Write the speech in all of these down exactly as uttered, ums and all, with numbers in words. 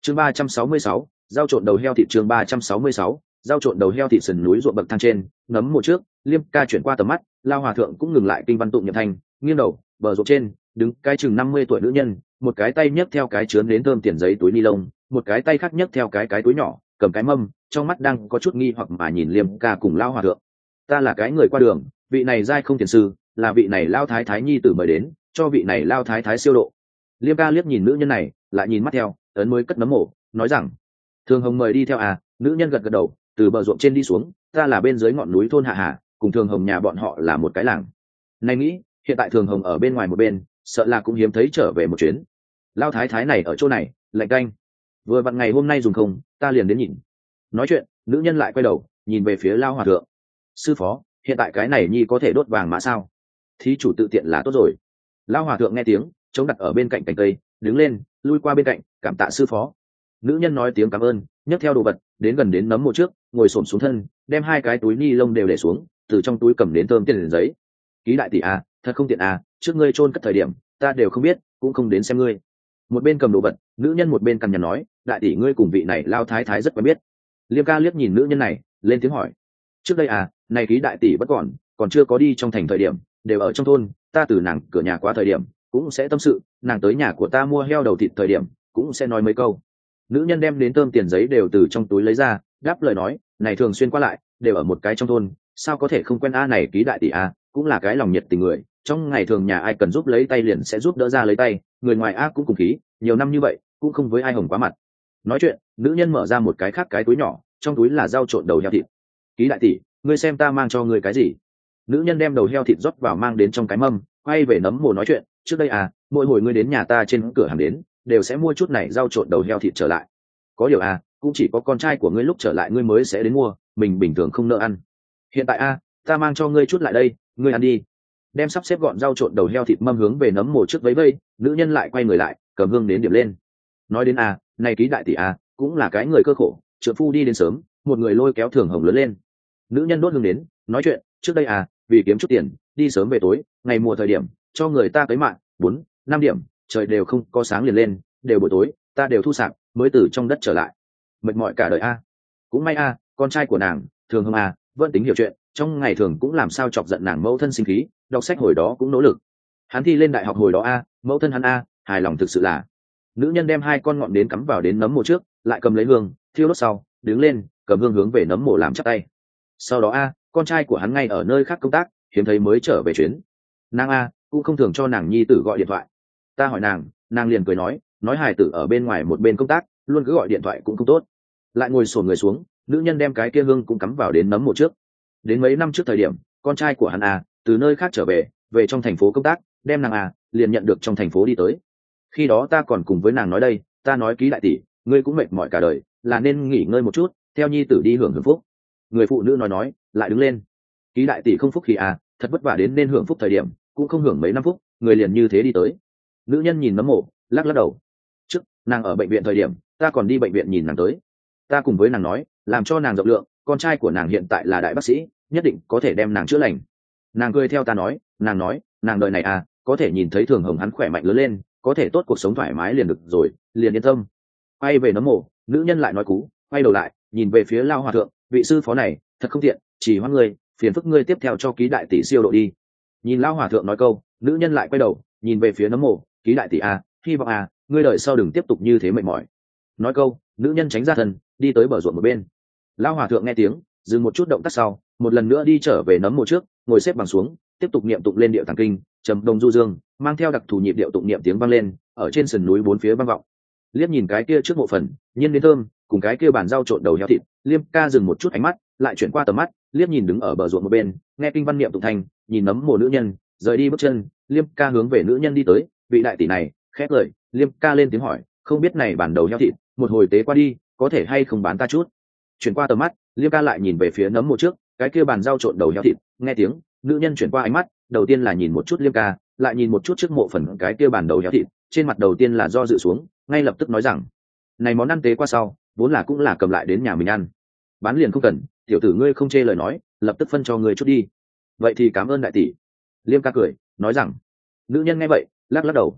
chương ba trăm sáu mươi sáu, giao trộn đầu heo thịt. chương ba trăm sáu mươi sáu, giao trộn đầu heo thịt. Sườn núi ruộng bậc thang trên, nấm một trước, Liêm ca chuyển qua tầm mắt, Lao hòa thượng cũng ngừng lại kinh văn tụng niệm thanh, nghiêng đầu, bờ ruộng trên đứng cái chừng năm mươi tuổi nữ nhân, một cái tay nhấc theo cái chứa đến thơm tiền giấy túi ni lông, một cái tay khác nhấc theo cái cái túi nhỏ, cầm cái mâm, trong mắt đang có chút nghi hoặc mà nhìn Liêm ca cùng Lao hòa thượng. Ta là cái người qua đường, vị này giai không tiền sư, là vị này Lao thái thái nhi tử mời đến, cho vị này Lao thái thái siêu độ. Liêm ca liếc nhìn nữ nhân này, lại nhìn mắt theo, ấn mới cất nấm mổ, nói rằng: Thường Hồng mời đi theo à? Nữ nhân gật gật đầu, từ bờ ruộng trên đi xuống, ta là bên dưới ngọn núi thôn Hạ Hà, cùng Thường Hồng nhà bọn họ là một cái làng. Này nghĩ, hiện tại Thường Hồng ở bên ngoài một bên, sợ là cũng hiếm thấy trở về một chuyến. Lao thái thái này ở chỗ này, lạnh canh. Vừa vặn ngày hôm nay dùng không, ta liền đến nhìn. Nói chuyện, nữ nhân lại quay đầu, nhìn về phía Lao hòa thượng. Sư phó, hiện tại cái này nhi có thể đốt vàng mã sao? Thí chủ tự tiện là tốt rồi. Lao hòa thượng nghe tiếng, chống đặt ở bên cạnh cành cây, đứng lên, lui qua bên cạnh, cảm tạ sư phó. Nữ nhân nói tiếng cảm ơn, nhấc theo đồ vật, đến gần đến nấm một trước, ngồi xổm xuống thân, đem hai cái túi ni lông đều để xuống, từ trong túi cầm đến thơm tiền liền giấy. Ký đại tỷ à, thật không tiện à, trước ngươi chôn cất thời điểm, ta đều không biết, cũng không đến xem ngươi. Một bên cầm đồ vật, nữ nhân một bên cằn nhằn nói, đại tỷ ngươi cùng vị này Lao thái thái rất quen biết. Liêm ca liếc nhìn nữ nhân này, lên tiếng hỏi: Trước đây à, này ký đại tỷ vẫn còn, còn chưa có đi trong thành thời điểm, đều ở trong thôn, ta từ nàng cửa nhà qua thời điểm, cũng sẽ tâm sự, nàng tới nhà của ta mua heo đầu thịt thời điểm, cũng sẽ nói mấy câu. Nữ nhân đem đến thơm tiền giấy đều từ trong túi lấy ra, đáp lời nói, này thường xuyên qua lại, đều ở một cái trong thôn, sao có thể không quen a? Này ký đại tỷ a, cũng là cái lòng nhiệt tình người, trong ngày thường nhà ai cần giúp lấy tay liền sẽ giúp đỡ ra lấy tay, người ngoài a cũng cùng khí, nhiều năm như vậy, cũng không với ai hồng quá mặt. Nói chuyện, nữ nhân mở ra một cái khác cái túi nhỏ, trong túi là rau trộn đầu heo thịt. Ký đại tỷ, ngươi xem ta mang cho ngươi cái gì? Nữ nhân đem đầu heo thịt rót vào mang đến trong cái mâm, quay về nấm mồ nói chuyện, trước đây à, mỗi hồi ngươi đến nhà ta trên cửa hàng đến, đều sẽ mua chút này rau trộn đầu heo thịt trở lại. Có điều à, cũng chỉ có con trai của ngươi lúc trở lại ngươi mới sẽ đến mua, mình bình thường không nỡ ăn. Hiện tại a, ta mang cho ngươi chút lại đây, ngươi ăn đi. Đem sắp xếp gọn rau trộn đầu heo thịt mâm hướng về nấm mồ trước vấy vây, nữ nhân lại quay người lại, cầm hương đến điểm lên. Nói đến a, này ký đại tỷ a, cũng là cái người cơ khổ, trượng phu đi đến sớm, một người lôi kéo Thường Hồng lớn lên. Nữ nhân đốt hương đến, nói chuyện, trước đây à, vì kiếm chút tiền, đi sớm về tối, ngày mùa thời điểm, cho người ta cấy mạng, bốn, năm điểm, trời đều không có sáng liền lên, đều buổi tối, ta đều thu sạc, mới từ trong đất trở lại. Mệt mỏi cả đời a. Cũng may a, con trai của nàng, Thường Hồng a, vẫn tính hiểu chuyện, trong ngày thường cũng làm sao chọc giận nàng mẫu thân sinh khí, đọc sách hồi đó cũng nỗ lực. Hắn thi lên đại học hồi đó a, mẫu thân hắn a, hài lòng thực sự là. Nữ nhân đem hai con ngọn đến cắm vào đến nấm mồ trước, lại cầm lấy hương, thiêu đốt sau, đứng lên, cầm hương hướng về nấm mồ làm chắp tay. Sau đó a, con trai của hắn ngay ở nơi khác công tác, hiếm thấy mới trở về chuyến. Nàng a, cũng không thường cho nàng nhi tử gọi điện thoại. Ta hỏi nàng, nàng liền cười nói, nói hài tử ở bên ngoài một bên công tác, luôn cứ gọi điện thoại cũng không tốt. Lại ngồi xổm người xuống, nữ nhân đem cái kia hương cũng cắm vào đến nấm mồ trước. Đến mấy năm trước thời điểm, con trai của hắn a, từ nơi khác trở về, về trong thành phố công tác, đem nàng a, liền nhận được trong thành phố đi tới. Khi đó ta còn cùng với nàng nói đây, ta nói ký đại tỷ, ngươi cũng mệt mỏi cả đời, là nên nghỉ ngơi một chút, theo nhi tử đi hưởng hưởng phúc. Người phụ nữ nói nói, lại đứng lên. Ký đại tỷ không phúc khi à, thật vất vả đến nên hưởng phúc thời điểm, cũng không hưởng mấy năm phúc, người liền như thế đi tới. Nữ nhân nhìn nấm mộ, lắc lắc đầu. Trước, nàng ở bệnh viện thời điểm, ta còn đi bệnh viện nhìn nàng tới. Ta cùng với nàng nói, làm cho nàng rộng lượng, con trai của nàng hiện tại là đại bác sĩ, nhất định có thể đem nàng chữa lành. Nàng cười theo ta nói, nàng nói, nàng đời này à, có thể nhìn thấy Thường Hồng hắn khỏe mạnh lớn lên, có thể tốt cuộc sống thoải mái liền được rồi, liền yên tâm. Quay về nấm mộ, nữ nhân lại nói cú, quay đầu lại, nhìn về phía Lao hòa thượng, vị sư phó này, thật không tiện, chỉ hoan ngươi, phiền phức ngươi tiếp theo cho ký đại tỷ siêu độ đi. Nhìn Lao hòa thượng nói câu, nữ nhân lại quay đầu, nhìn về phía nấm mộ, ký đại tỷ à, hy vọng à, ngươi đợi sau đừng tiếp tục như thế mệt mỏi. Nói câu, nữ nhân tránh ra thân, đi tới bờ ruộng một bên. Lao hòa thượng nghe tiếng, dừng một chút động tác sau, một lần nữa đi trở về nấm mộ trước, ngồi xếp bằng xuống, tiếp tục niệm tụng lên điệu tàng kinh, trầm đông du dương, mang theo đặc thù nhịp điệu tụng niệm tiếng vang lên, ở trên sườn núi bốn phía vang vọng. Liếc nhìn cái kia trước mộ phần, nhiên đến thơm, cùng cái kia bàn rau trộn đầu heo thịt, Liêm ca dừng một chút ánh mắt, lại chuyển qua tầm mắt, liếc nhìn đứng ở bờ ruộng một bên, nghe kinh văn niệm tụng thành, nhìn nấm mồ nữ nhân, rời đi bước chân, Liêm ca hướng về nữ nhân đi tới, vị đại tỷ này, khép lời, Liêm ca lên tiếng hỏi, không biết này bản đầu heo thịt, một hồi tế qua đi, có thể hay không bán ta chút. Chuyển qua tầm mắt, Liêm ca lại nhìn về phía nấm mồ trước, cái kia bàn rau trộn đầu heo thịt, nghe tiếng, nữ nhân chuyển qua ánh mắt, đầu tiên là nhìn một chút Liêm ca, lại nhìn một chút trước mộ phần cái kia bàn đầu heo thịt, trên mặt đầu tiên là do dự xuống, ngay lập tức nói rằng, này món ăn tế qua sau, vốn là cũng là cầm lại đến nhà mình ăn, bán liền không cần, tiểu tử ngươi không chê lời nói, lập tức phân cho ngươi chút đi. Vậy thì cảm ơn đại tỷ. Liêm ca cười, nói rằng, nữ nhân nghe vậy, lắc lắc đầu.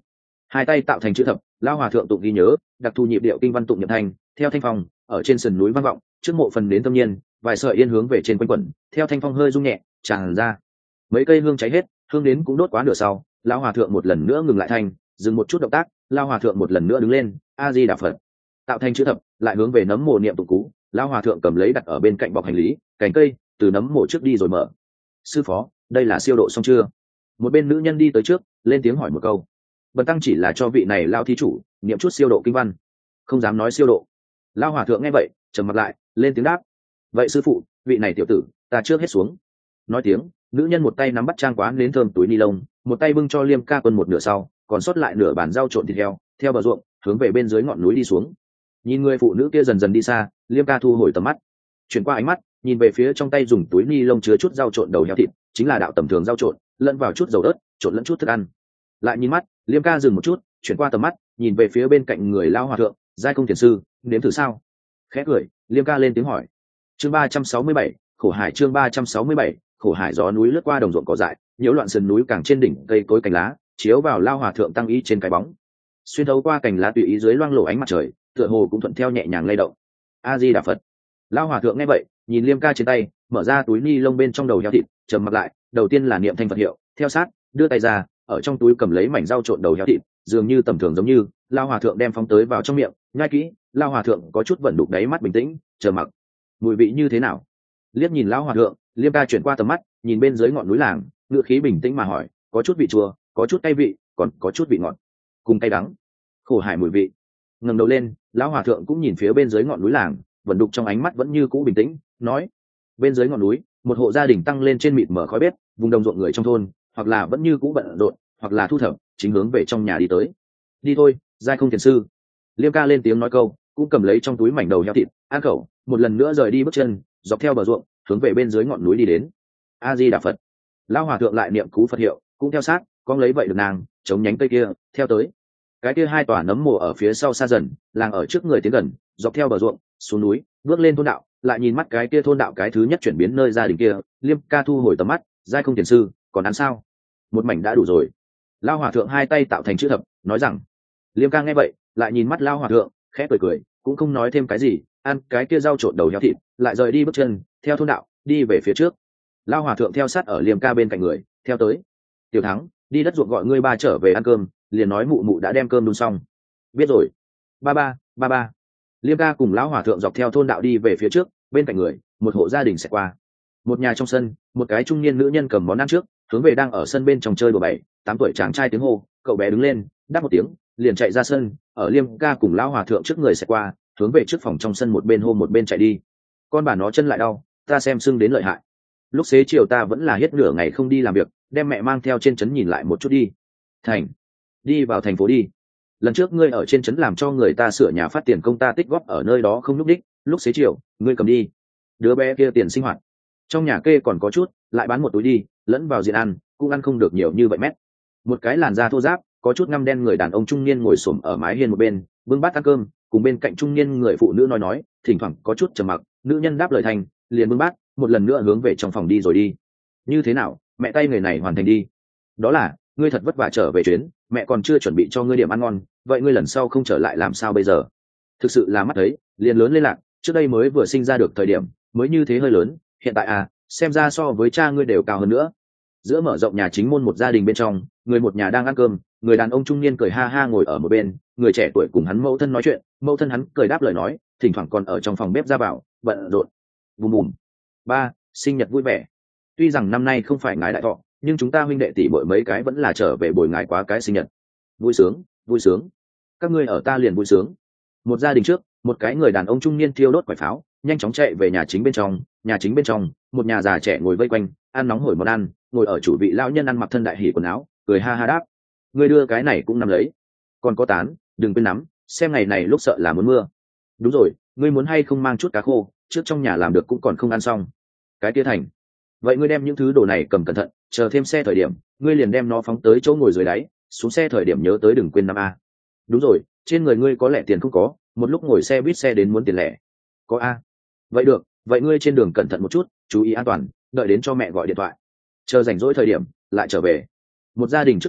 hai tay tạo thành chữ thập, lao hòa thượng tụng ghi nhớ, đặc thù nhịp điệu kinh văn tụng nhậm thanh theo thanh phong ở trên sườn núi vang vọng, trước mộ phần đến tâm nhiên vài sợi yên hướng về trên quanh quẩn, theo thanh phong hơi rung nhẹ tràn ra. Mấy cây hương cháy hết, hương đến cũng đốt quá nửa sau, lao hòa thượng một lần nữa ngừng lại thanh, dừng một chút động tác, lao hòa thượng một lần nữa đứng lên, a di đà phật, tạo thành chữ thập, lại hướng về nấm mồ niệm tụng cú. Lao hòa thượng cầm lấy đặt ở bên cạnh bọc hành lý, cành cây từ nấm mồ trước đi rồi mở. Sư phó, đây là siêu độ xong chưa? Một bên nữ nhân đi tới trước, lên tiếng hỏi một câu. Bần tăng chỉ là cho vị này lao thí chủ niệm chút siêu độ kinh văn, không dám nói siêu độ. Lao hòa thượng nghe vậy trầm mặt lại, lên tiếng đáp: vậy sư phụ, vị này tiểu tử ta trước hết xuống. Nói tiếng, nữ nhân một tay nắm bắt trang quán nến thơm túi ni lông, một tay bưng cho Liêm Ca Quân một nửa sau, còn sót lại nửa bàn rau trộn thịt heo, theo bờ ruộng hướng về bên dưới ngọn núi đi xuống. Nhìn người phụ nữ kia dần dần đi xa, Liêm Ca thu hồi tầm mắt, chuyển qua ánh mắt nhìn về phía trong tay dùng túi ni lông chứa chút rau trộn đầu heo thịt, chính là đạo tầm thường rau trộn, lẫn vào chút dầu ớt, trộn lẫn chút thức ăn. Lại nhìn mắt, Liêm Ca dừng một chút, chuyển qua tầm mắt nhìn về phía bên cạnh người lao hòa thượng, giai công thiền sư, nếm thử sao? Khẽ cười, Liêm Ca lên tiếng hỏi. Chương ba trăm sáu mươi bảy, khổ hải. Chương ba trăm sáu mươi bảy, khổ hải. Gió núi lướt qua đồng ruộng cỏ dại, nhiễu loạn sườn núi càng trên đỉnh cây cối cành lá, chiếu vào lao hòa thượng tăng y trên cái bóng, xuyên thấu qua cành lá tùy ý dưới loang lổ ánh mặt trời, tựa hồ cũng thuận theo nhẹ nhàng lay động. A Di Đà Phật. Lao hòa thượng nghe vậy, nhìn Liêm Ca trên tay, mở ra túi ni lông bên trong đầu heo thịt, trầm mặt lại, đầu tiên là niệm thanh Phật hiệu, theo sát đưa tay ra, ở trong túi cầm lấy mảnh rau trộn đầu heo thịt, dường như tầm thường giống như, lao hòa thượng đem phóng tới vào trong miệng, nhai kỹ. Lao hòa thượng có chút vẩn đục đáy mắt bình tĩnh, chờ mặc. Mùi vị như thế nào? Liếc nhìn lão hòa thượng, Liêm Ca chuyển qua tầm mắt, nhìn bên dưới ngọn núi làng, ngựa khí bình tĩnh mà hỏi, có chút vị chua, có chút cay vị, còn có chút vị ngọt, cùng cay đắng. Khổ hải mùi vị. Ngẩng đầu lên, lão hòa thượng cũng nhìn phía bên dưới ngọn núi làng, vẩn đục trong ánh mắt vẫn như cũ bình tĩnh, nói: bên dưới ngọn núi, một hộ gia đình tăng lên trên mịt mở khói bếp, vùng đồng ruộng người trong thôn, hoặc là vẫn như cũ bận rộn, hoặc là thu thập, chính hướng về trong nhà đi tới. Đi thôi, giai không thiền sư. Liêm Ca lên tiếng nói câu, cũng cầm lấy trong túi mảnh đầu heo thịt, ăn khẩu, một lần nữa rời đi bước chân, dọc theo bờ ruộng, hướng về bên dưới ngọn núi đi đến. A Di Đà Phật. Lão hòa thượng lại niệm cú Phật hiệu, cũng theo sát, con lấy vậy được nàng, chống nhánh cây kia, theo tới. Cái kia hai tòa nấm mồ ở phía sau xa dần, làng ở trước người tiến gần, dọc theo bờ ruộng, xuống núi, bước lên thôn đạo, lại nhìn mắt cái kia thôn đạo cái thứ nhất chuyển biến nơi gia đình kia, Liêm Ca thu hồi tầm mắt, giai không thiền sư, còn ăn sao? Một mảnh đã đủ rồi. Lão hòa thượng hai tay tạo thành chữ thập, nói rằng. Liêm Ca nghe vậy, lại nhìn mắt Lão hòa thượng, khẽ cười cười, cũng không nói thêm cái gì, ăn cái kia rau trộn đầu heo thịt, lại rời đi bước chân, theo thôn đạo đi về phía trước. Lão hòa thượng theo sát ở Liêm Ca bên cạnh người, theo tới. Tiểu Thắng, đi đất ruộng gọi ngươi ba trở về ăn cơm, liền nói mụ mụ đã đem cơm đun xong. Biết rồi. Ba ba, ba ba. Liêm Ca cùng lão hòa thượng dọc theo thôn đạo đi về phía trước, bên cạnh người, một hộ gia đình sẽ qua. Một nhà trong sân, một cái trung niên nữ nhân cầm món ăn trước, hướng về đang ở sân bên trong chơi đùa bảy, tám tuổi chàng trai tiếng hô, cậu bé đứng lên, đáp một tiếng, liền chạy ra sân, ở Liêm Ca cùng lão hòa thượng trước người sẽ qua, hướng về trước phòng trong sân một bên hô một bên chạy đi. Con bà nó chân lại đau, ta xem sưng đến lợi hại. Lúc xế chiều ta vẫn là hết nửa ngày không đi làm việc, đem mẹ mang theo trên trấn nhìn lại một chút đi. Thành, đi vào thành phố đi. Lần trước ngươi ở trên trấn làm cho người ta sửa nhà phát tiền công ta tích góp ở nơi đó không lúc đích, lúc xế chiều ngươi cầm đi. Đứa bé kia tiền sinh hoạt, trong nhà kê còn có chút, lại bán một túi đi, lẫn vào diện ăn, cũng ăn không được nhiều như vậy mét. Một cái làn da thô ráp, có chút ngăm đen người đàn ông trung niên ngồi xổm ở mái hiên một bên, bưng bát ăn cơm, cùng bên cạnh trung niên người phụ nữ nói nói, thỉnh thoảng có chút trầm mặc. Nữ nhân đáp lời thành, liền bưng bát, một lần nữa hướng về trong phòng đi rồi đi. Như thế nào, mẹ tay người này hoàn thành đi. Đó là, ngươi thật vất vả trở về chuyến, mẹ còn chưa chuẩn bị cho ngươi điểm ăn ngon, vậy ngươi lần sau không trở lại làm sao bây giờ? Thực sự là mắt thấy, liền lớn lên lạc, trước đây mới vừa sinh ra được thời điểm, mới như thế hơi lớn, hiện tại à, xem ra so với cha ngươi đều cao hơn nữa. Giữa mở rộng nhà chính môn một gia đình bên trong, người một nhà đang ăn cơm, người đàn ông trung niên cười ha ha ngồi ở một bên, người trẻ tuổi cùng hắn mẫu thân nói chuyện, mẫu thân hắn cười đáp lời nói, thỉnh thoảng còn ở trong phòng bếp ra vào, bận rộn. Bùm bùm. Ba, sinh nhật vui vẻ. Tuy rằng năm nay không phải ngài đại thọ, nhưng chúng ta huynh đệ tỷ muội mấy cái vẫn là trở về bồi ngài quá cái sinh nhật. Vui sướng, vui sướng. Các ngươi ở ta liền vui sướng. Một gia đình trước, một cái người đàn ông trung niên thiêu đốt quải pháo, nhanh chóng chạy về nhà chính bên trong, nhà chính bên trong, một nhà già trẻ ngồi vây quanh, ăn nóng hổi món ăn, ngồi ở chủ vị lão nhân ăn mặc thân đại hỉ quần áo, cười ha ha đáp, ngươi đưa cái này cũng nắm lấy, còn có tán, đừng quên nắm, xem ngày này lúc sợ là muốn mưa. Đúng rồi, ngươi muốn hay không mang chút cá khô, trước trong nhà làm được cũng còn không ăn xong. Cái kia thành, vậy ngươi đem những thứ đồ này cầm cẩn thận, chờ thêm xe thời điểm, ngươi liền đem nó phóng tới chỗ ngồi dưới đáy, xuống xe thời điểm nhớ tới đừng quên năm a. Đúng rồi, trên người ngươi có lẽ tiền không có, một lúc ngồi xe buýt xe đến muốn tiền lẻ. Có a. Vậy được, vậy ngươi trên đường cẩn thận một chút, chú ý an toàn, đợi đến cho mẹ gọi điện thoại. Chờ rảnh rỗi thời điểm lại trở về. Một gia đình trước cửa,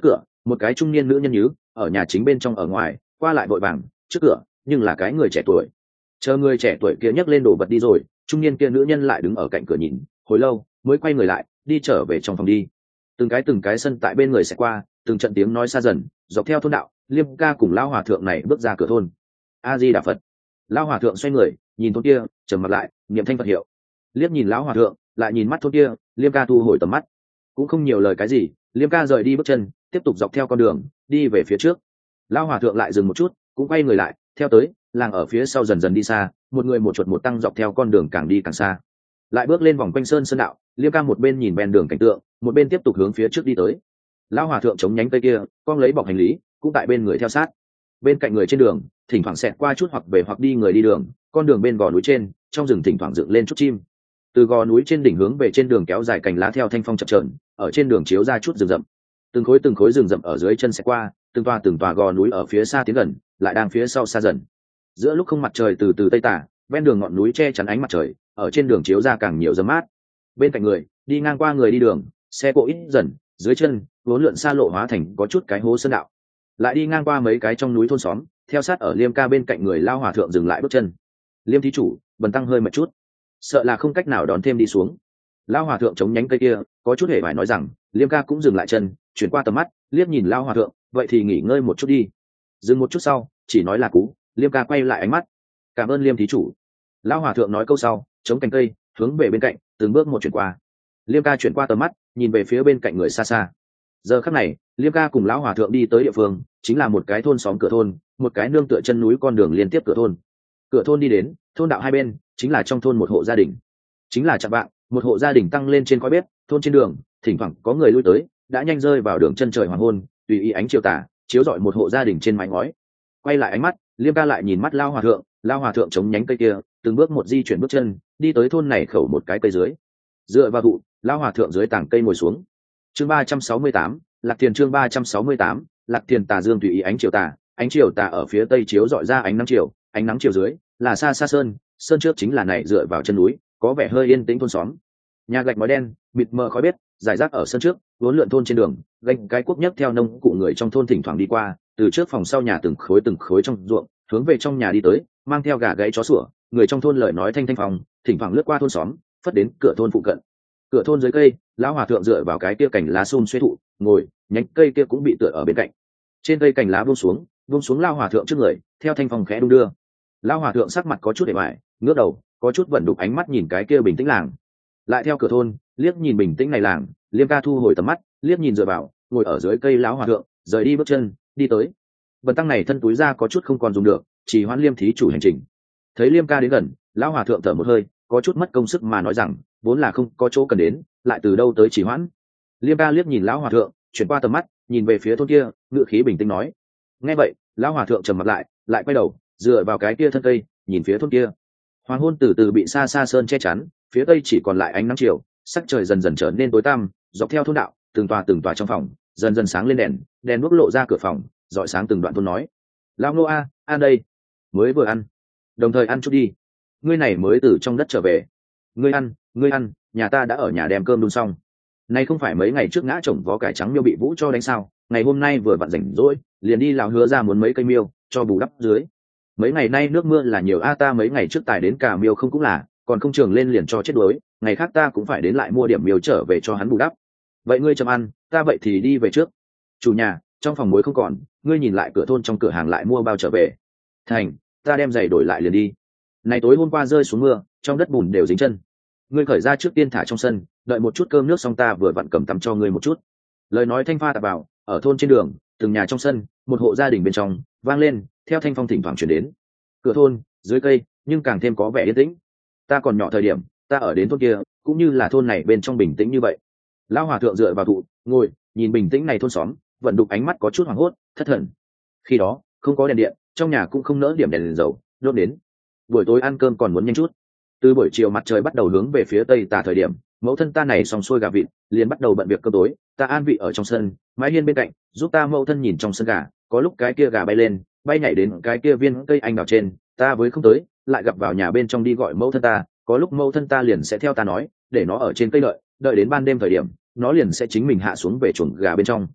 một cái trung niên nữ nhân nhứ ở nhà chính bên trong ở ngoài qua lại vội vàng trước cửa, nhưng là cái người trẻ tuổi. Chờ người trẻ tuổi kia nhấc lên đồ vật đi rồi, trung niên kia nữ nhân lại đứng ở cạnh cửa nhìn hồi lâu mới quay người lại đi trở về trong phòng đi. Từng cái từng cái sân tại bên người sẽ qua, từng trận tiếng nói xa dần dọc theo thôn đạo. Liêm ca cùng lão hòa thượng này bước ra cửa thôn. A Di Đà Phật. Lão hòa thượng xoay người nhìn thôn kia, trầm mặt lại niệm thanh Phật hiệu, liếc nhìn lão hòa thượng lại nhìn mắt thôn kia. Liêm ca thu hồi tầm mắt, cũng không nhiều lời cái gì. Liêm ca rời đi bước chân, tiếp tục dọc theo con đường đi về phía trước. Lão hòa thượng lại dừng một chút, cũng quay người lại theo tới. Làng ở phía sau dần dần đi xa, một người một chuột một tăng dọc theo con đường càng đi càng xa, lại bước lên vòng quanh sơn sơn đạo. Liêm ca một bên nhìn ven đường cảnh tượng, một bên tiếp tục hướng phía trước đi tới. Lão hòa thượng chống nhánh cây kia con lấy bọc hành lý cũng tại bên người theo sát. Bên cạnh người trên đường thỉnh thoảng xẹt qua chút hoặc về hoặc đi người đi đường. Con đường bên gò núi trên, trong rừng thỉnh thoảng dựng lên chút chim. Từ gò núi trên đỉnh hướng về trên đường kéo dài cành lá theo thanh phong chập chờn, ở trên đường chiếu ra chút rừng rậm. Từng khối từng khối rừng rậm ở dưới chân xẹt qua, từng tòa từng tòa gò núi ở phía xa tiến gần, lại đang phía sau xa dần. Giữa lúc không mặt trời từ từ tây tả, ven đường ngọn núi che chắn ánh mặt trời, ở trên đường chiếu ra càng nhiều gió mát. Bên cạnh người đi ngang qua người đi đường, xe cộ ít dần, dưới chân vốn lượn xa lộ hóa thành có chút cái hố sơn đạo. Lại đi ngang qua mấy cái trong núi thôn xóm, theo sát ở Liêm ca bên cạnh người lao hòa thượng dừng lại bước chân. Liêm thí chủ, bần tăng hơi mệt chút, sợ là không cách nào đón thêm đi xuống. Lao hòa thượng chống nhánh cây kia có chút hề phải nói rằng. Liêm ca cũng dừng lại chân, chuyển qua tầm mắt liếc nhìn lao hòa thượng, vậy thì nghỉ ngơi một chút đi. Dừng một chút sau chỉ nói là cú. Liêm ca quay lại ánh mắt, cảm ơn Liêm thí chủ. Lao hòa thượng nói câu sau, chống cành cây hướng về bên cạnh từng bước một chuyển qua. Liêm ca chuyển qua tầm mắt nhìn về phía bên cạnh người xa xa. Giờ khắc này Liêm ca cùng lão hòa thượng đi tới địa phương chính là một cái thôn xóm cửa thôn, một cái nương tựa chân núi con đường liên tiếp cửa thôn. Cửa thôn đi đến thôn đạo hai bên chính là trong thôn một hộ gia đình. Chính là chạm vạng, một hộ gia đình tăng lên trên khói bếp. Thôn trên đường thỉnh thoảng có người lui tới, đã nhanh rơi vào đường chân trời hoàng hôn, tùy ý ánh chiều tà chiếu rọi một hộ gia đình trên mái ngói. Quay lại ánh mắt, Liêm ca lại nhìn mắt lao hòa thượng. Lao hòa thượng chống nhánh cây kia từng bước một di chuyển bước chân đi tới thôn này khẩu một cái cây dưới. Dựa vào thụ, lao hòa thượng dưới tảng cây ngồi xuống. Chương ba trăm sáu mươi tám, Lạc Tiền. Chương ba trăm sáu mươi tám, Lạc Tiền. Tà dương tùy ý ánh chiều tà, ánh chiều tà ở phía tây chiếu dọi ra ánh nắng chiều, ánh nắng chiều dưới là xa xa sơn, sơn trước chính là này dựa vào chân núi, có vẻ hơi yên tĩnh thôn xóm. Nhà gạch ngói đen, mịt mờ khói bếp, rải rác ở sân trước, vốn lượn thôn trên đường, gánh cái cuốc nhấc theo nông cụ người trong thôn thỉnh thoảng đi qua, từ trước phòng sau nhà từng khối từng khối trong ruộng, hướng về trong nhà đi tới, mang theo gà gáy chó sủa, người trong thôn lời nói thanh thanh phòng, thỉnh thoảng lướt qua thôn xóm, phất đến cửa thôn phụ cận. Cửa thôn dưới cây, lão hòa thượng dựa vào cái kia cành lá sum xuê thụ, ngồi, nhánh cây kia cũng bị tựa ở bên cạnh. Trên cây cành lá buông xuống, buông xuống lão hòa thượng trước người, theo thanh phong khẽ đung đưa. Lão hòa thượng sắc mặt có chút để bại, ngước đầu, có chút vận đục ánh mắt nhìn cái kia bình tĩnh làng. Lại theo cửa thôn, liếc nhìn bình tĩnh này làng, Liêm ca thu hồi tầm mắt, liếc nhìn dựa vào, ngồi ở dưới cây lão hòa thượng, rời đi bước chân, đi tới. Bần tăng này thân túi ra có chút không còn dùng được, chỉ hoãn Liêm thí chủ hành trình. Thấy Liêm ca đến gần, lão hòa thượng thở một hơi, có chút mất công sức mà nói rằng, vốn là không có chỗ cần đến, lại từ đâu tới chỉ hoãn. Liêm ca liếc nhìn lão hòa thượng, chuyển qua tầm mắt, nhìn về phía thôn kia, ngữ khí bình tĩnh nói. Nghe vậy, lão hòa thượng trầm mặt lại, lại quay đầu, dựa vào cái kia thân cây, nhìn phía thôn kia. Hoàng hôn từ từ bị xa xa sơn che chắn, phía tây chỉ còn lại ánh nắng chiều, sắc trời dần dần trở nên tối tăm. Dọc theo thôn đạo, từng tòa từng tòa trong phòng dần dần sáng lên đèn, đèn đuốc lộ ra cửa phòng, rọi sáng từng đoạn thôn nói. Lão nô a, ăn đây, mới vừa ăn, đồng thời ăn chút đi. Ngươi này mới từ trong đất trở về, ngươi ăn, ngươi ăn, nhà ta đã ở nhà đem cơm đun xong. Này không phải mấy ngày trước ngã chồng vó cải trắng miêu bị vũ cho đánh sao? Ngày hôm nay vừa vặn rảnh rỗi, liền đi lão hứa ra muốn mấy cây miêu cho bù đắp dưới. Mấy ngày nay nước mưa là nhiều a, ta mấy ngày trước tài đến cả miêu không cũng là, còn không trường lên liền cho chết đuối, ngày khác ta cũng phải đến lại mua điểm miêu trở về cho hắn bù đắp. Vậy ngươi chậm ăn, ta vậy thì đi về trước. Chủ nhà, trong phòng muối không còn, ngươi nhìn lại cửa thôn trong cửa hàng lại mua bao trở về. Thành, ta đem giày đổi lại liền đi. Này tối hôm qua rơi xuống mưa, trong đất bùn đều dính chân. Ngươi khởi ra trước tiên thả trong sân, đợi một chút cơm nước xong ta vừa vặn cầm tắm cho ngươi một chút. Lời nói thanh pha tạp vào, ở thôn trên đường, từng nhà trong sân, một hộ gia đình bên trong vang lên, theo thanh phong thỉnh thoảng chuyển đến. Cửa thôn, dưới cây, nhưng càng thêm có vẻ yên tĩnh. Ta còn nhỏ thời điểm, ta ở đến thôn kia, cũng như là thôn này bên trong bình tĩnh như vậy. Lão hòa thượng dựa vào thụ, ngồi, nhìn bình tĩnh này thôn xóm, vận đục ánh mắt có chút hoảng hốt, thất thần. Khi đó, không có đèn điện, trong nhà cũng không nỡ điểm đèn, đèn dầu, đốt đến. Buổi tối ăn cơm còn muốn nhanh chút. Từ buổi chiều mặt trời bắt đầu hướng về phía tây tà thời điểm, mẫu thân ta này xong xuôi gà vịt, liền bắt đầu bận việc cơm tối. Ta an vị ở trong sân, mái hiên bên cạnh, giúp ta mẫu thân nhìn trong sân gà. Có lúc cái kia gà bay lên, bay nhảy đến cái kia viên cây anh đào trên, ta với không tới, lại gặp vào nhà bên trong đi gọi mẫu thân ta. Có lúc mẫu thân ta liền sẽ theo ta nói, để nó ở trên cây đợi, đợi đến ban đêm thời điểm, nó liền sẽ chính mình hạ xuống về chuồng gà bên trong.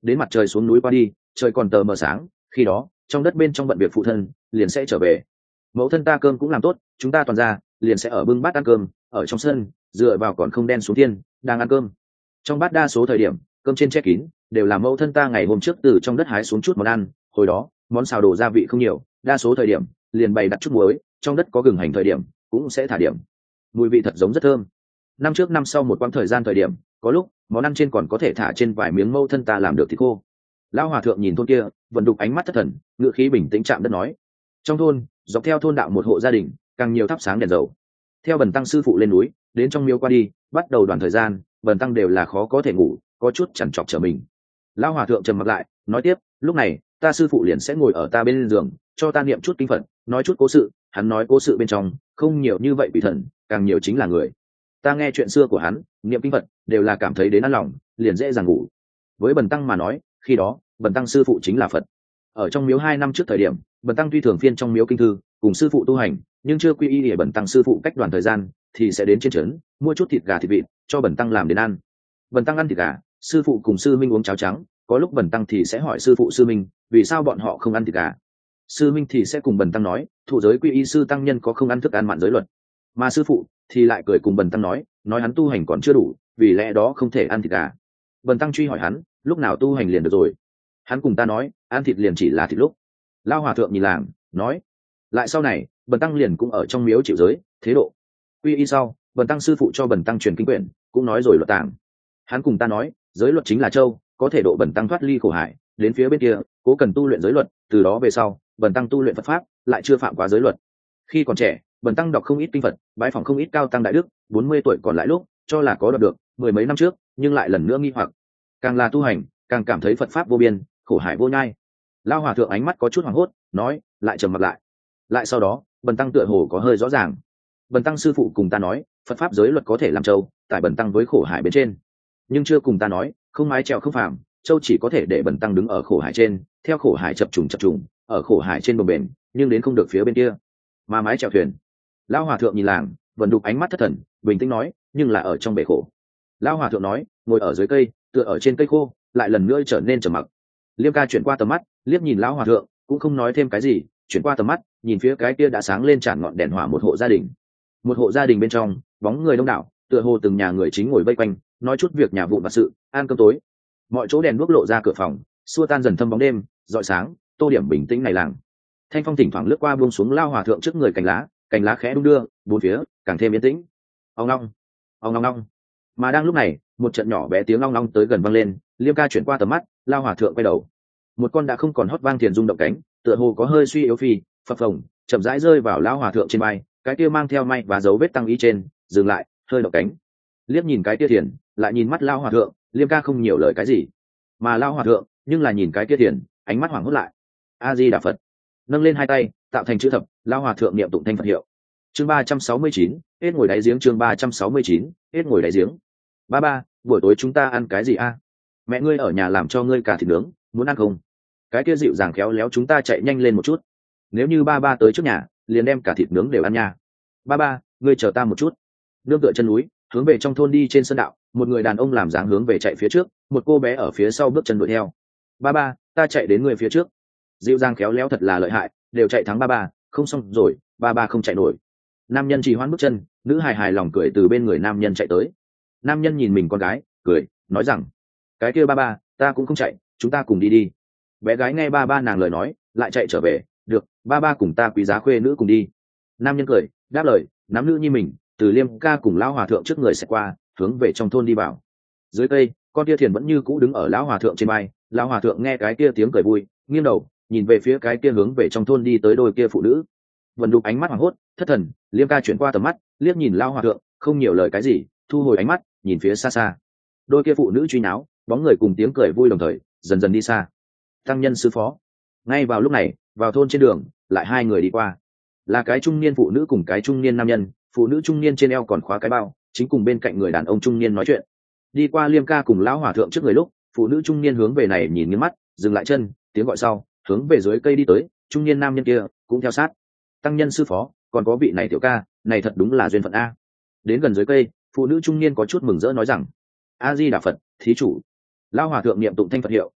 đến mặt trời xuống núi qua đi, trời còn tờ mờ sáng, khi đó trong đất bên trong bận việc phụ thân liền sẽ trở về. Mẫu thân ta cơm cũng làm tốt, chúng ta toàn ra liền sẽ ở bưng bát ăn cơm, ở trong sân dựa vào còn không đen xuống thiên đang ăn cơm. Trong bát đa số thời điểm cơm trên che kín đều là mẫu thân ta ngày hôm trước từ trong đất hái xuống chút món ăn, hồi đó món xào đồ gia vị không nhiều, đa số thời điểm liền bày đặt chút muối, trong đất có gừng hành thời điểm cũng sẽ thả điểm, mùi vị thật giống rất thơm. Năm trước năm sau một quãng thời gian thời điểm, có lúc món ăn trên còn có thể thả trên vài miếng mẫu thân ta làm được thịt khô. Lão hòa thượng nhìn thôn kia vận đục ánh mắt thất thần, ngựa khí bình tĩnh chạm đất nói. Trong thôn dọc theo thôn đạo một hộ gia đình càng nhiều thắp sáng đèn dầu. Theo bần tăng sư phụ lên núi đến trong miếu qua đi, bắt đầu đoàn thời gian bần tăng đều là khó có thể ngủ, có chút chằn trọc trở mình. Lão hòa thượng trầm mặt lại nói tiếp, lúc này ta sư phụ liền sẽ ngồi ở ta bên giường cho ta niệm chút kinh phật, nói chút cố sự. Hắn nói cố sự bên trong không nhiều như vậy bị thần, càng nhiều chính là người. Ta nghe chuyện xưa của hắn, niệm kinh phật đều là cảm thấy đến an lòng, liền dễ dàng ngủ. Với bần tăng mà nói, khi đó bần tăng sư phụ chính là Phật. Ở trong miếu hai năm trước thời điểm, bần tăng tuy thường phiên trong miếu kinh thư cùng sư phụ tu hành, nhưng chưa quy y để bần tăng sư phụ cách đoàn thời gian thì sẽ đến trên trấn mua chút thịt gà thịt vịt cho bần tăng làm đến ăn. Bần tăng ăn thịt gà, sư phụ cùng sư minh uống cháo trắng, có lúc bần tăng thì sẽ hỏi sư phụ sư minh vì sao bọn họ không ăn thịt gà. Sư minh thì sẽ cùng bần tăng nói thụ giới quy y sư tăng nhân có không ăn thức ăn mặn giới luật, mà sư phụ thì lại cười cùng bần tăng nói nói hắn tu hành còn chưa đủ, vì lẽ đó không thể ăn thịt gà. Bần tăng truy hỏi hắn lúc nào tu hành liền được rồi, hắn cùng ta nói ăn thịt liền chỉ là thịt lúc. Lao hòa thượng nhìn làng nói, lại sau này bần tăng liền cũng ở trong miếu chịu giới thế độ quy y sau, bần tăng sư phụ cho bần tăng truyền kinh quyển, cũng nói rồi luật tàng. Hắn cùng ta nói giới luật chính là châu, có thể độ bần tăng thoát ly khổ hải đến phía bên kia, cố cần tu luyện giới luật, từ đó về sau bần tăng tu luyện Phật pháp lại chưa phạm quá giới luật. Khi còn trẻ bần tăng đọc không ít kinh Phật, bái phỏng không ít cao tăng đại đức, bốn mươi tuổi còn lại lúc cho là có đọc được mười mấy năm trước, nhưng lại lần nữa nghi hoặc, càng là tu hành càng cảm thấy Phật pháp vô biên, khổ hải vô nhai. Lao hòa thượng ánh mắt có chút hoảng hốt, nói lại trầm mặt lại. Lại sau đó bần tăng tựa hồ có hơi rõ ràng. Bần tăng sư phụ cùng ta nói Phật pháp giới luật có thể làm châu tại bần tăng với khổ hải bên trên, nhưng chưa cùng ta nói không mái trèo không phàm, châu chỉ có thể để bần tăng đứng ở khổ hải trên, theo khổ hải chập trùng chập trùng ở khổ hải trên bồng bềnh, nhưng đến không được phía bên kia mà mái chèo thuyền. Lão hòa thượng nhìn làng vận đục ánh mắt thất thần, bình tĩnh nói, nhưng là ở trong bể khổ. Lão hòa thượng nói, ngồi ở dưới cây tựa ở trên cây khô, lại lần nữa trở nên trầm mặc. Liêm ca chuyển qua tầm mắt liếc nhìn lão hòa thượng, cũng không nói thêm cái gì, chuyển qua tầm mắt nhìn phía cái kia đã sáng lên tràn ngọn đèn hỏa một hộ gia đình. Một hộ gia đình bên trong bóng người đông đảo, tựa hồ từng nhà người chính ngồi vây quanh nói chút việc nhà vụn vặt sự, ăn cơm tối. Mọi chỗ đèn đuốc lộ ra cửa phòng, xua tan dần thâm bóng đêm rọi sáng tô điểm bình tĩnh này làng. Thanh phong thỉnh thoảng lướt qua buông xuống lao hòa thượng trước người, cành lá cành lá khẽ đung đưa, bốn phía càng thêm yên tĩnh. Ông long ông long long. Mà đang lúc này một trận nhỏ bé tiếng long long tới gần vang lên. Liêm ca chuyển qua tầm mắt, lao hòa thượng quay đầu, một con đã không còn hót vang thiền rung động cánh, tựa hồ có hơi suy yếu phi phập phồng chậm rãi rơi vào lao hòa thượng trên bay, cái kia mang theo may và dấu vết tăng y trên dừng lại hơi động cánh. Liếc nhìn cái kia thiền, lại nhìn mắt lao hòa thượng, Liêm ca không nhiều lời cái gì, mà lao hòa thượng nhưng là nhìn cái kia thiền, ánh mắt hoảng hốt lại. A Di Đà Phật. Nâng lên hai tay tạo thành chữ thập, lao hòa thượng niệm tụng thanh Phật hiệu. Chương ba trăm sáu mươi chín, hết ngồi đáy giếng. Chương ba trăm sáu mươi chín, hết ngồi đáy giếng. Ba ba, buổi tối chúng ta ăn cái gì a? Mẹ ngươi ở nhà làm cho ngươi cả thịt nướng, muốn ăn không? Cái kia dịu dàng khéo léo chúng ta chạy nhanh lên một chút. Nếu như ba ba tới trước nhà, liền đem cả thịt nướng đều ăn nha. Ba ba, ngươi chờ ta một chút. Nương tựa chân núi, hướng về trong thôn đi trên sân đạo, một người đàn ông làm dáng hướng về chạy phía trước, một cô bé ở phía sau bước chân đuổi theo. Ba ba, ta chạy đến người phía trước. Dịu dàng khéo léo thật là lợi hại, đều chạy thắng ba ba, không xong rồi, ba ba không chạy nổi. Nam nhân trì hoãn bước chân, nữ hài hài lòng cười từ bên người nam nhân chạy tới. Nam nhân nhìn mình con gái, cười, nói rằng, cái kia ba ba, ta cũng không chạy, chúng ta cùng đi đi. Bé gái nghe ba ba nàng lời nói, lại chạy trở về, được, ba ba cùng ta quý giá khuê nữ cùng đi. Nam nhân cười, đáp lời, nắm nữ nhi mình từ Liêm ca cùng lão hòa thượng trước người sẽ qua, hướng về trong thôn đi vào. Dưới cây, con tia thiền vẫn như cũ đứng ở lão hòa thượng trên vai. Lão hòa thượng nghe cái kia tiếng cười vui, nghiêng đầu nhìn về phía cái kia hướng về trong thôn đi tới đôi kia phụ nữ. Vân đục ánh mắt hoảng hốt thất thần. Liêm ca chuyển qua tầm mắt liếc nhìn lão hòa thượng, không nhiều lời cái gì, thu hồi ánh mắt nhìn phía xa xa. Đôi kia phụ nữ truy náo, bóng người cùng tiếng cười vui đồng thời dần dần đi xa. Tăng nhân sư phó. Ngay vào lúc này, vào thôn trên đường lại hai người đi qua, là cái trung niên phụ nữ cùng cái trung niên nam nhân. Phụ nữ trung niên trên eo còn khóa cái bao, chính cùng bên cạnh người đàn ông trung niên nói chuyện. Đi qua Liêm ca cùng lão hòa thượng trước người lúc, phụ nữ trung niên hướng về này nhìn nghiêng mắt, dừng lại chân, tiếng gọi sau hướng về dưới cây đi tới. Trung niên nam nhân kia cũng theo sát. Tăng nhân sư phó, còn có vị này tiểu ca, này thật đúng là duyên phận a. Đến gần dưới cây, phụ nữ trung niên có chút mừng rỡ nói rằng, A Di Đà Phật, thí chủ. Lão hòa thượng niệm tụng thanh Phật hiệu,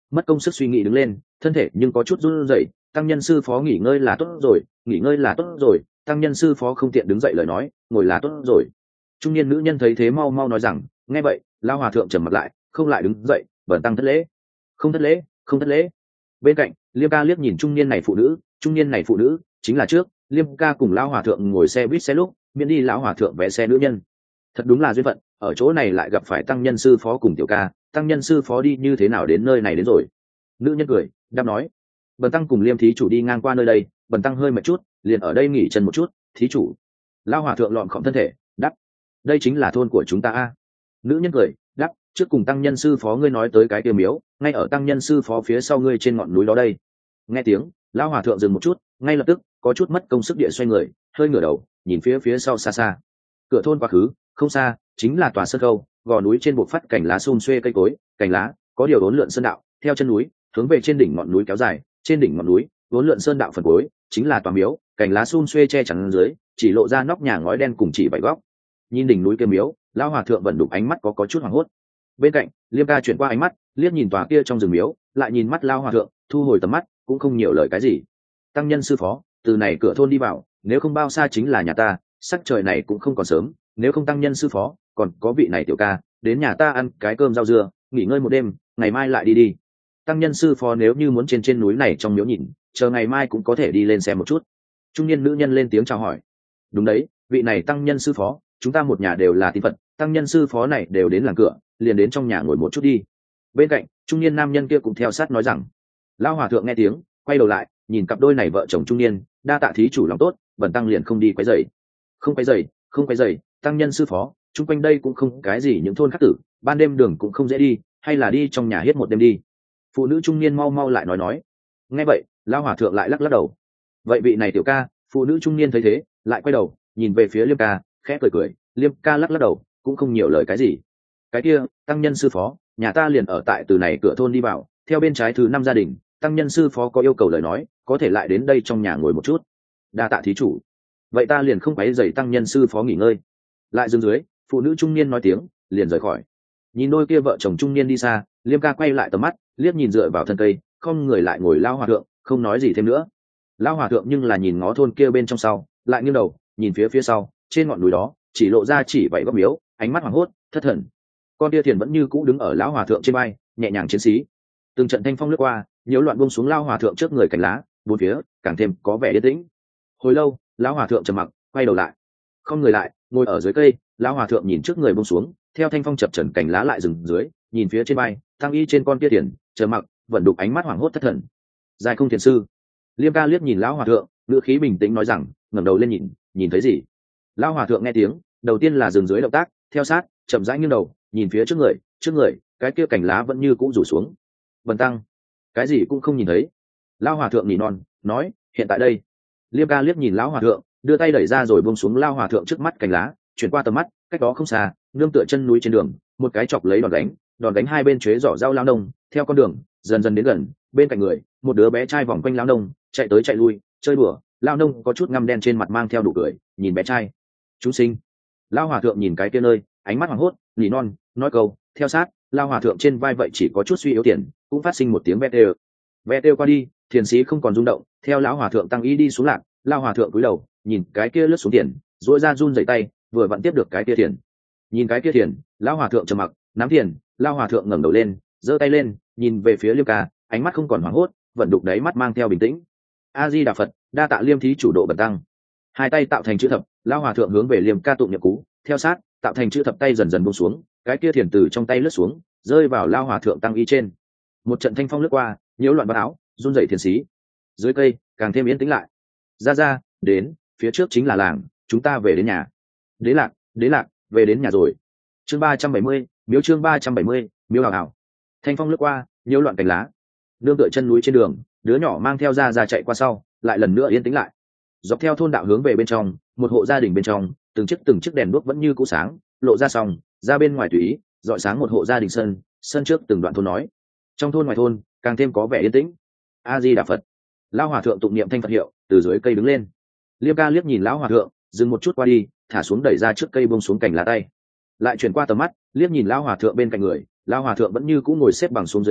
mất công sức suy nghĩ đứng lên, thân thể nhưng có chút run rẩy. Tăng nhân sư phó nghỉ ngơi là tốt rồi, nghỉ ngơi là tốt rồi. Tăng nhân sư phó không tiện đứng dậy lời nói, ngồi là tốt rồi. Trung niên nữ nhân thấy thế mau mau nói rằng, nghe vậy, lao hòa thượng trầm mặt lại, không lại đứng dậy, bẩn tăng thất lễ. Không thất lễ, không thất lễ. Bên cạnh, Liêm ca liếc nhìn trung niên này phụ nữ, trung niên này phụ nữ chính là trước Liêm ca cùng lão hòa thượng ngồi xe buýt xe lúc miễn đi lão hòa thượng vẽ xe nữ nhân. Thật đúng là duyên phận, ở chỗ này lại gặp phải tăng nhân sư phó cùng tiểu ca. Tăng nhân sư phó đi như thế nào đến nơi này đến rồi? Nữ nhân cười đáp nói, bần tăng cùng Liêm thí chủ đi ngang qua nơi đây, bần tăng hơi mệt chút, liền ở đây nghỉ chân một chút. Thí chủ. Lão hòa thượng lọn khom thân thể đáp, đây chính là thôn của chúng ta a. Nữ nhân cười đáp, trước cùng tăng nhân sư phó ngươi nói tới cái tiêu miếu, ngay ở tăng nhân sư phó phía sau ngươi trên ngọn núi đó đây. Nghe tiếng, lão hòa thượng dừng một chút, ngay lập tức có chút mất công sức địa xoay người, hơi ngửa đầu nhìn phía phía sau xa xa. Cửa thôn quá khứ không xa chính là tòa sơn khâu, gò núi trên buộc phát cảnh lá xum xuê cây cối, cành lá có điều uốn lượn sơn đạo theo chân núi hướng về trên đỉnh ngọn núi kéo dài. Trên đỉnh ngọn núi uốn lượn sơn đạo phần cuối chính là tòa miếu, cành lá xum xuê che chắn dưới chỉ lộ ra nóc nhà ngói đen cùng chỉ bảy góc. Nhìn đỉnh núi kia miếu, lão hòa thượng vẫn đục ánh mắt có có chút hoảng hốt. Bên cạnh, Liêm ca chuyển qua ánh mắt liếc nhìn tòa kia trong rừng miếu, lại nhìn mắt lão hòa thượng, thu hồi tầm mắt cũng không nhiều lời cái gì. Tăng nhân sư phó, từ này cửa thôn đi vào, nếu không bao xa chính là nhà ta, sắc trời này cũng không còn sớm, nếu không tăng nhân sư phó còn có vị này tiểu ca đến nhà ta ăn cái cơm rau dưa, nghỉ ngơi một đêm, ngày mai lại đi đi. Tăng nhân sư phó nếu như muốn trên trên núi này trong miếu nhìn, chờ ngày mai cũng có thể đi lên xem một chút. Trung niên nữ nhân lên tiếng chào hỏi. Đúng đấy, vị này tăng nhân sư phó, chúng ta một nhà đều là tín phật, tăng nhân sư phó này đều đến làng cửa, liền đến trong nhà ngồi một chút đi. Bên cạnh, trung niên nam nhân kia cũng theo sát nói rằng. Lão hòa thượng nghe tiếng, quay đầu lại nhìn cặp đôi này vợ chồng trung niên, đa tạ thí chủ lòng tốt, bần tăng liền không đi quấy rầy. Không quấy rầy, không quấy rầy, tăng nhân sư phó, chung quanh đây cũng không cái gì những thôn khác tử, ban đêm đường cũng không dễ đi, hay là đi trong nhà hết một đêm đi. Phụ nữ trung niên mau mau lại nói nói. Nghe vậy, lão hòa thượng lại lắc lắc đầu. Vậy vị này tiểu ca, phụ nữ trung niên thấy thế, lại quay đầu nhìn về phía Liêm ca, khẽ cười cười. Liêm ca lắc lắc đầu, cũng không nhiều lời cái gì. Cái kia, tăng nhân sư phó, nhà ta liền ở tại từ này cửa thôn đi vào, theo bên trái thứ năm gia đình, tăng nhân sư phó có yêu cầu lời nói, có thể lại đến đây trong nhà ngồi một chút. Đa tạ thí chủ. Vậy ta liền không quấy rầy tăng nhân sư phó nghỉ ngơi. Lại dừng dưới, phụ nữ trung niên nói tiếng, liền rời khỏi. Nhìn đôi kia vợ chồng trung niên đi xa, Liêm ca quay lại tầm mắt, liếc nhìn dựa vào thân cây, không người lại ngồi lao hòa thượng, không nói gì thêm nữa. Lao hòa thượng nhưng là nhìn ngó thôn kia bên trong sau, lại nghiêng đầu nhìn phía phía sau, trên ngọn núi đó chỉ lộ ra chỉ bảy góc miếu, ánh mắt hoảng hốt thất thần. Con tia thiền vẫn như cũ đứng ở lão hòa thượng trên vai, nhẹ nhàng chiến sĩ. Từng trận thanh phong lướt qua, nhiễu loạn buông xuống lao hòa thượng trước người cành lá, bốn phía càng thêm có vẻ yên tĩnh. Hồi lâu, lão hòa thượng trầm mặc, quay đầu lại, không người lại ngồi ở dưới cây. Lão hòa thượng nhìn trước người buông xuống, theo thanh phong chập chờn cành lá lại dừng dưới, nhìn phía trên vai tăng y trên con tia thiền, trầm mặc vẫn đục ánh mắt hoảng hốt thất thần. Dài không thiền sư. Liêm ca liếc nhìn lão hòa thượng, ngữ khí bình tĩnh nói rằng, ngẩng đầu lên nhìn, nhìn thấy gì? Lão hòa thượng nghe tiếng, đầu tiên là dừng dưới động tác, theo sát chậm rãi nghiêng đầu nhìn phía trước người, trước người cái kia cành lá vẫn như cũ rủ xuống. Bần tăng cái gì cũng không nhìn thấy. Lão hòa thượng nhìn non nói, hiện tại đây. Liêm ca liếc nhìn lão hòa thượng, đưa tay đẩy ra rồi buông xuống lão hòa thượng trước mắt cành lá, chuyển qua tầm mắt, cách đó không xa, nương tựa chân núi trên đường, một cái chọc lấy đòn đánh, đòn đánh hai bên chế giỏ rau lao nông, theo con đường dần dần đến gần, bên cạnh người một đứa bé trai vòng quanh lao nông, chạy tới chạy lui, chơi đùa. Lao nông có chút ngăm đen trên mặt mang theo đủ cười, nhìn bé trai. Chúng sinh. Lao hòa thượng nhìn cái kia nơi, ánh mắt hoảng hốt, nỉ non nói câu, theo sát. Lao hòa thượng trên vai vậy chỉ có chút suy yếu tiền, cũng phát sinh một tiếng ve têu. Ve têu qua đi, thiền sĩ không còn rung động, theo lão hòa thượng tăng ý đi xuống lạc. Lao hòa thượng cúi đầu nhìn cái kia lướt xuống tiền, duỗi ra run rẩy tay, vừa vặn tiếp được cái kia tiền. Nhìn cái kia tiền, lão hòa thượng trầm mặc, nắm tiền. Lao hòa thượng ngẩng đầu lên, giơ tay lên, nhìn về phía Liêm ca, ánh mắt không còn hoảng hốt, vẫn đục đáy mắt mang theo bình tĩnh. A Di Đà Phật, đa tạ Liêm thí chủ độ bần tăng. Hai tay tạo thành chữ thập, lão hòa thượng hướng về Liêm ca tụng niệm cú, theo sát tạo thành chữ thập tay dần dần buông xuống, cái kia thiền từ trong tay lướt xuống, rơi vào lão hòa thượng tăng y trên. Một trận thanh phong lướt qua, nhiễu loạn vạt áo, run rẩy thiền sĩ. Dưới cây càng thêm yên tĩnh lại. Ra ra đến, phía trước chính là làng, chúng ta về đến nhà. Đế lạc, đế lạc, về đến nhà rồi. Chương ba trăm bảy mươi, miếu chương ba trăm bảy mươi, miếu hào hào. Thanh phong lướt qua, nhiễu loạn cành lá. Nương tựa chân núi trên đường, đứa nhỏ mang theo ra ra chạy qua sau, lại lần nữa yên tĩnh lại. Dọc theo thôn đạo hướng về bên trong, một hộ gia đình bên trong, từng chiếc từng chiếc đèn đuốc vẫn như cũ sáng, lộ ra xong, ra bên ngoài tùy ý, dọi sáng một hộ gia đình sân, sân trước từng đoạn thôn nói. Trong thôn ngoài thôn, càng thêm có vẻ yên tĩnh. A Di Đà Phật. Lão hòa thượng tụng niệm thanh Phật hiệu, từ dưới cây đứng lên. Liêm ca liếc nhìn lão hòa thượng, dừng một chút qua đi, thả xuống đẩy ra trước cây buông xuống cành lá tay. Lại chuyển qua tầm mắt, liếc nhìn lão hòa thượng bên cạnh người, lão hòa thượng vẫn như cũ ngồi xếp bằng xuống dưới cây,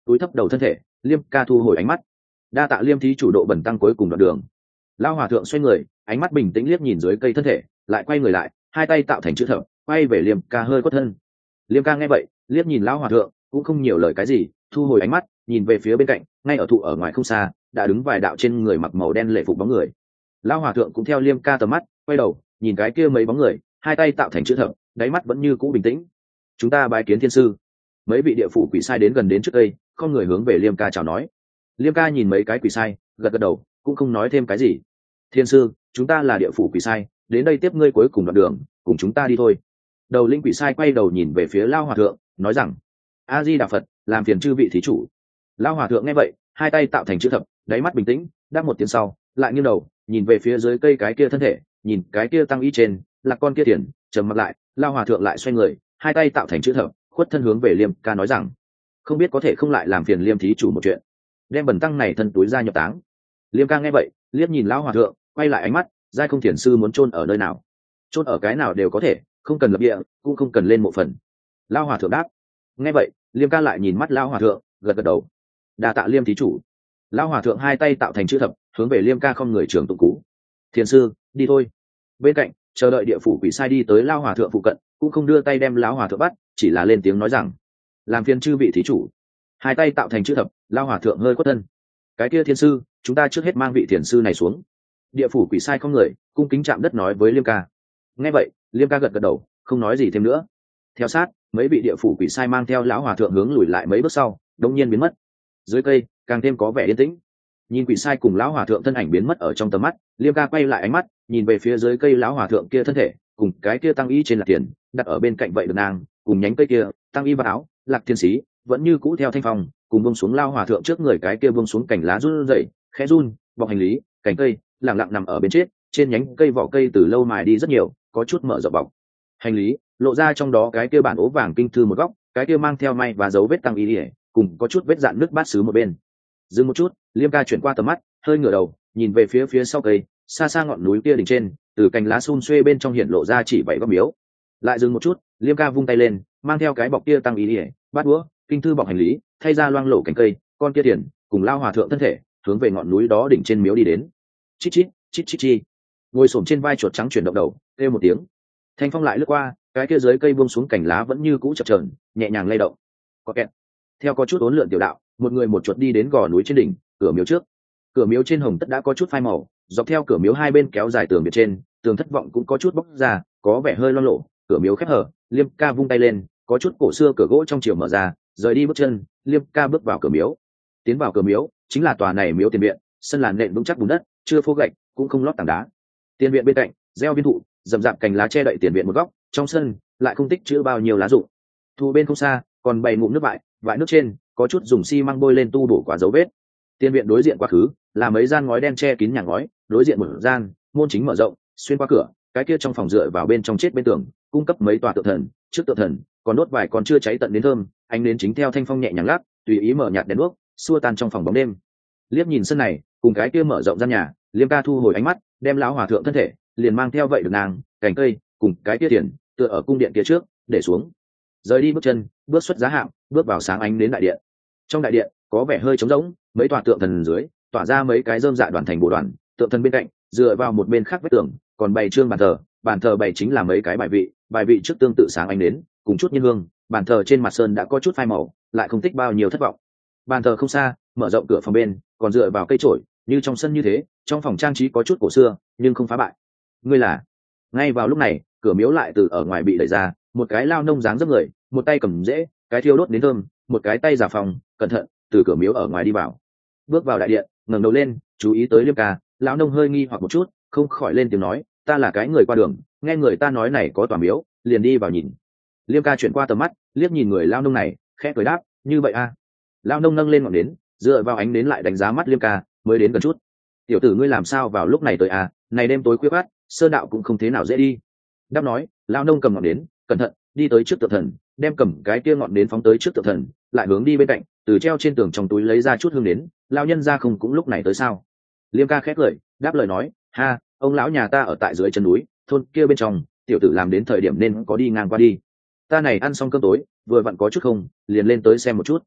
túi thấp đầu thân thể. Liêm ca thu hồi ánh mắt, đa tạ Liêm thí chủ độ bẩn tăng cuối cùng đoạn đường. Lao hòa thượng xoay người, ánh mắt bình tĩnh liếc nhìn dưới cây thân thể, lại quay người lại, hai tay tạo thành chữ thập, quay về Liêm ca hơi quất thân. Liêm ca nghe vậy, liếc nhìn lão hòa thượng, cũng không nhiều lời cái gì, thu hồi ánh mắt, nhìn về phía bên cạnh, ngay ở thụ ở ngoài không xa, đã đứng vài đạo trên người mặc màu đen lễ phục bóng người. Lão hòa thượng cũng theo Liêm ca tầm mắt, quay đầu, nhìn cái kia mấy bóng người, hai tay tạo thành chữ thập, đáy mắt vẫn như cũ bình tĩnh. Chúng ta bái kiến thiên sư. Mấy vị địa phủ quỷ sai đến gần đến trước đây, không người hướng về Liêm ca chào nói. Liêm ca nhìn mấy cái quỷ sai, gật gật đầu, cũng không nói thêm cái gì. Thiên sư, chúng ta là địa phủ quỷ sai, đến đây tiếp ngươi cuối cùng đoạn đường, cùng chúng ta đi thôi. Đầu linh quỷ sai quay đầu nhìn về phía Lao hòa thượng, nói rằng: A Di Đà Phật, làm phiền chư vị thí chủ. Lao hòa thượng nghe vậy, hai tay tạo thành chữ thập, đáy mắt bình tĩnh, đáp một tiếng sau, lại nghiêng đầu nhìn về phía dưới cây cái kia thân thể, nhìn cái kia tăng y trên là con kia tiền, trầm mặt lại. Lao hòa thượng lại xoay người, hai tay tạo thành chữ thập, khuất thân hướng về Liêm ca nói rằng: không biết có thể không lại làm phiền Liêm thí chủ một chuyện, đem bẩn tăng này thân túi ra nhập táng. Liêm ca nghe vậy, liếc nhìn Lão hòa thượng, quay lại ánh mắt, giai không thiền sư muốn chôn ở nơi nào? Chôn ở cái nào đều có thể, không cần lập địa, cũng không cần lên mộ phần. Lão hòa thượng đáp. Nghe vậy, Liêm ca lại nhìn mắt Lão hòa thượng, gật gật đầu. Đa tạ Liêm thí chủ. Lão hòa thượng hai tay tạo thành chữ thập, hướng về Liêm ca không người trường tụng cú. Thiền sư, đi thôi. Bên cạnh, chờ đợi địa phủ quỷ sai đi tới Lão hòa thượng phụ cận, cũng không đưa tay đem Lão hòa thượng bắt, chỉ là lên tiếng nói rằng: làm phiền chư vị thí chủ. Hai tay tạo thành chữ thập, Lão hòa thượng hơi quất thân. Cái kia thiên sư, chúng ta trước hết mang vị thiền sư này xuống. Địa phủ quỷ sai không người, cung kính chạm đất nói với Liêm ca. Nghe vậy, Liêm ca gật gật đầu, không nói gì thêm nữa. Theo sát, mấy vị địa phủ quỷ sai mang theo lão hòa thượng hướng lùi lại mấy bước sau, đống nhiên biến mất. Dưới cây càng thêm có vẻ yên tĩnh. Nhìn quỷ sai cùng lão hòa thượng thân ảnh biến mất ở trong tầm mắt, Liêm ca quay lại ánh mắt, nhìn về phía dưới cây lão hòa thượng kia thân thể, cùng cái kia tăng y trên lạc tiền, đặt ở bên cạnh vậy được nàng, cùng nhánh cây kia, tăng y và áo, lạc thiên sĩ, vẫn như cũ theo thanh phong, cùng buông xuống lao hòa thượng trước người cái kia buông xuống cành lá run rẩy, khẽ run, bọc hành lý, cành cây lặng lặng nằm ở bên chết, trên nhánh cây vỏ cây từ lâu mài đi rất nhiều, có chút mở rộng bọc hành lý, lộ ra trong đó cái kia bản ố vàng kinh thư một góc, cái kia mang theo may và dấu vết tăng y ỉa, cùng có chút vết dạn nước bát sứ một bên. Dừng một chút, Liêm ca chuyển qua tầm mắt, hơi ngửa đầu nhìn về phía phía sau cây, xa xa ngọn núi kia đỉnh trên, từ cành lá xum xuê bên trong hiện lộ ra chỉ bảy góc miếu. Lại dừng một chút, Liêm ca vung tay lên, mang theo cái bọc kia tăng y ỉa, bát đũa, kinh thư bọc hành lý, thay ra loang lổ cành cây, con kia tiền, cùng lao hòa thượng thân thể, hướng về ngọn núi đó đỉnh trên miếu đi đến. Chít chít chít chít chi, ngồi xổm trên vai chuột trắng chuyển động đầu, kêu một tiếng. Thanh phong lại lướt qua, cái kia dưới cây buông xuống cành lá vẫn như cũ chập chờn, nhẹ nhàng lay động. Có kẹt. Theo có chút uốn lượn tiểu đạo, một người một chuột đi đến gò núi trên đỉnh, cửa miếu trước. Cửa miếu trên hồng tất đã có chút phai màu, dọc theo cửa miếu hai bên kéo dài tường biệt trên, tường thất vọng cũng có chút bóc ra, có vẻ hơi loang lổ. Cửa miếu khép hở, Liêm ca vung tay lên, có chút cổ xưa cửa gỗ trong chiều mở ra, rời đi bước chân, Liêm ca bước vào cửa miếu. Tiến vào cửa miếu, chính là tòa này miếu tiền viện, sân là nện vững chắc bùn đất, chưa phô gạch, cũng không lót tảng đá. Tiền viện bên cạnh, gieo viên thụ, rậm rạp cành lá che đậy tiền viện một góc, trong sân lại không tích chứa bao nhiêu lá rụng. Thụ bên không xa, còn bày ngụm nước vại, vại nước trên có chút dùng xi măng bôi lên tu bổ quả dấu vết. Tiền viện đối diện quá khứ là mấy gian ngói đen che kín nhà ngói, đối diện một gian môn chính mở rộng, xuyên qua cửa, cái kia trong phòng dựa vào bên trong chết bên tường, cung cấp mấy tòa tượng thần, trước tượng thần còn đốt vài còn chưa cháy tận đến thơm, ánh nến chính theo thanh phong nhẹ nhàng lắc, tùy ý mở nhạt đèn đuốc, xua tan trong phòng bóng đêm. Liếc nhìn sân này, cùng cái kia mở rộng gian nhà, Liêm ca thu hồi ánh mắt, đem lão hòa thượng thân thể liền mang theo vậy được nàng, cành cây cùng cái kia tiền tựa ở cung điện kia trước, để xuống. Rời đi bước chân, bước xuất giá hạm, bước vào sáng ánh đến đại điện. Trong đại điện có vẻ hơi trống rỗng, mấy tòa tượng thần dưới tỏa ra mấy cái rơm dạ đoàn thành bộ đoàn, tượng thần bên cạnh dựa vào một bên khác vách tường còn bày trương bàn thờ, bàn thờ bày chính là mấy cái bài vị, bài vị trước tương tự sáng ánh đến, cùng chút nhiên hương, bàn thờ trên mặt sơn đã có chút phai màu, lại không tích bao nhiêu thất vọng. Bàn thờ không xa, mở rộng cửa phòng bên, còn dựa vào cây trổi, như trong sân như thế, trong phòng trang trí có chút cổ xưa, nhưng không phá bại. Ngươi là? Ngay vào lúc này, cửa miếu lại từ ở ngoài bị đẩy ra, một cái lao nông dáng dấp người, một tay cầm rễ, cái thiêu đốt đến thơm, một cái tay giả phòng, cẩn thận, từ cửa miếu ở ngoài đi vào. Bước vào đại điện, ngẩng đầu lên, chú ý tới Liêm ca, lão nông hơi nghi hoặc một chút, không khỏi lên tiếng nói, ta là cái người qua đường, nghe người ta nói này có tòa miếu, liền đi vào nhìn. Liêm ca chuyển qua tầm mắt, liếc nhìn người lao nông này, khẽ cười đáp, như vậy a. À. Lao nông nâng lên ngọn nến, dựa vào ánh nến lại đánh giá mắt Liêm ca, mới đến gần chút. Tiểu tử ngươi làm sao vào lúc này tới à, này đêm tối khuya khoắt, sơn đạo cũng không thế nào dễ đi. Đáp nói, lao nông cầm ngọn nến, cẩn thận đi tới trước tượng thần, đem cầm cái kia ngọn nến phóng tới trước tượng thần, lại hướng đi bên cạnh, từ treo trên tường trong túi lấy ra chút hương nến. Lao nhân ra không cũng lúc này tới sao? Liêm ca khét lời, đáp lời nói, ha, ông lão nhà ta ở tại dưới chân núi, thôn kia bên trong, tiểu tử làm đến thời điểm nên có đi ngang qua đi. Ta này ăn xong cơm tối, vừa vặn có chút không, liền lên tới xem một chút.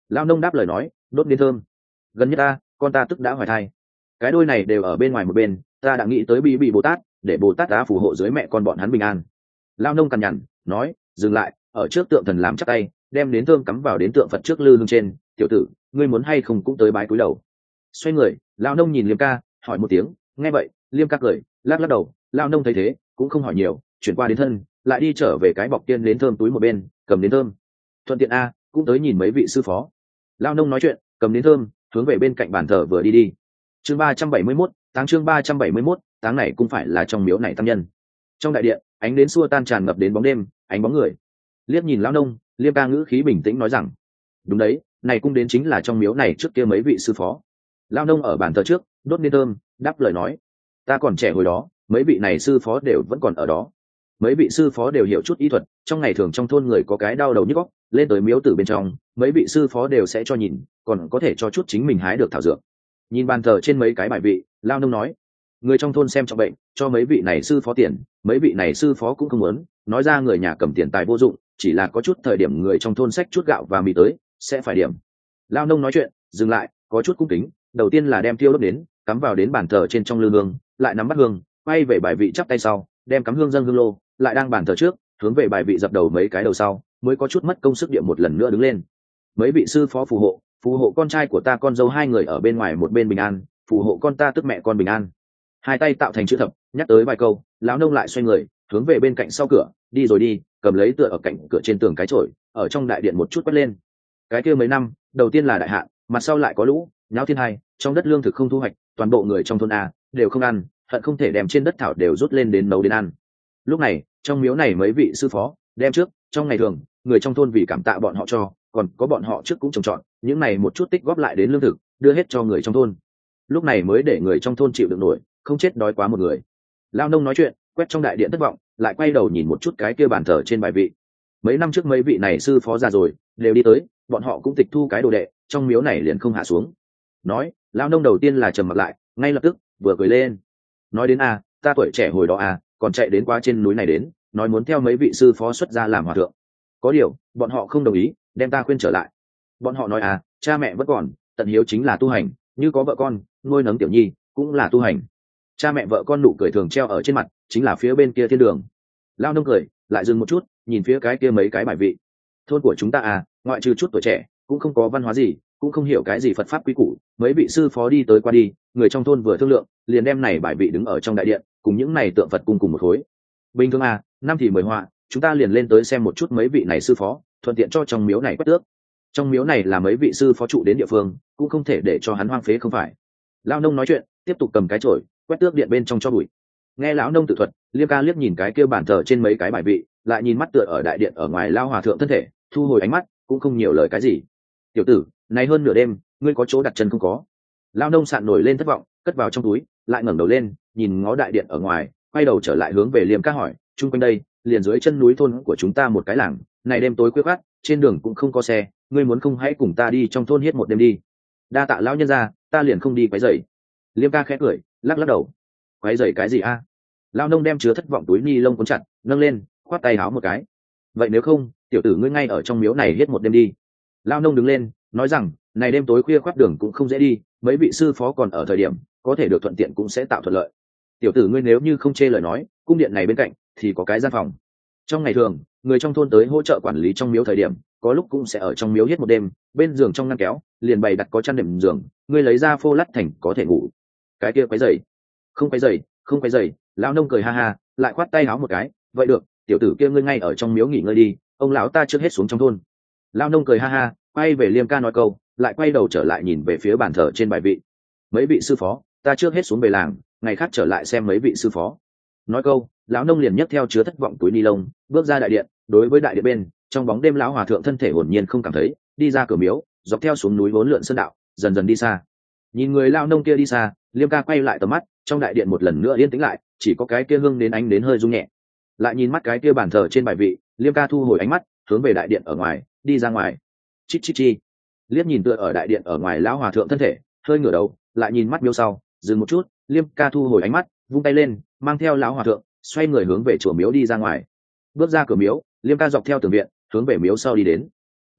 Lão nông đáp lời nói, đốt đến thơm. Gần nhất ta con ta tức đã hoài thai, cái đôi này đều ở bên ngoài một bên, ta đã nghĩ tới bi bị bồ tát, để bồ tát đã phù hộ dưới mẹ con bọn hắn bình an. Lão nông cằn nhằn nói, dừng lại ở trước tượng thần làm chắc tay, đem đến thơm cắm vào đến tượng Phật trước lư hương trên. Tiểu tử, ngươi muốn hay không cũng tới bái cúi đầu. Xoay người, lão nông nhìn Liêm ca hỏi một tiếng. Nghe vậy Liêm ca cười lắc lắc đầu. Lão nông thấy thế cũng không hỏi nhiều, chuyển qua đến thân, lại đi trở về cái bọc tiên đến thơm túi một bên, cầm đến thơm. Thuận tiện a cũng tới nhìn mấy vị sư phó. Lão nông nói chuyện, cầm đến thơm hướng về bên cạnh bàn thờ vừa đi đi. Chương ba trăm bảy mươi mốt, táng chương ba trăm bảy mươi mốt, táng này cũng phải là trong miếu này tăng nhân. Trong đại điện, ánh đến xua tan tràn ngập đến bóng đêm, ánh bóng người. Liếc nhìn lão nông, Liêm ca ngữ khí bình tĩnh nói rằng, đúng đấy, này cũng đến chính là trong miếu này trước kia mấy vị sư phó. Lão nông ở bàn thờ trước đốt nên thơm, đáp lời nói, ta còn trẻ hồi đó, mấy vị này sư phó đều vẫn còn ở đó. Mấy vị sư phó đều hiểu chút y thuật, trong ngày thường trong thôn người có cái đau đầu nhức óc, lên tới miếu tử bên trong, mấy vị sư phó đều sẽ cho nhìn, còn có thể cho chút chính mình hái được thảo dược. Nhìn bàn thờ trên mấy cái bài vị, Lao nông nói, người trong thôn xem trọng bệnh, cho mấy vị này sư phó tiền, mấy vị này sư phó cũng không muốn, nói ra người nhà cầm tiền tài vô dụng, chỉ là có chút thời điểm người trong thôn xách chút gạo và mì tới, sẽ phải điểm. Lao nông nói chuyện dừng lại, có chút cung kính, đầu tiên là đem thiêu đốt đến cắm vào đến bàn thờ trên trong lư hương, lại nắm bắt hương, quay về bài vị chắp tay sau, đem cắm hương dâng hương lô, lại đang bàn thờ trước hướng về bài vị dập đầu mấy cái đầu sau, mới có chút mất công sức điện một lần nữa đứng lên. Mấy vị sư phó phù hộ, phù hộ con trai của ta con dâu hai người ở bên ngoài một bên bình an, phù hộ con ta tức mẹ con bình an. Hai tay tạo thành chữ thập, nhắc tới vài câu, lão nông lại xoay người hướng về bên cạnh sau cửa đi rồi đi, cầm lấy tựa ở cạnh cửa trên tường cái chổi, ở trong đại điện một chút quét lên. Cái kia mấy năm đầu tiên là đại hạn, mặt sau lại có lũ nháo thiên hai, trong đất lương thực không thu hoạch, toàn bộ người trong thôn a đều không ăn, hận không thể đem trên đất thảo đều rút lên đến nấu đến ăn. Lúc này trong miếu này mấy vị sư phó đem trước trong ngày thường người trong thôn vì cảm tạ bọn họ cho, còn có bọn họ trước cũng trồng trọt những này một chút tích góp lại đến lương thực, đưa hết cho người trong thôn. Lúc này mới để người trong thôn chịu đựng nổi, không chết đói quá một người. Lao nông nói chuyện, quét trong đại điện thất vọng, lại quay đầu nhìn một chút cái kia bàn thờ trên bài vị. Mấy năm trước mấy vị này sư phó già rồi đều đi tới, bọn họ cũng tịch thu cái đồ đệ, trong miếu này liền không hạ xuống. Nói, Lao nông đầu tiên là trầm mặt lại, ngay lập tức vừa cười lên. Nói đến a, ta tuổi trẻ hồi đó a, còn chạy đến quá trên núi này đến, nói muốn theo mấy vị sư phó xuất gia làm hòa thượng. Có điều bọn họ không đồng ý, đem ta khuyên trở lại. Bọn họ nói à, cha mẹ vẫn còn, tận hiếu chính là tu hành, như có vợ con nuôi nấng tiểu nhi cũng là tu hành. Cha mẹ vợ con nụ cười thường treo ở trên mặt, chính là phía bên kia thiên đường. Lao nông cười lại dừng một chút, nhìn phía cái kia mấy cái bài vị. Thôn của chúng ta à, ngoại trừ chút tuổi trẻ, cũng không có văn hóa gì, cũng không hiểu cái gì Phật pháp quý củ. Mấy vị sư phó đi tới qua đi, người trong thôn vừa thương lượng, liền đem này bài vị đứng ở trong đại điện, cùng những này tượng Phật cung cùng một khối. Bình thường à, năm thì mười họa, chúng ta liền lên tới xem một chút mấy vị này sư phó, thuận tiện cho trong miếu này quét tước. Trong miếu này là mấy vị sư phó trụ đến địa phương, cũng không thể để cho hắn hoang phế không phải. Lão nông nói chuyện, tiếp tục cầm cái chổi quét tước điện bên trong cho bụi. Nghe lão nông tự thuật, Liêm ca liếc nhìn cái kia bàn thờ trên mấy cái bài vị, lại nhìn mắt tựa ở đại điện ở ngoài lao hòa thượng thân thể, thu hồi ánh mắt, cũng không nhiều lời cái gì. Tiểu tử, này hơn nửa đêm, ngươi có chỗ đặt chân không có? Lão nông sạn nổi lên thất vọng, cất vào trong túi, lại ngẩng đầu lên, nhìn ngó đại điện ở ngoài, quay đầu trở lại hướng về Liêm ca hỏi, chung quanh đây, liền dưới chân núi thôn của chúng ta một cái làng, này đêm tối khuya khoắt, trên đường cũng không có xe, ngươi muốn không hãy cùng ta đi trong thôn hết một đêm đi. Đa tạ lão nhân gia, ta liền không đi quấy rầy. Liêm ca khẽ cười, lắc lắc đầu. Quấy rầy cái gì a? Lão nông đem chứa thất vọng túi ni lông cuốn chặt, nâng lên, khoát tay háo một cái. Vậy nếu không, tiểu tử ngươi ngay ở trong miếu này hết một đêm đi. Lão nông đứng lên, nói rằng, này đêm tối khuya khoắt đường cũng không dễ đi, mấy vị sư phó còn ở thời điểm, có thể được thuận tiện cũng sẽ tạo thuận lợi. Tiểu tử ngươi nếu như không chê lời nói, cung điện này bên cạnh thì có cái gian phòng. Trong ngày thường, người trong thôn tới hỗ trợ quản lý trong miếu thời điểm, có lúc cũng sẽ ở trong miếu hết một đêm, bên giường trong ngăn kéo liền bày đặt có chăn đệm giường, ngươi lấy ra phô lắt thành có thể ngủ. Cái kia quấy rầy? Không quấy rầy, không quấy rầy. Lão nông cười ha ha, lại khoát tay áo một cái, vậy được, tiểu tử kia ngươi ngay ở trong miếu nghỉ ngơi đi, ông lão ta trước hết xuống trong thôn. Lão nông cười ha ha, quay về Liêm ca nói câu, lại quay đầu trở lại nhìn về phía bàn thờ trên bài vị. Mấy vị sư phó, ta trước hết xuống về làng, ngày khác trở lại xem mấy vị sư phó. Nói câu, lão nông liền nhấc theo chứa thất vọng túi ni lông, bước ra đại điện. Đối với đại điện bên, trong bóng đêm lão hòa thượng thân thể hồn nhiên không cảm thấy, đi ra cửa miếu, dọc theo xuống núi vốn lượn sơn đạo, dần dần đi xa. Nhìn người lão nông kia đi xa, Liêm ca quay lại tầm mắt, trong đại điện một lần nữa yên tĩnh lại, chỉ có cái kia hương đến ánh đến hơi rung nhẹ. Lại nhìn mắt cái kia bàn thờ trên bài vị, Liêm ca thu hồi ánh mắt, hướng về đại điện ở ngoài, đi ra ngoài. Chít chít chi. Liếc nhìn tựa ở đại điện ở ngoài lão hòa thượng thân thể, hơi ngửa đầu, lại nhìn mắt miếu sau, dừng một chút, Liêm ca thu hồi ánh mắt, vung tay lên, mang theo lão hòa thượng, xoay người hướng về chùa miếu đi ra ngoài. Bước ra cửa miếu, Liêm ca dọc theo tường viện, hướng về miếu sau đi đến.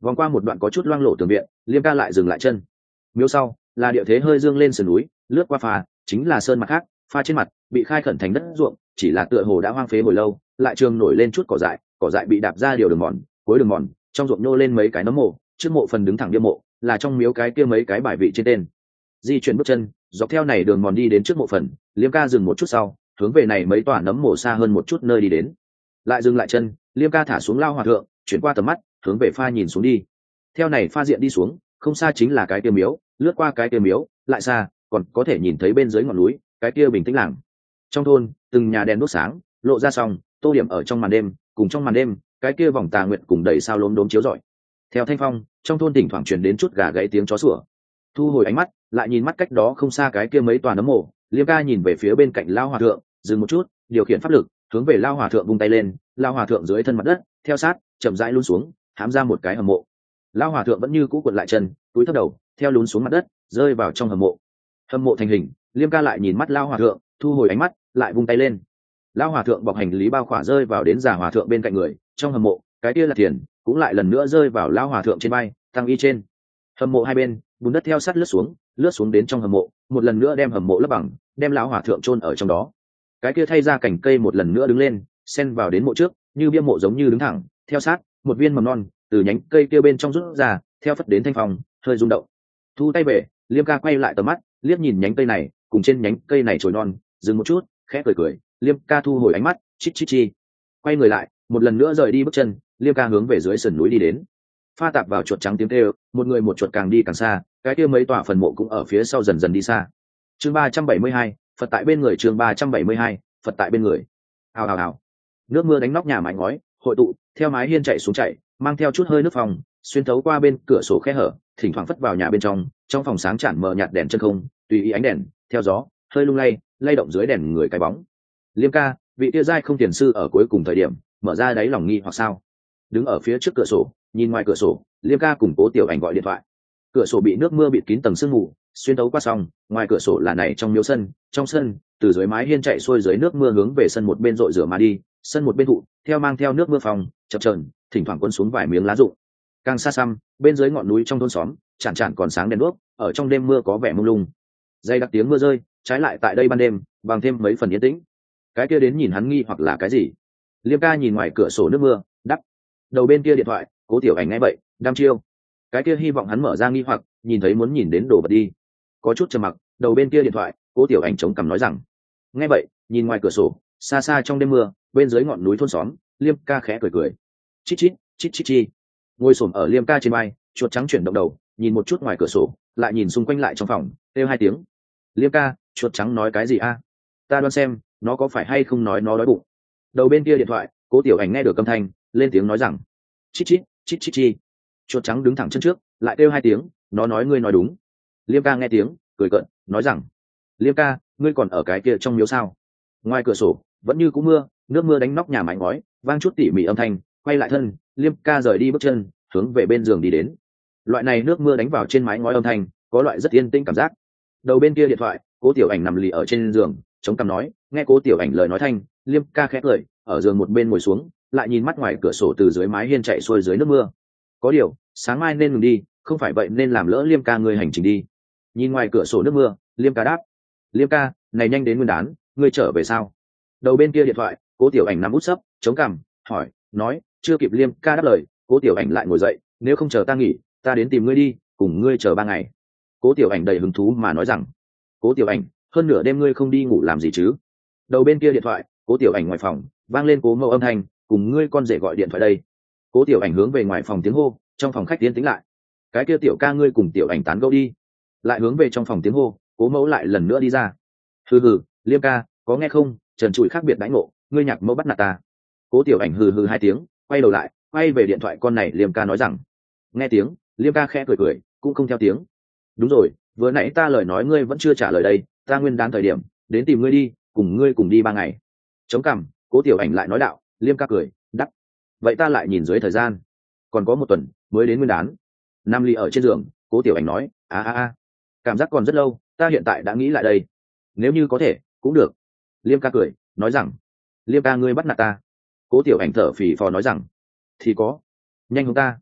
vòng qua một đoạn có chút loang lổ tường viện, Liêm ca lại dừng lại chân. Miếu sau là địa thế hơi dương lên sườn núi, lướt qua phà chính là sơn mặt khác, pha trên mặt bị khai khẩn thành đất ruộng, chỉ là tựa hồ đã hoang phế hồi lâu, lại trường nổi lên chút cỏ dại, cỏ dại bị đạp ra điều đường mòn, cuối đường mòn trong ruộng nhô lên mấy cái nấm mộ, trước mộ phần đứng thẳng bia mộ là trong miếu cái kia mấy cái bài vị trên tên. Di chuyển bước chân dọc theo này đường mòn đi đến trước mộ phần, Liêm ca dừng một chút sau hướng về này mấy tòa nấm mộ xa hơn một chút nơi đi đến, lại dừng lại chân. Liêm ca thả xuống lao hòa thượng, chuyển qua tầm mắt hướng về pha nhìn xuống đi. Theo này pha diện đi xuống, không xa chính là cái kia miếu, lướt qua cái kia miếu lại xa còn có thể nhìn thấy bên dưới ngọn núi cái kia bình tĩnh làng. Trong thôn từng nhà đèn đốt sáng lộ ra xong, tô điểm ở trong màn đêm, cùng trong màn đêm cái kia vòng tà nguyện cùng đầy sao lốm đốm chiếu rọi. Theo thanh phong, trong thôn thỉnh thoảng truyền đến chút gà gáy tiếng chó sủa. Thu hồi ánh mắt, lại nhìn mắt cách đó không xa cái kia mấy tòa nấm mộ, Liêm ca nhìn về phía bên cạnh lao hòa thượng, dừng một chút, điều khiển pháp lực hướng về lao hòa thượng vung tay lên. Lao hòa thượng dưới thân mặt đất theo sát chậm rãi lún xuống, hám ra một cái hầm mộ. Lao hòa thượng vẫn như cũ cuộn lại chân, túi thấp đầu theo lún xuống mặt đất, rơi vào trong hầm mộ. Hầm mộ thành hình, Liêm ca lại nhìn mắt lao hòa thượng, thu hồi ánh mắt, lại vung tay lên. Lao hòa thượng bọc hành lý bao khỏa rơi vào đến già hòa thượng bên cạnh người. Trong hầm mộ cái kia là tiền cũng lại lần nữa rơi vào lao hòa thượng trên vai, tăng y trên. Hầm mộ hai bên bùn đất theo sát lướt xuống, lướt xuống đến trong hầm mộ, một lần nữa đem hầm mộ lấp bằng, đem lão hòa thượng chôn ở trong đó. Cái kia thay ra cành cây một lần nữa đứng lên, xen vào đến mộ trước, như bia mộ giống như đứng thẳng, theo sát một viên mầm non từ nhánh cây kia bên trong rút ra, theo phất đến thanh phòng, hơi rung động. Thu tay về, Liêm ca quay lại tầm mắt, liếc nhìn nhánh cây này cùng trên nhánh cây này trồi non, dừng một chút, khẽ cười cười. Liêm ca thu hồi ánh mắt, chít chít chi, quay người lại, một lần nữa rời đi bước chân. Liêm ca hướng về dưới sườn núi đi đến. Pha tạp vào chuột trắng tiếng kêu, một người một chuột càng đi càng xa, cái kia mấy tòa phần mộ cũng ở phía sau dần dần đi xa. Chương ba trăm bảy mươi hai, Phật tại bên người. Chương ba trăm bảy mươi hai, Phật tại bên người. Hào hào hào. Nước mưa đánh nóc nhà mái ngói, hội tụ theo mái hiên chạy xuống chạy, mang theo chút hơi nước phòng, xuyên thấu qua bên cửa sổ khe hở, thỉnh thoảng phất vào nhà bên trong. Trong phòng sáng chản mờ nhạt đèn chân không, tùy ý ánh đèn theo gió hơi lung lay, lay động dưới đèn người cái bóng. Liêm ca, vị tia giai không tiền sư ở cuối cùng thời điểm mở ra đáy lòng nghi hoặc sao? Đứng ở phía trước cửa sổ, nhìn ngoài cửa sổ, Liêm ca cùng Cố Tiểu Ảnh gọi điện thoại. Cửa sổ bị nước mưa bịt kín tầng sương mù, xuyên thấu qua xong, ngoài cửa sổ là này trong miếu sân, trong sân từ dưới mái hiên chạy xuôi dưới nước mưa hướng về sân một bên rội rửa mà đi, sân một bên thụ theo mang theo nước mưa phòng chập chờn, thỉnh thoảng cuốn xuống vài miếng lá rụng. Càng xa xăm, bên dưới ngọn núi trong thôn xóm chản chản còn sáng đèn đuốc, ở trong đêm mưa có vẻ mông lung. Dây đặc tiếng mưa rơi, trái lại tại đây ban đêm bằng thêm mấy phần yên tĩnh. Cái kia đến nhìn hắn nghi hoặc là cái gì? Liêm ca nhìn ngoài cửa sổ nước mưa, đắp. Đầu bên kia điện thoại, Cố Tiểu Ảnh nghe vậy, đăm chiêu. Cái kia hy vọng hắn mở ra nghi hoặc, nhìn thấy muốn nhìn đến đồ vật đi. Có chút trầm mặc, đầu bên kia điện thoại, Cố Tiểu Ảnh chống cằm nói rằng. Nghe vậy, nhìn ngoài cửa sổ, xa xa trong đêm mưa, bên dưới ngọn núi thôn xóm, Liêm ca khẽ cười cười. Chít chít, chít chít chi. Ngồi xổm ở Liêm ca trên vai, chuột trắng chuyển động đầu, nhìn một chút ngoài cửa sổ, lại nhìn xung quanh lại trong phòng, kêu hai tiếng. Liêm ca, chuột trắng nói cái gì a? Ta đoán xem, nó có phải hay không nói nó đói bụng. Đầu bên kia điện thoại, Cố Tiểu Ảnh nghe được âm thanh, lên tiếng nói rằng. Chít chít, chít chít chi. Chuột trắng đứng thẳng chân trước, lại kêu hai tiếng, nó nói ngươi nói đúng. Liêm ca nghe tiếng, cười cợt, nói rằng. Liêm ca, ngươi còn ở cái kia trong miếu sao? Ngoài cửa sổ vẫn như cú mưa, nước mưa đánh nóc nhà mái ngói, vang chút tỉ mỉ âm thanh. Quay lại thân, Liêm ca rời đi bước chân, hướng về bên giường đi đến. Loại này nước mưa đánh vào trên mái ngói âm thanh, có loại rất yên tĩnh cảm giác. Đầu bên kia điện thoại, Cố Tiểu Ảnh nằm lì ở trên giường, chống cằm nói, nghe Cố Tiểu Ảnh lời nói thanh, Liêm ca khẽ cười, ở giường một bên ngồi xuống, lại nhìn mắt ngoài cửa sổ từ dưới mái hiên chạy xuôi dưới nước mưa. Có điều, sáng mai nên ngừng đi, không phải vậy nên làm lỡ Liêm ca ngươi hành trình đi. Nhìn ngoài cửa sổ nước mưa, Liêm ca đáp. Liêm ca, này nhanh đến Nguyên đán, ngươi trở về sao? Đầu bên kia điện thoại, Cố Tiểu Ảnh nằm út sấp, chống cằm, hỏi, nói, chưa kịp Liêm ca đáp lời, Cố Tiểu Ảnh lại ngồi dậy, nếu không chờ ta nghỉ, ta đến tìm ngươi đi, cùng ngươi chờ ba ngày. Cố Tiểu Ảnh đầy hứng thú mà nói rằng. Cố Tiểu Ảnh, hơn nửa đêm ngươi không đi ngủ làm gì chứ? Đầu bên kia điện thoại, Cố Tiểu Ảnh ngoài phòng vang lên Cố Mậu âm thanh, cùng ngươi con rể gọi điện thoại đây. Cố Tiểu Ảnh hướng về ngoài phòng tiếng hô, trong phòng khách tiến tĩnh lại. Cái kia Tiểu ca ngươi cùng Tiểu Ảnh tán gẫu đi. Lại hướng về trong phòng tiếng hô, Cố Mẫu lại lần nữa đi ra. Hừ hừ, Liêm ca, có nghe không, trần trụi khác biệt đãi ngộ, ngươi nhạc mẫu bắt nạt ta. Cố Tiểu Ảnh hừ hừ hai tiếng, quay đầu lại, quay về điện thoại con này Liêm ca nói rằng. Nghe tiếng, Liêm ca khẽ cười cười, cũng không theo tiếng. Đúng rồi, vừa nãy ta lời nói ngươi vẫn chưa trả lời đây, ta nguyên đán thời điểm đến tìm ngươi đi, cùng ngươi cùng đi ba ngày. Chống cằm, Cố Tiểu Ảnh lại nói đạo. Liêm ca cười, đắc. Vậy ta lại nhìn dưới thời gian, còn có một tuần mới đến nguyên đán. Nam ly ở trên giường, Cố Tiểu Ảnh nói, a a a, cảm giác còn rất lâu, ta hiện tại đã nghĩ lại đây, nếu như có thể cũng được. Liêm ca cười, nói rằng. Liêm ca ngươi bắt nạt ta. Cố Tiểu Ảnh thở phì phò nói rằng. Thì có, nhanh hơn ta.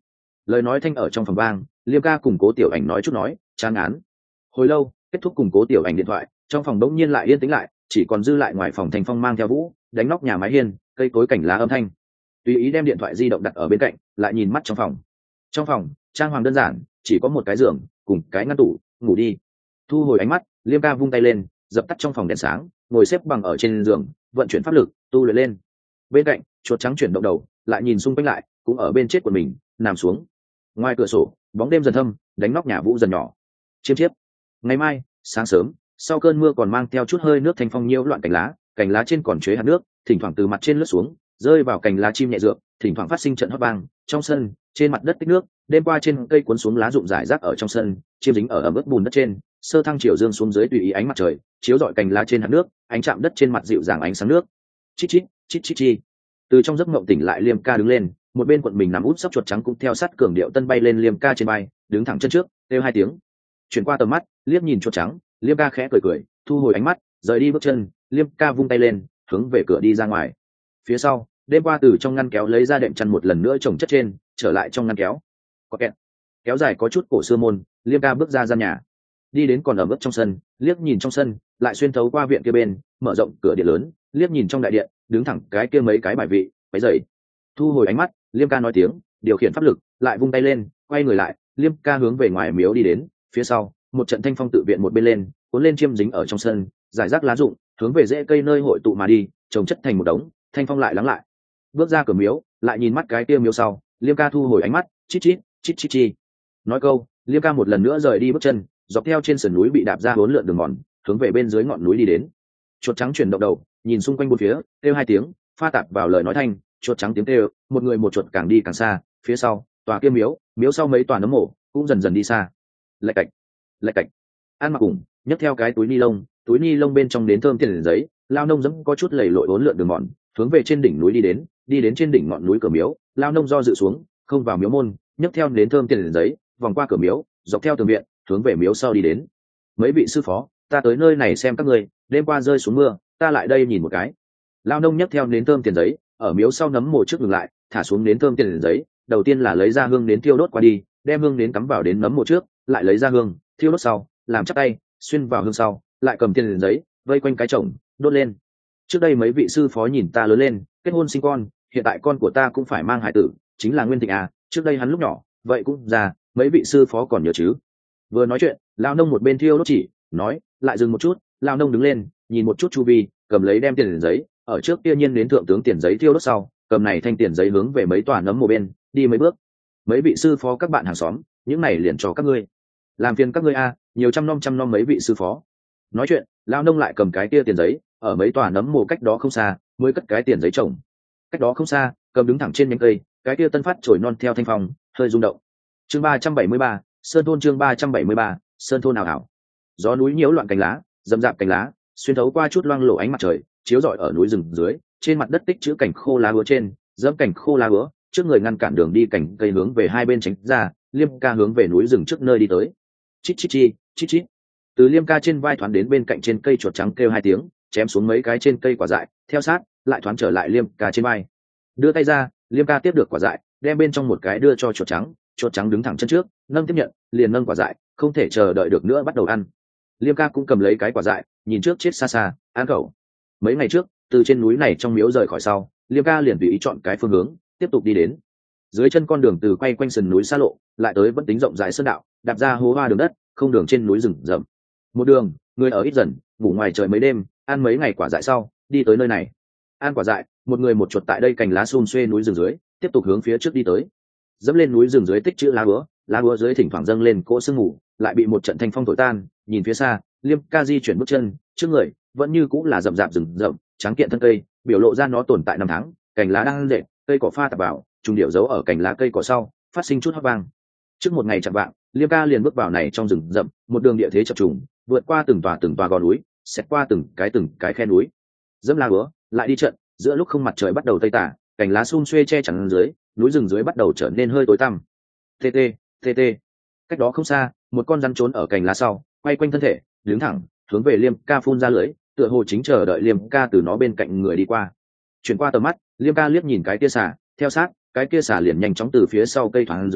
lời nói thanh ở trong phòng vang. Liêm ca cùng Cố Tiểu Ảnh nói chút nói chán ngán. Hồi lâu kết thúc cùng Cố Tiểu Ảnh điện thoại, trong phòng đống nhiên lại yên tĩnh lại, chỉ còn dư lại ngoài phòng Thành Phong mang theo Vũ đánh nóc nhà mái hiên, cây cối cảnh lá âm thanh. Tùy ý đem điện thoại di động đặt ở bên cạnh, lại nhìn mắt trong phòng. Trong phòng trang hoàng đơn giản, chỉ có một cái giường cùng cái ngăn tủ, ngủ đi. Thu hồi ánh mắt, Liêm ca vung tay lên, dập tắt trong phòng đèn sáng, ngồi xếp bằng ở trên giường, vận chuyển pháp lực tu luyện lên. Bên cạnh chuột trắng chuyển động đầu, lại nhìn xung quanh lại, cũng ở bên chết của mình nằm xuống. Ngoài cửa sổ bóng đêm dần thâm, đánh nóc nhà Vũ dần nhỏ. Chiêm chiếp. Ngày mai sáng sớm, sau cơn mưa còn mang theo chút hơi nước thanh phong nhiễu loạn cành lá, cành lá trên còn chế hạt nước, thỉnh thoảng từ mặt trên lướt xuống, rơi vào cành lá chim nhẹ dược, thỉnh thoảng phát sinh trận hót vang. Trong sân trên mặt đất tích nước, đêm qua trên cây cuốn xuống lá rụng rải rác ở trong sân, chiêm dính ở ẩm ướt bùn đất trên, sơ thăng chiều dương xuống dưới tùy ý ánh mặt trời chiếu rọi cành lá trên hạt nước, ánh chạm đất trên mặt dịu dàng ánh sáng nước. Chít chít chít chít chi. Từ trong giấc mộng tỉnh lại, Liêm ca đứng lên, một bên quận mình nằm út sấp chuột trắng cũng theo sát cường điệu tân bay lên Liêm ca trên bay, đứng thẳng chân trước, kêu hai tiếng. Chuyển qua tầm mắt, liếc nhìn chuột trắng, Liêm ca khẽ cười cười, thu hồi ánh mắt, rời đi bước chân. Liêm ca vung tay lên, hướng về cửa đi ra ngoài. Phía sau, đêm qua từ trong ngăn kéo lấy ra đệm chăn một lần nữa chồng chất trên, trở lại trong ngăn kéo. Có kẹt. Kéo dài có chút cổ xưa môn, Liêm ca bước ra gian nhà, đi đến còn ở bước trong sân, liếc nhìn trong sân, lại xuyên thấu qua viện kia bên, mở rộng cửa điện lớn, liếc nhìn trong đại điện, đứng thẳng cái kia mấy cái bài vị, váy dày. Thu hồi ánh mắt, Liêm ca nói tiếng, điều khiển pháp lực, lại vung tay lên, quay người lại, Liêm ca hướng về ngoài miếu đi đến. Phía sau, một trận thanh phong tự viện một bên lên, cuốn lên chiêm dính ở trong sân, giải rác lá rụng, hướng về rễ cây nơi hội tụ mà đi, trồng chất thành một đống. Thanh phong lại lắng lại, bước ra cửa miếu, lại nhìn mắt cái kia miếu sau, Liêm ca thu hồi ánh mắt, chít chít chít chít chi. Nói câu, Liêm ca một lần nữa rời đi bước chân, dọc theo trên sườn núi bị đạp ra hỗn lượn đường mòn, hướng về bên dưới ngọn núi đi đến. Chuột trắng chuyển động đầu, nhìn xung quanh bốn phía, kêu hai tiếng, pha tạp vào lời nói thanh. Chuột trắng tiếng kêu, một người một chuột càng đi càng xa. Phía sau, tòa kia miếu, miếu sau mấy tòa nấm mộ cũng dần dần đi xa. Lạch cạch, lạch cạch. An mặc cùng nhấc theo cái túi ni lông, túi ni lông bên trong đến thơm tiền giấy, lao nông dẫm có chút lầy lội hỗn lượn đường mòn, hướng về trên đỉnh núi đi đến. Đi đến trên đỉnh ngọn núi cửa miếu, lao nông do dự xuống, không vào miếu môn, nhấc theo đến thơm tiền giấy, vòng qua cửa miếu, dọc theo tường viện, hướng về miếu sau đi đến. Mấy vị sư phó, ta tới nơi này xem các ngươi, đêm qua rơi xuống mưa, ta lại đây nhìn một cái. Lao nông nhấc theo nến thơm tiền giấy, ở miếu sau nấm mồ trước ngừng lại, thả xuống nến thơm tiền giấy, đầu tiên là lấy ra hương nến thiêu đốt qua đi, đem hương nến cắm vào đến nấm mồ trước, lại lấy ra hương thiêu đốt sau, làm chắc tay, xuyên vào hương sau, lại cầm tiền giấy, vây quanh cái chồng, đốt lên. Trước đây mấy vị sư phó nhìn ta lớn lên, kết hôn sinh con, hiện tại con của ta cũng phải mang hải tử, chính là Nguyên Thịnh à, trước đây hắn lúc nhỏ, vậy cũng già, mấy vị sư phó còn nhớ chứ? Vừa nói chuyện, lao nông một bên thiêu đốt chỉ, nói, lại dừng một chút, lao nông đứng lên, nhìn một chút chu vi, cầm lấy đem tiền giấy, ở trước kia nhiên đến thượng tướng tiền giấy thiêu đốt sau, cầm này thanh tiền giấy hướng về mấy tòa nấm mồ bên, đi mấy bước. Mấy vị sư phó các bạn hàng xóm, những này liền cho các ngươi, làm phiền các ngươi a, nhiều trăm năm trăm năm mấy vị sư phó. Nói chuyện, lao nông lại cầm cái kia tiền giấy, ở mấy tòa nấm mồ cách đó không xa, mới cất cái tiền giấy trồng. Cách đó không xa, cầm đứng thẳng trên nhánh cây, cái kia tân phát trồi non theo thanh phong, hơi rung động. Chương ba trăm bảy mươi ba, Sơn thôn. Chương ba trăm bảy mươi ba, Sơn thôn nào ảo. Gió núi nhiễu loạn cành lá, rậm rạp cành lá, xuyên thấu qua chút loang lổ ánh mặt trời, chiếu rọi ở núi rừng dưới, trên mặt đất tích chữ cảnh khô lá úa trên, dẫm cảnh khô lá úa, trước người ngăn cản đường đi cảnh cây hướng về hai bên tránh ra. Liêm ca hướng về núi rừng trước nơi đi tới. Chít chít chi, chít chít. Từ Liêm ca trên vai thoáng đến bên cạnh trên cây chuột trắng kêu hai tiếng, chém xuống mấy cái trên cây quả dại, theo sát, lại thoáng trở lại Liêm ca trên vai. Đưa tay ra, Liêm ca tiếp được quả dại, đem bên trong một cái đưa cho chuột trắng. Chuột trắng đứng thẳng chân trước, nâng tiếp nhận, liền nâng quả dại, không thể chờ đợi được nữa bắt đầu ăn. Liêm ca cũng cầm lấy cái quả dại, nhìn trước chết xa xa, ăn cẩu. Mấy ngày trước, từ trên núi này trong miếu rời khỏi sau, Liêm ca liền tùy ý chọn cái phương hướng, tiếp tục đi đến. Dưới chân con đường từ quay quanh sườn núi xa lộ, lại tới vẫn tính rộng rãi sơn đạo, đạp ra hố hoa đường đất, không đường trên núi rừng rậm. Một đường, người ở ít dần, ngủ ngoài trời mấy đêm, ăn mấy ngày quả dại sau, đi tới nơi này. Ăn quả dại, một người một chuột tại đây cành lá xum xuê núi rừng dưới, tiếp tục hướng phía trước đi tới. Dẫm lên núi rừng dưới tích chữ lá úa, lá úa dưới thỉnh thoảng dâng lên cỗ sương mù, lại bị một trận thanh phong thổi tan. Nhìn phía xa, Liêm ca di chuyển bước chân, trước người vẫn như cũng là rậm rạp rừng rậm, trắng kiện thân cây, biểu lộ ra nó tồn tại năm tháng, cành lá đang rệt, cây cỏ pha tạp vào, trùng điệu giấu ở cành lá cây cỏ sau, phát sinh chút hót vang. Trước một ngày chạm vạng, Liêm ca liền bước vào này trong rừng rậm, một đường địa thế chập trùng, vượt qua từng tòa từng tòa gò núi, xẹt qua từng cái từng cái khe núi. Dẫm lá úa, lại đi trận, giữa lúc không mặt trời bắt đầu tây tả, cành lá sum xuê che chắn dưới, núi rừng dưới bắt đầu trở nên hơi tối tăm. Tê tê, tê tê. Cách đó không xa, một con rắn trốn ở cành lá sau, quay quanh thân thể, đứng thẳng, hướng về Liêm ca phun ra lưỡi, tựa hồ chính chờ đợi Liêm ca từ nó bên cạnh người đi qua. Chuyển qua tầm mắt, Liêm ca liếc nhìn cái kia xà, theo sát, cái kia xà liền nhanh chóng từ phía sau cây thoáng dưới,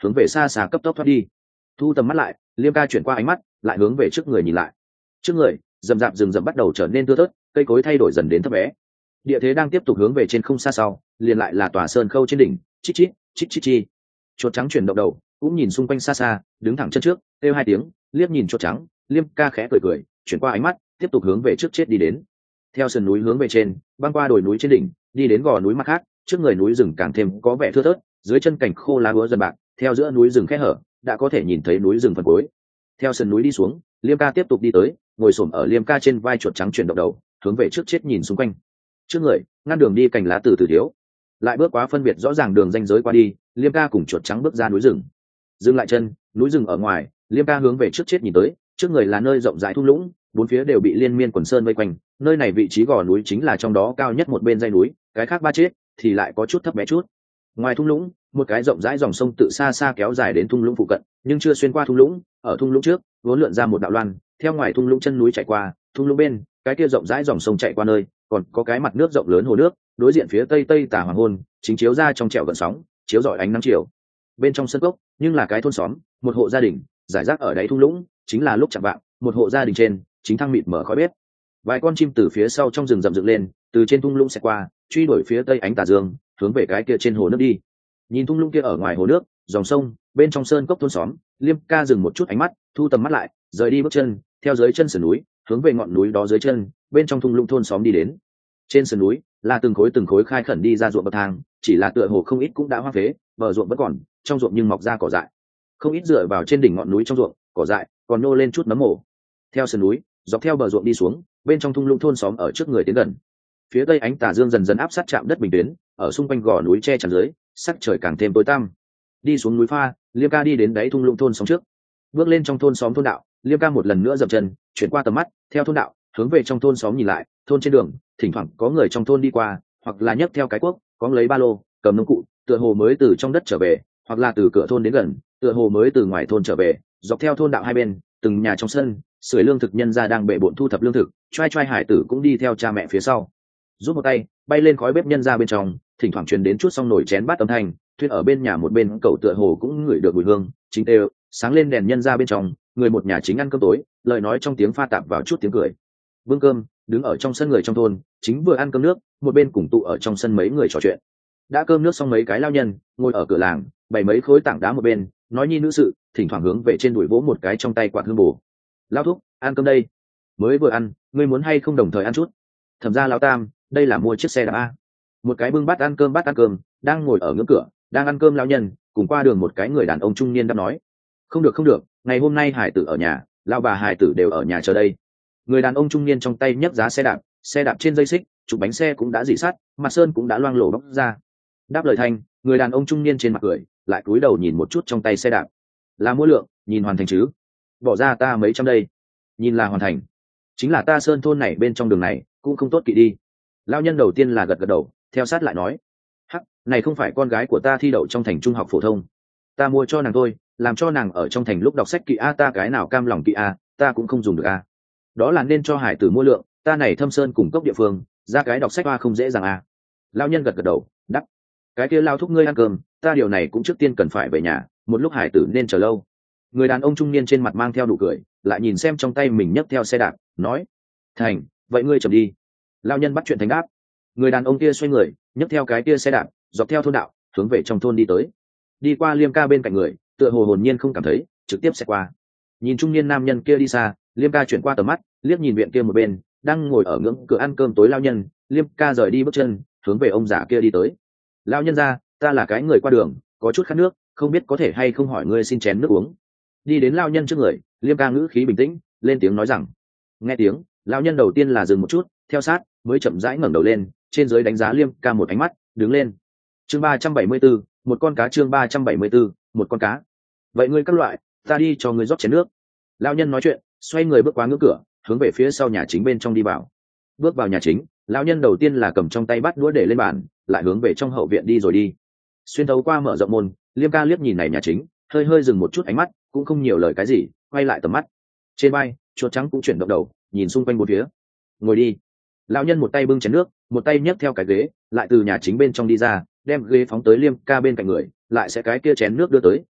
hướng về xa xa cấp tốc thoát đi. Thu tầm mắt lại, Liêm ca chuyển qua ánh mắt lại hướng về trước người nhìn lại. Trước người rậm rạp rừng rậm bắt đầu trở nên thưa thớt, cây cối thay đổi dần đến thấp bé. Địa thế đang tiếp tục hướng về trên không xa sau, liền lại là tòa sơn khâu trên đỉnh. Chít chít chít chít chi. Chuột trắng chuyển động đầu, cũng nhìn xung quanh xa xa, đứng thẳng chân trước, kêu hai tiếng, liếc nhìn chuột trắng. Liêm ca khẽ cười cười, chuyển qua ánh mắt, tiếp tục hướng về trước chết đi đến. Theo sườn núi hướng về trên, băng qua đồi núi trên đỉnh, đi đến gò núi mặt khác, trước người núi rừng càng thêm có vẻ thưa thớt, dưới chân cảnh khô lá úa dần bạc, theo giữa núi rừng khe hở, đã có thể nhìn thấy núi rừng phần cuối. Theo sườn núi đi xuống, Liêm ca tiếp tục đi tới, ngồi xổm ở Liêm ca trên vai chuột trắng chuyển động đầu, hướng về trước chết nhìn xung quanh. Trước người, ngăn đường đi cành lá từ từ thiếu, lại bước quá phân biệt rõ ràng đường ranh giới qua đi, Liêm ca cùng chuột trắng bước ra núi rừng. Dừng lại chân, núi rừng ở ngoài, Liêm ca hướng về trước chết nhìn tới, trước người là nơi rộng rãi thung lũng, bốn phía đều bị liên miên quần sơn vây quanh, nơi này vị trí gò núi chính là trong đó cao nhất một bên dãy núi, cái khác ba chết thì lại có chút thấp bé chút. Ngoài thung lũng, một cái rộng rãi dòng sông tự xa xa kéo dài đến thung lũng phụ cận, nhưng chưa xuyên qua thung lũng, ở thung lũng trước, vốn lượn ra một đạo loan, theo ngoài thung lũng chân núi chạy qua, thung lũng bên, cái kia rộng rãi dòng sông chạy qua nơi, còn có cái mặt nước rộng lớn hồ nước, đối diện phía tây tây tà hoàng hôn, chính chiếu ra trong trẻo gợn sóng, chiếu rọi ánh nắng chiều. Bên trong sân cốc, nhưng là cái thôn xóm, một hộ gia đình, giải rác ở đáy thung lũng, chính là lúc chạm vạng, một hộ gia đình trên, chính thăng mịt mở khói bếp. Vài con chim từ phía sau trong rừng rậm dựng lên, từ trên thung lũng sẽ qua, truy đuổi phía tây ánh tà dương, hướng về cái kia trên hồ nước đi. Nhìn thung lũng kia ở ngoài hồ nước, dòng sông, bên trong sơn cốc thôn xóm, Liêm ca dừng một chút ánh mắt, thu tầm mắt lại, rời đi bước chân, theo dưới chân sườn núi, hướng về ngọn núi đó dưới chân, bên trong thung lũng thôn xóm đi đến. Trên sườn núi, là từng khối từng khối khai khẩn đi ra ruộng bậc thang, chỉ là tựa hồ không ít cũng đã hoang phế, bờ ruộng vẫn còn, trong ruộng nhưng mọc ra cỏ dại. Không ít dựa vào trên đỉnh ngọn núi trong ruộng, cỏ dại còn nô lên chút nấm mồ. Theo sườn núi, dọc theo bờ ruộng đi xuống, bên trong thung lũng thôn xóm ở trước người tiến gần. Phía tây ánh tà dương dần dần áp sát chạm đất bình tuyến, ở xung quanh gò núi che chắn dưới, sắc trời càng thêm tối tăm. Đi xuống núi pha, Liêm ca đi đến đáy thung lũng thôn xóm trước, bước lên trong thôn xóm thôn đạo, Liêm ca một lần nữa dậm chân, chuyển qua tầm mắt, theo thôn đạo, hướng về trong thôn xóm nhìn lại, thôn trên đường, thỉnh thoảng có người trong thôn đi qua, hoặc là nhấc theo cái cuốc, có lấy ba lô, cầm nông cụ, tựa hồ mới từ trong đất trở về, hoặc là từ cửa thôn đến gần, tựa hồ mới từ ngoài thôn trở về. Dọc theo thôn đạo hai bên, từng nhà trong sân, sưởi lương thực nhân gia đang bệ bộn thu thập lương thực, trai trai hải tử cũng đi theo cha mẹ phía sau, giúp một tay bay lên khói bếp nhân gia bên trong, thỉnh thoảng truyền đến chút xong nồi chén bát âm thanh. Thuyết ở bên nhà một bên cậu tựa hồ cũng ngửi được mùi hương, chính đều sáng lên đèn nhân gia bên trong, người một nhà chính ăn cơm tối, lời nói trong tiếng pha tạp vào chút tiếng cười. Vương cơm, đứng ở trong sân người trong thôn, chính vừa ăn cơm nước, một bên cùng tụ ở trong sân mấy người trò chuyện. Đã cơm nước xong, mấy cái lao nhân ngồi ở cửa làng, bày mấy khối tảng đá một bên, nói nhi nữ sự, thỉnh thoảng hướng về trên đùi vỗ một cái trong tay quạt hương bổ. Lao thúc, ăn cơm đây. Mới vừa ăn, ngươi muốn hay không đồng thời ăn chút? Thẩm ra lao tam, đây là mua chiếc xe đạp a. Một cái bưng bát ăn cơm bát ăn cơm, đang ngồi ở ngưỡng cửa, đang ăn cơm lao nhân, cùng qua đường một cái người đàn ông trung niên đã nói. Không được không được, ngày hôm nay hải tử ở nhà, lao bà hải tử đều ở nhà chờ đây. Người đàn ông trung niên trong tay nhấc giá xe đạp, xe đạp trên dây xích, trục bánh xe cũng đã dỉ sắt, mặt sơn cũng đã loang lổ bóc ra. Đáp lời thanh, người đàn ông trung niên trên mặt cười, lại cúi đầu nhìn một chút trong tay xe đạp. Là mua lượng, nhìn hoàn thành chứ? Bỏ ra ta mấy trăm đây. Nhìn là hoàn thành. Chính là ta sơn thôn này bên trong đường này, cũng không tốt kỵ đi. Lao nhân đầu tiên là gật gật đầu, theo sát lại nói. Hắc, này không phải con gái của ta thi đậu trong thành trung học phổ thông. Ta mua cho nàng thôi, làm cho nàng ở trong thành lúc đọc sách kỵ a, ta cái nào cam lòng kỵ a, ta cũng không dùng được a. Đó là nên cho hải tử mua lượng, ta này thâm sơn cùng cốc địa phương, ra cái đọc sách a không dễ dàng a. Lao nhân gật gật đầu, đắp. Cái kia lao thúc ngươi ăn cơm, ta điều này cũng trước tiên cần phải về nhà, một lúc hải tử nên chờ lâu. Người đàn ông trung niên trên mặt mang theo nụ cười, lại nhìn xem trong tay mình nhấc theo xe đạp, nói. Thành, vậy ngươi chậm đi. Lao nhân bắt chuyện thành đáp. Người đàn ông kia xoay người, nhấc theo cái kia xe đạp, dọc theo thôn đạo, hướng về trong thôn đi tới. Đi qua Liêm ca bên cạnh người, tựa hồ hồn nhiên không cảm thấy, trực tiếp sẽ qua. Nhìn trung niên nam nhân kia đi xa, Liêm ca chuyển qua tầm mắt, liếc nhìn viện kia một bên, đang ngồi ở ngưỡng cửa ăn cơm tối lao nhân. Liêm ca rời đi bước chân, hướng về ông già kia đi tới. Lao nhân ra, ta là cái người qua đường, có chút khát nước, không biết có thể hay không hỏi ngươi xin chén nước uống. Đi đến lao nhân trước người, Liêm ca ngữ khí bình tĩnh, lên tiếng nói rằng. Nghe tiếng, lao nhân đầu tiên là dừng một chút, theo sát mới chậm rãi ngẩng đầu lên, trên dưới đánh giá Liêm ca một ánh mắt, đứng lên. Chương ba trăm bảy mươi 4, một con cá. Chương ba trăm bảy mươi 4, một con cá. Vậy ngươi các loại, ta đi cho ngươi rót chén nước. Lao nhân nói chuyện, xoay người bước qua ngưỡng cửa, hướng về phía sau nhà chính bên trong đi vào. Bước vào nhà chính, lão nhân đầu tiên là cầm trong tay bát đũa để lên bàn, lại hướng về trong hậu viện đi rồi đi. Xuyên thấu qua mở rộng môn, Liêm ca liếc nhìn này nhà chính, hơi hơi dừng một chút ánh mắt, cũng không nhiều lời cái gì, quay lại tầm mắt. Trên vai, chuột trắng cũng chuyển động đầu, nhìn xung quanh bốn phía. Ngồi đi. Lão nhân một tay bưng chén nước, một tay nhấc theo cái ghế, lại từ nhà chính bên trong đi ra, đem ghế phóng tới Liêm ca bên cạnh người, lại sẽ cái kia chén nước đưa tới,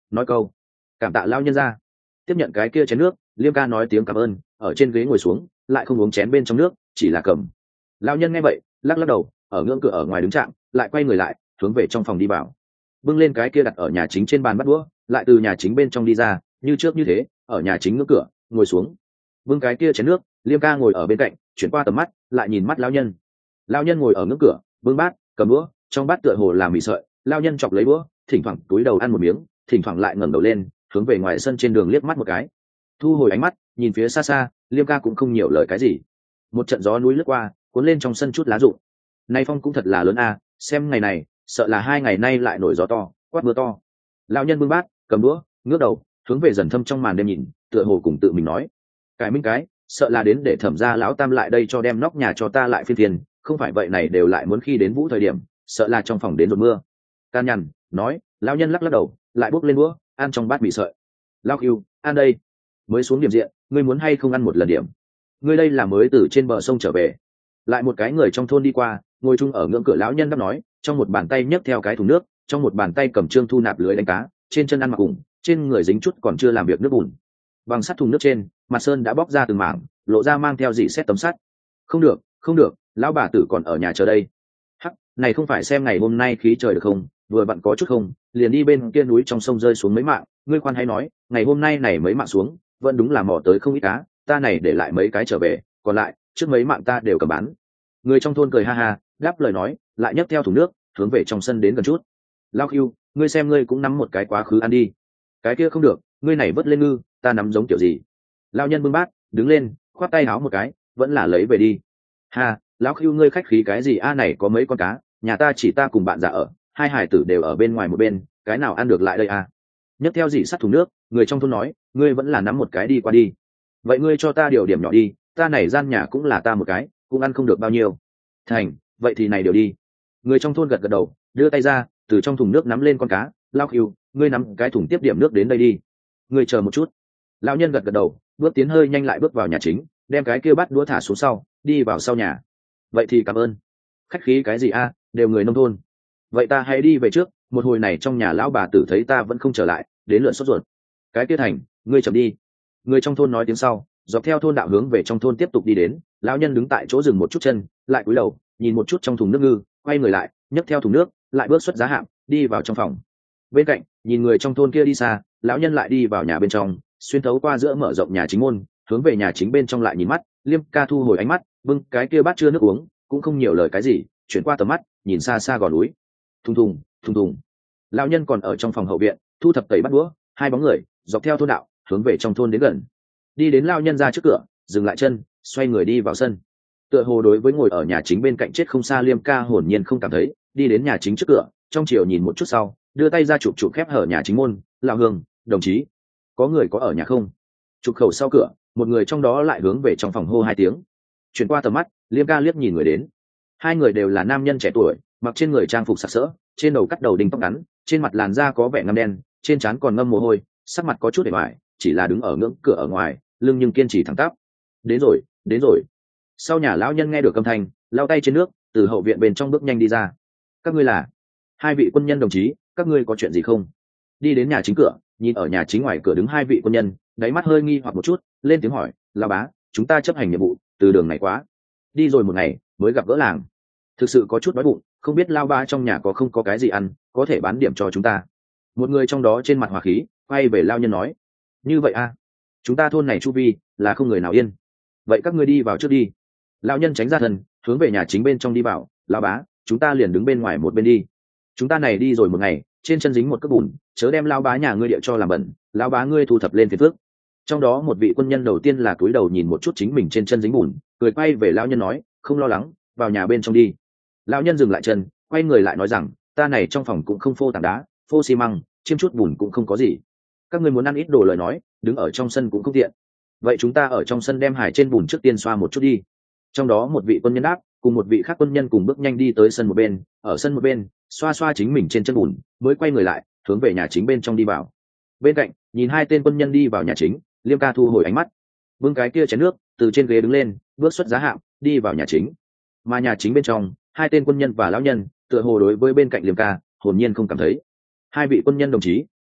nói câu cảm tạ lao nhân ra. Tiếp nhận cái kia chén nước, Liêm ca nói tiếng cảm ơn, ở trên ghế ngồi xuống, lại không uống chén bên trong nước, chỉ là cầm. Lao nhân nghe vậy, lắc lắc đầu, ở ngưỡng cửa ở ngoài đứng chạm, lại quay người lại, hướng về trong phòng đi vào. Bưng lên cái kia đặt ở nhà chính trên bàn bắt đũa, lại từ nhà chính bên trong đi ra, như trước như thế, ở nhà chính ngưỡng cửa, ngồi xuống. Bưng cái kia chén nước, Liêm ca ngồi ở bên cạnh, chuyển qua tầm mắt, lại nhìn mắt lão nhân. Lão nhân ngồi ở ngưỡng cửa, bưng bát, cầm đũa, trong bát tựa hồ làm mì sợi, lão nhân chọc lấy đũa, thỉnh thoảng cúi đầu ăn một miếng, thỉnh thoảng lại ngẩng đầu lên, hướng về ngoài sân trên đường liếc mắt một cái. Thu hồi ánh mắt, nhìn phía xa xa, Liêm ca cũng không nhiều lời cái gì. Một trận gió núi lướt qua, cuốn lên trong sân chút lá rụng. Nay phong cũng thật là lớn a, xem ngày này, sợ là hai ngày nay lại nổi gió to, quát mưa to. Lão nhân bưng bát, cầm đũa, ngước đầu, hướng về dần thâm trong màn đêm nhìn, tựa hồ cùng tự mình nói: "Cái minh cái, sợ là đến để thẩm gia lão tam lại đây cho đem nóc nhà cho ta lại phiên tiền, không phải vậy này đều lại muốn khi đến vũ thời điểm, sợ là trong phòng đến rồi mưa." Can nhằn nói, lão nhân lắc lắc đầu, lại bốc lên đũa, ăn trong bát bị sợi. "Lão Cừu, ăn đây." Mới xuống điểm diện, ngươi muốn hay không ăn một lần điểm? Ngươi đây là mới từ trên bờ sông trở về. Lại một cái người trong thôn đi qua, ngồi chung ở ngưỡng cửa, lão nhân đáp nói, trong một bàn tay nhấc theo cái thùng nước, trong một bàn tay cầm trương thu nạp lưới đánh cá, trên chân ăn mặc cùng, trên người dính chút còn chưa làm việc nước bùn. Bằng sắt thùng nước trên, mặt sơn đã bóc ra từng mảng, lộ ra mang theo dị xét tấm sắt. Không được, không được, lão bà tử còn ở nhà chờ đây. Hắc, này không phải xem ngày hôm nay khí trời được không, vừa vặn có chút không, liền đi bên kia núi trong sông rơi xuống mấy mạng, ngươi khoan hay nói, ngày hôm nay này mấy mạng xuống, vẫn đúng là mò tới không ít cá, ta này để lại mấy cái trở về, còn lại, trước mấy mạng ta đều cầm bán. Người trong thôn cười ha ha, đáp lời nói, lại nhấc theo thùng nước, hướng về trong sân đến gần chút. Lao Cừu, ngươi xem ngươi cũng nắm một cái quá khứ ăn đi. Cái kia không được, ngươi này vớt lên ngư, ta nắm giống kiểu gì? Lao nhân bưng bát, đứng lên, khoát tay áo một cái, vẫn là lấy về đi. Ha, lão Cừu ngươi khách khí cái gì a, này có mấy con cá, nhà ta chỉ ta cùng bạn già ở, hai hải tử đều ở bên ngoài một bên, cái nào ăn được lại đây a? Nhấc theo dị sắt thùng nước, người trong thôn nói, ngươi vẫn là nắm một cái đi qua đi. Vậy ngươi cho ta điều điểm nhỏ đi, ta này gian nhà cũng là ta một cái, cũng ăn không được bao nhiêu. Thành, vậy thì này điều đi. Người trong thôn gật gật đầu, đưa tay ra, từ trong thùng nước nắm lên con cá. Lao Cừu, ngươi nắm cái thùng tiếp điểm nước đến đây đi. Ngươi chờ một chút. Lão nhân gật gật đầu, bước tiến hơi nhanh lại bước vào nhà chính, đem cái kia bắt đũa thả xuống sau, đi vào sau nhà. Vậy thì cảm ơn. Khách khí cái gì a, đều người nông thôn. Vậy ta hãy đi về trước, một hồi này trong nhà lão bà tử thấy ta vẫn không trở lại, đến lượn sốt ruột. Cái kia Thành, ngươi chậm đi. Người trong thôn nói tiếng sau, dọc theo thôn đạo hướng về trong thôn tiếp tục đi đến. Lão nhân đứng tại chỗ dừng một chút chân, lại cúi đầu nhìn một chút trong thùng nước ngư, quay người lại, nhấc theo thùng nước, lại bước xuất giá hạm, đi vào trong phòng. Bên cạnh, nhìn người trong thôn kia đi xa, lão nhân lại đi vào nhà bên trong, xuyên thấu qua giữa mở rộng nhà chính môn, hướng về nhà chính bên trong lại nhìn mắt. Liêm ca thu hồi ánh mắt, bưng cái kia bát chưa nước uống, cũng không nhiều lời cái gì, chuyển qua tầm mắt, nhìn xa xa gò núi. Thùng thùng, thùng thùng. Lão nhân còn ở trong phòng hậu viện, thu thập tẩy bắt đũa, hai bóng người dọc theo thôn đạo, hướng về trong thôn đến gần. Đi đến lão nhân ra trước cửa, dừng lại chân, xoay người đi vào sân. Tựa hồ đối với ngồi ở nhà chính bên cạnh chết không xa Liêm ca hồn nhiên không cảm thấy, đi đến nhà chính trước cửa, trong chiều nhìn một chút sau, đưa tay ra chụp chụp khép hở nhà chính môn. Lão Hương, đồng chí, có người có ở nhà không? Chụp khẩu sau cửa, một người trong đó lại hướng về trong phòng hô hai tiếng. Chuyển qua tầm mắt, Liêm ca liếc nhìn người đến. Hai người đều là nam nhân trẻ tuổi, mặc trên người trang phục sặc sỡ, trên đầu cắt đầu đinh tóc ngắn, trên mặt làn da có vẻ ngăm đen, trên trán còn ngâm mồ hôi, sắc mặt có chút để hoài, chỉ là đứng ở ngưỡng cửa ở ngoài, lưng nhưng kiên trì thẳng tắp. Đến rồi, đến rồi. Sau nhà lão nhân nghe được âm thanh, lao tay trên nước, từ hậu viện bên trong bước nhanh đi ra. Các ngươi là? Hai vị quân nhân đồng chí, các ngươi có chuyện gì không? Đi đến nhà chính cửa, nhìn ở nhà chính ngoài cửa đứng hai vị quân nhân, đáy mắt hơi nghi hoặc một chút, lên tiếng hỏi, lão bá, chúng ta chấp hành nhiệm vụ, từ đường này quá, đi rồi một ngày mới gặp gỡ làng, thực sự có chút đói bụng, không biết lao ba trong nhà có không có cái gì ăn, có thể bán điểm cho chúng ta. Một người trong đó trên mặt hòa khí, quay về lao nhân nói, như vậy a, chúng ta thôn này chu vi là không người nào yên, vậy các ngươi đi vào trước đi. Lao nhân tránh ra thân, hướng về nhà chính bên trong đi vào. Lao bá, chúng ta liền đứng bên ngoài một bên đi, chúng ta này đi rồi một ngày, trên chân dính một cước bùn, chớ đem lao bá nhà ngươi địa cho làm bẩn, lao bá ngươi thu thập lên phiền phước. Trong đó một vị quân nhân đầu tiên là cúi đầu nhìn một chút chính mình trên chân dính bùn, cười quay về lao nhân nói, không lo lắng, vào nhà bên trong đi. Lao nhân dừng lại chân, quay người lại nói rằng, ta này trong phòng cũng không phô tảng đá, phô xi măng, chiêm chút bùn cũng không có gì, các ngươi muốn ăn ít đồ lời nói, đứng ở trong sân cũng không tiện, vậy chúng ta ở trong sân đem hải trên bùn trước tiên xoa một chút đi. Trong đó một vị quân nhân đáp, cùng một vị khác quân nhân cùng bước nhanh đi tới sân một bên, ở sân một bên xoa xoa chính mình trên chân bùn, mới quay người lại hướng về nhà chính bên trong đi vào. Bên cạnh nhìn hai tên quân nhân đi vào nhà chính, Liêm ca thu hồi ánh mắt, bưng cái kia chén nước, từ trên ghế đứng lên, bước xuất giá hạm, đi vào nhà chính. Mà nhà chính bên trong, hai tên quân nhân và lão nhân tựa hồ đối với bên cạnh Liêm ca hồn nhiên không cảm thấy. Hai vị quân nhân đồng chí,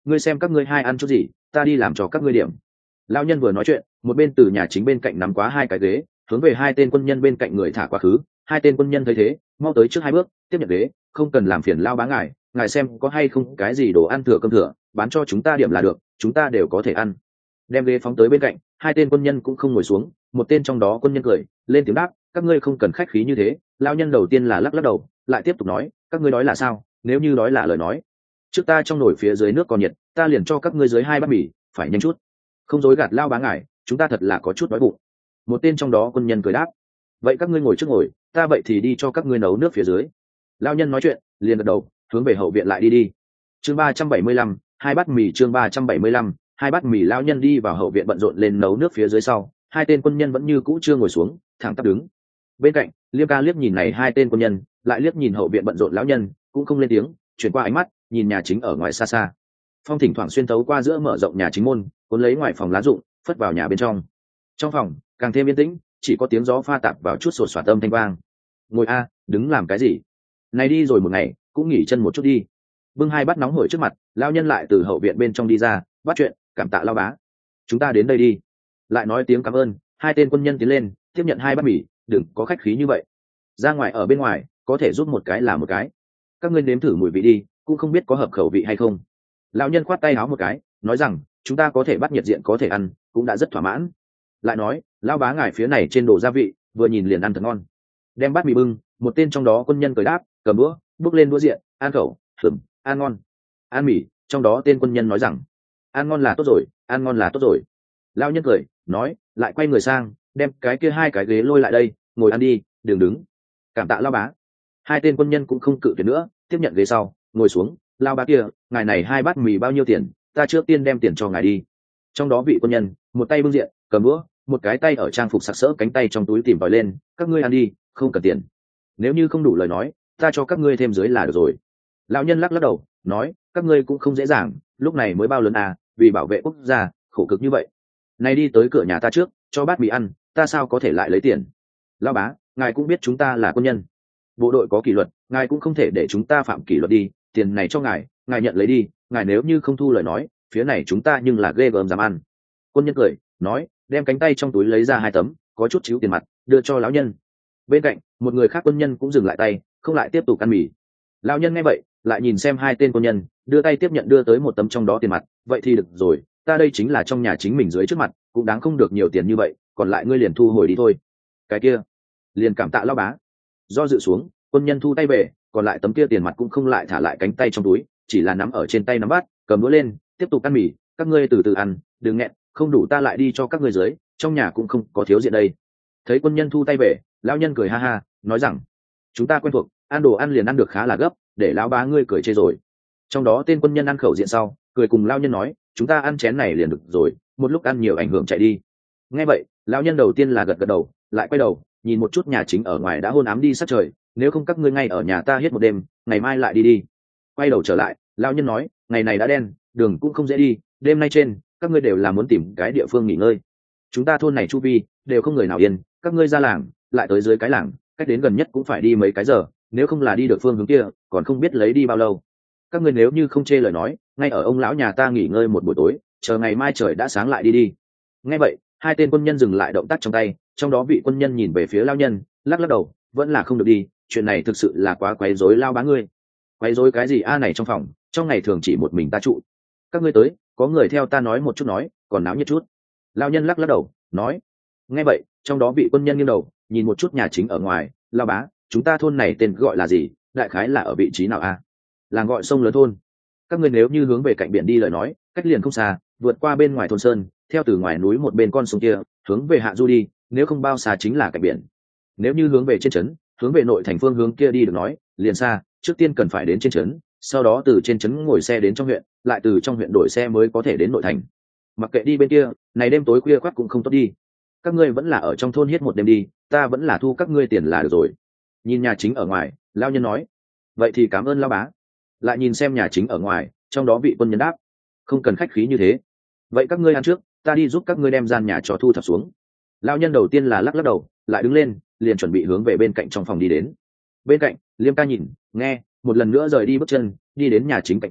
ngươi xem các ngươi hai ăn chút gì, ta đi làm cho các ngươi điểm. Lão nhân vừa nói chuyện, một bên từ nhà chính bên cạnh nắm quá hai cái ghế, hướng về hai tên quân nhân bên cạnh người thả quá khứ. Hai tên quân nhân thấy thế, mau tới trước hai bước, tiếp nhận ghế, không cần làm phiền lao bá ngài, ngài xem có hay không cái gì đồ ăn thừa cơm thừa, bán cho chúng ta điểm là được, chúng ta đều có thể ăn. Đem ghế phóng tới bên cạnh, hai tên quân nhân cũng không ngồi xuống, một tên trong đó quân nhân cười lên tiếng đáp, các ngươi không cần khách khí như thế. Lão nhân đầu tiên là lắc lắc đầu, lại tiếp tục nói, các ngươi đói là sao? Nếu như đói là lời nói, trước ta trong nồi phía dưới nước còn nhiệt, ta liền cho các ngươi dưới hai bát mì, phải nhanh chút. Không dối gạt lao bá ngài, chúng ta thật là có chút đói bụng. Một tên trong đó quân nhân cười đáp, vậy các ngươi ngồi trước ngồi, ta vậy thì đi cho các ngươi nấu nước phía dưới. Lao nhân nói chuyện liền gật đầu, hướng về hậu viện lại đi đi. Chương ba trăm bảy mươi lăm, hai bát mì. Chương ba trăm bảy mươi lăm, hai bát mì. Lao nhân đi vào hậu viện bận rộn lên nấu nước phía dưới sau, hai tên quân nhân vẫn như cũ chưa ngồi xuống, thẳng tắp đứng. Bên cạnh Liêm ca liếc nhìn này hai tên quân nhân, lại liếc nhìn hậu viện bận rộn lão nhân, cũng không lên tiếng, chuyển qua ánh mắt nhìn nhà chính ở ngoài xa xa. Phong thỉnh thoảng xuyên tấu qua giữa mở rộng nhà chính môn, cuốn lấy ngoài phòng lá rụng, phất vào nhà bên trong. Trong phòng càng thêm yên tĩnh, chỉ có tiếng gió pha tạp vào chút sột soạt âm thanh vang. Ngồi a, đứng làm cái gì? Này đi rồi một ngày, cũng nghỉ chân một chút đi. Bưng hai bát nóng hổi trước mặt, lão nhân lại từ hậu viện bên trong đi ra, bắt chuyện, cảm tạ lao bá. Chúng ta đến đây đi. Lại nói tiếng cảm ơn, hai tên quân nhân tiến lên, tiếp nhận hai bát mì, đừng có khách khí như vậy. Ra ngoài ở bên ngoài, có thể giúp một cái là một cái. Các ngươi nếm thử mùi vị đi, cũng không biết có hợp khẩu vị hay không. Lão nhân khoát tay áo một cái, nói rằng, chúng ta có thể bắt nhiệt diện có thể ăn, cũng đã rất thỏa mãn. Lại nói, lão bá ngài phía này trên đồ gia vị, vừa nhìn liền ăn thật ngon. Đem bát mì bưng, một tên trong đó quân nhân cười đáp, cầm đũa, bước lên đũa diện, ăn khẩu, hửm, ăn ngon. Ăn mì, trong đó tên quân nhân nói rằng, ăn ngon là tốt rồi, ăn ngon là tốt rồi. Lão nhân cười, nói, lại quay người sang, đem cái kia hai cái ghế lôi lại đây, ngồi ăn đi, đừng đứng. Cảm tạ lão bá. Hai tên quân nhân cũng không cự tuyệt nữa, tiếp nhận ghế sau, ngồi xuống. Lão bá kia, ngài này hai bát mì bao nhiêu tiền, ta trước tiên đem tiền cho ngài đi. Trong đó vị quân nhân, một tay bưng diện, cầm đũa, một cái tay ở trang phục sặc sỡ cánh tay trong túi tìm vòi lên, các ngươi ăn đi, không cần tiền. Nếu như không đủ lời nói, ta cho các ngươi thêm dưới là được rồi. Lão nhân lắc lắc đầu, nói, các ngươi cũng không dễ dàng, lúc này mới bao lớn à, vì bảo vệ quốc gia, khổ cực như vậy. Này đi tới cửa nhà ta trước, cho bát mì ăn, ta sao có thể lại lấy tiền? Lão bá, ngài cũng biết chúng ta là quân nhân, bộ đội có kỷ luật, ngài cũng không thể để chúng ta phạm kỷ luật đi, tiền này cho ngài, ngài nhận lấy đi, ngài nếu như không thu lời nói, phía này chúng ta nhưng là ghê gớm dám ăn. Quân nhân cười, nói, đem cánh tay trong túi lấy ra hai tấm, có chút chíu tiền mặt, đưa cho lão nhân. Bên cạnh, một người khác quân nhân cũng dừng lại tay, không lại tiếp tục ăn mì. Lão nhân nghe vậy, lại nhìn xem hai tên quân nhân, đưa tay tiếp nhận đưa tới một tấm trong đó tiền mặt, vậy thì được rồi, ta đây chính là trong nhà chính mình dưới trước mặt, cũng đáng không được nhiều tiền như vậy, còn lại ngươi liền thu hồi đi thôi. Cái kia, liền cảm tạ lão bá. Do dự xuống, quân nhân thu tay về, còn lại tấm kia tiền mặt cũng không lại thả lại cánh tay trong túi, chỉ là nắm ở trên tay nắm bát, cầm đũa lên, tiếp tục ăn mì, các ngươi từ từ ăn, đừng nghẹn, không đủ ta lại đi cho các ngươi dưới, trong nhà cũng không có thiếu diện đây. Thấy quân nhân thu tay về, lão nhân cười ha ha, nói rằng, chúng ta quen thuộc, ăn đồ ăn liền ăn được khá là gấp, để lão bá ngươi cười chê rồi. Trong đó tên quân nhân ăn khẩu diện sau, cười cùng lão nhân nói, chúng ta ăn chén này liền được rồi, một lúc ăn nhiều ảnh hưởng chạy đi. Nghe vậy, lão nhân đầu tiên là gật gật đầu, lại quay đầu nhìn một chút nhà chính ở ngoài đã hôn ám đi sát trời, nếu không các ngươi ngay ở nhà ta hết một đêm, ngày mai lại đi đi. Quay đầu trở lại, lão nhân nói, ngày này đã đen, đường cũng không dễ đi, đêm nay trên các ngươi đều là muốn tìm cái địa phương nghỉ ngơi. Chúng ta thôn này chu vi đều không người nào yên, các ngươi ra làng lại tới dưới cái làng, cách đến gần nhất cũng phải đi mấy cái giờ, nếu không là đi được phương hướng kia, còn không biết lấy đi bao lâu. Các ngươi nếu như không chê lời nói, ngay ở ông lão nhà ta nghỉ ngơi một buổi tối, chờ ngày mai trời đã sáng lại đi đi. Nghe vậy, hai tên quân nhân dừng lại động tác trong tay, trong đó vị quân nhân nhìn về phía lão nhân, lắc lắc đầu, vẫn là không được đi, chuyện này thực sự là quá quấy rối lao bá ngươi. Quấy rối cái gì a, này trong phòng, trong ngày thường chỉ một mình ta trụ. Các ngươi tới, có người theo ta nói một chút nói, còn náo nhiệt chút. Lão nhân lắc lắc đầu, nói. Nghe vậy, trong đó vị quân nhân nghiêng đầu, nhìn một chút nhà chính ở ngoài, lao bá, chúng ta thôn này tên gọi là gì, đại khái là ở vị trí nào a? Làng gọi sông lớn thôn. Các ngươi nếu như hướng về cạnh biển đi lời nói, cách liền không xa, vượt qua bên ngoài thôn sơn, theo từ ngoài núi một bên con sông kia, hướng về hạ du đi, nếu không bao xa chính là cạnh biển. Nếu như hướng về trên trấn, hướng về nội thành phương hướng kia đi được nói, liền xa, trước tiên cần phải đến trên trấn, sau đó từ trên trấn ngồi xe đến trong huyện, lại từ trong huyện đổi xe mới có thể đến nội thành. Mặc kệ đi bên kia, này đêm tối khuya khoắt cũng không tốt đi. Các ngươi vẫn là ở trong thôn hết một đêm đi, ta vẫn là thu các ngươi tiền là được rồi. Nhìn nhà chính ở ngoài, lão nhân nói, vậy thì cảm ơn lão bá. Lại nhìn xem nhà chính ở ngoài, trong đó vị quân nhân đáp, không cần khách khí như thế. Vậy các ngươi ăn trước, ta đi giúp các ngươi đem gian nhà trọ thu thập xuống. Lão nhân đầu tiên là lắc lắc đầu, lại đứng lên, liền chuẩn bị hướng về bên cạnh trong phòng đi đến. Bên cạnh, Liêm ca nhìn, nghe, một lần nữa rời đi bước chân, đi đến nhà chính cạnh cửa,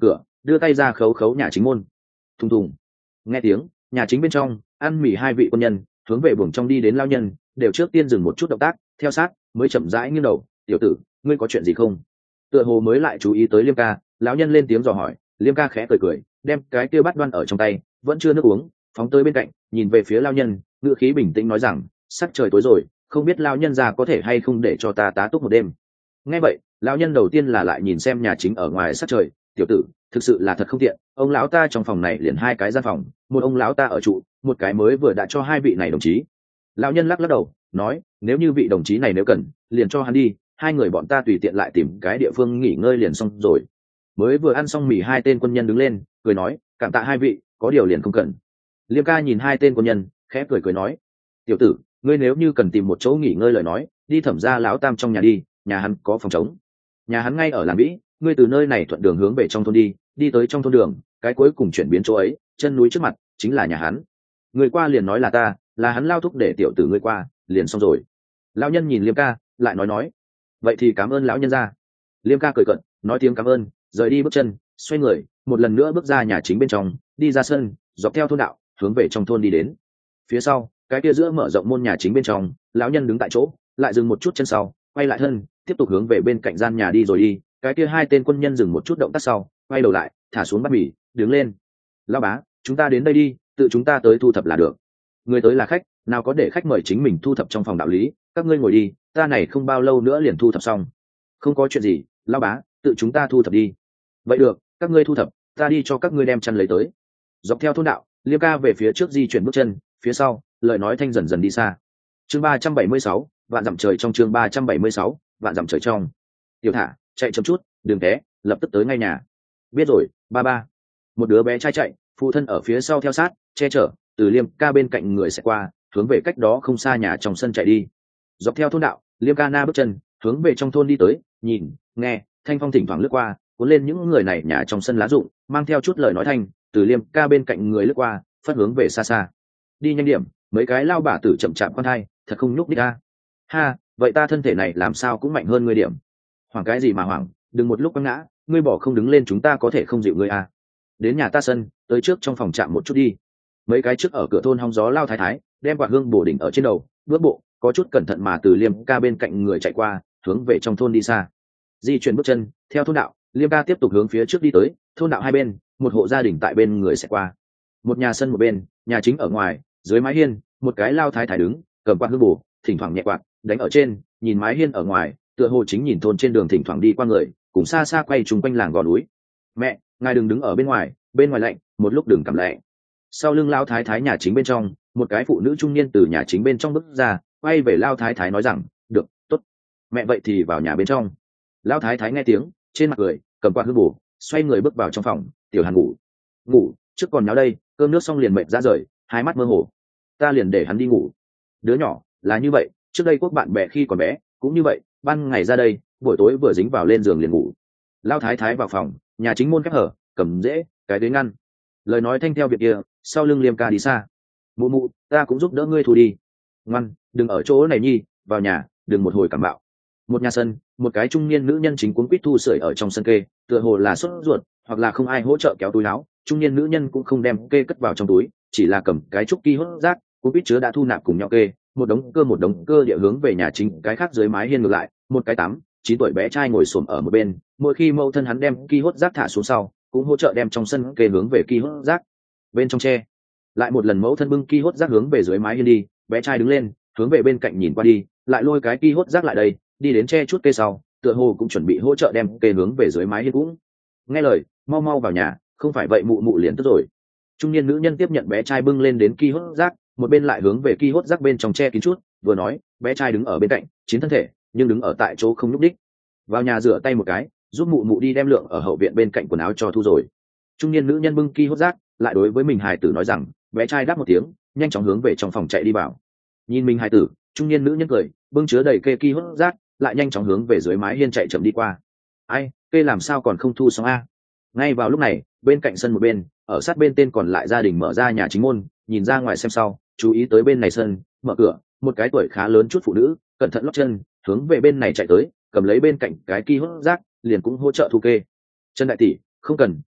đưa tay ra khấu khấu nhà chính môn. Thùng thùng. Nghe tiếng, nhà chính bên trong ăn mì hai vị quân nhân hướng về buồng trong đi đến lao nhân, đều trước tiên dừng một chút động tác, theo sát mới chậm rãi nghiêng đầu. Tiểu tử, ngươi có chuyện gì không? Tựa hồ mới lại chú ý tới Liêm ca, lão nhân lên tiếng dò hỏi. Liêm ca khẽ cười cười, đem cái kia bát đoan ở trong tay, vẫn chưa nước uống, phóng tới bên cạnh, nhìn về phía lao nhân, ngữ khí bình tĩnh nói rằng, sắc trời tối rồi, không biết lao nhân già có thể hay không để cho ta tá túc một đêm. Nghe vậy, lão nhân đầu tiên là lại nhìn xem nhà chính ở ngoài sắc trời. Tiểu tử, thực sự là thật không tiện, ông lão ta trong phòng này liền hai cái gian phòng, một ông lão ta ở trụ, một cái mới vừa đã cho hai vị này đồng chí. Lão nhân lắc lắc đầu nói, nếu như vị đồng chí này nếu cần, liền cho hắn đi, hai người bọn ta tùy tiện lại tìm cái địa phương nghỉ ngơi liền xong rồi. Mới vừa ăn xong mì, hai tên quân nhân đứng lên cười nói, cảm tạ hai vị, có điều liền không cần. Liêm ca nhìn hai tên quân nhân khẽ cười cười nói, tiểu tử, ngươi nếu như cần tìm một chỗ nghỉ ngơi lời nói, đi Thẩm gia lão tam trong nhà đi, nhà hắn có phòng trống. Nhà hắn ngay ở làng Vĩ, ngươi từ nơi này thuận đường hướng về trong thôn đi, đi tới trong thôn đường, cái cuối cùng chuyển biến chỗ ấy, chân núi trước mặt chính là nhà hắn. Người qua liền nói là ta, là hắn lao thúc để tiểu tử ngươi qua, liền xong rồi. Lão nhân nhìn Liêm ca, lại nói nói, vậy thì cảm ơn lão nhân gia. Liêm ca cười cận, nói tiếng cảm ơn, rời đi bước chân, xoay người, một lần nữa bước ra nhà chính bên trong, đi ra sân, dọc theo thôn đạo, hướng về trong thôn đi đến. Phía sau, cái kia giữa mở rộng môn nhà chính bên trong, lão nhân đứng tại chỗ, lại dừng một chút chân sau, quay lại thân, tiếp tục hướng về bên cạnh gian nhà đi rồi đi. Cái kia hai tên quân nhân dừng một chút động tác sau, quay đầu lại, thả xuống bát mì, đứng lên. Lão bá, chúng ta đến đây đi, tự chúng ta tới thu thập là được. Người tới là khách, nào có để khách mời chính mình thu thập trong phòng đạo lý, các ngươi ngồi đi, ta này không bao lâu nữa liền thu thập xong. Không có chuyện gì, lão bá, tự chúng ta thu thập đi. Vậy được, các ngươi thu thập, ta đi cho các ngươi đem chăn lấy tới. Dọc theo thôn đạo, Liêm ca về phía trước di chuyển bước chân, phía sau lời nói thanh dần dần đi xa. Chương ba trăm bảy mươi sáu, vạn dặm trời trong. Chương ba trăm bảy mươi sáu, vạn dặm trời trong. Tiểu Thả, chạy chậm chút, đừng té, lập tức tới ngay nhà. Biết rồi, ba ba. Một đứa bé trai chạy, phụ thân ở phía sau theo sát, che chở, từ Liêm ca bên cạnh người sẽ qua, hướng về cách đó không xa nhà trong sân chạy đi. Dọc theo thôn đạo, Liêm ca na bước chân, hướng về trong thôn đi tới, nhìn, nghe, thanh phong thỉnh thoảng lướt qua, cuốn lên những người này nhà trong sân lá rụng, mang theo chút lời nói thanh, từ Liêm ca bên cạnh người lướt qua, phất hướng về xa xa. Đi nhanh điểm, mấy cái lao bà tử chậm chạp con hai, thật không nhúc nhích a. Ha, vậy ta thân thể này làm sao cũng mạnh hơn ngươi điểm. Hoảng cái gì mà hoảng, đừng một lúc quăng ngã, ngươi bỏ không đứng lên chúng ta có thể không dịu ngươi a. Đến nhà ta sân, tới trước trong phòng chạm một chút đi. Mấy cái trước ở cửa thôn hóng gió lao thái thái, đem quả hương bổ đỉnh ở trên đầu, bước bộ, có chút cẩn thận mà từ Liêm ca bên cạnh người chạy qua, hướng về trong thôn đi xa. Di chuyển bước chân, theo thôn đạo, Liêm ca tiếp tục hướng phía trước đi tới, thôn đạo hai bên, một hộ gia đình tại bên người sẽ qua. Một nhà sân một bên, nhà chính ở ngoài, dưới mái hiên, một cái lao thái thái đứng, cầm quạt hương bổ, thỉnh thoảng nhẹ quạt, đánh ở trên, nhìn mái hiên ở ngoài, tựa hồ chính nhìn thôn trên đường thỉnh thoảng đi qua người, cùng xa xa quay trùng quanh làng gò núi. Mẹ, ngài đừng đứng ở bên ngoài, bên ngoài lạnh, một lúc đừng cảm lạnh. Sau lưng lao thái thái nhà chính bên trong, một cái phụ nữ trung niên từ nhà chính bên trong bước ra, quay về lao thái thái nói rằng, được, tốt. Mẹ vậy thì vào nhà bên trong. Lao thái thái nghe tiếng, trên mặt cười, cầm quạt hương bổ, xoay người bước vào trong phòng. Tiểu Hàn ngủ, ngủ, trước còn nháo đây, cơm nước xong liền mệt ra rời, hai mắt mơ hồ. Ta liền để hắn đi ngủ. Đứa nhỏ là như vậy, trước đây quốc bạn bè khi còn bé cũng như vậy, ban ngày ra đây, buổi tối vừa dính vào lên giường liền ngủ. Lao thái thái vào phòng, nhà chính môn khép hở, cầm dễ cái ghế ngăn. Lời nói thanh theo việc kia, sau lưng Liêm ca đi xa. Mụ mụ, ta cũng giúp đỡ ngươi thu đi. Ngoan, đừng ở chỗ này nhi, vào nhà, đừng một hồi cảm bạo. Một nhà sân, một cái trung niên nữ nhân chính cuống quýt thu sưởi ở trong sân kê, tựa hồ là sốt ruột, hoặc là không ai hỗ trợ kéo túi áo. Trung niên nữ nhân cũng không đem kê cất vào trong túi, chỉ là cầm cái trúc ki hốt rác, cuống quýt chứa đã thu nạp cùng nhau kê, một đống cơ một đống cơ địa hướng về nhà chính, cái khác dưới mái hiên ngược lại, một cái tám, chín tuổi bé trai ngồi xổm ở một bên, mỗi khi mẫu thân hắn đem ki hốt rác thả xuống sau, cũng hỗ trợ đem trong sân kê hướng về ki hốt rác. Bên trong tre, lại một lần mẫu thân bưng ki hốt rác hướng về dưới mái hiên đi, bé trai đứng lên, hướng về bên cạnh nhìn qua đi, lại lôi cái ki hốt rác lại đây, đi đến tre chút kê sau, tựa hồ cũng chuẩn bị hỗ trợ đem kê hướng về dưới mái hiên cũng. Nghe lời, mau mau vào nhà, không phải vậy mụ mụ liền tức rồi. Trung niên nữ nhân tiếp nhận bé trai bưng lên đến ki hốt rác, một bên lại hướng về ki hốt rác bên trong tre kín chút, vừa nói, bé trai đứng ở bên cạnh, chín thân thể, nhưng đứng ở tại chỗ không nhúc đích. Vào nhà rửa tay một cái, giúp mụ mụ đi đem lượng ở hậu viện bên cạnh quần áo cho thu rồi. Trung niên nữ nhân bưng ki hốt rác, lại đối với mình hài tử nói rằng, bé trai đáp một tiếng, nhanh chóng hướng về trong phòng chạy đi vào. Nhìn mình hài tử, trung niên nữ nhân cười, bưng chứa đầy kê ki hốt rác, lại nhanh chóng hướng về dưới mái hiên chạy chậm đi qua. Ai, kê làm sao còn không thu xong a? Ngay vào lúc này, bên cạnh sân một bên, ở sát bên tên còn lại gia đình mở ra nhà chính môn, nhìn ra ngoài xem sau, chú ý tới bên này sân, mở cửa, một cái tuổi khá lớn chút phụ nữ, cẩn thận lót chân, hướng về bên này chạy tới, cầm lấy bên cạnh cái ki hốt rác, liền cũng hỗ trợ thu kê. Trần đại tỷ, không cần,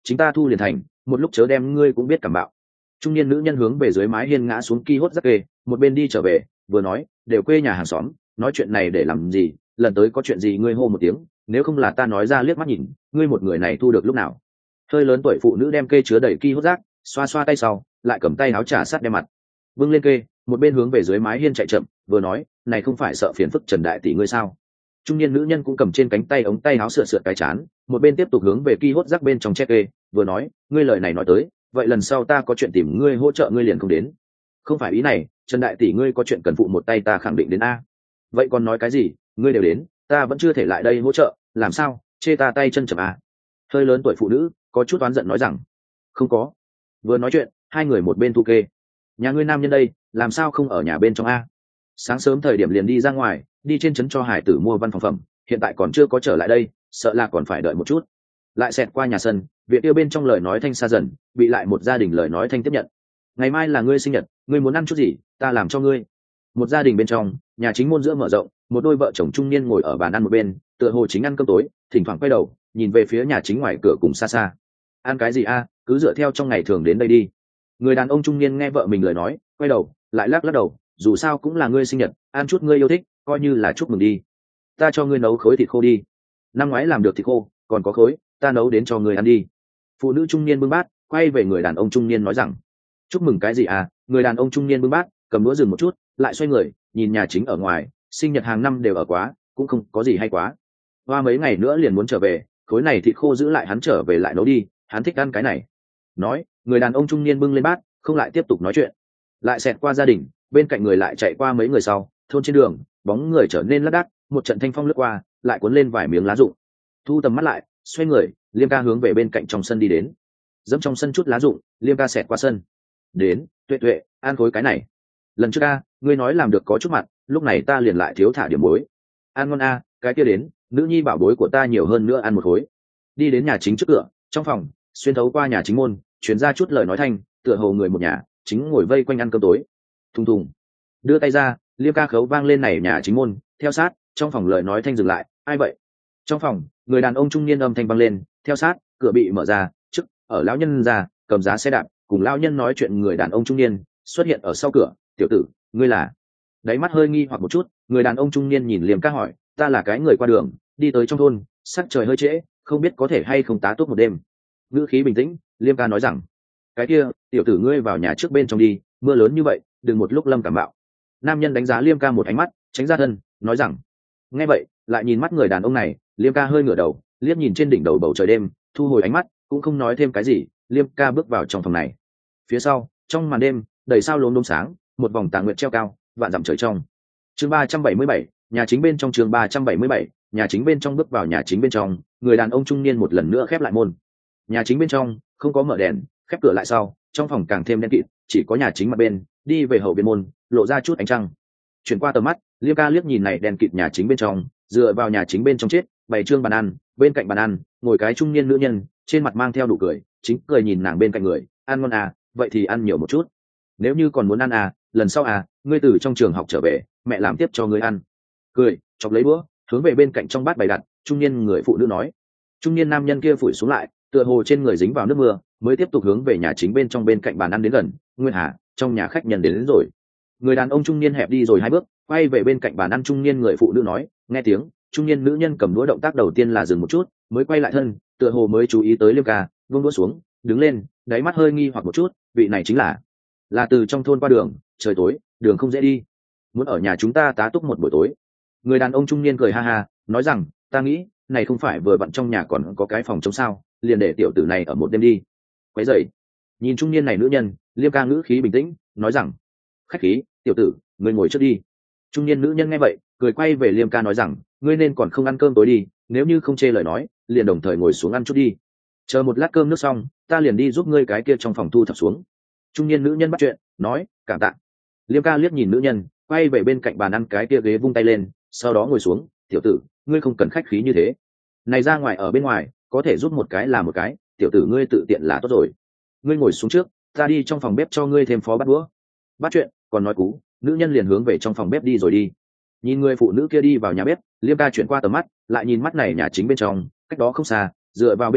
chính ta thu liền thành, một lúc chớ đem ngươi cũng biết cảm bạo. Trung niên nữ nhân hướng về dưới mái hiên ngã xuống ki hốt rắc kê, một bên đi trở về vừa nói, đều quê nhà hàng xóm, nói chuyện này để làm gì, lần tới có chuyện gì ngươi hô một tiếng, nếu không là ta nói ra liếc mắt nhìn, ngươi một người này thu được lúc nào. Hơi lớn tuổi phụ nữ đem kê chứa đầy ki hốt rác, xoa xoa tay sau, lại cầm tay áo trà sát đem mặt vâng lên kê, một bên hướng về dưới mái hiên chạy chậm vừa nói, này không phải sợ phiền phức Trần đại tỷ ngươi sao. Trung niên nữ nhân cũng cầm trên cánh tay ống tay áo sượt sượt cái chán, một bên tiếp tục hướng về ki hốt rác bên trong che kê vừa nói, ngươi lời này nói tới, vậy lần sau ta có chuyện tìm ngươi hỗ trợ ngươi liền không đến. Không phải ý này, Trần đại tỷ ngươi có chuyện cần phụ một tay ta khẳng định đến a. Vậy còn nói cái gì, ngươi đều đến, ta vẫn chưa thể lại đây hỗ trợ, làm sao chê ta tay chân chậm à. Hơi lớn tuổi phụ nữ có chút oán giận nói rằng, không có. Vừa nói chuyện hai người một bên thu kê, nhà ngươi nam nhân đây làm sao không ở nhà bên trong a. Sáng sớm thời điểm liền đi ra ngoài, đi trên trấn cho hải tử mua văn phòng phẩm, hiện tại còn chưa có trở lại đây, sợ là còn phải đợi một chút. Lại xẹt qua nhà sân, viện tiêu bên trong lời nói thanh xa dần, bị lại một gia đình lời nói thanh tiếp nhận. Ngày mai là ngươi sinh nhật, ngươi muốn ăn chút gì ta làm cho ngươi. Một gia đình bên trong, nhà chính môn giữa mở rộng, một đôi vợ chồng trung niên ngồi ở bàn ăn một bên, tựa hồ chính ăn cơm tối, thỉnh thoảng quay đầu nhìn về phía nhà chính ngoài cửa cùng xa xa. Ăn cái gì a, cứ dựa theo trong ngày thường đến đây đi. Người đàn ông trung niên nghe vợ mình lời nói, quay đầu lại lắc lắc đầu, dù sao cũng là ngươi sinh nhật, ăn chút ngươi yêu thích, coi như là chúc mừng đi. Ta cho ngươi nấu khối thịt khô đi, năm ngoái làm được thịt khô còn có khối, ta nấu đến cho ngươi ăn đi. Phụ nữ trung niên bưng bát quay về người đàn ông trung niên nói rằng, chúc mừng cái gì à. Người đàn ông trung niên bưng bát cầm đũa dừng một chút, lại xoay người nhìn nhà chính ở ngoài, sinh nhật hàng năm đều ở quá, cũng không có gì hay quá. Hoa mấy ngày nữa liền muốn trở về, khối này thịt khô giữ lại hắn trở về lại nấu đi, hắn thích ăn cái này. Nói, người đàn ông trung niên bưng lên bát, không lại tiếp tục nói chuyện. Lại xẹt qua gia đình, bên cạnh người lại chạy qua mấy người sau, thôn trên đường, bóng người trở nên lác đác, một trận thanh phong lướt qua, lại cuốn lên vài miếng lá rụng. Thu tầm mắt lại, xoay người, Liêm ca hướng về bên cạnh trong sân đi đến. Dẫm trong sân chút lá rụng, Liêm ca xẹt qua sân. Đến, Tuệ Tuệ, ăn khối cái này. Lần trước a, ngươi nói làm được có chút mặt, lúc này ta liền lại thiếu thả điểm muối. Ăn ngon a, cái kia đến, nữ nhi bảo bối của ta nhiều hơn nữa ăn một khối. Đi đến nhà chính trước cửa, trong phòng, xuyên thấu qua nhà chính môn, truyền ra chút lời nói thanh, tựa hồ người một nhà chính ngồi vây quanh ăn cơm tối. Thùng thùng, đưa tay ra, Liêm ca khấu vang lên này nhà chính môn, theo sát, trong phòng lời nói thanh dừng lại, ai vậy? Trong phòng, người đàn ông trung niên âm thanh vang lên, theo sát, cửa bị mở ra, trước, ở lão nhân ra, cầm giá xe đạp, cùng lão nhân nói chuyện người đàn ông trung niên xuất hiện ở sau cửa, tiểu tử, ngươi là? Đáy mắt hơi nghi hoặc một chút, người đàn ông trung niên nhìn Liêm ca hỏi, ta là cái người qua đường, đi tới trong thôn, sắc trời hơi trễ, không biết có thể hay không tá túc một đêm. Ngữ khí bình tĩnh, Liêm ca nói rằng, cái kia, tiểu tử ngươi vào nhà trước bên trong đi, mưa lớn như vậy, đừng một lúc lâm cảm bạo. Nam nhân đánh giá Liêm ca một ánh mắt, tránh ra thân, nói rằng, nghe vậy, lại nhìn mắt người đàn ông này, Liêm ca hơi ngửa đầu, liếc nhìn trên đỉnh đầu bầu trời đêm, thu hồi ánh mắt, cũng không nói thêm cái gì. Liêm ca bước vào trong phòng này. Phía sau, trong màn đêm, đầy sao lốm đốm sáng, một vòng tà nguyệt treo cao, vạn dặm trời trong. Chương ba trăm bảy mươi bảy, nhà chính bên trong. Chương ba trăm bảy mươi bảy, nhà chính bên trong. Bước vào nhà chính bên trong, người đàn ông trung niên một lần nữa khép lại môn. Nhà chính bên trong không có mở đèn, khép cửa lại sau, trong phòng càng thêm đen kịt, chỉ có nhà chính mặt bên, đi về hậu bên môn, lộ ra chút ánh trăng. Chuyển qua tầm mắt, Liêm ca liếc nhìn này đèn kịt nhà chính bên trong, dựa vào nhà chính bên trong chết, bày trương bàn ăn, bên cạnh bàn ăn, ngồi cái trung niên nữ nhân, trên mặt mang theo nụ cười, chính cười nhìn nàng bên cạnh người, ăn ngon à, vậy thì ăn nhiều một chút. Nếu như còn muốn ăn à, lần sau à, ngươi từ trong trường học trở về, mẹ làm tiếp cho ngươi ăn. Cười, chọc lấy bữa, hướng về bên cạnh trong bát bày đặt, trung niên người phụ nữ nói. Trung niên nam nhân kia phủi xuống lại, tựa hồ trên người dính vào nước mưa, mới tiếp tục hướng về nhà chính bên trong bên cạnh bàn ăn đến gần. Nguyên Hà, trong nhà khách nhân đến, đến rồi. Người đàn ông trung niên hẹp đi rồi hai bước, quay về bên cạnh bàn ăn trung niên người phụ nữ nói, nghe tiếng, trung niên nữ nhân cầm đũa động tác đầu tiên là dừng một chút, mới quay lại thân, tựa hồ mới chú ý tới Liêm ca, vung đũa xuống, đứng lên, đáy mắt hơi nghi hoặc một chút, vị này chính là là từ trong thôn qua đường, trời tối, đường không dễ đi, muốn ở nhà chúng ta tá túc một buổi tối. Người đàn ông trung niên cười ha ha, nói rằng, ta nghĩ, này không phải vừa vặn trong nhà còn có cái phòng chống sao, liền để tiểu tử này ở một đêm đi. Quấy dậy, nhìn trung niên này nữ nhân, Liêm ca ngữ khí bình tĩnh, nói rằng, khách khí, tiểu tử, ngươi ngồi trước đi. Trung niên nữ nhân nghe vậy, cười quay về Liêm ca nói rằng, ngươi nên còn không ăn cơm tối đi, nếu như không chê lời nói, liền đồng thời ngồi xuống ăn chút đi. Chờ một lát cơm nước xong, ta liền đi giúp ngươi cái kia trong phòng thu thập xuống. Trung niên nữ nhân bắt chuyện, nói, cảm tạ. Liêm ca liếc nhìn nữ nhân, quay về bên cạnh bàn ăn cái kia ghế vung tay lên, sau đó ngồi xuống. Tiểu tử, ngươi không cần khách khí như thế. Này ra ngoài ở bên ngoài, có thể giúp một cái là một cái, tiểu tử ngươi tự tiện là tốt rồi. Ngươi ngồi xuống trước, ta đi trong phòng bếp cho ngươi thêm phó bát đũa. Bắt chuyện, còn nói cú, nữ nhân liền hướng về trong phòng bếp đi rồi đi. Nhìn người phụ nữ kia đi vào nhà bếp, Liêm ca chuyển qua tầm mắt, lại nhìn mắt này nhà chính bên trong, cách đó không xa, dựa vào bên tường,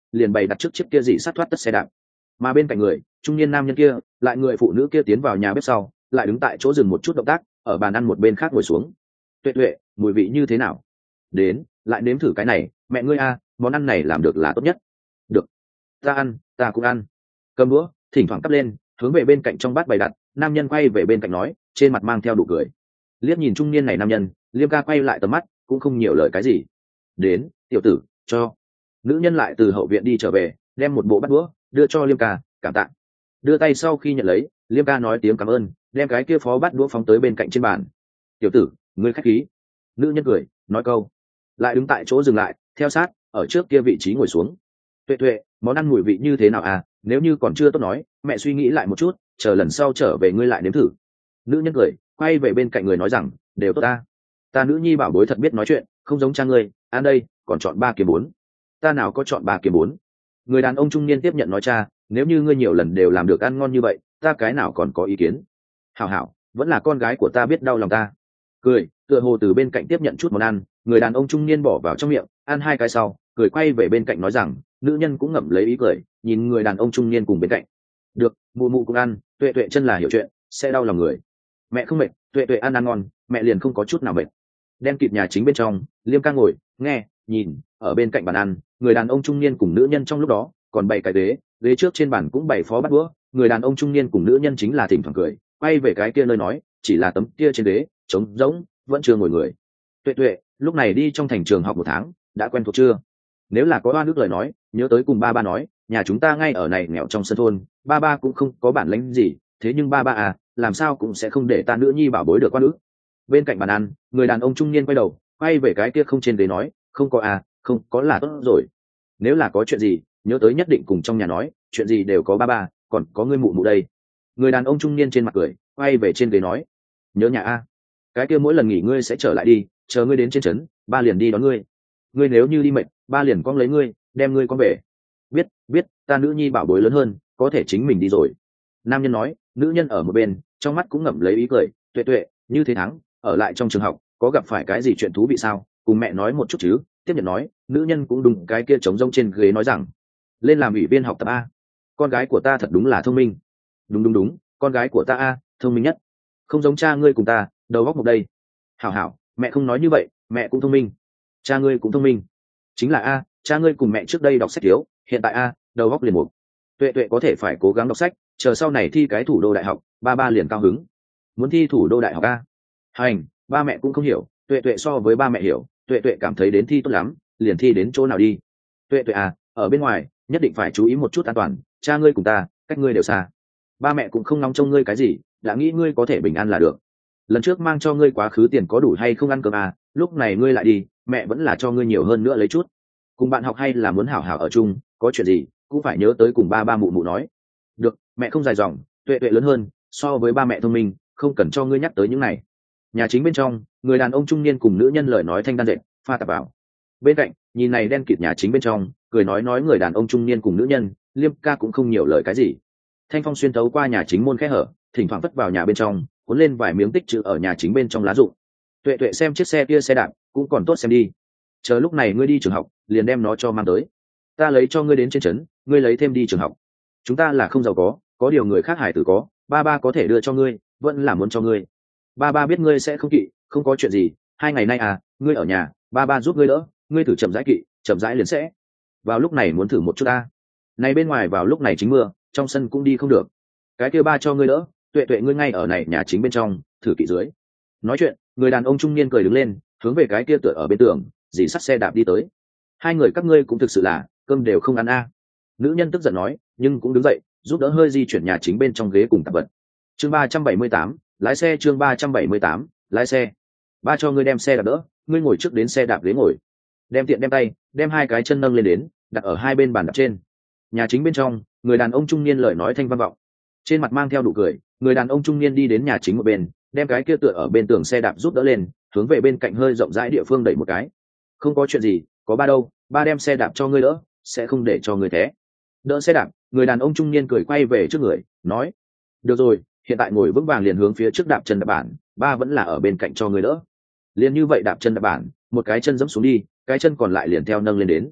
liền bày đặt trước chiếc kia dị sát thoát tất xe đạp. Mà bên cạnh người trung niên nam nhân kia lại người phụ nữ kia tiến vào nhà bếp sau, lại đứng tại chỗ dừng một chút động tác, ở bàn ăn một bên khác ngồi xuống. Tuệ Tuệ, mùi vị như thế nào? Đến, lại nếm thử cái này, mẹ ngươi a, món ăn này làm được là tốt nhất. Được, ta ăn, ta cũng ăn. Cầm đũa, thỉnh thoảng cắp lên, hướng về bên cạnh trong bát bày đặt. Nam nhân quay về bên cạnh nói, trên mặt mang theo đủ cười. Liếc nhìn trung niên này nam nhân, Liêm ca quay lại tầm mắt, cũng không nhiều lời cái gì. Đến, tiểu tử, cho. Nữ nhân lại từ hậu viện đi trở về, đem một bộ bát đũa đưa cho Liêm ca, cảm tạ. Đưa tay sau khi nhận lấy, Liêm ca nói tiếng cảm ơn, đem cái kia phó bát đũa phóng tới bên cạnh trên bàn. Tiểu tử, ngươi khách khí. Nữ nhân cười, nói câu, lại đứng tại chỗ dừng lại, theo sát ở trước kia vị trí ngồi xuống. Tuệ Tuệ, món ăn mùi vị như thế nào à? Nếu như còn chưa tốt nói, mẹ suy nghĩ lại một chút, chờ lần sau trở về ngươi lại nếm thử. Nữ nhân cười, quay về bên cạnh người nói rằng, đều tốt ta. Ta nữ nhi bảo bối thật biết nói chuyện, không giống cha ngươi. Ăn đây, còn chọn ba kiếm bốn. Ta nào có chọn ba kiếm bốn. Người đàn ông trung niên tiếp nhận nói, cha, nếu như ngươi nhiều lần đều làm được ăn ngon như vậy, ta cái nào còn có ý kiến. Hảo hảo, vẫn là con gái của ta biết đau lòng ta. Cười, tựa hồ từ bên cạnh tiếp nhận chút món ăn, người đàn ông trung niên bỏ vào trong miệng, ăn hai cái sau, cười quay về bên cạnh nói rằng, nữ nhân cũng ngậm lấy ý cười, nhìn người đàn ông trung niên cùng bên cạnh. Được, mụ mụ cũng ăn, Tuệ Tuệ chân là hiểu chuyện, sẽ đau lòng người. Mẹ không mệt, Tuệ Tuệ ăn ăn ngon, mẹ liền không có chút nào mệt. Đen kịt nhà chính bên trong, Liêm ca ngồi, nghe, nhìn, ở bên cạnh bàn ăn, người đàn ông trung niên cùng nữ nhân trong lúc đó, còn bày cái ghế, ghế trước trên bàn cũng bày phó bát đũa, người đàn ông trung niên cùng nữ nhân chính là thỉnh thoảng cười, quay về cái kia nơi nói, chỉ là tấm kia trên ghế, trống rỗng, vẫn chưa ngồi người. Tuệ Tuệ, lúc này đi trong thành trường học một tháng, đã quen thuộc chưa? Nếu là có oan ức lời nói, nhớ tới cùng ba ba nói, nhà chúng ta ngay ở này nghèo trong sân thôn, ba ba cũng không có bản lĩnh gì, thế nhưng ba ba à, làm sao cũng sẽ không để ta nữ nhi bảo bối được oan ức. Bên cạnh bàn ăn, người đàn ông trung niên quay đầu, quay về cái kia không trên ghế nói, không có à, không có là tốt rồi. Nếu là có chuyện gì, nhớ tới nhất định cùng trong nhà nói, chuyện gì đều có ba ba, còn có ngươi mụ mụ đây. Người đàn ông trung niên trên mặt cười, quay về trên ghế nói, nhớ nhà a, cái kia mỗi lần nghỉ ngươi sẽ trở lại đi, chờ ngươi đến trên trấn, ba liền đi đón ngươi. Ngươi nếu như đi mệt, ba liền cong lấy ngươi, đem ngươi con về. Biết, biết, ta nữ nhi bảo bối lớn hơn, có thể chính mình đi rồi. Nam nhân nói, nữ nhân ở một bên, trong mắt cũng ngậm lấy ý cười, Tuệ Tuệ, như thế thắng, ở lại trong trường học, có gặp phải cái gì chuyện thú vị sao? Cùng mẹ nói một chút chứ. Tiếp nhận nói, nữ nhân cũng đúng cái kia trống rông trên ghế nói rằng, lên làm ủy viên học tập a. Con gái của ta thật đúng là thông minh. Đúng đúng đúng, con gái của ta a, thông minh nhất. Không giống cha ngươi cùng ta, đầu óc một đây. Hảo hảo, mẹ không nói như vậy, mẹ cũng thông minh. Cha ngươi cũng thông minh. Chính là a, cha ngươi cùng mẹ trước đây đọc sách thiếu, hiện tại a, đầu óc liền một. Tuệ Tuệ có thể phải cố gắng đọc sách, chờ sau này thi cái thủ đô đại học, ba ba liền cao hứng. Muốn thi thủ đô đại học a? Hành, ba mẹ cũng không hiểu, Tuệ Tuệ so với ba mẹ hiểu, Tuệ Tuệ cảm thấy đến thi tốt lắm, liền thi đến chỗ nào đi. Tuệ Tuệ à, ở bên ngoài nhất định phải chú ý một chút an toàn, cha ngươi cùng ta, cách ngươi đều xa. Ba mẹ cũng không nóng trông ngươi cái gì, đã nghĩ ngươi có thể bình an là được. Lần trước mang cho ngươi quá khứ tiền có đủ hay không ăn cơm à, lúc này ngươi lại đi, mẹ vẫn là cho ngươi nhiều hơn nữa lấy chút. Cùng bạn học hay là muốn hảo hảo ở chung, có chuyện gì cũng phải nhớ tới cùng ba ba mụ mụ nói. Được, mẹ không dài dòng, Tuệ Tuệ lớn hơn, so với ba mẹ thông minh, không cần cho ngươi nhắc tới những này. Nhà chính bên trong, người đàn ông trung niên cùng nữ nhân lời nói thanh đan dệt, pha tạp vào. Bên cạnh, nhìn này đen kịt nhà chính bên trong, cười nói nói người đàn ông trung niên cùng nữ nhân, Liêm ca cũng không nhiều lời cái gì. Thanh phong xuyên thấu qua nhà chính môn khẽ hở, thỉnh thoảng vất vào nhà bên trong, cuốn lên vài miếng tích chữ ở nhà chính bên trong lá rụng. Tuệ Tuệ xem chiếc xe kia xe đạp, cũng còn tốt xem đi. Chờ lúc này ngươi đi trường học, liền đem nó cho mang tới. Ta lấy cho ngươi đến trên trấn, ngươi lấy thêm đi trường học. Chúng ta là không giàu có, có điều người khác hải tử có, ba ba có thể đưa cho ngươi, vẫn là muốn cho ngươi. Ba ba biết ngươi sẽ không kỵ, không có chuyện gì, hai ngày nay à, ngươi ở nhà, ba ba giúp ngươi đỡ, ngươi thử chậm rãi kỵ, chậm rãi liền sẽ. Vào lúc này muốn thử một chút ta. Này bên ngoài vào lúc này chính mưa, trong sân cũng đi không được. Cái kia ba cho ngươi đỡ, Tuệ Tuệ ngươi ngay ở này nhà chính bên trong, thử kỵ dưới. Nói chuyện, người đàn ông trung niên cười đứng lên, hướng về cái kia tựa ở bên tường, dì sắt xe đạp đi tới. Hai người các ngươi cũng thực sự là, cơm đều không ăn a. À. Nữ nhân tức giận nói, nhưng cũng đứng dậy, giúp đỡ hơi di chuyển nhà chính bên trong ghế cùng tạp vật. Chương ba trăm bảy mươi tám, lái xe chương ba trăm bảy mươi tám, lái xe. Ba cho ngươi đem xe đạp đỡ, ngươi ngồi trước đến xe đạp ghế ngồi. Đem tiện đem tay, đem hai cái chân nâng lên đến, đặt ở hai bên bàn đạp trên. Nhà chính bên trong, người đàn ông trung niên lời nói thanh vang vọng. Trên mặt mang theo đủ cười, người đàn ông trung niên đi đến nhà chính một bên, đem cái kia tựa ở bên tường xe đạp giúp đỡ lên, hướng về bên cạnh hơi rộng rãi địa phương đẩy một cái. Không có chuyện gì, có ba đâu, ba đem xe đạp cho ngươi đỡ, sẽ không để cho ngươi té. Đỡ xe đạp, người đàn ông trung niên cười quay về trước người, nói: được rồi, hiện tại ngồi vững vàng liền hướng phía trước đạp chân đạp bản, ba vẫn là ở bên cạnh cho ngươi đỡ. Liền như vậy đạp chân đạp bản, một cái chân giẫm xuống đi, cái chân còn lại liền theo nâng lên đến.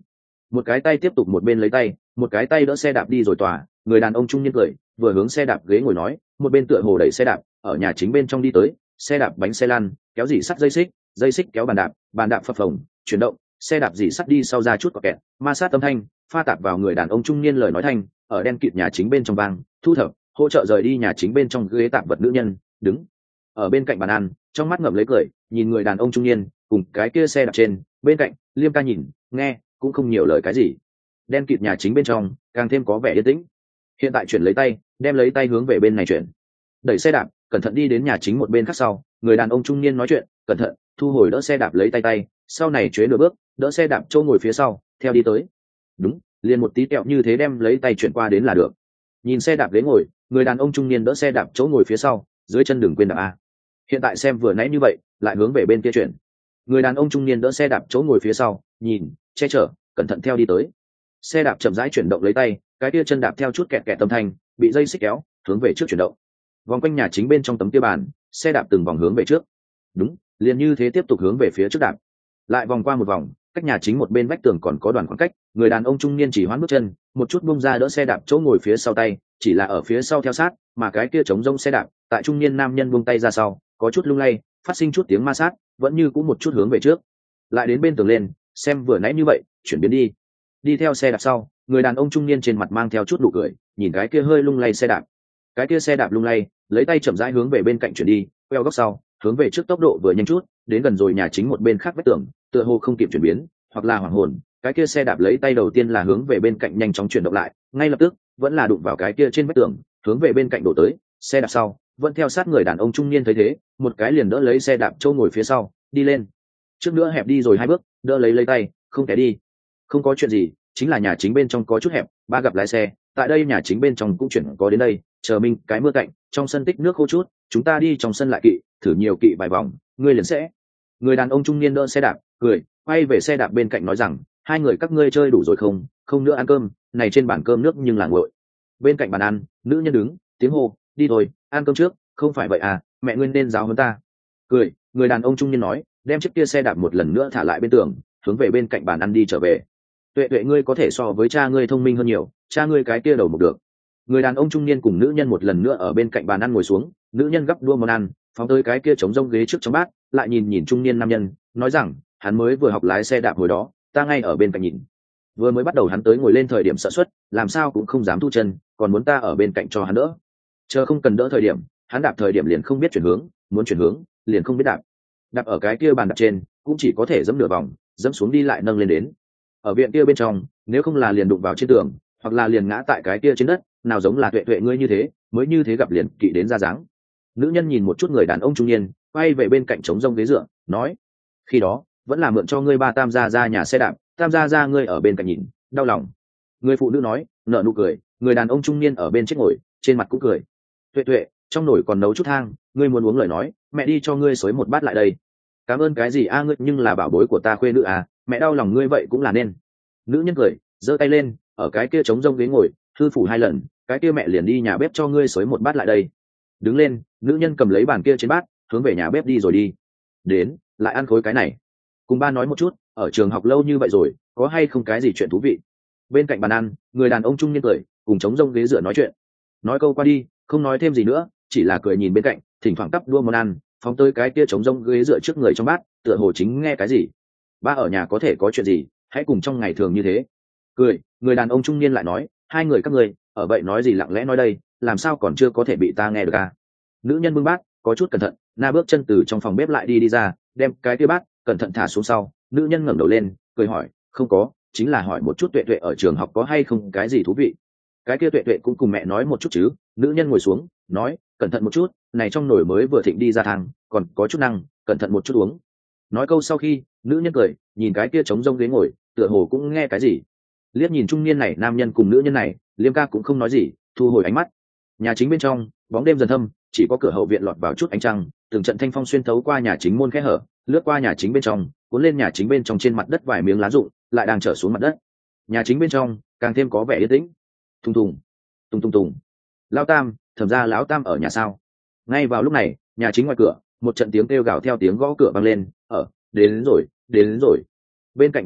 một cái tay tiếp tục một bên lấy tay, một cái tay đỡ xe đạp đi rồi tòa. Người đàn ông trung niên cười, vừa hướng xe đạp ghế ngồi nói, một bên tựa hồ đẩy xe đạp ở nhà chính bên trong đi tới. Xe đạp bánh xe lăn kéo dỉ sắt dây xích, dây xích kéo bàn đạp, bàn đạp phập phồng chuyển động, xe đạp dỉ sắt đi sau ra chút cọ kẹt, ma sát âm thanh pha tạp vào người đàn ông trung niên lời nói thanh ở đen kịt nhà chính bên trong vang. Thu thập hỗ trợ rời đi nhà chính bên trong ghế tạp vật nữ nhân đứng ở bên cạnh bàn ăn, trong mắt ngậm lấy cười, nhìn người đàn ông trung niên cùng cái kia xe đạp trên bên cạnh. Liêm ca nhìn nghe cũng không nhiều lời cái gì. Đen kịt nhà chính bên trong càng thêm có vẻ yên tĩnh. Hiện tại chuyển lấy tay, đem lấy tay hướng về bên này chuyển, đẩy xe đạp cẩn thận đi đến nhà chính một bên khác sau. Người đàn ông trung niên nói chuyện cẩn thận, thu hồi đỡ xe đạp lấy tay tay, sau này chế nửa bước đỡ xe đạp châu ngồi phía sau theo đi tới. Đúng, liền một tí kẹo như thế đem lấy tay chuyển qua đến là được. Nhìn xe đạp ghế ngồi, người đàn ông trung niên đỡ xe đạp chỗ ngồi phía sau, dưới chân đừng quên đạp a. Hiện tại xem vừa nãy như vậy lại hướng về bên kia chuyển. Người đàn ông trung niên đỡ xe đạp chỗ ngồi phía sau, nhìn che chở cẩn thận theo đi tới. Xe đạp chậm rãi chuyển động lấy tay, cái kia chân đạp theo chút kẹt kẹt tâm thanh bị dây xích kéo hướng về trước chuyển động, vòng quanh nhà chính bên trong tấm kia bàn, xe đạp từng vòng hướng về trước. Đúng, liền như thế tiếp tục hướng về phía trước đạp, lại vòng qua một vòng, cách nhà chính một bên vách tường còn có đoạn khoảng cách. Người đàn ông trung niên chỉ hoán bước chân một chút, bung ra đỡ xe đạp chỗ ngồi phía sau tay, chỉ là ở phía sau theo sát, mà cái kia chống rông xe đạp tại trung niên nam nhân buông tay ra sau có chút lung lay, phát sinh chút tiếng ma sát, vẫn như cũng một chút hướng về trước. Lại đến bên tường lên, xem vừa nãy như vậy chuyển biến đi. Đi theo xe đạp sau, người đàn ông trung niên trên mặt mang theo chút nụ cười, nhìn cái kia hơi lung lay xe đạp. Cái kia xe đạp lung lay, lấy tay chậm rãi hướng về bên cạnh chuyển đi, queo góc sau hướng về trước, tốc độ vừa nhanh chút, đến gần rồi nhà chính một bên khác vách tường, tựa hồ không kịp chuyển biến hoặc là hoảng hồn. Cái kia xe đạp lấy tay đầu tiên là hướng về bên cạnh nhanh chóng chuyển động lại, ngay lập tức vẫn là đụng vào cái kia trên vách tường, hướng về bên cạnh đổ tới. Xe đạp sau vẫn theo sát người đàn ông trung niên, thấy thế một cái liền đỡ lấy xe đạp châu ngồi phía sau đi lên. Trước nữa hẹp đi rồi hai bước, đỡ lấy lấy tay không té đi. Không có chuyện gì, chính là nhà chính bên trong có chút hẹp, ba gặp lái xe tại đây nhà chính bên trong cũng chuyển có đến đây, chờ mình cái mưa cạnh trong sân tích nước khô chút, chúng ta đi trong sân lại kỵ thử nhiều kỵ vài vòng, ngươi liền sẽ. Người đàn ông trung niên đỡ xe đạp cười, quay về xe đạp bên cạnh nói rằng, hai người các ngươi chơi đủ rồi không, không nữa ăn cơm, này trên bàn cơm nước nhưng là nguội. Bên cạnh bàn ăn, nữ nhân đứng tiếng hô, đi thôi ăn cơm trước. Không phải vậy à, mẹ ngươi nên giáo hơn ta. Cười, người đàn ông trung niên nói, đem chiếc kia xe đạp một lần nữa thả lại bên tường, hướng về bên cạnh bàn ăn đi trở về. Tuệ tuệ, ngươi có thể so với cha ngươi thông minh hơn nhiều, cha ngươi cái kia đầu một được. Người đàn ông trung niên cùng nữ nhân một lần nữa ở bên cạnh bàn ăn ngồi xuống, nữ nhân gắp đua món ăn phóng tới cái kia trống rông ghế trước trong bát, lại nhìn nhìn trung niên nam nhân nói rằng, hắn mới vừa học lái xe đạp hồi đó, ta ngay ở bên cạnh nhìn. Vừa mới bắt đầu hắn tới ngồi lên thời điểm sợ suất, làm sao cũng không dám thu chân, còn muốn ta ở bên cạnh cho hắn đỡ. Chờ không cần đỡ thời điểm, hắn đạp thời điểm liền không biết chuyển hướng, muốn chuyển hướng liền không biết đạp. Đạp ở cái kia bàn đạp trên cũng chỉ có thể dẫm nửa vòng, dẫm xuống đi lại nâng lên đến. Ở viện kia bên trong, nếu không là liền đụng vào trên tường, hoặc là liền ngã tại cái kia trên đất, nào giống là tuệ tuệ ngươi như thế, mới như thế gặp liền kỵ đến ra dáng. Nữ nhân nhìn một chút người đàn ông trung niên, quay về bên cạnh trống rông ghế dựa, nói, khi đó vẫn là mượn cho ngươi ba tam gia ra nhà xe đạp, tam gia ra ngươi ở bên cạnh nhìn đau lòng. Người phụ nữ nói, nở nụ cười. Người đàn ông trung niên ở bên chết ngồi, trên mặt cũng cười. Tuệ tuệ, trong nồi còn nấu chút thang, ngươi muốn uống lời nói, mẹ đi cho ngươi xới một bát lại đây. Cảm ơn cái gì a, ngươi nhưng là bảo bối của ta khuê nữ à, mẹ đau lòng ngươi vậy cũng là nên. Nữ nhân cười, giơ tay lên, ở cái kia trống rông ghế ngồi hư phủ hai lần, cái kia mẹ liền đi nhà bếp cho ngươi xới một bát lại đây. Đứng lên, nữ nhân cầm lấy bàn kia trên bát, hướng về nhà bếp đi rồi đi. Đến, lại ăn khối cái này. Cùng ba nói một chút, ở trường học lâu như vậy rồi, có hay không cái gì chuyện thú vị. Bên cạnh bàn ăn, người đàn ông trung niên cười, cùng trống rông ghế dựa nói chuyện. Nói câu qua đi, không nói thêm gì nữa, chỉ là cười nhìn bên cạnh, thỉnh thoảng cắp đua món ăn phóng tới cái kia trống rông ghế dựa trước người trong bát, tựa hồ chính nghe cái gì. Ba ở nhà có thể có chuyện gì, hãy cùng trong ngày thường như thế. Cười, người đàn ông trung niên lại nói, hai người các ngươi ở vậy nói gì lặng lẽ nói đây, làm sao còn chưa có thể bị ta nghe được à. Nữ nhân bưng bát, có chút cẩn thận, na bước chân từ trong phòng bếp lại đi đi ra, đem cái kia bát cẩn thận thả xuống sau. Nữ nhân ngẩng đầu lên, cười hỏi, không có, chính là hỏi một chút tuệ tuệ ở trường học có hay không cái gì thú vị. Cái kia tuệ tuệ cũng cùng mẹ nói một chút chứ. Nữ nhân ngồi xuống, nói, cẩn thận một chút, này trong nồi mới vừa thịnh đi ra thang, còn có chút năng, cẩn thận một chút uống. Nói câu sau khi, nữ nhân cười, nhìn cái kia trống rông ghế ngồi, tựa hồ cũng nghe cái gì. Liếc nhìn trung niên này nam nhân cùng nữ nhân này, Liêm ca cũng không nói gì, thu hồi ánh mắt. Nhà chính bên trong, bóng đêm dần thâm, chỉ có cửa hậu viện lọt vào chút ánh trăng, từng trận thanh phong xuyên thấu qua nhà chính môn kẽ hở, lướt qua nhà chính bên trong, cuốn lên nhà chính bên trong trên mặt đất vài miếng lá rụng, lại đang trở xuống mặt đất. Nhà chính bên trong càng thêm có vẻ yên tĩnh. Thùng thùng, tùng tùng tùng. Lão Tam, thẩm ra lão Tam ở nhà sao? Ngay vào lúc này, nhà chính ngoài cửa, một trận tiếng kêu gào theo tiếng gõ cửa vang lên. Ở, đến, đến rồi, đến, đến rồi. Bên cạnh bàn ăn,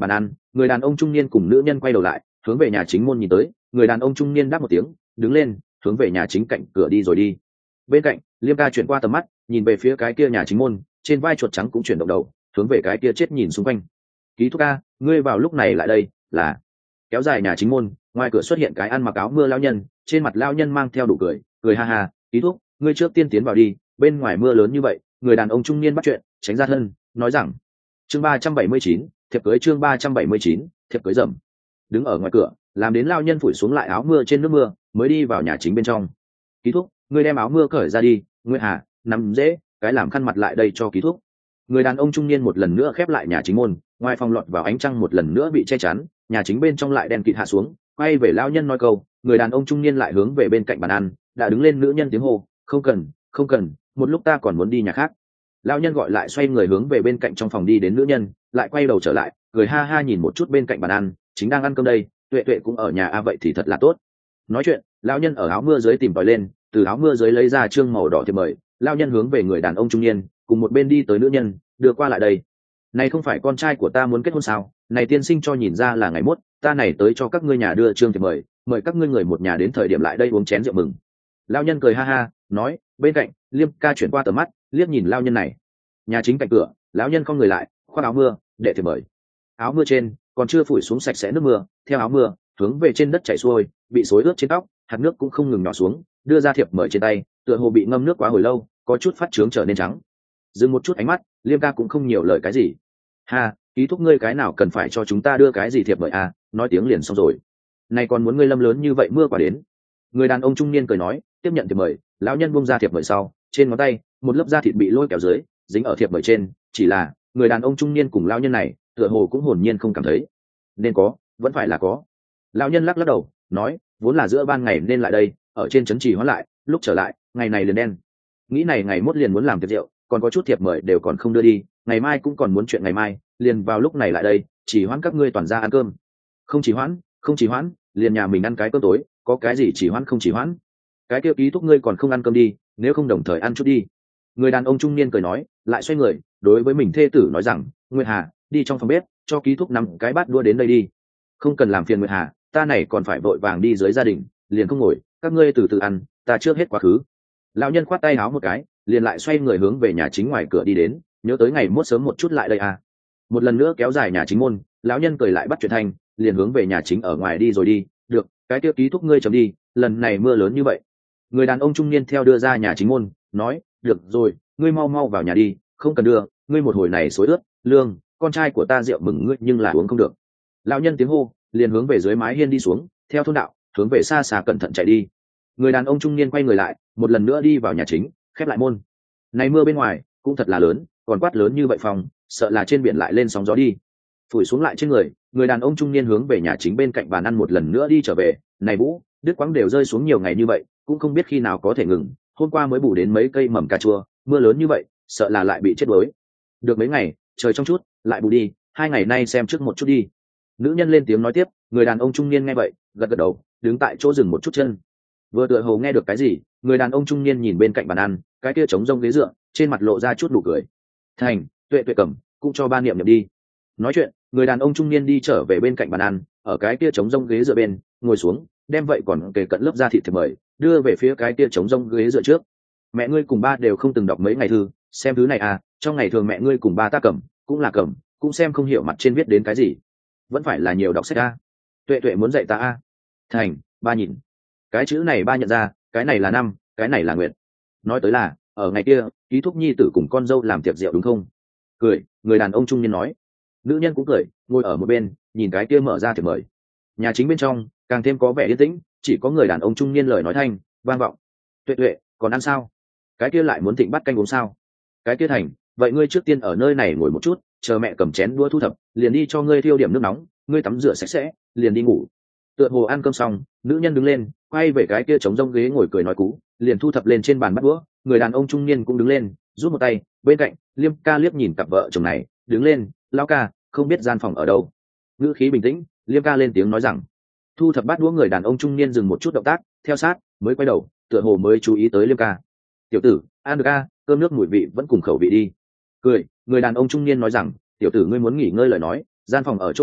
người đàn ông trung niên cùng nữ nhân quay đầu lại hướng về nhà chính môn nhìn tới. Người đàn ông trung niên đáp một tiếng, đứng lên hướng về nhà chính cạnh cửa đi rồi đi. Bên cạnh Liêm ca chuyển qua tầm mắt nhìn về phía cái kia nhà chính môn, trên vai chuột trắng cũng chuyển động đầu hướng về cái kia chết nhìn xung quanh. Ký thúc ca, ngươi vào lúc này lại đây là? Kéo dài nhà chính môn, ngoài cửa xuất hiện cái ăn mặc áo mưa lão nhân, trên mặt lão nhân mang theo đủ cười, cười ha ha. Ký thúc, ngươi trước tiên tiến vào đi, bên ngoài mưa lớn như vậy. Người đàn ông trung niên bắt chuyện tránh ra thân, nói rằng. Chương ba trăm bảy mươi chín, thiệp cưới. Chương ba trăm bảy mươi chín, thiệp cưới rầm. Đứng ở ngoài cửa làm đến lão nhân phủi xuống lại áo mưa trên nước mưa mới đi vào nhà chính bên trong. Ký thúc, ngươi đem áo mưa cởi ra đi. Nguyệt Hà nằm dễ cái làm khăn mặt lại đây cho ký thúc. Người đàn ông trung niên một lần nữa khép lại nhà chính môn, ngoài phòng lọt vào ánh trăng một lần nữa bị che chắn, nhà chính bên trong lại đèn kịt hạ xuống. Quay về lão nhân nói câu, người đàn ông trung niên lại hướng về bên cạnh bàn ăn, đã đứng lên nữ nhân tiếng hô, không cần không cần, một lúc ta còn muốn đi nhà khác. Lão nhân gọi lại xoay người hướng về bên cạnh trong phòng đi đến nữ nhân, lại quay đầu trở lại cười ha ha nhìn một chút bên cạnh bàn ăn, chính đang ăn cơm đây, Tuệ Tuệ cũng ở nhà a, vậy thì thật là tốt. Nói chuyện lão nhân ở áo mưa dưới tìm tòi lên, từ áo mưa dưới lấy ra trương màu đỏ thiệp mời. Lão nhân hướng về người đàn ông trung niên cùng một bên đi tới nữ nhân, đưa qua lại đây. Này không phải con trai của ta muốn kết hôn sao? Này tiên sinh cho nhìn ra là ngày mốt, ta này tới cho các ngươi nhà đưa trương thiệp mời, mời các ngươi người một nhà đến thời điểm lại đây uống chén rượu mừng. Lão nhân cười ha ha nói. Bên cạnh Liêm ca chuyển qua tầm mắt liếc nhìn lão nhân này. Nhà chính cạnh cửa, lão nhân không người lại khoác áo mưa để thiệp mời. Áo mưa trên còn chưa phủi xuống sạch sẽ nước mưa, theo áo mưa hướng về trên đất chảy xuôi, bị xối ướt trên tóc, hạt nước cũng không ngừng nhỏ xuống, đưa ra thiệp mời trên tay, tựa hồ bị ngâm nước quá hồi lâu, có chút phát trướng trở nên trắng. Dừng một chút ánh mắt, Liêm ca cũng không nhiều lời cái gì. Ha, ký thúc ngươi cái nào cần phải cho chúng ta đưa cái gì thiệp mời à, nói tiếng liền xong rồi. Này còn muốn ngươi lâm lớn như vậy mưa quả đến. Người đàn ông trung niên cười nói, tiếp nhận thiệp mời. Lão nhân buông ra thiệp mời sau, trên ngón tay một lớp da thịt bị lôi kéo dưới, dính ở thiệp mời trên. Chỉ là người đàn ông trung niên cùng lão nhân này tựa hồ cũng hồn nhiên không cảm thấy nên có, vẫn phải là có. Lão nhân lắc lắc đầu nói, vốn là giữa ban ngày nên lại đây, ở trên trấn trì hoãn lại, lúc trở lại ngày này liền đen. Nghĩ này ngày mốt liền muốn làm tiệc rượu, còn có chút thiệp mời đều còn không đưa đi, ngày mai cũng còn muốn chuyện ngày mai, liền vào lúc này lại đây, chỉ hoãn các ngươi toàn ra ăn cơm. Không chỉ hoãn không chỉ hoãn, liền nhà mình ăn cái cơm tối, có cái gì chỉ hoãn không chỉ hoãn. Cái kia ký thúc ngươi còn không ăn cơm đi, nếu không đồng thời ăn chút đi. Người đàn ông trung niên cười nói, lại xoay người đối với mình thê tử nói rằng, Nguyệt Hà đi trong phòng bếp cho ký thúc nằm cái bát đũa đến đây đi. Không cần làm phiền Nguyệt Hà, ta này còn phải vội vàng đi dưới gia đình, liền không ngồi, các ngươi từ từ ăn, ta trước hết quá khứ. Lão nhân khoát tay áo một cái, liền lại xoay người hướng về nhà chính ngoài cửa đi đến, nhớ tới ngày mốt sớm một chút lại đây à. Một lần nữa kéo dài nhà chính môn, lão nhân cười lại bắt chuyện thanh, liền hướng về nhà chính ở ngoài đi rồi đi. Được, cái tiêu ký thúc ngươi chấm đi, lần này mưa lớn như vậy. Người đàn ông trung niên theo đưa ra nhà chính môn, nói, được rồi, ngươi mau mau vào nhà đi, không cần đưa, ngươi một hồi này xối ướt, lương, con trai của ta rượu mừng ngươi nhưng là uống không được. Lão nhân tiếng hô, liền hướng về dưới mái hiên đi xuống, theo thôn đạo, hướng về xa xa cẩn thận chạy đi. Người đàn ông trung niên quay người lại, một lần nữa đi vào nhà chính, khép lại môn. Này mưa bên ngoài cũng thật là lớn, còn quát lớn như vậy phòng, sợ là trên biển lại lên sóng gió đi. Phủi xuống lại trên người, người đàn ông trung niên hướng về nhà chính bên cạnh bàn ăn một lần nữa đi trở về. Này Vũ, đứt quãng đều rơi xuống nhiều ngày như vậy, cũng không biết khi nào có thể ngừng. Hôm qua mới bù đến mấy cây mầm cà chua, mưa lớn như vậy, sợ là lại bị chết đuối. Được mấy ngày, trời trong chút, lại bù đi, hai ngày nay xem trước một chút đi. Nữ nhân lên tiếng nói tiếp, người đàn ông trung niên nghe vậy, gật gật đầu, đứng tại chỗ dừng một chút chân. Vừa tựa hồ nghe được cái gì, người đàn ông trung niên nhìn bên cạnh bàn ăn, cái kia trống rông ghế dựa, trên mặt lộ ra chút nụ cười. Thành, Tuệ Tuệ cầm, cũng cho ba niệm niệm đi. Nói chuyện, người đàn ông trung niên đi trở về bên cạnh bàn ăn, ở cái kia trống rông ghế dựa bên, ngồi xuống, đem vậy còn kề cận lớp da thịt thì mời, đưa về phía cái kia trống rông ghế dựa trước. Mẹ ngươi cùng ba đều không từng đọc mấy ngày thư, xem thứ này à, trong ngày thường mẹ ngươi cùng ba ta cầm, cũng là cầm, cũng xem không hiểu mặt trên viết đến cái gì. Vẫn phải là nhiều đọc sách a. Tuệ Tuệ muốn dạy ta a. Thành, ba nhìn. Cái chữ này ba nhận ra, cái này là năm, cái này là nguyện. Nói tới là, ở ngày kia, ký thúc nhi tử cùng con dâu làm tiệc rượu đúng không? Cười, người đàn ông trung niên nói. Nữ nhân cũng cười, ngồi ở một bên, nhìn cái kia mở ra thiệp mời. Nhà chính bên trong, càng thêm có vẻ yên tĩnh, chỉ có người đàn ông trung niên lời nói thanh, vang vọng. Tuệ Tuệ, còn ăn sao? Cái kia lại muốn thịnh bắt canh uống sao? Cái kia Thành, vậy ngươi trước tiên ở nơi này ngồi một chút, chờ mẹ cầm chén đũa thu thập, liền đi cho ngươi thiêu điểm nước nóng, ngươi tắm rửa sạch sẽ, liền đi ngủ. Tựa hồ ăn cơm xong, nữ nhân đứng lên, quay về cái kia trống rông ghế ngồi cười nói cú, liền thu thập lên trên bàn bắt đũa. Người đàn ông trung niên cũng đứng lên, rút một tay, bên cạnh Liêm ca liếc nhìn cặp vợ chồng này, đứng lên, lão ca, không biết gian phòng ở đâu. Ngữ khí bình tĩnh, Liêm ca lên tiếng nói rằng. Thu thập bát đũa, người đàn ông trung niên dừng một chút động tác, theo sát mới quay đầu, tựa hồ mới chú ý tới Liêm ca. Tiểu tử, ăn được a, cơm nước mùi vị vẫn cùng khẩu vị đi. Cười, người đàn ông trung niên nói rằng, tiểu tử ngươi muốn nghỉ ngơi lời nói, gian phòng ở chỗ này,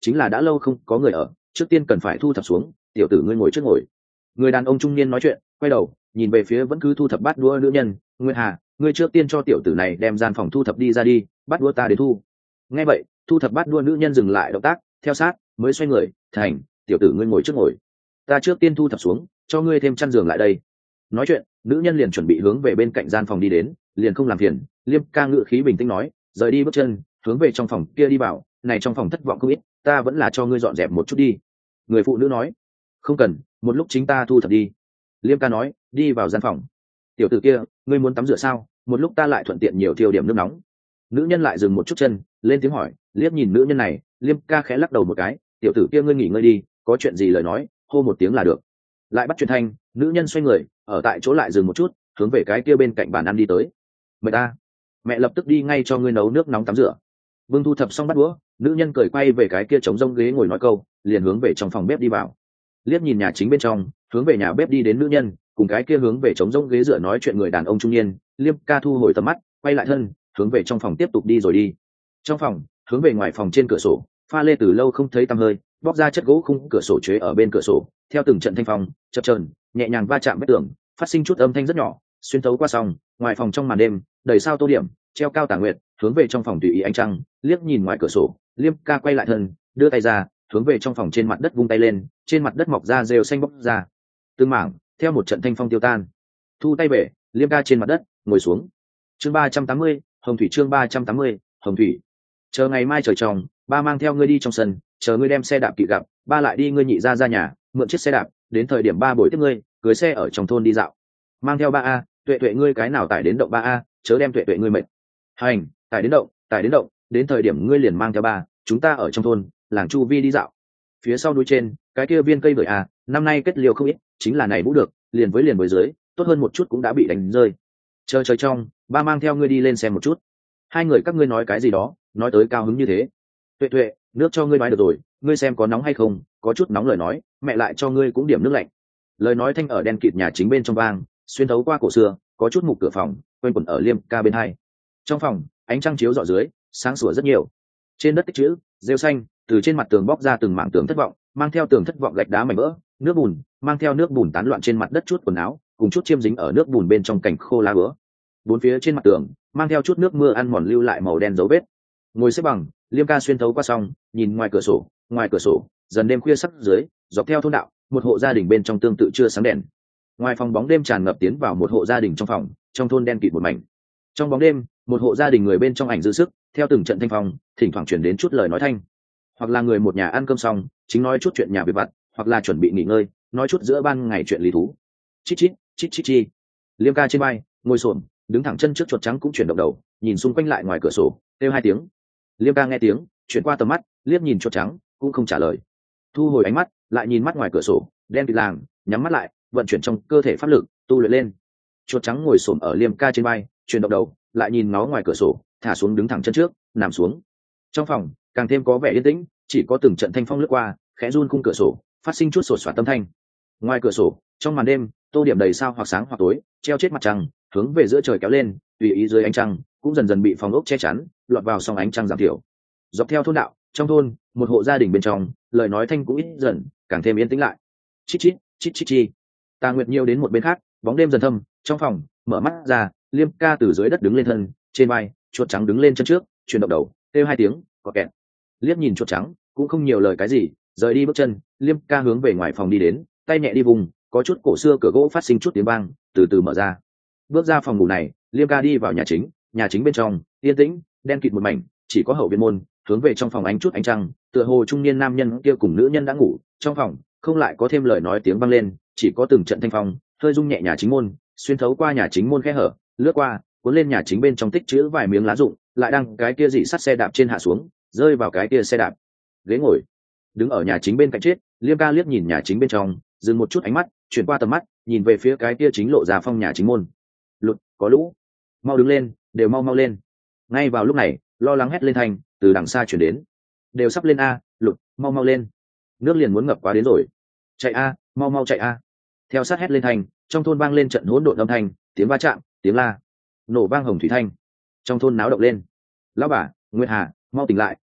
chính là đã lâu không có người ở, trước tiên cần phải thu thập xuống. Tiểu tử ngươi ngồi trước ngồi. Người đàn ông trung niên nói chuyện, quay đầu nhìn về phía vẫn cứ thu thập bát đũa nữ nhân. Nguyệt Hà, ngươi trước tiên cho tiểu tử này đem gian phòng thu thập đi ra đi, bát đũa ta đến thu. Nghe vậy, thu thập bát đũa nữ nhân dừng lại động tác, theo sát mới xoay người. Thành, tiểu tử ngươi ngồi trước ngồi, ta trước tiên thu thập xuống, cho ngươi thêm chăn giường lại đây. Nói chuyện, nữ nhân liền chuẩn bị hướng về bên cạnh gian phòng đi đến, liền không làm phiền. Liêm ca ngự khí bình tĩnh nói, rời đi bước chân hướng về trong phòng kia đi vào. Này trong phòng thất vọng không ít, ta vẫn là cho ngươi dọn dẹp một chút đi. Người phụ nữ nói, không cần, một lúc chính ta thu thập đi. Liêm ca nói, đi vào gian phòng. Tiểu tử kia, ngươi muốn tắm rửa sao? Một lúc ta lại thuận tiện nhiều thiêu điểm nước nóng. Nữ nhân lại dừng một chút chân, lên tiếng hỏi. Liếc nhìn nữ nhân này, Liêm ca khẽ lắc đầu một cái. Tiểu tử kia, ngươi nghỉ ngơi đi, có chuyện gì lời nói, hô một tiếng là được. Lại bắt chuyện thanh, nữ nhân xoay người, ở tại chỗ lại dừng một chút, hướng về cái kia bên cạnh bàn ăn đi tới. Mời ta, mẹ lập tức đi ngay cho ngươi nấu nước nóng tắm rửa. Vương thu thập xong bắt đũa, nữ nhân cười quay về cái kia trống rông ghế ngồi nói câu, liền hướng về trong phòng bếp đi vào. Liếc nhìn nhà chính bên trong, hướng về nhà bếp đi đến nữ nhân, cùng cái kia hướng về trống rông ghế dựa nói chuyện người đàn ông trung niên. Liêm ca thu hồi tầm mắt, quay lại thân, hướng về trong phòng tiếp tục đi rồi đi. Trong phòng, hướng về ngoài phòng trên cửa sổ, pha lê từ lâu không thấy tăm hơi, bóc ra chất gỗ khung cửa sổ chế ở bên cửa sổ, theo từng trận thanh phong chập chờn nhẹ nhàng va chạm vách tường, phát sinh chút âm thanh rất nhỏ, xuyên thấu qua song ngoài phòng. Trong màn đêm đầy sao tô điểm, treo cao tà nguyệt, hướng về trong phòng tùy ý ánh trăng. Liếc nhìn ngoài cửa sổ, Liêm ca quay lại thân, đưa tay ra, hướng về trong phòng trên mặt đất vung tay lên, trên mặt đất mọc ra rêu xanh bóc ra tương mảng, theo một trận thanh phong tiêu tan. Thu tay về, Liêm ca trên mặt đất ngồi xuống. Chương ba trăm tám mươi, hồng thủy. Chương ba trăm tám mươi, hồng thủy. Chờ ngày mai trời tròn, ba mang theo ngươi đi trong sân, chờ ngươi đem xe đạp kỵ gặp, ba lại đi ngươi nhị ra ra nhà mượn chiếc xe đạp, đến thời điểm ba bồi tiếp ngươi cưới xe ở trong thôn đi dạo. Mang theo ba a, tuệ tuệ ngươi cái nào tải đến động ba a, chớ đem tuệ tuệ ngươi mệt. Hành, tải đến động, tải đến động, đến thời điểm ngươi liền mang theo ba, chúng ta ở trong thôn làng chu vi đi dạo. Phía sau núi trên cái kia viên cây bưởi a, năm nay kết liều không ít, chính là này vũ được, liền với liền với dưới, tốt hơn một chút cũng đã bị đánh rơi. Chờ trời trong, ba mang theo ngươi đi lên xem một chút. Hai người các ngươi nói cái gì đó, nói tới cao hứng như thế. Tuệ tuệ, nước cho ngươi nói được rồi, ngươi xem có nóng hay không, có chút nóng lời nói, mẹ lại cho ngươi cũng điểm nước lạnh. Lời nói thanh ở đen kịt nhà chính bên trong vang, xuyên thấu qua cổ xưa, có chút mục cửa phòng quanh quẩn ở Liêm ca bên hai. Trong phòng, ánh trăng chiếu rọi dưới, sáng sủa rất nhiều. Trên đất tích chữ rêu xanh, từ trên mặt tường bóc ra từng mảng tường thất vọng, mang theo tường thất vọng gạch đá mảnh vỡ, nước bùn mang theo nước bùn tán loạn trên mặt đất, chút quần áo cùng chút chiêm dính ở nước bùn bên trong cảnh khô lá bữa. Bốn phía trên mặt tường mang theo chút nước mưa ăn mòn lưu lại màu đen dấu vết. Ngồi xếp bằng, Liêm ca xuyên thấu qua song, nhìn ngoài cửa sổ. Ngoài cửa sổ dần đêm khuya sắc dưới, dọc theo thôn đạo, một hộ gia đình bên trong tương tự chưa sáng đèn. Ngoài phòng bóng đêm tràn ngập tiến vào một hộ gia đình trong phòng, trong thôn đen kịt một mảnh. Trong bóng đêm, một hộ gia đình người bên trong ảnh dư sức, theo từng trận thanh phong, thỉnh thoảng truyền đến chút lời nói thanh. Hoặc là người một nhà ăn cơm xong, chính nói chút chuyện nhà việc vặt, hoặc là chuẩn bị nghỉ ngơi, nói chút giữa ban ngày chuyện lý thú. Chít chít, chít chít chi. Liêm ca trên vai, ngồi xổm, đứng thẳng chân trước chuột trắng cũng chuyển động đầu, nhìn xung quanh lại ngoài cửa sổ, kêu hai tiếng. Liêm ca nghe tiếng, chuyển qua tầm mắt, liếc nhìn chuột trắng, cũng không trả lời. Thu hồi ánh mắt, lại nhìn mắt ngoài cửa sổ, đen kịt làng, nhắm mắt lại, vận chuyển trong cơ thể pháp lực, tu luyện lên. Chuột trắng ngồi xổm ở Liêm ca trên vai, chuyển động đầu, lại nhìn nó ngoài cửa sổ, thả xuống đứng thẳng chân trước, nằm xuống. Trong phòng càng thêm có vẻ yên tĩnh, chỉ có từng trận thanh phong lướt qua, khẽ run khung cửa sổ, phát sinh chút sột soạt tâm thanh. Ngoài cửa sổ, trong màn đêm, tô điểm đầy sao hoặc sáng hoặc tối, treo chết mặt trăng, hướng về giữa trời kéo lên, tùy ý dưới ánh trăng, cũng dần dần bị phòng ốc che chắn, lọt vào song ánh trăng giảm thiểu. Dọc theo thôn đạo, trong thôn, một hộ gia đình bên trong, lời nói thanh cũng ít dần, càng thêm yên tĩnh lại. Chít chít, chít chít chi. Tà Nguyệt Nhiêu đến một bên khác, bóng đêm dần thâm, trong phòng, mở mắt ra, Liêm ca từ dưới đất đứng lên thân, trên vai, chuột trắng đứng lên chân trước, chuyển động đầu, kêu hai tiếng, có kẹt. Liếc nhìn chuột trắng, cũng không nhiều lời cái gì, rời đi bước chân, Liêm ca hướng về ngoài phòng đi đến, tay nhẹ đi vùng, có chút cổ xưa cửa gỗ phát sinh chút tiếng vang, từ từ mở ra. Bước ra phòng ngủ này, Liêm ca đi vào nhà chính, nhà chính bên trong yên tĩnh, đen kịt một mảnh, chỉ có hậu viện môn hướng về trong phòng ánh chút ánh trăng, tựa hồ trung niên nam nhân kia cùng nữ nhân đã ngủ. Trong phòng không lại có thêm lời nói tiếng vang lên, chỉ có từng trận thanh phong hơi rung nhẹ nhà chính môn, xuyên thấu qua nhà chính môn khe hở, lướt qua, cuốn lên nhà chính bên trong tích chữ vài miếng lá rụng, lại đang cái kia dị sắt xe đạp trên hạ xuống, rơi vào cái kia xe đạp ghế ngồi. Đứng ở nhà chính bên cạnh chết, Liêm ca liếc nhìn nhà chính bên trong, dừng một chút ánh mắt, chuyển qua tầm mắt, nhìn về phía cái kia chính lộ ra phong nhà chính môn. Lụt, có lũ, mau đứng lên, đều mau mau lên. Ngay vào lúc này, lo lắng hét lên thanh từ đằng xa chuyển đến, đều sắp lên a, Lụt, mau mau lên, nước liền muốn ngập quá đến rồi. Chạy a, mau mau chạy a. Theo sát hét lên thanh, trong thôn vang lên trận hỗn độn âm thanh, tiếng va chạm, tiếng la, nổ vang hồng thủy thanh. Trong thôn náo động lên. Lão bà, Nguyệt Hà, mau tỉnh lại,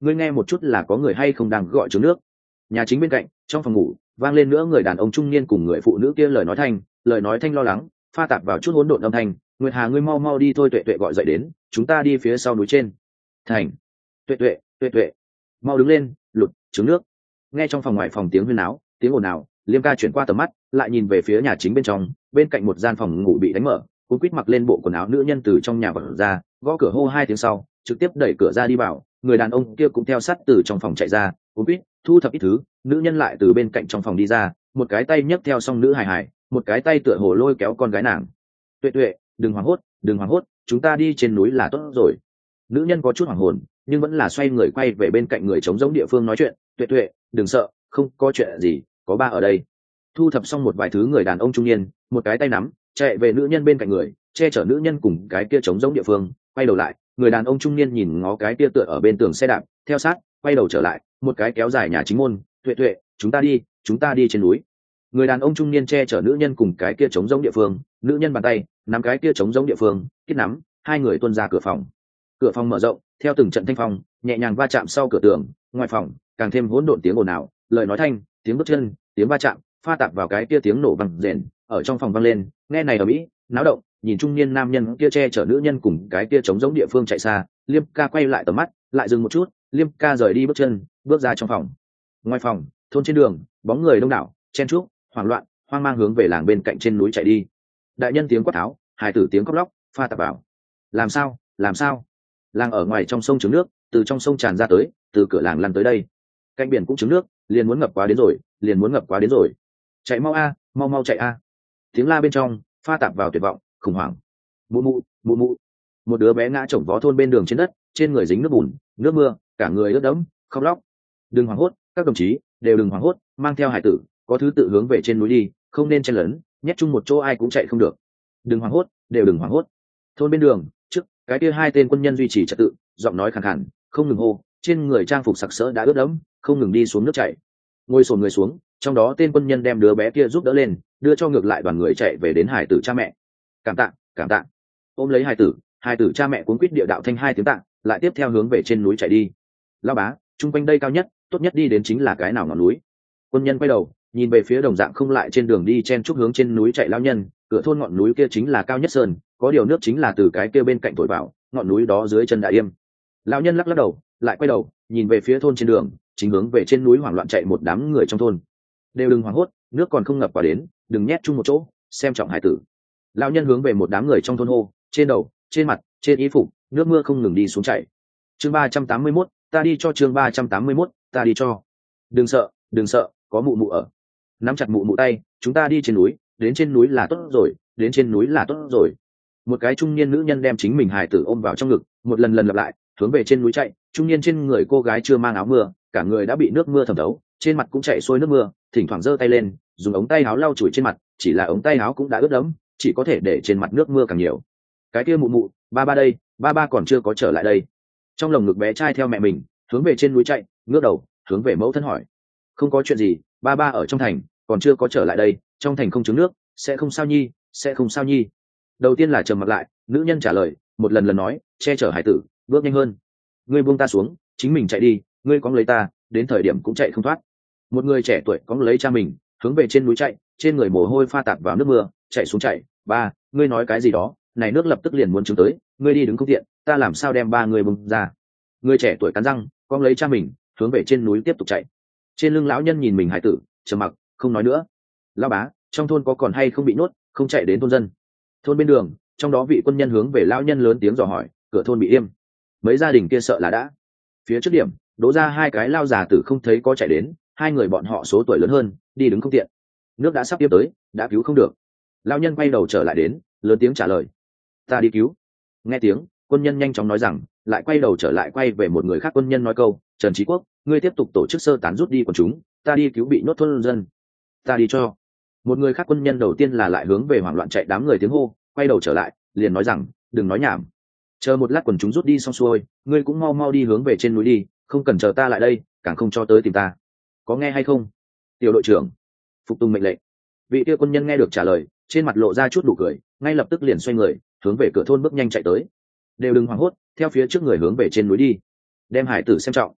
ngươi nghe một chút là có người hay không đang gọi trứng nước. Nhà chính bên cạnh trong phòng ngủ vang lên nữa người đàn ông trung niên cùng người phụ nữ kia lời nói thanh lời nói thanh lo lắng pha tạp vào chút hỗn độn âm thanh. Nguyệt Hà, ngươi mau mau đi thôi, tuệ tuệ gọi dậy đến, chúng ta đi phía sau núi trên. Thành. Tuệ tuệ, tuệ tuệ, mau đứng lên, lụt trứng nước. Nghe trong phòng ngoài phòng tiếng huyên náo, tiếng ồn ào, Liêm ca chuyển qua tầm mắt lại nhìn về phía nhà chính bên trong, bên cạnh một gian phòng ngủ bị đánh mở, cuốn quýt mặc lên bộ quần áo nữ nhân từ trong nhà vật ra, gõ cửa hô hai tiếng sau trực tiếp đẩy cửa ra đi vào. Người đàn ông kia cũng theo sát từ trong phòng chạy ra, cuốn quýt thu thập ít thứ. Nữ nhân lại từ bên cạnh trong phòng đi ra, một cái tay nhấc theo song nữ hài hài, một cái tay tựa hồ lôi kéo con gái nàng. Tuệ tuệ, đừng hoảng hốt, đừng hoảng hốt, chúng ta đi trên núi là tốt rồi. Nữ nhân có chút hoảng hồn nhưng vẫn là xoay người quay về bên cạnh người trống giống địa phương nói chuyện. Tuệ tuệ, đừng sợ, không có chuyện gì, có ba ở đây. Thu thập xong một vài thứ, người đàn ông trung niên một cái tay nắm chạy về nữ nhân bên cạnh người, che chở nữ nhân cùng cái kia trống giống địa phương. Quay đầu lại, người đàn ông trung niên nhìn ngó cái kia tựa ở bên tường xe đạp, theo sát quay đầu trở lại, một cái kéo dài nhà chính môn. Tuệ tuệ, chúng ta đi, chúng ta đi trên núi. Người đàn ông trung niên che chở nữ nhân cùng cái kia trống giống địa phương, nữ nhân bàn tay nắm cái kia trống giống địa phương, kết nắm, hai người tuôn ra cửa phòng. Cửa phòng mở rộng, theo từng trận thanh phong nhẹ nhàng va chạm sau cửa tường, ngoài phòng càng thêm hỗn độn tiếng ồn ào, lời nói thanh, tiếng bước chân, tiếng va chạm pha tạp vào cái kia tiếng nổ vang rền ở trong phòng vang lên. Nghe này ở mỹ náo động, nhìn trung niên nam nhân kia che chở nữ nhân cùng cái kia trống giống địa phương chạy xa, Liêm ca quay lại tầm mắt, lại dừng một chút, Liêm ca rời đi bước chân, bước ra trong phòng. Ngoài phòng, thôn trên đường, bóng người đông đảo, chen chúc, hoảng loạn, hoang mang hướng về làng bên cạnh trên núi chạy đi. Đại nhân tiếng quát tháo, hài tử tiếng khóc lóc pha tạp vào. Làm sao, làm sao? Làng ở ngoài trong sông trứng nước, từ trong sông tràn ra tới, từ cửa làng lăn tới đây. Cạnh biển cũng trứng nước, liền muốn ngập quá đến rồi, liền muốn ngập quá đến rồi. Chạy mau a, mau mau chạy a. Tiếng la bên trong pha tạp vào tuyệt vọng, khủng hoảng. Mụ mụ, mụ mụ. Một đứa bé ngã chồng vó thôn bên đường trên đất, trên người dính nước bùn, nước mưa, cả người ướt đẫm, khóc lóc. Đừng hoảng hốt, các đồng chí, đều đừng hoảng hốt, mang theo hải tử, có thứ tự hướng về trên núi đi, không nên chen lấn, nhét chung một chỗ ai cũng chạy không được. Đừng hoảng hốt, đều đừng hoảng hốt. Thôn bên đường trước, cái kia hai tên quân nhân duy trì trật tự, giọng nói khàn khàn, không ngừng hô, trên người trang phục sặc sỡ đã ướt đẫm, không ngừng đi xuống nước chảy. Ngồi xổm người xuống, trong đó tên quân nhân đem đứa bé kia giúp đỡ lên, đưa cho ngược lại đoàn người chạy về đến hải tử cha mẹ. Cảm tạ, cảm tạ. Ôm lấy hải tử, hải tử cha mẹ cuống quýt địa đạo thanh hai tiếng tạ, lại tiếp theo hướng về trên núi chạy đi. Lão bá, chung quanh đây cao nhất, tốt nhất đi đến chính là cái nào ngọn núi. Quân nhân quay đầu nhìn về phía đồng dạng không lại trên đường đi chen chúc hướng trên núi chạy lão nhân. Cửa thôn ngọn núi kia chính là cao nhất sơn, có điều nước chính là từ cái kia bên cạnh thổi vào, ngọn núi đó dưới chân đã im. Lão nhân lắc lắc đầu, lại quay đầu nhìn về phía thôn trên đường, chính hướng về trên núi hoảng loạn chạy một đám người trong thôn. Đều đừng hoảng hốt, nước còn không ngập vào đến, đừng nhét chung một chỗ, xem trọng hải tử. Lão nhân hướng về một đám người trong thôn hô, trên đầu, trên mặt, trên y phục, nước mưa không ngừng đi xuống chảy. Chương ba trăm tám mươi mốt, ta đi cho. Chương ba trăm tám mươi mốt, ta đi cho. Đừng sợ, đừng sợ, có mụ mụ ở. Nắm chặt mụ mụ tay, chúng ta đi trên núi, đến trên núi là tốt rồi, đến trên núi là tốt rồi. Một cái trung niên nữ nhân đem chính mình hài tử ôm vào trong ngực, một lần lần lặp lại, hướng về trên núi chạy. Trung niên trên người cô gái chưa mang áo mưa, cả người đã bị nước mưa thấm thấu, trên mặt cũng chảy xuôi nước mưa, thỉnh thoảng giơ tay lên, dùng ống tay áo lau chùi trên mặt, chỉ là ống tay áo cũng đã ướt đẫm, chỉ có thể để trên mặt nước mưa càng nhiều. Cái kia mụ mụ, ba ba đây, ba ba còn chưa có trở lại đây. Trong lồng ngực bé trai theo mẹ mình, hướng về trên núi chạy, ngước đầu, hướng về mẫu thân hỏi. Không có chuyện gì, ba ba ở trong thành, còn chưa có trở lại đây, trong thành không trứng nước, sẽ không sao nhi, sẽ không sao nhi. Đầu tiên là trầm mặt lại, nữ nhân trả lời, một lần lần nói, che chở hải tử, bước nhanh hơn. Ngươi buông ta xuống, chính mình chạy đi, ngươi cóng lấy ta, đến thời điểm cũng chạy không thoát. Một người trẻ tuổi cóng lấy cha mình, hướng về trên núi chạy, trên người mồ hôi pha tạp vào nước mưa, chạy xuống chạy. Ba, ngươi nói cái gì đó, này nước lập tức liền muốn trứng tới, ngươi đi đứng không tiện, ta làm sao đem ba người bung ra. Người trẻ tuổi cắn răng, cóng lấy cha mình, hướng về trên núi tiếp tục chạy. Trên lưng lão nhân nhìn mình hải tử, trầm mặc, không nói nữa. Lão bá, trong thôn có còn hay không bị nhốt, không chạy đến thôn dân. Thôn bên đường, trong đó vị quân nhân hướng về lão nhân lớn tiếng dò hỏi, cửa thôn bị im, mấy gia đình kia sợ là đã. Phía trước điểm đỗ ra hai cái lao già tử không thấy có chạy đến, hai người bọn họ số tuổi lớn hơn, đi đứng không tiện, nước đã sắp tiếp tới, đã cứu không được. Lão nhân quay đầu trở lại đến, lớn tiếng trả lời, ta đi cứu. Nghe tiếng, quân nhân nhanh chóng nói rằng, lại quay đầu trở lại quay về một người khác. Quân nhân nói câu, Trần Trí Quốc, ngươi tiếp tục tổ chức sơ tán rút đi quần chúng, ta đi cứu bị nhốt thôn dân. Ta đi cho. Một người khác quân nhân đầu tiên là lại hướng về hoảng loạn chạy đám người tiếng hô, quay đầu trở lại, liền nói rằng, đừng nói nhảm, chờ một lát quần chúng rút đi xong xuôi, ngươi cũng mau mau đi hướng về trên núi đi, không cần chờ ta lại đây, càng không cho tới tìm ta, có nghe hay không? Tiểu đội trưởng phục tùng mệnh lệnh. Vị kia quân nhân nghe được trả lời, trên mặt lộ ra chút nụ cười, ngay lập tức liền xoay người, hướng về cửa thôn bước nhanh chạy tới. Đều đừng hoảng hốt, theo phía trước người hướng về trên núi đi, đem hải tử xem trọng.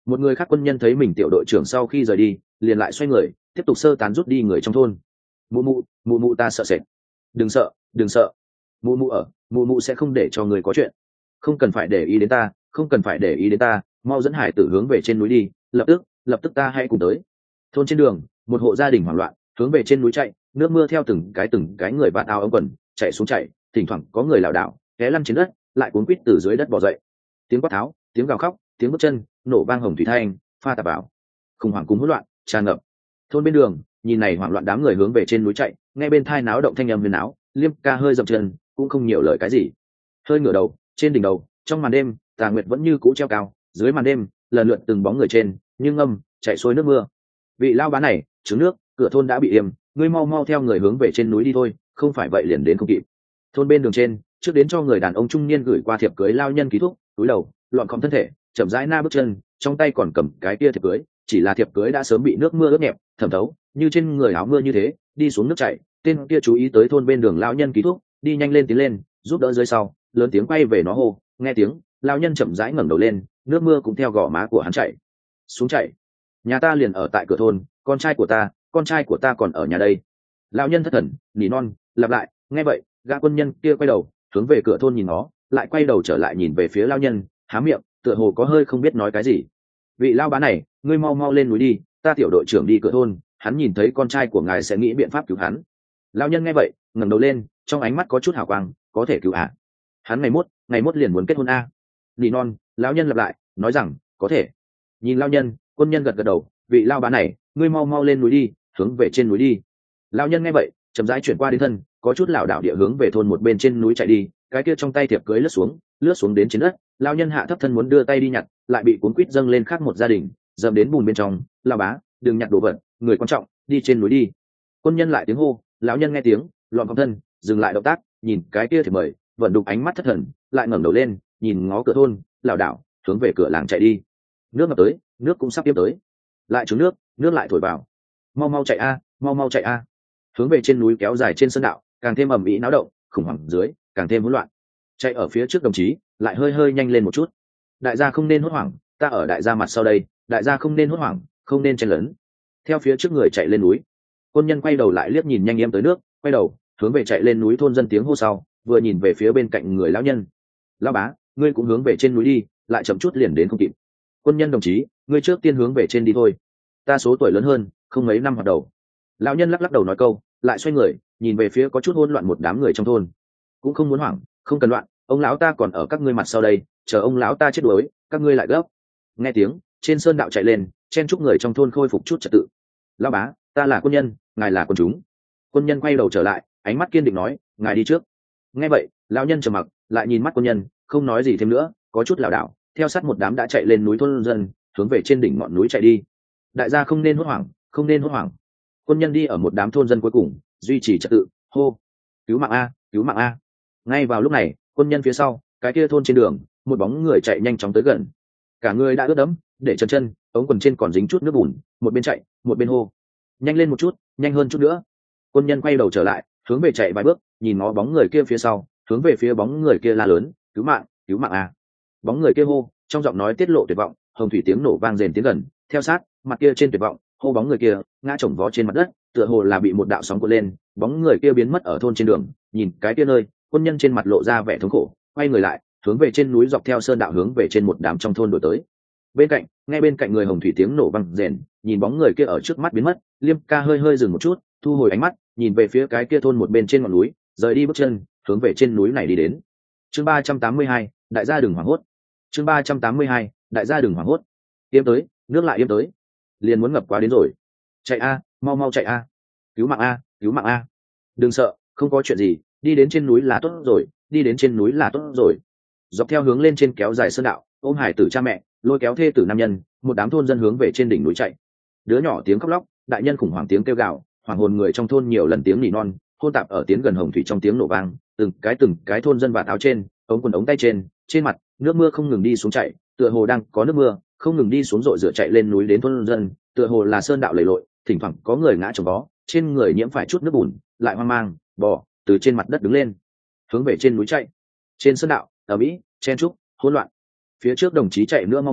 Một người khác quân nhân thấy mình tiểu đội trưởng sau khi rời đi liền lại xoay người tiếp tục sơ tán rút đi người trong thôn. Mụ mụ mụ mụ ta sợ sệt. Đừng sợ đừng sợ, mụ mụ ở, mụ mụ sẽ không để cho người có chuyện. Không cần phải để ý đến ta, không cần phải để ý đến ta, mau dẫn hải tử hướng về trên núi đi, lập tức lập tức ta hãy cùng tới. Thôn trên đường, một hộ gia đình hoảng loạn hướng về trên núi chạy, nước mưa theo từng cái từng cái người vạt áo ống quần chạy xuống chạy, thỉnh thoảng có người lảo đảo té lăn trên đất lại cuốn quýt từ dưới đất bò dậy. Tiếng quát tháo, tiếng gào khóc, tiếng bước chân nổ vang hồng thủy thanh pha tạp vào, khủng hoảng cùng hỗn loạn tràn ngập thôn bên đường. Nhìn này hoảng loạn đám người hướng về trên núi chạy, nghe bên thai náo động thanh âm huyền áo, Liêm ca hơi dậm chân cũng không nhiều lời cái gì, hơi ngửa đầu. Trên đỉnh đầu trong màn đêm tà nguyệt vẫn như cũ treo cao, dưới màn đêm lần lượt từng bóng người trên nhưng âm chạy xuôi nước mưa. Vị lao bá này trứng nước, cửa thôn đã bị yểm, ngươi mau mau theo người hướng về trên núi đi thôi, không phải vậy liền đến không kịp. Thôn bên đường trên trước đến cho người đàn ông trung niên gửi qua thiệp cưới lao nhân ký thúc, túi đầu loạn khom thân thể chậm rãi na bước chân, trong tay còn cầm cái kia thiệp cưới, chỉ là thiệp cưới đã sớm bị nước mưa ướt nhẹp thẩm thấu như trên người áo mưa như thế đi xuống nước chảy. Tên kia chú ý tới thôn bên đường lao nhân ký thúc, đi nhanh lên tiến lên giúp đỡ dưới sau, lớn tiếng quay về nó hô. Nghe tiếng lao nhân chậm rãi ngẩng đầu lên, nước mưa cũng theo gò má của hắn chảy xuống chảy. Nhà ta liền ở tại cửa thôn, con trai của ta con trai của ta còn ở nhà đây. Lao nhân thất thần nỉ non lặp lại. Nghe vậy gã quân nhân kia quay đầu hướng về cửa thôn nhìn nó, lại quay đầu trở lại nhìn về phía lao nhân, há miệng tựa hồ có hơi không biết nói cái gì. Vị lao bá này, ngươi mau mau lên núi đi, ta tiểu đội trưởng đi cửa thôn, hắn nhìn thấy con trai của ngài sẽ nghĩ biện pháp cứu hắn. Lao nhân nghe vậy ngẩng đầu lên, trong ánh mắt có chút hào quang. Có thể cứu à? Hắn ngày mốt ngày mốt liền muốn kết hôn a à? Nỉ non lão nhân lặp lại nói rằng có thể. Nhìn lao nhân, quân nhân gật gật đầu. Vị lao bá này, ngươi mau mau lên núi đi, hướng về trên núi đi. Lao nhân nghe vậy chậm rãi chuyển qua đến thân, có chút lảo đảo địa hướng về thôn một bên trên núi chạy đi. Cái kia trong tay thiệp cưới lướt xuống lướt xuống đến trên đất. Lao nhân hạ thấp thân muốn đưa tay đi nhặt, lại bị cuốn quýt dâng lên khác một gia đình dầm đến bùn bên trong. Lao bá, đừng nhặt đồ vật, người quan trọng, đi trên núi đi. Quân nhân lại tiếng hô. Lão nhân nghe tiếng loạn khom thân dừng lại động tác, nhìn cái kia thì mời vận đục ánh mắt thất thần, lại ngẩng đầu lên nhìn ngó cửa thôn, lảo đảo hướng về cửa làng chạy đi. Nước ngập tới, nước cũng sắp tiếp tới, lại trúng nước, nước lại thổi vào. Mau mau chạy a, mau mau chạy a. Hướng về trên núi kéo dài trên sơn đạo, càng thêm ầm ĩ náo động, khủng hoảng dưới càng thêm hỗn loạn. Chạy ở phía trước đồng chí lại hơi hơi nhanh lên một chút. Đại gia không nên hốt hoảng, ta ở đại gia mặt sau đây, đại gia không nên hốt hoảng, không nên chen lấn. Theo phía trước người chạy lên núi, quân nhân quay đầu lại liếc nhìn nhanh em tới nước, quay đầu hướng về chạy lên núi thôn dân tiếng hô sau, vừa nhìn về phía bên cạnh người lão nhân. Lão bá, ngươi cũng hướng về trên núi đi, lại chậm chút liền đến không kịp. Quân nhân đồng chí, ngươi trước tiên hướng về trên đi thôi, ta số tuổi lớn hơn, không mấy năm hoạt đầu. Lão nhân lắc lắc đầu nói câu, lại xoay người nhìn về phía có chút hỗn loạn một đám người trong thôn. Cũng không muốn hoảng, không cần loạn, ông lão ta còn ở các ngươi mặt sau đây, chờ ông lão ta chết đuối các ngươi lại gấp. Nghe tiếng trên sơn đạo chạy lên, chen chúc người trong thôn khôi phục chút trật tự. Lão bá, ta là quân nhân, ngài là quân chúng. Quân nhân quay đầu trở lại, ánh mắt kiên định nói, ngài đi trước. Nghe vậy lão nhân trầm mặc, lại nhìn mắt quân nhân, không nói gì thêm nữa, có chút lảo đảo theo sát một đám đã chạy lên núi thôn dân, hướng về trên đỉnh ngọn núi chạy đi. Đại gia không nên hốt hoảng, không nên hốt hoảng. Quân nhân đi ở một đám thôn dân cuối cùng, duy trì trật tự, hô, cứu mạng a, cứu mạng a. Ngay vào lúc này, quân nhân phía sau, cái kia thôn trên đường, một bóng người chạy nhanh chóng tới gần. Cả người đã ướt đẫm, để chân chân, ống quần trên còn dính chút nước bùn, một bên chạy, một bên hô, nhanh lên một chút, nhanh hơn chút nữa. Quân nhân quay đầu trở lại, hướng về chạy vài bước, nhìn ngó bóng người kia phía sau, hướng về phía bóng người kia la lớn, cứu mạng, cứu mạng a. Bóng người kia hô, trong giọng nói tiết lộ tuyệt vọng, hồng thủy tiếng nổ vang rền tiến gần, theo sát, mặt kia trên tuyệt vọng, hô bóng người kia ngã chồng vó trên mặt đất, tựa hồ là bị một đạo sóng cuốn lên, bóng người kia biến mất ở thôn trên đường. Nhìn cái kia nơi, quân nhân trên mặt lộ ra vẻ thống khổ, quay người lại, hướng về trên núi dọc theo sơn đạo hướng về trên một đám trong thôn đuổi tới. Bên cạnh, nghe bên cạnh người hồng thủy tiếng nổ vang rền, nhìn bóng người kia ở trước mắt biến mất, Liêm ca hơi hơi dừng một chút, thu hồi ánh mắt, nhìn về phía cái kia thôn một bên trên ngọn núi, rời đi bước chân, hướng về trên núi này đi đến. Chương ba trăm tám mươi hai, đại gia đừng hoảng hốt. Chương ba trăm tám mươi hai, đại gia đừng hoảng hốt. Yêm tới, nước lại yêm tới, liền muốn ngập quá đến rồi. Chạy a, mau mau chạy a. Cứu mạng a, cứu mạng a. Đừng sợ, không có chuyện gì, đi đến trên núi là tốt rồi, đi đến trên núi là tốt rồi. Dọc theo hướng lên trên kéo dài sơn đạo, ôm hải tử cha mẹ, lôi kéo thê tử nam nhân, một đám thôn dân hướng về trên đỉnh núi chạy. Đứa nhỏ tiếng khóc lóc, đại nhân khủng hoảng tiếng kêu gào, hoàng hồn người trong thôn nhiều lần tiếng nỉ non, hôn tạp ở tiếng gần hồng thủy trong tiếng nổ vang, từng cái từng cái thôn dân vạt áo trên, ống quần ống tay trên, trên mặt, nước mưa không ngừng đi xuống chạy, tựa hồ đang có nước mưa không ngừng đi xuống rội rửa chạy lên núi đến thôn dân, tựa hồ là sơn đạo lầy lội, thỉnh thoảng có người ngã chồng vó, trên người nhiễm phải chút nước bùn, lại hoang mang, bò từ trên mặt đất đứng lên, hướng về trên núi chạy. Trên sơn đạo, ở mỹ, chen trúc, hỗn loạn. Phía trước đồng chí chạy nữa mau mau,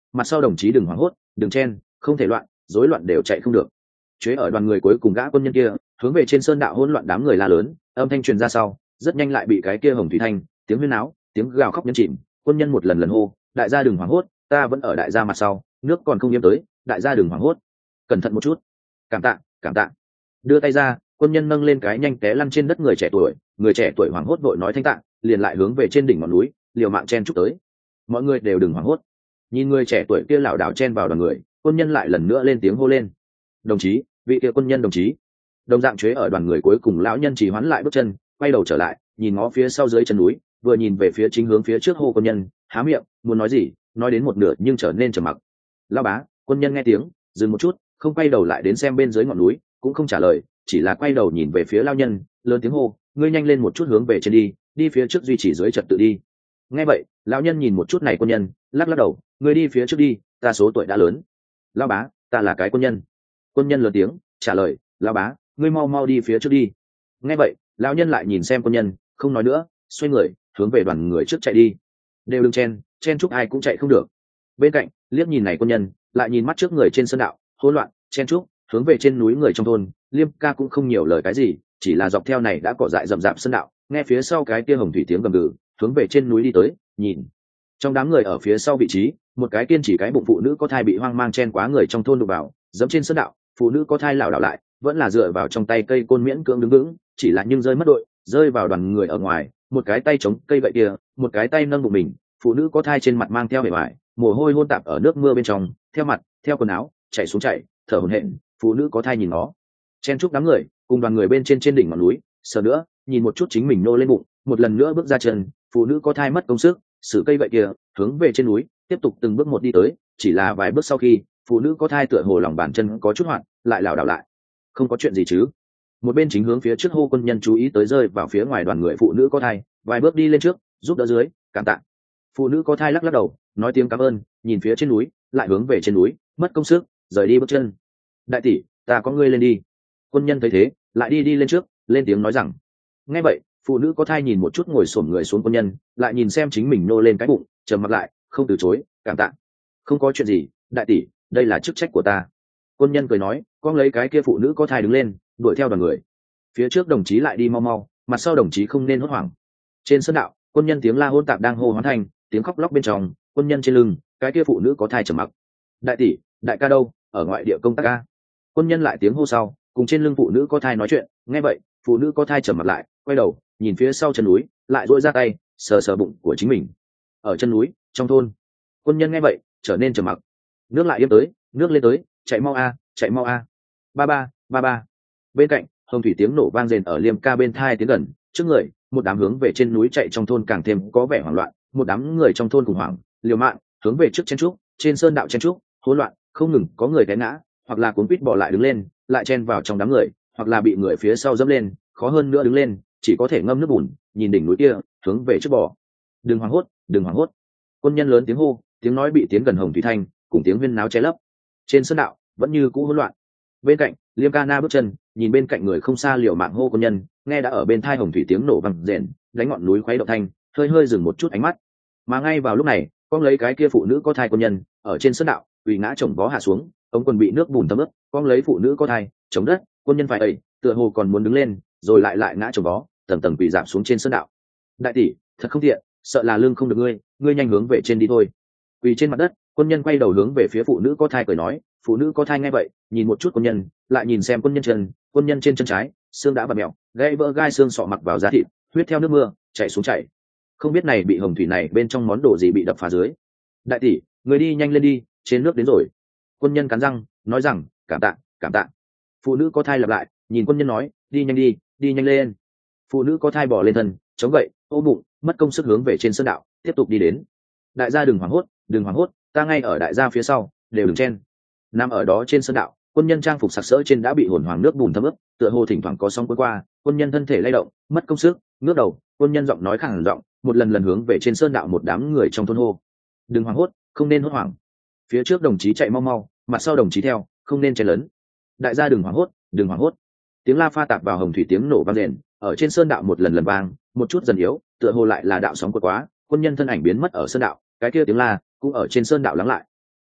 mặt sau đồng chí đừng hoảng hốt, đừng chen, không thể loạn, rối loạn đều chạy không được. Chế ở đoàn người cuối cùng gã quân nhân kia hướng về trên sơn đạo hỗn loạn đám người la lớn, âm thanh truyền ra sau rất nhanh lại bị cái kia hồng thủy thanh tiếng huyên náo tiếng gào khóc nhấn chìm. Quân nhân một lần lần hô, đại gia đừng hoảng hốt, ta vẫn ở đại gia mặt sau, nước còn không yếm tới, đại gia đừng hoảng hốt, cẩn thận một chút, cảm tạ cảm tạ. Đưa tay ra, quân nhân nâng lên cái nhanh té lăn trên đất người trẻ tuổi, người trẻ tuổi hoảng hốt vội nói thanh tạ, liền lại hướng về trên đỉnh ngọn núi liều mạng chen chúc tới. Mọi người đều đừng hoảng hốt. Nhìn người trẻ tuổi kia lảo đảo chen vào đoàn người, quân nhân lại lần nữa lên tiếng hô lên, đồng chí, vị kia quân nhân đồng chí. Đồng dạng chế ở đoàn người cuối cùng lão nhân chỉ hoán lại bước chân, quay đầu trở lại, nhìn ngó phía sau dưới chân núi, vừa nhìn về phía chính hướng phía trước hô quân nhân, há miệng muốn nói gì, nói đến một nửa nhưng trở nên trầm mặc. Lão bá, quân nhân nghe tiếng dừng một chút, không quay đầu lại đến xem bên dưới ngọn núi, cũng không trả lời, chỉ là quay đầu nhìn về phía lão nhân, lớn tiếng hô, ngươi nhanh lên một chút hướng về trên đi, đi phía trước duy trì dưới trật tự đi. Nghe vậy, lão nhân nhìn một chút này quân nhân, lắc lắc đầu, ngươi đi phía trước đi, ta số tuổi đã lớn. Lão bá, ta là cái quân nhân. Quân nhân lớn tiếng trả lời, lão bá, ngươi mau mau đi phía trước đi. Nghe vậy, lão nhân lại nhìn xem quân nhân, không nói nữa, xoay người hướng về đoàn người trước chạy đi. Đều đừng chen, chen chúc ai cũng chạy không được. Bên cạnh liếc nhìn này quân nhân, lại nhìn mắt trước người trên sơn đạo hỗn loạn chen chúc hướng về trên núi người trong thôn, Liêm ca cũng không nhiều lời cái gì, chỉ là dọc theo này đã cỏ dại rậm rạp sơn đạo, nghe phía sau cái kia hồng thủy tiếng gầm gừ, hướng về trên núi đi tới. Nhìn trong đám người ở phía sau vị trí, một cái kiên chỉ cái bụng phụ nữ có thai bị hoang mang chen quá người trong thôn đụng vào, dẫm trên sơn đạo, phụ nữ có thai lảo đảo lại, vẫn là dựa vào trong tay cây côn miễn cưỡng đứng vững, chỉ là nhưng rơi mất đội, rơi vào đoàn người ở ngoài, một cái tay chống cây vậy kia, một cái tay nâng bụng mình, phụ nữ có thai trên mặt mang theo bề ngoài, mồ hôi hôn tạp ở nước mưa bên trong, theo mặt, theo quần áo, chảy xuống chảy, thở hổn hển. Phụ nữ có thai nhìn nó, chen chúc đám người, cùng đoàn người bên trên trên đỉnh ngọn núi, sợ nữa, nhìn một chút chính mình nô lên bụng, một lần nữa bước ra chân, phụ nữ có thai mất công sức, sử cây vậy kia, hướng về trên núi, tiếp tục từng bước một đi tới, chỉ là vài bước sau khi, phụ nữ có thai tựa hồ lòng bàn chân có chút hoạt, lại lảo đảo lại. Không có chuyện gì chứ? Một bên chính hướng phía trước hô quân nhân chú ý tới rơi vào phía ngoài đoàn người phụ nữ có thai, vài bước đi lên trước, giúp đỡ dưới, cảm tạ. Phụ nữ có thai lắc lắc đầu, nói tiếng cảm ơn, nhìn phía trên núi, lại hướng về trên núi, mất công sức, rời đi bước chân. Đại tỷ, ta có ngươi lên đi. Quân nhân thấy thế, lại đi đi lên trước, lên tiếng nói rằng. Nghe vậy, phụ nữ có thai nhìn một chút ngồi xổm người xuống quân nhân, lại nhìn xem chính mình nô lên cái bụng, trầm mặt lại, không từ chối, cảm tạ. Không có chuyện gì, đại tỷ, đây là chức trách của ta. Quân nhân cười nói, con lấy cái kia phụ nữ có thai đứng lên, đuổi theo đoàn người. Phía trước đồng chí lại đi mau mau, mặt sau đồng chí không nên hốt hoảng. Trên sân đạo, quân nhân tiếng la hôn tạp đang hô hoán thành, tiếng khóc lóc bên trong, quân nhân trên lưng, cái kia phụ nữ có thai trầm mặc. Đại tỷ, đại ca đâu, ở ngoại địa công tác ca. Quân nhân lại tiếng hô sau, cùng trên lưng phụ nữ có thai nói chuyện. Nghe vậy, phụ nữ có thai trầm mặt lại, quay đầu nhìn phía sau chân núi, lại duỗi ra tay sờ sờ bụng của chính mình. Ở chân núi, trong thôn, quân nhân nghe vậy trở nên trầm mặc. Nước lại yếm tới, nước lên tới, chạy mau a, chạy mau a. Ba ba, ba ba. Bên cạnh, hồng thủy tiếng nổ vang rền ở Liêm ca bên thai tiến gần, trước người, một đám hướng về trên núi chạy trong thôn càng thêm có vẻ hoảng loạn, một đám người trong thôn khủng hoảng, liều mạng hướng về trước chen trúc, trên sơn đạo chen trúc, hỗn loạn, không ngừng có người té ngã, hoặc là cuốn quýt bỏ lại đứng lên, lại chen vào trong đám người, hoặc là bị người phía sau dẫm lên, khó hơn nữa đứng lên, chỉ có thể ngâm nước bùn, nhìn đỉnh núi kia, hướng về trước bò. Đừng hoảng hốt, đừng hoảng hốt. Quân nhân lớn tiếng hô, tiếng nói bị tiến gần hồng thủy thanh, cùng tiếng huyên náo che lấp. Trên sơn đạo vẫn như cũ hỗn loạn. Bên cạnh, Liêm ca na bước chân, nhìn bên cạnh người không xa liều mạng hô quân nhân, nghe đã ở bên thai hồng thủy tiếng nổ vang rền, đánh ngọn núi khuấy động thanh, hơi hơi dừng một chút ánh mắt. Mà ngay vào lúc này, con lấy cái kia phụ nữ có thai quân nhân, ở trên sơn đạo, quỳ ngã chồng vó hạ xuống, ống quần bị nước bùn thấm ướt, con lấy phụ nữ có thai, chống đất, quân nhân phải ẩy, tựa hồ còn muốn đứng lên, rồi lại lại ngã chồng vó, tầng tầng quỳ giảm xuống trên sơn đạo. Đại tỷ, thật không tiện, sợ là lương không được ngươi, ngươi nhanh hướng về trên đi thôi. Quỳ trên mặt đất, quân nhân quay đầu hướng về phía phụ nữ có thai cười nói. Phụ nữ có thai nghe vậy, nhìn một chút quân nhân, lại nhìn xem quân nhân chân, quân nhân trên chân trái, xương đã bật mẹo, gãy vỡ gai xương sọ mặc vào da thịt, huyết theo nước mưa chảy xuống chảy. Không biết này bị hồng thủy này bên trong món đồ gì bị đập phá dưới. Đại tỷ, người đi nhanh lên đi, trên nước đến rồi. Quân nhân cắn răng, nói rằng, cảm tạ, cảm tạ. Phụ nữ có thai lặp lại, nhìn quân nhân nói, đi nhanh đi, đi nhanh lên. Phụ nữ có thai bỏ lên thân, chống gậy, ôm bụng, mất công sức hướng về trên sơn đạo, tiếp tục đi đến. Đại gia đừng hoảng hốt, đừng hoảng hốt, ta ngay ở đại gia phía sau, đều đừng chen. Nằm ở đó trên sơn đạo, quân nhân trang phục sặc sỡ trên đã bị hồn hoàng nước bùn thấm ướt, tựa hồ thỉnh thoảng có sóng cuốn qua, quân nhân thân thể lay động, mất công sức, ngước đầu, quân nhân giọng nói khàn giọng, một lần lần hướng về trên sơn đạo một đám người trong thôn hô. Đừng hoảng hốt, không nên hốt hoảng. Phía trước đồng chí chạy mau mau, mặt sau đồng chí theo, không nên chen lớn. Đại gia đừng hoảng hốt, đừng hoảng hốt. Tiếng la pha tạp vào hồng thủy tiếng nổ vang rền, ở trên sơn đạo một lần lần vang, một chút dần yếu, tựa hồ lại là đạo sóng cuốn quá, quân nhân thân ảnh biến mất ở sơn đạo, cái kia tiếng la cũng ở trên sơn đạo lắng lại.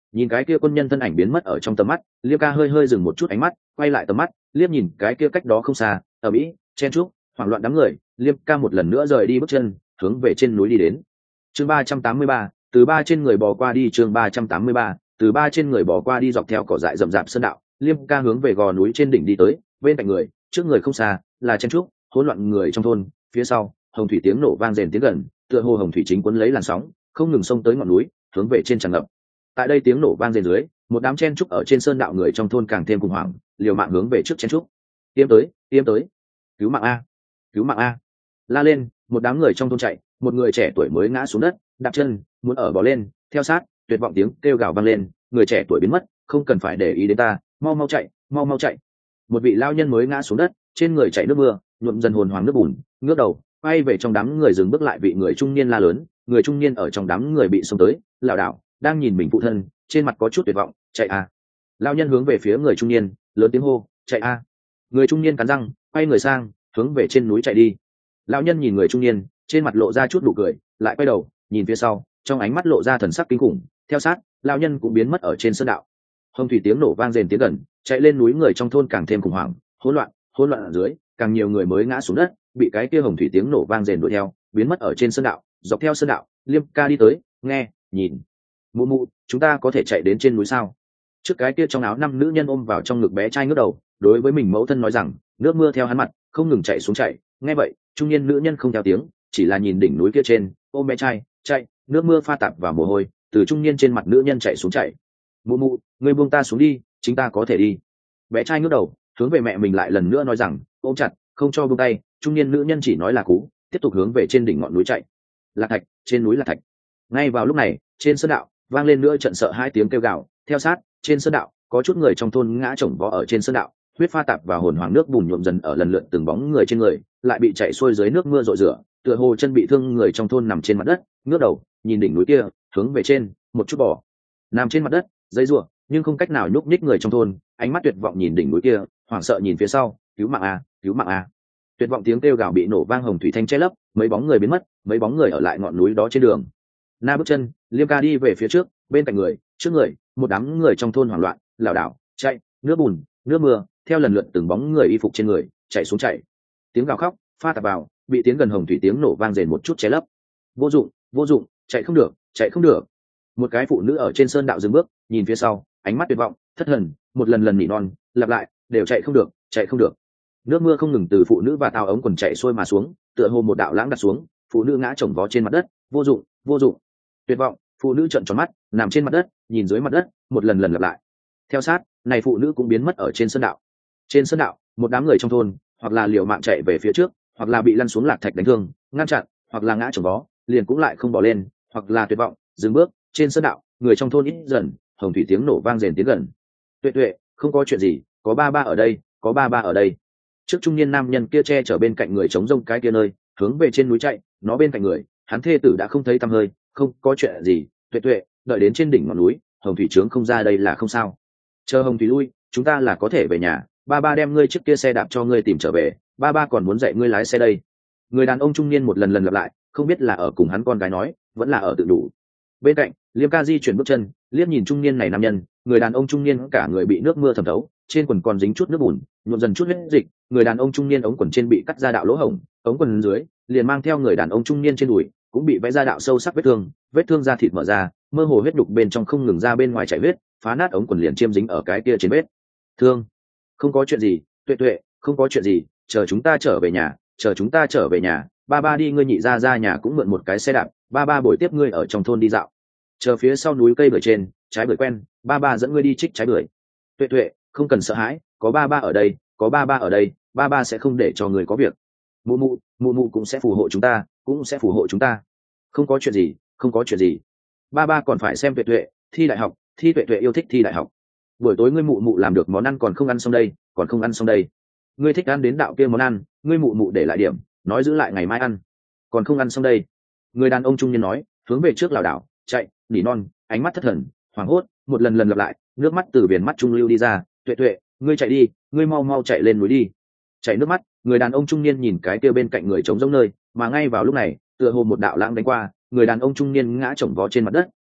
Nhìn cái kia quân nhân thân ảnh biến mất ở trong tầm mắt, Liêm ca hơi hơi dừng một chút ánh mắt, quay lại tầm mắt, liếc nhìn cái kia cách đó không xa, ở mỹ chen trúc hoảng loạn đám người. Liêm ca một lần nữa rời đi bước chân, hướng về trên núi đi đến. Chương ba trăm tám mươi ba, từ ba trên người bò qua đi. Chương ba trăm tám mươi ba, từ ba trên người bò qua đi. Dọc theo cỏ dại rậm rạp sơn đạo, Liêm ca hướng về gò núi trên đỉnh đi tới. Bên cạnh người, trước người không xa là chen trúc hỗn loạn người trong thôn, phía sau hồng thủy tiếng nổ vang rền tiến gần, tựa hồ hồng thủy chính cuốn lấy làn sóng không ngừng xông tới ngọn núi, hướng về trên tràn ngập. Tại đây tiếng nổ vang rền dưới, một đám chen trúc ở trên sơn đạo người trong thôn càng thêm khủng hoảng, liều mạng hướng về trước chen trúc. Tiêm tới, tiêm tới, cứu mạng a, cứu mạng a! La lên, một đám người trong thôn chạy, một người trẻ tuổi mới ngã xuống đất, đạp chân muốn ở bò lên, theo sát tuyệt vọng tiếng kêu gào vang lên. Người trẻ tuổi biến mất, không cần phải để ý đến ta, mau mau chạy, mau mau chạy! Một vị lao nhân mới ngã xuống đất, trên người chảy nước mưa, nhuộm dần hồn hoàng nước bùn, ngước đầu quay về trong đám người dừng bước lại. Vị người trung niên la lớn, người trung niên ở trong đám người bị xông tới, lảo đảo đang nhìn mình phụ thân, trên mặt có chút tuyệt vọng. Chạy a! Lao nhân hướng về phía người trung niên lớn tiếng hô, chạy a! Người trung niên cắn răng quay người sang, hướng về trên núi chạy đi. Lão nhân nhìn người trung niên, trên mặt lộ ra chút nụ cười, lại quay đầu nhìn phía sau, trong ánh mắt lộ ra thần sắc kinh khủng. Theo sát, lão nhân cũng biến mất ở trên sơn đạo. Hồng thủy tiếng nổ vang rền tiến gần, chạy lên núi người trong thôn càng thêm khủng hoảng, hỗn loạn hỗn loạn ở dưới, càng nhiều người mới ngã xuống đất, bị cái kia hồng thủy tiếng nổ vang rền đuổi theo, biến mất ở trên sơn đạo. Dọc theo sơn đạo, Liêm ca đi tới, nghe nhìn. Mụ mụ, chúng ta có thể chạy đến trên núi sao? Trước cái kia trong áo năm nữ nhân ôm vào trong ngực bé trai ngước đầu, đối với mình mẫu thân nói rằng, nước mưa theo hắn mặt không ngừng chạy xuống chạy. Nghe vậy, trung niên nữ nhân không theo tiếng, chỉ là nhìn đỉnh núi kia trên, ôm bé trai chạy, nước mưa pha tạp vào mồ hôi từ trung niên trên mặt nữ nhân chạy xuống chạy. Mụ mụ, ngươi buông ta xuống đi, chúng ta có thể đi. Bé trai ngước đầu hướng về mẹ mình lại lần nữa nói rằng, ôm chặt không cho buông tay. Trung niên nữ nhân chỉ nói là cú, tiếp tục hướng về trên đỉnh ngọn núi chạy. Lạc thạch, trên núi là thạch. Ngay vào lúc này, trên sơn đạo vang lên nữa trận sợ hai tiếng kêu gào. Theo sát, trên sơn đạo có chút người trong thôn ngã chồng vó ở trên sơn đạo, huyết pha tạp và hồn hoàng nước bùn nhuộm dần ở lần lượt từng bóng người trên người, lại bị chạy xuôi dưới nước mưa rội rửa, tựa hồ chân bị thương. Người trong thôn nằm trên mặt đất, ngước đầu nhìn đỉnh núi kia, hướng về trên một chút bò, nằm trên mặt đất dây rủa nhưng không cách nào nhúc nhích. Người trong thôn ánh mắt tuyệt vọng nhìn đỉnh núi kia, hoảng sợ nhìn phía sau, cứu mạng a, cứu mạng a! Tuyệt vọng tiếng kêu gào bị nổ vang hồng thủy thanh che lấp, mấy bóng người biến mất, mấy bóng người ở lại ngọn núi đó trên đường. Na bước chân, Liêm ca đi về phía trước, bên cạnh người, trước người, một đám người trong thôn hoảng loạn, lảo đảo chạy, nước bùn nước mưa theo lần lượt từng bóng người y phục trên người chạy xuống chạy. Tiếng gào khóc pha tạp vào, bị tiến gần hồng thủy tiếng nổ vang rền một chút che lấp. Vô dụng, vô dụng, chạy không được, chạy không được. Một cái phụ nữ ở trên sơn đạo dừng bước, nhìn phía sau, ánh mắt tuyệt vọng, thất thần, một lần lần nỉ non, lặp lại, đều chạy không được, chạy không được. Nước mưa không ngừng từ phụ nữ và tao ống quần chạy xuôi mà xuống, tựa hồ một đạo lãng đặt xuống, phụ nữ ngã chồng vó trên mặt đất. Vô dụng, vô dụng, tuyệt vọng. Phụ nữ trợn tròn mắt, nằm trên mặt đất, nhìn dưới mặt đất, một lần lần lặp lại. Theo sát, này phụ nữ cũng biến mất ở trên sơn đạo. Trên sơn đạo, một đám người trong thôn, hoặc là liều mạng chạy về phía trước, hoặc là bị lăn xuống lạc thạch đánh thương, ngăn chặn, hoặc là ngã chồng vó, liền cũng lại không bỏ lên, hoặc là tuyệt vọng, dừng bước. Trên sơn đạo, người trong thôn ít dần, hồng thủy tiếng nổ vang rền tiến gần. Tuệ tuệ, không có chuyện gì, có ba ba ở đây, có ba ba ở đây. Trước trung niên nam nhân kia che chở bên cạnh người chống rông cái kia nơi, hướng về trên núi chạy, nó bên cạnh người, hắn thê tử đã không thấy tăm hơi. Không có chuyện gì, tuệ tuệ, đợi đến trên đỉnh ngọn núi, hồng thủy trướng không ra đây là không sao. Chờ hồng thủy lui, chúng ta là có thể về nhà. Ba ba đem ngươi trước kia xe đạp cho ngươi tìm trở về, ba ba còn muốn dạy ngươi lái xe đây. Người đàn ông trung niên một lần lần lặp lại, không biết là ở cùng hắn con gái nói, vẫn là ở tự đủ. Bên cạnh, Liêm ca di chuyển bước chân, liếc nhìn trung niên này nam nhân. Người đàn ông trung niên cả người bị nước mưa thấm thấu, trên quần còn dính chút nước bùn, nhuộm dần chút huyết dịch. Người đàn ông trung niên ống quần trên bị cắt ra đạo lỗ hổng, ống quần dưới liền mang theo người đàn ông trung niên trên đùi cũng bị vẽ ra đạo sâu sắc vết thương, vết thương da thịt mở ra, mơ hồ huyết đục bên trong không ngừng ra bên ngoài chảy huyết, phá nát ống quần liền chiêm dính ở cái kia trên vết thương. Không có chuyện gì, tuệ tuệ, không có chuyện gì, chờ chúng ta trở về nhà, chờ chúng ta trở về nhà, ba ba đi ngươi nhị ra ra nhà cũng mượn một cái xe đạp, ba ba bồi tiếp ngươi ở trong thôn đi dạo. Chờ phía sau núi cây bưởi trên, trái bưởi quen, ba ba dẫn ngươi đi trích trái bưởi. Tuệ tuệ, không cần sợ hãi, có ba ba ở đây, có ba ba ở đây, ba ba sẽ không để cho người có việc. Mụ mụ, mụ mụ cũng sẽ phù hộ chúng ta, cũng sẽ phù hộ chúng ta. Không có chuyện gì, không có chuyện gì. Ba ba còn phải xem tuệ tuệ thi đại học, thi tuệ tuệ yêu thích thi đại học. Buổi tối ngươi mụ mụ làm được món ăn còn không ăn xong đây, còn không ăn xong đây. Ngươi thích ăn đến đạo kia món ăn, ngươi mụ mụ để lại điểm, nói giữ lại ngày mai ăn, còn không ăn xong đây. Người đàn ông trung niên nói, hướng về trước lảo đảo chạy, nỉ non, ánh mắt thất thần, hoảng hốt, một lần lần lặp lại, nước mắt từ viền mắt trung lưu đi ra. Tuệ tuệ, ngươi chạy đi, ngươi mau mau chạy lên núi đi. Chạy nước mắt, người đàn ông trung niên nhìn cái kia bên cạnh người trống rỗng nơi, mà ngay vào lúc này, tựa hồ một đạo lãng đánh qua, người đàn ông trung niên ngã chồng vó trên mặt đất,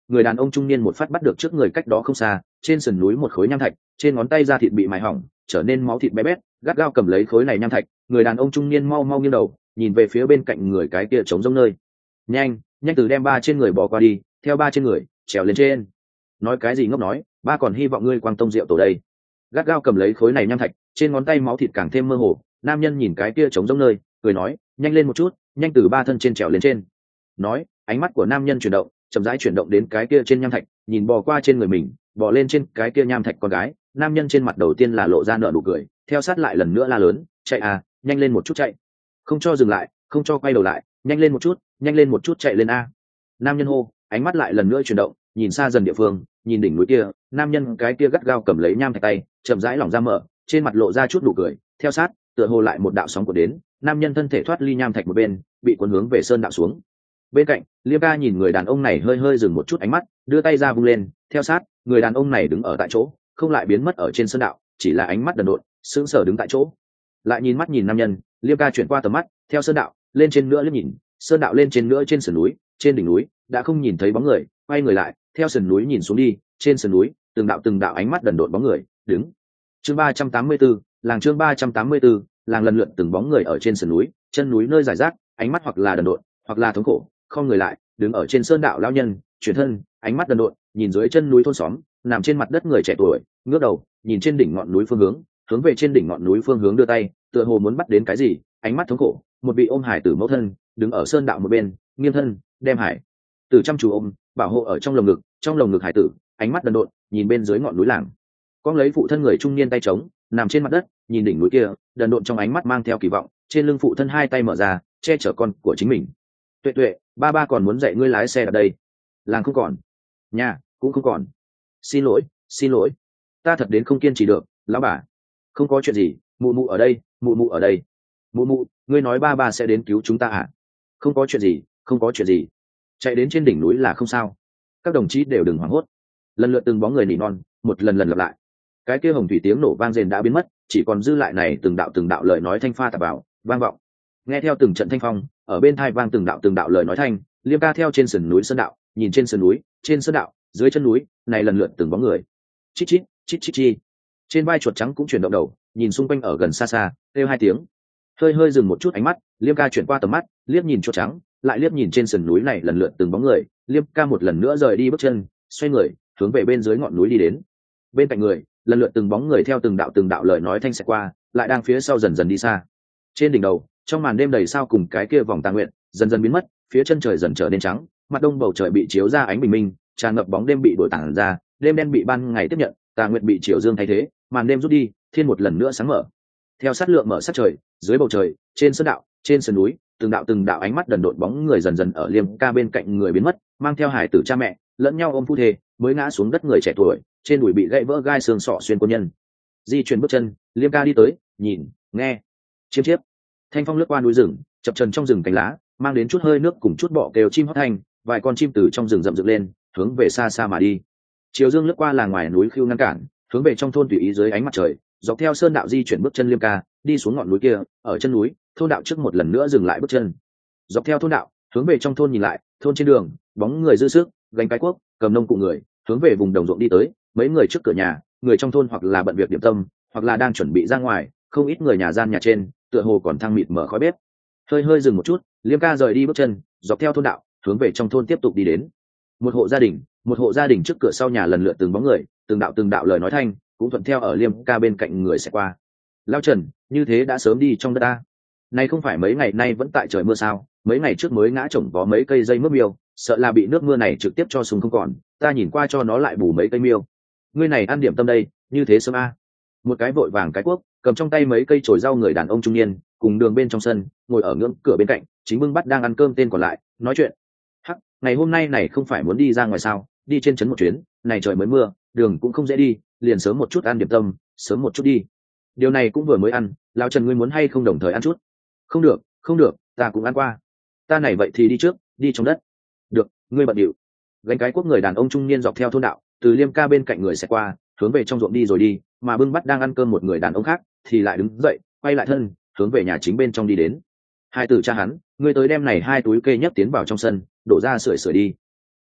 người đàn ông trung niên một phát bắt được trước người cách đó không xa trên sườn núi một khối nham thạch, trên ngón tay da thịt bị mài hỏng trở nên máu thịt bé bét, gắt gao cầm lấy khối này nham thạch. Người đàn ông trung niên mau mau nghiêng đầu nhìn về phía bên cạnh người cái kia trống rỗng nơi. Nhanh, nhanh từ đem ba trên người bỏ qua đi, theo ba trên người trèo lên trên. Nói cái gì ngốc nói, ba còn hy vọng ngươi quang tông rượu tổ đây. Gắt gao cầm lấy khối này nham thạch, trên ngón tay máu thịt càng thêm mơ hồ. Nam nhân nhìn cái kia trống rỗng nơi, cười nói, nhanh lên một chút, nhanh từ ba thân trên trèo lên trên. Nói, ánh mắt của nam nhân chuyển động, chậm rãi chuyển động đến cái kia trên nham thạch, nhìn bò qua trên người mình, bò lên trên cái kia nham thạch con gái. Nam nhân trên mặt đầu tiên là lộ ra nở nụ cười, theo sát lại lần nữa la lớn, chạy à, nhanh lên một chút chạy, không cho dừng lại, không cho quay đầu lại, nhanh lên một chút, nhanh lên một chút chạy lên a. Nam nhân hô, ánh mắt lại lần nữa chuyển động, nhìn xa dần địa phương, nhìn đỉnh núi kia, nam nhân cái kia gắt gao cầm lấy nham thạch tay, chậm rãi lỏng ra mở, trên mặt lộ ra chút nụ cười, theo sát, tựa hồ lại một đạo sóng của đến, nam nhân thân thể thoát ly nham thạch một bên, bị cuốn hướng về sơn đạo xuống. Bên cạnh, Liêm ca nhìn người đàn ông này hơi hơi dừng một chút ánh mắt, đưa tay ra vung lên, theo sát, người đàn ông này đứng ở tại chỗ, không lại biến mất ở trên sơn đạo, chỉ là ánh mắt đần độn, sững sờ đứng tại chỗ. Lại nhìn mắt nhìn nam nhân, Liêm ca chuyển qua tầm mắt, theo sơn đạo lên trên nữa liếc nhìn, sơn đạo lên trên nữa trên sườn núi, trên đỉnh núi đã không nhìn thấy bóng người, quay người lại, theo sườn núi nhìn xuống đi, trên sườn núi từng đạo từng đạo ánh mắt đần độn bóng người đứng. Chương ba trăm tám mươi tư, làng chương ba trăm tám mươi tư, làng lần lượt từng bóng người ở trên sườn núi, chân núi nơi giải rác, ánh mắt hoặc là đần độn, hoặc là thống khổ, không người lại, đứng ở trên sơn đạo lão nhân, chuyển thân, ánh mắt đần độn, nhìn dưới chân núi thôn xóm, nằm trên mặt đất người trẻ tuổi, ngước đầu, nhìn trên đỉnh ngọn núi phương hướng, hướng về trên đỉnh ngọn núi phương hướng đưa tay, tựa hồ muốn bắt đến cái gì, ánh mắt thống khổ, một vị ôm hải tử mẫu thân, đứng ở sơn đạo một bên, nghiêng thân, đem hải tử chăm chú ôm, bảo hộ ở trong lồng ngực, trong lồng ngực hải tử, ánh mắt đần độn, nhìn bên dưới ngọn núi làng. Con lấy phụ thân người trung niên tay trống, nằm trên mặt đất, nhìn đỉnh núi kia, đần độn trong ánh mắt mang theo kỳ vọng, trên lưng phụ thân hai tay mở ra, che chở con của chính mình. Tuệ tuệ, ba ba còn muốn dạy ngươi lái xe ở đây. Làng không còn, nhà cũng không còn. Xin lỗi, xin lỗi, ta thật đến không kiên trì được, lão bà. Không có chuyện gì, mụ mụ ở đây, mụ mụ ở đây. Mụ mụ, ngươi nói ba ba sẽ đến cứu chúng ta à? Không có chuyện gì, không có chuyện gì. Chạy đến trên đỉnh núi là không sao. Các đồng chí đều đừng hoảng hốt. Lần lượt từng bóng người nỉ non, một lần lần lặp lại. Cái kia hồng thủy tiếng nổ vang rền đã biến mất, chỉ còn dư lại này từng đạo từng đạo lời nói thanh pha tạp vào, vang vọng. Nghe theo từng trận thanh phong, ở bên tai vang từng đạo từng đạo lời nói thanh, Liêm ca theo trên sườn núi sơn đạo, nhìn trên sườn núi, trên sơn đạo, dưới chân núi, này lần lượt từng bóng người. Chít chít, chít chít chi. Trên vai chuột trắng cũng chuyển động đầu, nhìn xung quanh ở gần xa xa, kêu hai tiếng. Hơi hơi dừng một chút ánh mắt, Liêm ca chuyển qua tầm mắt, liếc nhìn chuột trắng, lại liếc nhìn trên sườn núi này lần lượt từng bóng người, Liêm ca một lần nữa rời đi bước chân, xoay người, hướng về bên dưới ngọn núi đi đến. Bên cạnh người, lần lượt từng bóng người theo từng đạo từng đạo lời nói thanh sẽ qua, lại đang phía sau dần dần đi xa. Trên đỉnh đầu, trong màn đêm đầy sao cùng cái kia vòng tà nguyện dần dần biến mất, phía chân trời dần trở nên trắng, mặt đông bầu trời bị chiếu ra ánh bình minh, tràn ngập bóng đêm bị đổi tản ra, đêm đen bị ban ngày tiếp nhận, tà nguyện bị chiều dương thay thế, màn đêm rút đi, thiên một lần nữa sáng mở. Theo sát lượng mở sát trời, dưới bầu trời, trên sơn đạo, trên sườn núi, từng đạo từng đạo ánh mắt đần độn bóng người dần dần ở Liêm ca bên cạnh người biến mất, mang theo hải tử cha mẹ, lẫn nhau ôm phu thê, mới ngã xuống đất người trẻ tuổi, trên đùi bị gãy vỡ gai xương sọ xuyên quân nhân. Di chuyển bước chân, Liêm ca đi tới, nhìn, nghe, chiêm chiếp. Thanh phong lướt qua núi rừng, chập chờn trong rừng cánh lá, mang đến chút hơi nước cùng chút bọ kêu chim hót thanh, vài con chim từ trong rừng rậm dựng lên, hướng về xa xa mà đi. Chiều dương lướt qua làng ngoài núi khiêu ngăn cản, hướng về trong thôn tùy ý dưới ánh mặt trời, dọc theo sơn đạo di chuyển bước chân Liêm ca, đi xuống ngọn núi kia, ở chân núi, thôn đạo trước một lần nữa dừng lại bước chân. Dọc theo thôn đạo, hướng về trong thôn nhìn lại, thôn trên đường, bóng người dư sức, gánh cái cuốc, cầm nông cụ người, hướng về vùng đồng ruộng đi tới, mấy người trước cửa nhà, người trong thôn hoặc là bận việc điểm tâm, hoặc là đang chuẩn bị ra ngoài, không ít người nhà gian nhà trên, tựa hồ còn thang mịt mở khói bếp. Hơi hơi dừng một chút, Liêm ca rời đi bước chân, dọc theo thôn đạo, hướng về trong thôn tiếp tục đi đến. Một hộ gia đình, một hộ gia đình trước cửa sau nhà lần lượt từng bóng người, từng đạo từng đạo lời nói thanh, cũng thuận theo ở Liêm ca bên cạnh người sẽ qua. Lao Trần, như thế đã sớm đi trong đất ta. Này không phải mấy ngày nay vẫn tại trời mưa sao? Mấy ngày trước mới ngã trồng vó mấy cây dây mướp miêu, sợ là bị nước mưa này trực tiếp cho súng không còn, ta nhìn qua cho nó lại bù mấy cây miêu. Ngươi này ăn điểm tâm đây, như thế sớm a. Một cái vội vàng cái cuốc, cầm trong tay mấy cây chồi rau người đàn ông trung niên, cùng đường bên trong sân, ngồi ở ngưỡng cửa bên cạnh, chính bưng bắt đang ăn cơm tên còn lại, nói chuyện. Hắc, ngày hôm nay này không phải muốn đi ra ngoài sao, đi trên trấn một chuyến, này trời mới mưa, đường cũng không dễ đi, liền sớm một chút ăn điểm tâm, sớm một chút đi. Điều này cũng vừa mới ăn, lão Trần ngươi muốn hay không đồng thời ăn chút? Không được, không được, ta cũng ăn qua. Ta này vậy thì đi trước, đi trong đất. Được, ngươi bận điệu. Gánh cái cuốc người đàn ông trung niên dọc theo thôn đạo, từ Liêm ca bên cạnh người sẽ qua, hướng về trong ruộng đi rồi đi, mà bưng bắt đang ăn cơm một người đàn ông khác thì lại đứng dậy, quay lại thân, hướng về nhà chính bên trong đi đến. Hai tử cha hắn, ngươi tới đem này hai túi kê nhấc tiến vào trong sân, đổ ra sưởi sưởi đi.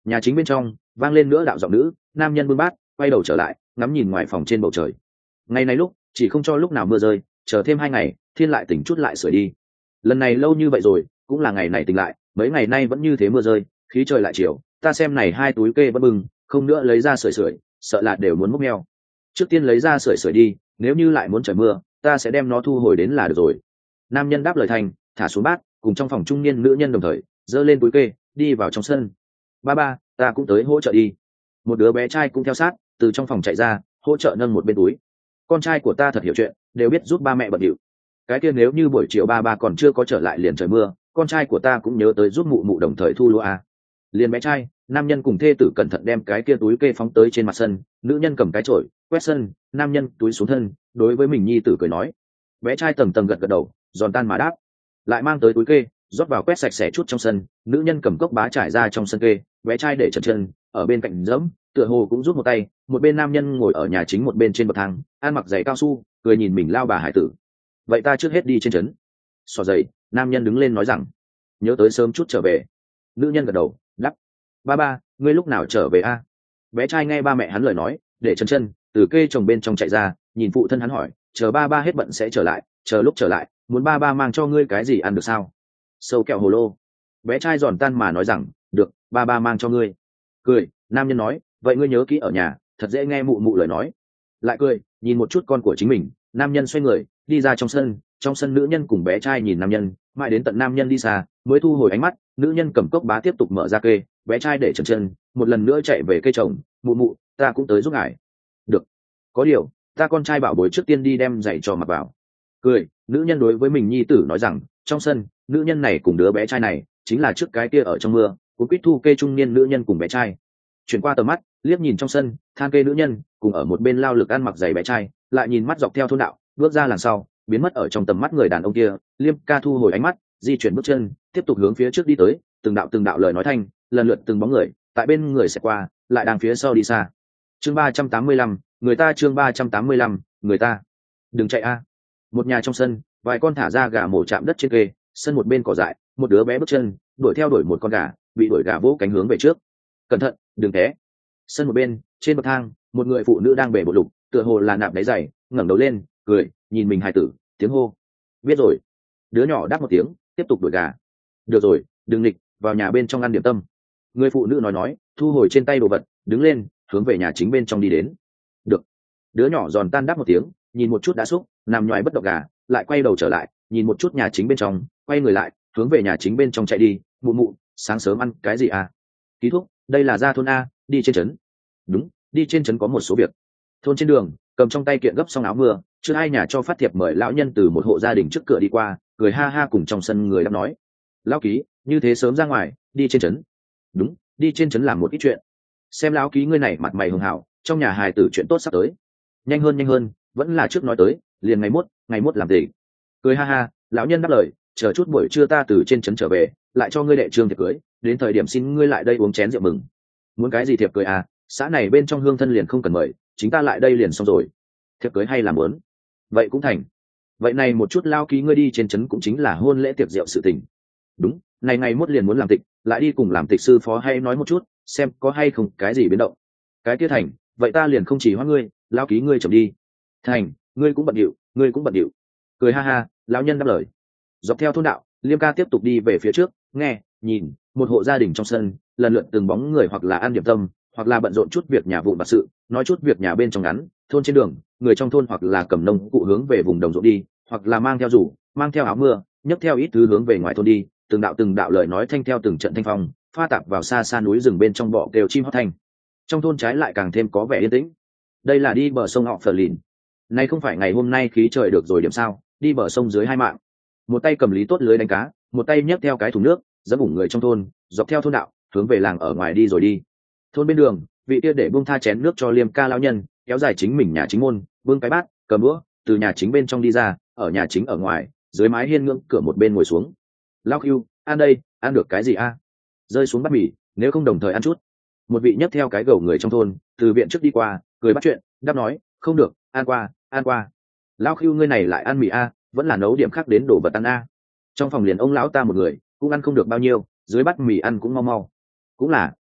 Nhà chính bên trong vang lên nữa đạo giọng nữ, nam nhân bưng bát quay đầu trở lại ngắm nhìn ngoài phòng trên bầu trời. Ngày này lúc chỉ không cho lúc nào mưa rơi, chờ thêm hai ngày thiên lại tỉnh chút lại sửa đi. Lần này lâu như vậy rồi cũng là ngày này tỉnh lại, mấy ngày nay vẫn như thế mưa rơi, khí trời lại chiều, ta xem này hai túi kê vẫn bưng không nữa lấy ra sưởi sưởi, sợ là đều muốn múc meo. Trước tiên lấy ra sưởi sưởi đi, nếu như lại muốn trời mưa ta sẽ đem nó thu hồi đến là được rồi. Nam nhân đáp lời thành, thả xuống bát cùng trong phòng trung niên nữ nhân đồng thời giơ lên túi kê đi vào trong sân. Ba ba, ta cũng tới hỗ trợ đi. Một đứa bé trai cũng theo sát từ trong phòng chạy ra hỗ trợ nâng một bên túi. Con trai của ta thật hiểu chuyện, đều biết giúp ba mẹ bận điệu. Cái kia nếu như buổi chiều ba ba còn chưa có trở lại liền trời mưa, con trai của ta cũng nhớ tới giúp mụ mụ đồng thời thu lúa à. Liền bé trai, nam nhân cùng thê tử cẩn thận đem cái kia túi kê phóng tới trên mặt sân, nữ nhân cầm cái chổi quét sân, nam nhân túi xuống thân đối với mình nhi tử cười nói. Bé trai tầng tầng gật gật đầu giòn tan mà đáp, lại mang tới túi kê rót vào quét sạch sẽ chút trong sân. Nữ nhân cầm cốc bá trải ra trong sân kê, bé trai để trần chân ở bên cạnh dẫm, tựa hồ cũng rút một tay. Một bên nam nhân ngồi ở nhà chính một bên trên bậc thang ăn mặc giày cao su cười nhìn mình lao bà hải tử. Vậy ta trước hết đi trên trấn. Xỏ giày, nam nhân đứng lên nói rằng, nhớ tới sớm chút trở về. Nữ nhân gật đầu đắp, ba ba ngươi lúc nào trở về a? Bé trai nghe ba mẹ hắn lời nói để chân chân từ kê chồng bên trong chạy ra, nhìn phụ thân hắn hỏi, chờ ba ba hết bận sẽ trở lại, chờ lúc trở lại muốn ba ba mang cho ngươi cái gì ăn được sao? Sâu kẹo hồ lô. Bé trai giòn tan mà nói rằng, được, ba ba mang cho ngươi. Cười, nam nhân nói, vậy ngươi nhớ kỹ ở nhà, thật dễ nghe mụ mụ lời nói. Lại cười, nhìn một chút con của chính mình, nam nhân xoay người đi ra trong sân. Trong sân nữ nhân cùng bé trai nhìn nam nhân mãi đến tận nam nhân đi xa mới thu hồi ánh mắt. Nữ nhân cầm cốc bá tiếp tục mở ra kê, bé trai để trần chân một lần nữa chạy về cây trồng. Mụ mụ, ta cũng tới giúp ngài. Được, có điều ta con trai bảo bối trước tiên đi đem giày cho mặc vào. Cười, nữ nhân đối với mình nhi tử nói rằng, trong sân nữ nhân này cùng đứa bé trai này chính là trước cái kia ở trong mưa cũng quýt thu kê trung niên nữ nhân cùng bé trai. Chuyển qua tầm mắt liếc nhìn trong sân than kê nữ nhân cùng ở một bên lao lực ăn mặc giày bé trai, lại nhìn mắt dọc theo thôn đạo bước ra làng sau biến mất ở trong tầm mắt người đàn ông kia. Liêm ca thu hồi ánh mắt di chuyển bước chân tiếp tục hướng phía trước đi tới, từng đạo từng đạo lời nói thanh lần lượt từng bóng người tại bên người sẽ qua lại đang phía sau đi xa. Chương ba trăm tám mươi lăm, người ta. Chương ba trăm tám mươi lăm, người ta. Đừng chạy a. Một nhà trong sân vài con thả ra gà mổ chạm đất trên kê, sân một bên cỏ dại một đứa bé bước chân đuổi theo đuổi một con gà, bị đuổi gà vỗ cánh hướng về trước. Cẩn thận đừng té. Sân một bên trên bậc thang một người phụ nữ đang bể bột lục, tựa hồ là nạp đáy giày, ngẩng đầu lên cười nhìn mình hài tử tiếng hô. Biết rồi. Đứa nhỏ đáp một tiếng tiếp tục đuổi gà. Được rồi, đừng nghịch, vào nhà bên trong ăn điểm tâm. Người phụ nữ nói nói thu hồi trên tay đồ vật đứng lên hướng về nhà chính bên trong đi đến. Được. Đứa nhỏ giòn tan đáp một tiếng, nhìn một chút đã xúc nằm nhoài bất động gà, lại quay đầu trở lại nhìn một chút nhà chính bên trong, quay người lại hướng về nhà chính bên trong chạy đi. Mụ mụ, sáng sớm ăn cái gì à? Ký thúc, đây là ra thôn a, đi trên trấn. Đúng, đi trên trấn có một số việc. Thôn trên đường cầm trong tay kiện gấp xong áo mưa, chưa hai nhà cho phát thiệp mời lão nhân từ một hộ gia đình trước cửa đi qua, cười ha ha cùng trong sân người đáp nói, lão ký như thế sớm ra ngoài đi trên trấn? Đúng, đi trên trấn làm một ít chuyện. Xem lão ký ngươi này mặt mày hường hảo, trong nhà hài tử chuyện tốt sắp tới. Nhanh hơn nhanh hơn, vẫn là trước nói tới, liền ngày mốt ngày mốt làm gì. Cười ha ha, lão nhân đáp lời, chờ chút buổi trưa ta từ trên trấn trở về lại cho ngươi đệ trương thiệp cưới, đến thời điểm xin ngươi lại đây uống chén rượu mừng. Muốn cái gì thiệp cưới à? Xã này bên trong hương thân liền không cần mời, chính ta lại đây liền xong rồi. Thiệp cưới hay làm muốn? Vậy cũng thành. Vậy này một chút lao ký ngươi đi trên trấn cũng chính là hôn lễ tiệc rượu sự tình. Đúng, này ngày mốt liền muốn làm tịch, lại đi cùng làm tịch sư phó hay nói một chút xem có hay không cái gì biến động. Cái kia thành, vậy ta liền không chỉ hoa ngươi, lao ký ngươi chậm đi. Thành, ngươi cũng bận điệu, ngươi cũng bận điệu. Cười ha ha, lão nhân đáp lời. Dọc theo thôn đạo Liêm ca tiếp tục đi về phía trước, nghe nhìn một hộ gia đình trong sân lần lượt từng bóng người, hoặc là ăn điểm tâm hoặc là bận rộn chút việc nhà vụn vặt sự, nói chút việc nhà bên trong ngắn. Thôn trên đường người trong thôn hoặc là cầm nông cụ hướng về vùng đồng ruộng đi, hoặc là mang theo rủ mang theo áo mưa nhấc theo ít thứ hướng về ngoài thôn đi. Từng đạo từng đạo lời nói thanh theo từng trận thanh phong pha tạp vào xa xa núi rừng bên trong bọ kêu chim hót thanh. Trong thôn trái lại càng thêm có vẻ yên tĩnh. Đây là đi bờ sông họ Phờ Lìn. Nay không phải ngày hôm nay khí trời được rồi điểm sao? Đi bờ sông dưới hai mạng, một tay cầm lý tốt lưới đánh cá, một tay nhấc theo cái thùng nước dẫn ủng người trong thôn dọc theo thôn đạo hướng về làng ở ngoài đi rồi đi. Thôn bên đường vị kia để buông tha chén nước cho Liêm ca lão nhân kéo dài chính mình nhà chính môn, bưng cái bát cầm đũa từ nhà chính bên trong đi ra, ở nhà chính ở ngoài dưới mái hiên ngưỡng cửa một bên ngồi xuống. Lão Hưu, ăn đây, ăn được cái gì a? À? Rơi xuống bát mì, nếu không đồng thời ăn chút. Một vị nhấc theo cái gầu người trong thôn từ viện trước đi qua cười bắt chuyện đáp nói, không được, ăn qua ăn qua. Lão Hưu ngươi này lại ăn mì a, à, vẫn là nấu điểm khác đến đổ vật ăn a. À. Trong phòng liền ông lão ta một người cũng ăn không được bao nhiêu, dưới bát mì ăn cũng mau mau. Cũng là,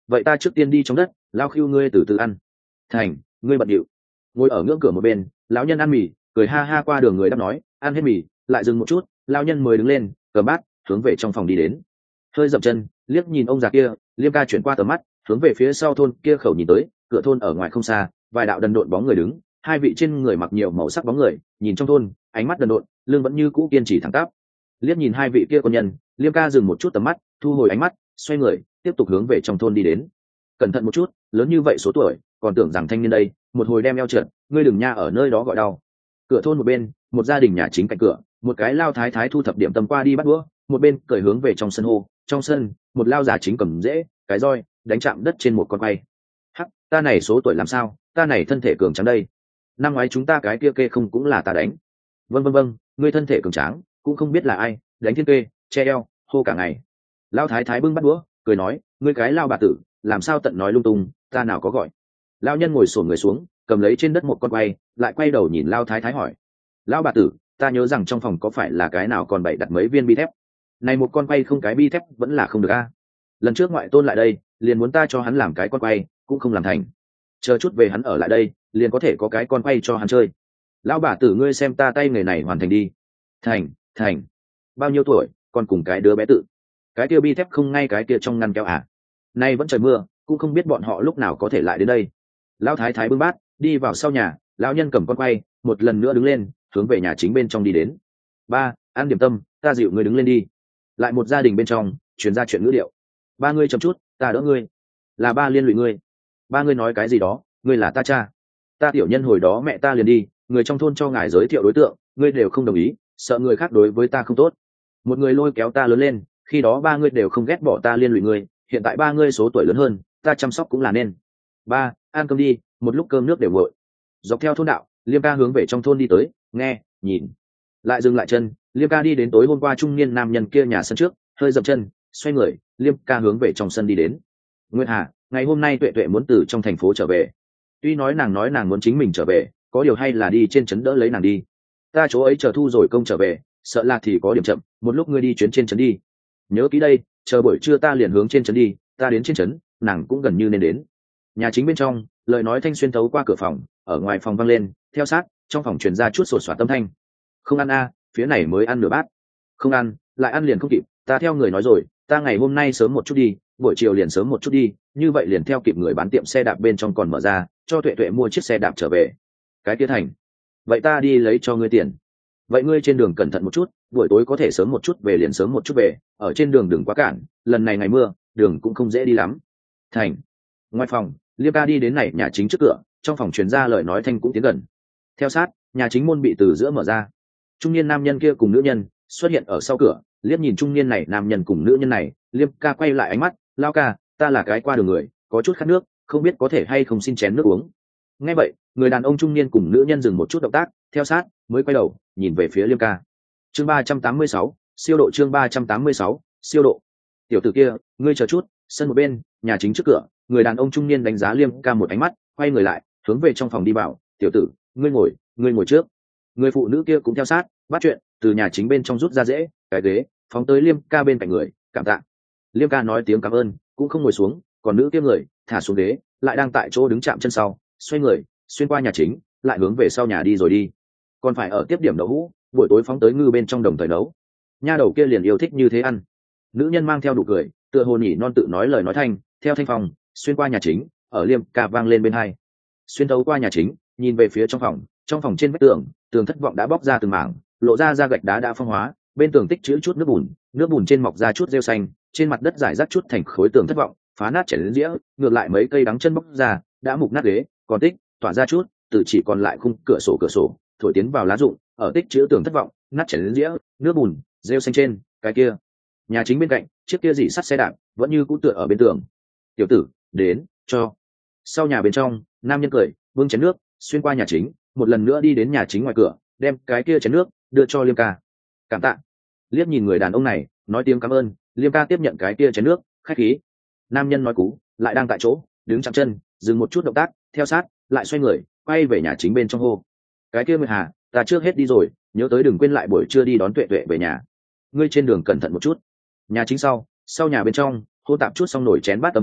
vậy ta trước tiên đi trong đất, lao khiêu ngươi từ từ ăn. Thành, ngươi bận điệu. Ngồi ở ngưỡng cửa một bên, lão nhân ăn mì, cười ha ha qua đường người đáp nói, ăn hết mì, lại dừng một chút, lão nhân mới đứng lên, cầm bát, hướng về trong phòng đi đến. Hơi dậm chân, liếc nhìn ông già kia, Liêm ca chuyển qua tầm mắt, hướng về phía sau thôn kia khẩu nhìn tới, cửa thôn ở ngoài không xa, vài đạo đần độn bóng người đứng, hai vị trên người mặc nhiều màu sắc bóng người, nhìn trong thôn, ánh mắt đần độn, lưng vẫn như cũ kiên trì thẳng tắp. Liếc nhìn hai vị kia quân nhân, Liêm ca dừng một chút tầm mắt, thu hồi ánh mắt, xoay người, tiếp tục hướng về trong thôn đi đến. Cẩn thận một chút, lớn như vậy số tuổi, còn tưởng rằng thanh niên đây, một hồi đem eo trượt, ngươi đừng nha ở nơi đó gọi đau. Cửa thôn một bên, một gia đình nhà chính cạnh cửa, một cái lao thái thái thu thập điểm tâm qua đi bắt đũa, một bên cởi hướng về trong sân hô, trong sân, một lao già chính cầm rễ, cái roi, đánh chạm đất trên một con quay. Hắc, ta này số tuổi làm sao, ta này thân thể cường tráng đây. Năm ngoái chúng ta cái kia kê không cũng là ta đánh. Vâng vâng vâng, ngươi thân thể cường tráng, cũng không biết là ai, đánh thiên kê, che eo, hô cả ngày. Lao thái thái bưng bắt đũa, cười nói, ngươi cái lao bà tử, làm sao tận nói lung tung, ta nào có gọi. Lao nhân ngồi xổm người xuống, cầm lấy trên đất một con quay, lại quay đầu nhìn lao thái thái hỏi, lão bà tử, ta nhớ rằng trong phòng có phải là cái nào còn bày đặt mấy viên bi thép, này một con quay không cái bi thép vẫn là không được a. Lần trước ngoại tôn lại đây, liền muốn ta cho hắn làm cái con quay, cũng không làm thành, chờ chút về hắn ở lại đây, liền có thể có cái con quay cho hắn chơi. Lão bà tử ngươi xem ta tay nghề này hoàn thành đi. Thành, thành. Bao nhiêu tuổi, còn cùng cái đứa bé tự. Cái kia bi thép không ngay cái kia trong ngăn kéo à. Nay vẫn trời mưa, cũng không biết bọn họ lúc nào có thể lại đến đây. Lão thái thái bưng bát, đi vào sau nhà, lão nhân cầm con quay, một lần nữa đứng lên, hướng về nhà chính bên trong đi đến. Ba, ăn điểm tâm, ta dịu ngươi đứng lên đi. Lại một gia đình bên trong, truyền ra chuyện ngữ điệu. Ba ngươi chậm chút, ta đỡ ngươi. Là ba liên lụy ngươi. Ba ngươi nói cái gì đó, ngươi là ta cha. Ta tiểu nhân hồi đó mẹ ta liền đi, người trong thôn cho ngài giới thiệu đối tượng, ngươi đều không đồng ý, sợ người khác đối với ta không tốt. Một người lôi kéo ta lớn lên, khi đó ba ngươi đều không ghét bỏ ta liên lụy ngươi, hiện tại ba ngươi số tuổi lớn hơn, ta chăm sóc cũng là nên. Ba, ăn cơm đi, một lúc cơm nước đều nguội. Dọc theo thôn đạo, Liêm ca hướng về trong thôn đi tới, nghe, nhìn, lại dừng lại chân. Liêm ca đi đến tối hôm qua trung niên nam nhân kia nhà sân trước, hơi dậm chân, xoay người, Liêm ca hướng về trong sân đi đến. Nguyệt Hà, ngày hôm nay tuệ tuệ muốn từ trong thành phố trở về. Tuy nói nàng nói nàng muốn chính mình trở về, có điều hay là đi trên trấn đỡ lấy nàng đi. Ta chỗ ấy chờ thu rồi công trở về, sợ là thì có điểm chậm, một lúc ngươi đi chuyến trên trấn đi. Nhớ kỹ đây, chờ buổi trưa ta liền hướng trên trấn đi, ta đến trên trấn, nàng cũng gần như nên đến. Nhà chính bên trong, lời nói thanh xuyên thấu qua cửa phòng, ở ngoài phòng vang lên, theo sát, trong phòng truyền ra chút sột soạt tâm thanh. Không ăn a, phía này mới ăn nửa bát. Không ăn, lại ăn liền không kịp, ta theo người nói rồi, ta ngày hôm nay sớm một chút đi, buổi chiều liền sớm một chút đi, như vậy liền theo kịp người bán tiệm xe đạp bên trong còn mở ra, cho tuệ tuệ mua chiếc xe đạp trở về. Cái kia thành. Vậy ta đi lấy cho ngươi tiền. Vậy ngươi trên đường cẩn thận một chút, buổi tối có thể sớm một chút về liền sớm một chút về, ở trên đường đừng quá cản, lần này ngày mưa, đường cũng không dễ đi lắm. Thành. Ngoài phòng, Liêm ca đi đến này nhà chính trước cửa, trong phòng truyền ra lời nói thanh cũng tiến gần. Theo sát, nhà chính môn bị từ giữa mở ra. Trung niên nam nhân kia cùng nữ nhân xuất hiện ở sau cửa, liếc nhìn trung niên này nam nhân cùng nữ nhân này, Liêm ca quay lại ánh mắt, lao ca, ta là cái qua đường người, có chút khát nước, không biết có thể hay không xin chén nước uống. Nghe vậy, người đàn ông trung niên cùng nữ nhân dừng một chút động tác, theo sát, mới quay đầu, nhìn về phía Liêm ca. Chương ba trăm tám mươi sáu, siêu độ chương ba trăm tám mươi sáu, siêu độ. Tiểu tử kia, ngươi chờ chút, sân một bên, nhà chính trước cửa, người đàn ông trung niên đánh giá Liêm ca một ánh mắt, quay người lại, hướng về trong phòng đi vào, tiểu tử, ngươi ngồi, ngươi ngồi trước. Người phụ nữ kia cũng theo sát, bắt chuyện, từ nhà chính bên trong rút ra dễ, cái ghế, phóng tới Liêm ca bên cạnh người, cảm tạ. Liêm ca nói tiếng cảm ơn, cũng không ngồi xuống, còn nữ kia người thả xuống ghế, lại đang tại chỗ đứng chạm chân sau, xoay người, xuyên qua nhà chính, lại hướng về sau nhà đi rồi đi. Còn phải ở tiếp điểm đậu hũ, buổi tối phóng tới ngư bên trong đồng thời nấu. Nha đầu kia liền yêu thích như thế ăn. Nữ nhân mang theo đủ cười, tựa hồ nhỉ non tự nói lời nói thanh, theo thanh phòng, xuyên qua nhà chính, ở Liêm ca vang lên bên hai. Xuyên thấu qua nhà chính, nhìn về phía trong phòng, trong phòng trên vách tường, tường thất vọng đã bóc ra từng mảng, lộ ra ra gạch đá đã phong hóa, bên tường tích trữ chút nước bùn, nước bùn trên mọc ra chút rêu xanh, trên mặt đất rải rác chút thành khối tường thất vọng, phá nát chảy đến dĩa, ngược lại mấy cây đắng chân bóc ra, đã mục nát ghế, còn tích, tỏa ra chút, từ chỉ còn lại khung cửa sổ cửa sổ, thổi tiến vào lá rụng, ở tích trữ tường thất vọng, nát chảy đến dĩa, nước bùn, rêu xanh trên, cái kia. Nhà chính bên cạnh, chiếc kia dỉ sắt xe đạp, vẫn như cũ tựa ở bên tường. Tiểu tử, đến, cho. Sau nhà bên trong, nam nhân cười, bưng chén nước, xuyên qua nhà chính, một lần nữa đi đến nhà chính ngoài cửa, đem cái kia chén nước đưa cho Liêm ca. Cảm tạ. Liếc nhìn người đàn ông này, nói tiếng cảm ơn, Liêm ca tiếp nhận cái kia chén nước, khách khí. Nam nhân nói cú, lại đang tại chỗ, đứng chạm chân, dừng một chút động tác, theo sát, lại xoay người, quay về nhà chính bên trong hô. Cái kia Nguyệt Hà, ta trước hết đi rồi, nhớ tới đừng quên lại buổi trưa đi đón tuệ tuệ về nhà. Ngươi trên đường cẩn thận một chút. Nhà chính sau, sau nhà bên trong, hô tạp chút xong nổi chén bát âm thanh,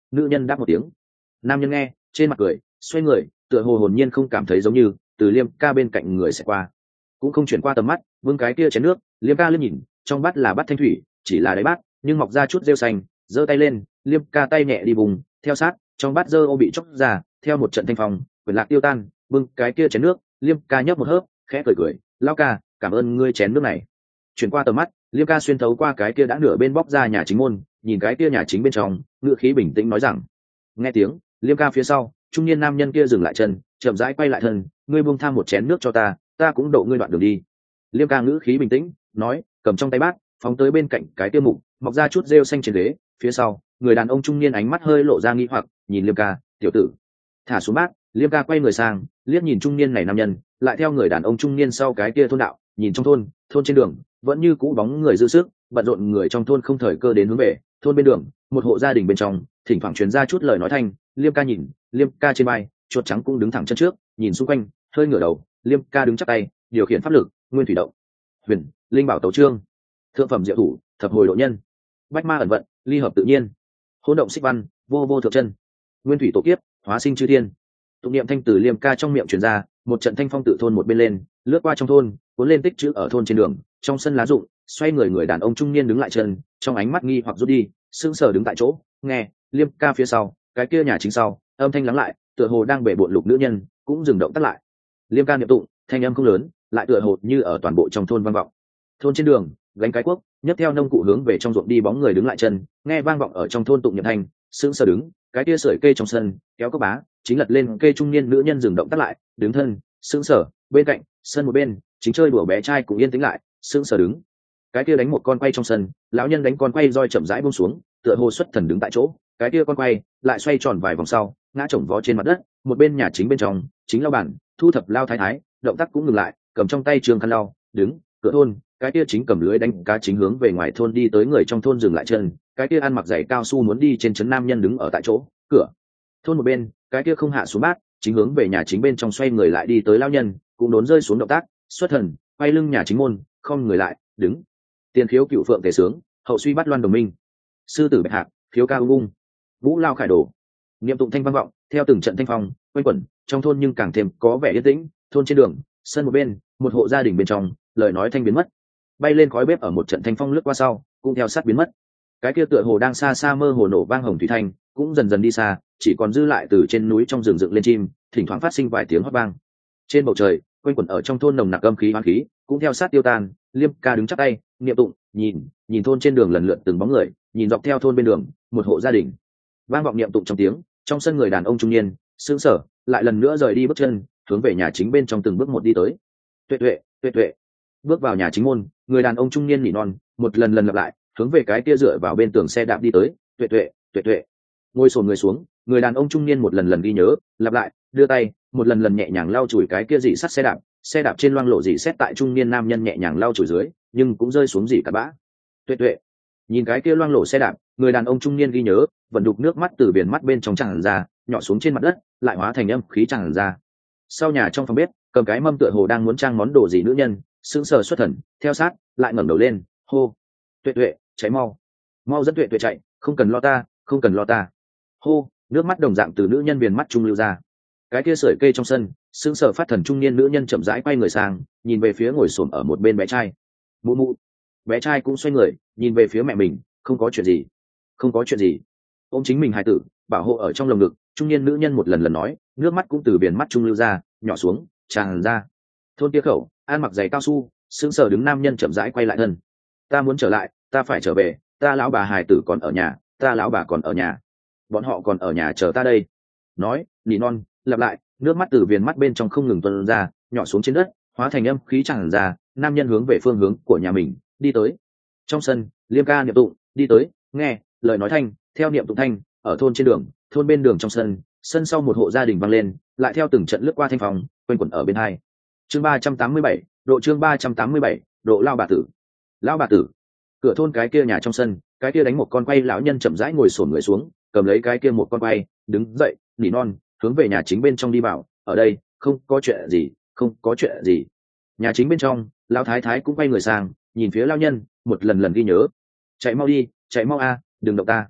nữ nhân đáp một tiếng. Nam nhân nghe trên mặt cười, xoay người tựa hồ hồn nhiên không cảm thấy, giống như từ Liêm ca bên cạnh người sẽ qua, cũng không chuyển qua tầm mắt vương cái kia chén nước. Liêm ca liếc nhìn, trong bát là bát thanh thủy, chỉ là đáy bát nhưng mọc ra chút rêu xanh, giơ tay lên, Liêm ca tay nhẹ đi vùng theo sát, trong bát dơ ô bị chóc ra, theo một trận thanh phong quyển lạc tiêu tan. Vương cái kia chén nước, Liêm ca nhấp một hớp, khẽ cười cười, lao ca, cảm ơn ngươi chén nước này. Chuyển qua tầm mắt, Liêm ca xuyên thấu qua cái kia đã nửa bên bóc ra nhà chính môn, nhìn cái kia nhà chính bên trong, ngữ khí bình tĩnh nói rằng. Nghe tiếng Liêm ca phía sau, trung niên nam nhân kia dừng lại chân, chậm rãi quay lại thân, ngươi buông tham một chén nước cho ta, ta cũng độ ngươi đoạn đường đi. Liêm ca ngữ khí bình tĩnh nói, cầm trong tay bát phóng tới bên cạnh cái kia mục mọc ra chút rêu xanh trên ghế phía sau. Người đàn ông trung niên ánh mắt hơi lộ ra nghi hoặc, nhìn Liêm ca, tiểu tử. Thả xuống bát, Liêm ca quay người sang, liếc nhìn trung niên này nam nhân, lại theo người đàn ông trung niên sau cái kia thôn đạo, nhìn trong thôn, thôn trên đường vẫn như cũ bóng người dư sức, bận rộn người trong thôn không thời cơ đến hướng về. Thôn bên đường, một hộ gia đình bên trong, thỉnh thoảng truyền ra chút lời nói thanh. Liêm ca nhìn, Liêm ca trên vai chuột trắng cũng đứng thẳng chân trước, nhìn xung quanh, hơi ngửa đầu. Liêm ca đứng chắp tay, điều khiển pháp lực, nguyên thủy động, huyền linh bảo tấu trương, thượng phẩm diệu thủ, thập hồi độ nhân, bách ma ẩn vận, ly hợp tự nhiên, hỗn động xích văn, vô vô thượng chân, nguyên thủy tổ kiếp, hóa sinh chư thiên. Tụng niệm thanh từ Liêm ca trong miệng truyền ra, một trận thanh phong tự thôn một bên lên, lướt qua trong thôn, cuốn lên tích chữ ở thôn trên đường. Trong sân lá rụng, xoay người người đàn ông trung niên đứng lại chân, trong ánh mắt nghi hoặc rút đi, sững sờ đứng tại chỗ, nghe Liêm ca phía sau, cái kia nhà chính sau, âm thanh lắng lại, tựa hồ đang bể bộn lục nữ nhân, cũng dừng động tắt lại. Liêm ca niệm tụng, thanh âm không lớn, lại tựa hồ như ở toàn bộ trong thôn vang vọng. Thôn trên đường, gánh cái cuốc, nhấc theo nông cụ hướng về trong ruộng đi, bóng người đứng lại chân, nghe vang vọng ở trong thôn tụng niệm thanh, sững sờ đứng. Cái kia sưởi cây trong sân, kéo cốc bá, chính lật lên cây trung niên nữ nhân dừng động tắt lại, đứng thân, sững sờ. Bên cạnh, sân một bên, chính chơi đùa bé trai cũng yên tĩnh lại, sững sờ đứng. Cái kia đánh một con quay trong sân, lão nhân đánh con quay roi chậm rãi buông xuống, tựa hồ xuất thần đứng tại chỗ. Cái kia con quay lại xoay tròn vài vòng sau, ngã chồng vó trên mặt đất. Một bên nhà chính bên trong, chính lao bản thu thập lao thái thái, động tác cũng ngừng lại, cầm trong tay trường khăn lau, đứng cửa thôn. Cái kia chính cầm lưới đánh cá chính hướng về ngoài thôn đi tới, người trong thôn dừng lại chân. Cái kia ăn mặc giày cao su muốn đi trên trấn nam nhân đứng ở tại chỗ cửa thôn một bên, cái kia không hạ xuống bát, chính hướng về nhà chính bên trong xoay người lại đi tới lao nhân, cũng đốn rơi xuống động tác, xuất thần quay lưng nhà chính môn, không người lại, đứng. Tiền khiếu cựu phượng tề sướng, hậu suy bắt loan đồng minh, sư tử bạch hạc, khiếu ca ung ung, vũ lao khải đổ. Niệm tụng thanh vang vọng, theo từng trận thanh phong quanh quẩn trong thôn, nhưng càng thêm có vẻ yên tĩnh. Thôn trên đường, sân một bên, một hộ gia đình bên trong, lời nói thanh biến mất, bay lên khói bếp ở một trận thanh phong lướt qua sau, cũng theo sát biến mất. Cái kia tựa hồ đang xa xa mơ hồ nổ vang hồng thủy thanh, cũng dần dần đi xa, chỉ còn dư lại từ trên núi trong rừng dựng lên chim, thỉnh thoảng phát sinh vài tiếng hót vang. Trên bầu trời, quanh quẩn ở trong thôn nồng nặc âm khí hoang khí, cũng theo sát tiêu tan. Liêm ca đứng chắp tay, niệm tụng, nhìn nhìn thôn trên đường lần lượt từng bóng người, nhìn dọc theo thôn bên đường, một hộ gia đình. Vang vọng niệm tụng trong tiếng, trong sân người đàn ông trung niên sững sờ, lại lần nữa rời đi bước chân, hướng về nhà chính bên trong từng bước một đi tới. Tuệ tuệ, tuệ tuệ. Bước vào nhà chính môn, người đàn ông trung niên nỉ non, một lần lần lặp lại, hướng về cái kia dựa vào bên tường xe đạp đi tới. Tuệ tuệ, tuệ tuệ. Ngồi xổm người xuống, người đàn ông trung niên một lần lần ghi nhớ, lặp lại, đưa tay, một lần lần nhẹ nhàng lau chùi cái kia dị sắt xe đạp. Xe đạp trên loang lộ dị xét tại trung niên nam nhân nhẹ nhàng lau chùi dưới, nhưng cũng rơi xuống dị cả bã. Tuệ tuệ. Nhìn cái kia loang lộ xe đạp, người đàn ông trung niên ghi nhớ, vận đục nước mắt từ biển mắt bên trong tràn ra, nhỏ xuống trên mặt đất, lại hóa thành âm khí tràn ra. Sau nhà trong phòng bếp, cầm cái mâm tựa hồ đang muốn trang món đồ gì nữ nhân, sững sờ xuất thần, theo sát, lại ngẩng đầu lên, hô: Tuệ tuệ, chạy mau, mau dẫn tuệ tuệ chạy, không cần lo ta, không cần lo ta. Hô, nước mắt đồng dạng từ nữ nhân viền mắt trung lưu ra. Cái kia sưởi cây trong sân, sững sờ phát thần trung niên nữ nhân chậm rãi quay người sang, nhìn về phía ngồi xổm ở một bên bé trai. Mụ mụ. Bé trai cũng xoay người, nhìn về phía mẹ mình, không có chuyện gì, không có chuyện gì. Ôm chính mình hài tử, bảo hộ ở trong lồng ngực, trung niên nữ nhân một lần lần nói, nước mắt cũng từ viền mắt trung lưu ra, nhỏ xuống, tràn ra. Thôn kia khẩu, ăn mặc giày cao su, sững sờ đứng nam nhân chậm rãi quay lại thân. Ta muốn trở lại, ta phải trở về, ta lão bà hài tử còn ở nhà, ta lão bà còn ở nhà, bọn họ còn ở nhà chờ ta đây. Nói, nỉ non, lặp lại, nước mắt từ viền mắt bên trong không ngừng tuôn ra, nhỏ xuống trên đất, hóa thành âm khí tràn ra. Nam nhân hướng về phương hướng của nhà mình đi tới. Trong sân, Liêm ca niệm tụng đi tới, nghe lời nói thanh, theo niệm tụng thanh, ở thôn trên đường, thôn bên đường trong sân, sân sau một hộ gia đình vang lên, lại theo từng trận lướt qua thanh phòng, quanh quẩn ở bên hai. Chương ba trăm tám mươi bảy, độ chương ba trăm tám mươi bảy, độ lao bà tử. Lao bà tử. Cửa thôn cái kia nhà trong sân, cái kia đánh một con quay lão nhân chậm rãi ngồi xổm người xuống, cầm lấy cái kia một con quay, đứng dậy, nỉ non, hướng về nhà chính bên trong đi vào. Ở đây, không có chuyện gì, không có chuyện gì. Nhà chính bên trong, lão thái thái cũng quay người sang, nhìn phía lão nhân, một lần lần ghi nhớ. Chạy mau đi, chạy mau a, đừng động ta.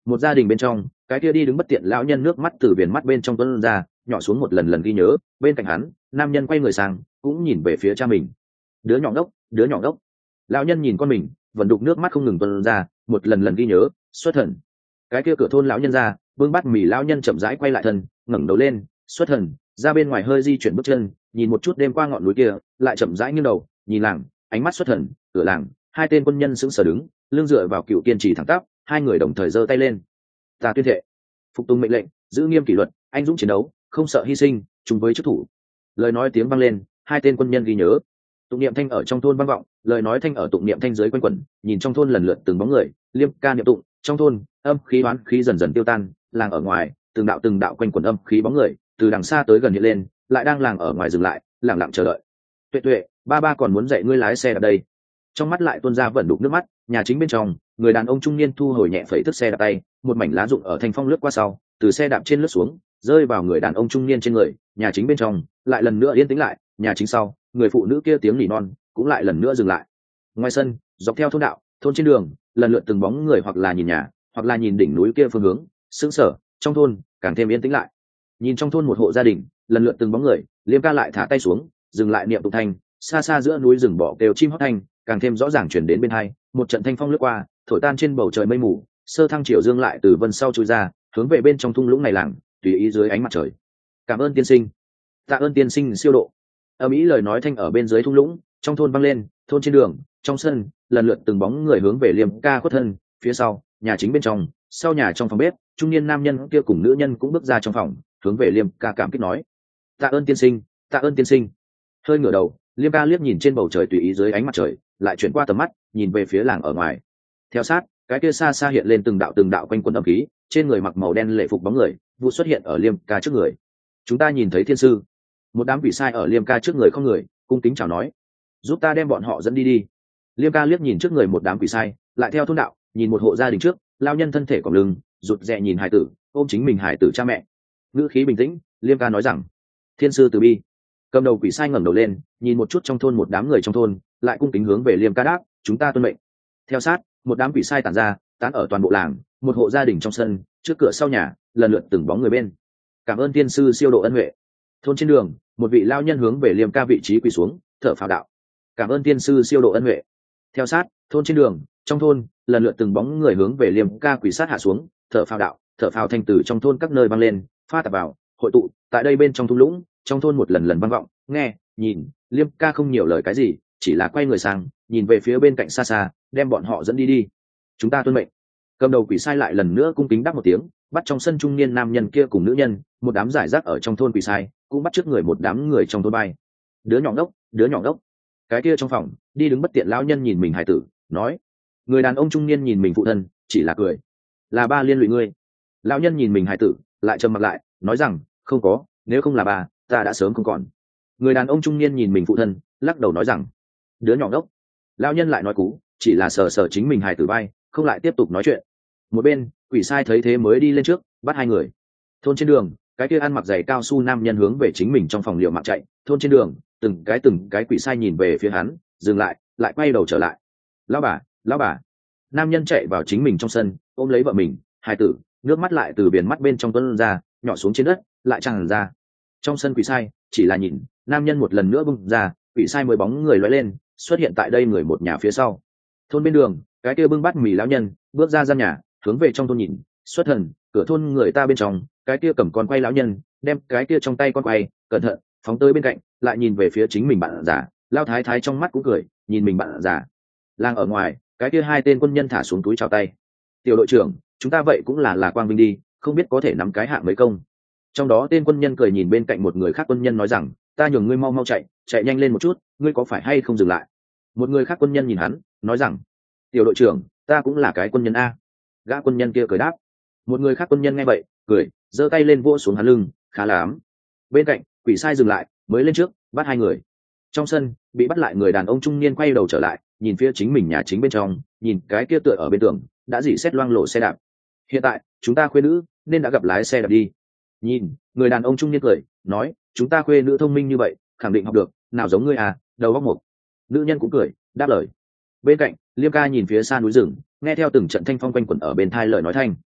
một gia đình bên trong, cái kia đi đứng bất tiện lão nhân nước mắt từ viền mắt bên trong tuôn ra, nhỏ xuống một lần lần ghi nhớ. Bên cạnh hắn, nam nhân quay người sang, cũng nhìn về phía cha mình. Đứa nhỏ ngốc, đứa nhỏ ngốc. Lão nhân nhìn con mình, vẫn đục nước mắt không ngừng tuôn ra, một lần lần ghi nhớ. Xuất thần. Cái kia cửa thôn lão nhân ra, vương bát mì lão nhân chậm rãi quay lại thân, ngẩng đầu lên. Xuất thần, ra bên ngoài hơi di chuyển bước chân, nhìn một chút đêm qua ngọn núi kia, lại chậm rãi nghiêng đầu, nhìn làng, ánh mắt xuất thần. Cửa làng, hai tên quân nhân sững sờ đứng, lưng dựa vào cựu kiên trì thẳng tắp, hai người đồng thời giơ tay lên. Ta tuyên thệ, phục tùng mệnh lệnh, giữ nghiêm kỷ luật, anh dũng chiến đấu, không sợ hy sinh, chung với chức thủ. Lời nói tiếng vang lên, hai tên quân nhân ghi nhớ. Tụng niệm thanh ở trong thôn vang vọng, lời nói thanh ở tụng niệm thanh dưới quanh quẩn, nhìn trong thôn lần lượt từng bóng người, liêm ca niệm tụng, trong thôn, âm khí oán khí dần dần tiêu tan, làng ở ngoài, từng đạo từng đạo quanh quẩn âm khí bóng người, từ đằng xa tới gần hiện lên, lại đang làng ở ngoài dừng lại, lặng lặng chờ đợi. Tuệ Tuệ, ba ba còn muốn dạy ngươi lái xe ở đây. Trong mắt lại tuôn ra vẩn đục nước mắt, nhà chính bên trong, người đàn ông trung niên thu hồi nhẹ phẩy thức xe đạp tay, một mảnh lá rụng ở thanh phong lướt qua sau, từ xe đạp trên lướt xuống, rơi vào người đàn ông trung niên trên người. Nhà chính bên trong lại lần nữa yên tĩnh lại, nhà chính sau, người phụ nữ kia tiếng nỉ non cũng lại lần nữa dừng lại. Ngoài sân, dọc theo thôn đạo, thôn trên đường, lần lượt từng bóng người hoặc là nhìn nhà, hoặc là nhìn đỉnh núi kia phương hướng, sững sờ. Trong thôn càng thêm yên tĩnh lại. Nhìn trong thôn một hộ gia đình, lần lượt từng bóng người, Liêm ca lại thả tay xuống, dừng lại niệm tụng thanh, xa xa giữa núi rừng bỏ kêu chim hót thanh, càng thêm rõ ràng chuyển đến bên hai. Một trận thanh phong lướt qua, thổi tan trên bầu trời mây mù, sơ thăng chiều dương lại từ vân sau trôi ra, hướng về bên trong thung lũng này làng, tùy ý dưới ánh mặt trời. Cảm ơn tiên sinh, tạ ơn tiên sinh siêu độ. Âm ý lời nói thanh ở bên dưới thung lũng, trong thôn vang lên, thôn trên đường, trong sân, lần lượt từng bóng người hướng về Liêm ca khuất thân. Phía sau, nhà chính bên trong, sau nhà trong phòng bếp, trung niên nam nhân kia cùng nữ nhân cũng bước ra trong phòng, hướng về Liêm ca cảm kích nói: tạ ơn tiên sinh, tạ ơn tiên sinh. Hơi ngửa đầu, Liêm ca liếc nhìn trên bầu trời tùy ý dưới ánh mặt trời, lại chuyển qua tầm mắt, nhìn về phía làng ở ngoài. Theo sát, cái kia xa xa hiện lên từng đạo từng đạo quanh quần âm khí, trên người mặc màu đen lễ phục bóng người, vụ xuất hiện ở Liêm ca trước người. Chúng ta nhìn thấy thiên sư. Một đám quỷ sai ở Liêm ca trước người không người, cung kính chào nói: giúp ta đem bọn họ dẫn đi đi. Liêm ca liếc nhìn trước người một đám quỷ sai, lại theo thôn đạo, nhìn một hộ gia đình trước, lao nhân thân thể còng lưng, rụt rè nhìn hải tử, ôm chính mình hải tử cha mẹ. Ngữ khí bình tĩnh, Liêm ca nói rằng: thiên sư từ bi. Cầm đầu quỷ sai ngẩng đầu lên, nhìn một chút trong thôn một đám người trong thôn, lại cung kính hướng về Liêm ca đáp: chúng ta tuân mệnh. Theo sát, một đám quỷ sai tản ra, tán ở toàn bộ làng, một hộ gia đình trong sân, trước cửa sau nhà, lần lượt từng bóng người bên. Cảm ơn tiên sư siêu độ ân huệ. Thôn trên đường, một vị lao nhân hướng về Liêm ca vị trí quỳ xuống, thở phào đạo: cảm ơn tiên sư siêu độ ân huệ. Theo sát, thôn trên đường, trong thôn, lần lượt từng bóng người hướng về Liêm ca quỳ sát hạ xuống, thở phào đạo, thở phào thanh từ trong thôn các nơi vang lên, pha tạp vào, hội tụ tại đây bên trong thung lũng, trong thôn một lần lần vang vọng, nghe, nhìn. Liêm ca không nhiều lời cái gì, chỉ là quay người sang, nhìn về phía bên cạnh xa xa, đem bọn họ dẫn đi đi. Chúng ta tuân mệnh. Cầm đầu quỷ sai lại lần nữa cung kính đáp một tiếng, bắt trong sân trung niên nam nhân kia cùng nữ nhân, một đám giải rác ở trong thôn quỷ sai, cũng bắt trước người một đám người trong thôn bay. Đứa nhỏ ngốc, đứa nhỏ ngốc. Cái kia trong phòng, đi đứng bất tiện lão nhân nhìn mình hài tử, nói: người đàn ông trung niên nhìn mình phụ thân, chỉ là cười. Là ba liên lụy ngươi. Lão nhân nhìn mình hài tử, lại trầm mặt lại, nói rằng: không có, nếu không là bà, ta đã sớm không còn. Người đàn ông trung niên nhìn mình phụ thân, lắc đầu nói rằng: đứa nhỏ ngốc. Lão nhân lại nói cú, chỉ là sờ sờ chính mình hài tử bay, không lại tiếp tục nói chuyện. Một bên, quỷ sai thấy thế mới đi lên trước, bắt hai người. Thôn trên đường, cái kia ăn mặc giày cao su nam nhân hướng về chính mình trong phòng liều mạng chạy. Thôn trên đường, từng cái từng cái quỷ sai nhìn về phía hắn, dừng lại, lại quay đầu trở lại. Lão bà, lão bà. Nam nhân chạy vào chính mình trong sân, ôm lấy vợ mình, hài tử, nước mắt lại từ biển mắt bên trong tuôn ra, nhỏ xuống trên đất, lại tràn ra. Trong sân quỷ sai, chỉ là nhìn, nam nhân một lần nữa bung ra, quỷ sai mới bóng người lóe lên, xuất hiện tại đây người một nhà phía sau. Thôn bên đường, cái kia bưng bát mì lão nhân bước ra gian nhà, hướng về trong thôn nhìn, xuất thần, cửa thôn người ta bên trong, cái kia cầm con quay lão nhân, đem cái kia trong tay con quay, cẩn thận phóng tới bên cạnh, lại nhìn về phía chính mình bạn giả, lao thái thái trong mắt cũng cười, nhìn mình bạn giả. Lang ở ngoài, cái kia hai tên quân nhân thả xuống túi chào tay. Tiểu đội trưởng, chúng ta vậy cũng là là quang vinh đi, không biết có thể nắm cái hạng mấy công. Trong đó tên quân nhân cười nhìn bên cạnh một người khác quân nhân nói rằng: ta nhường ngươi mau mau chạy, chạy nhanh lên một chút, ngươi có phải hay không dừng lại. Một người khác quân nhân nhìn hắn, nói rằng: tiểu đội trưởng, ta cũng là cái quân nhân a. Gã quân nhân kia cười đáp. Một người khác quân nhân nghe vậy, cười, giơ tay lên vỗ xuống hắn lưng, khá là ấm. Bên cạnh, quỷ sai dừng lại, mới lên trước, bắt hai người. Trong sân, bị bắt lại người đàn ông trung niên quay đầu trở lại, nhìn phía chính mình nhà chính bên trong, nhìn cái kia tựa ở bên tường, đã dỉ xét loang lổ xe đạp. Hiện tại, chúng ta khuê nữ, nên đã gặp lái xe đạp đi. Nhìn, người đàn ông trung niên cười, nói: chúng ta khuê nữ thông minh như vậy, khẳng định học được, nào giống ngươi à, đầu óc mục. Nữ nhân cũng cười, đáp lời. Bên cạnh, Liêm ca nhìn phía xa núi rừng, nghe theo từng trận thanh phong quanh quẩn ở bên thai lời nói thanh.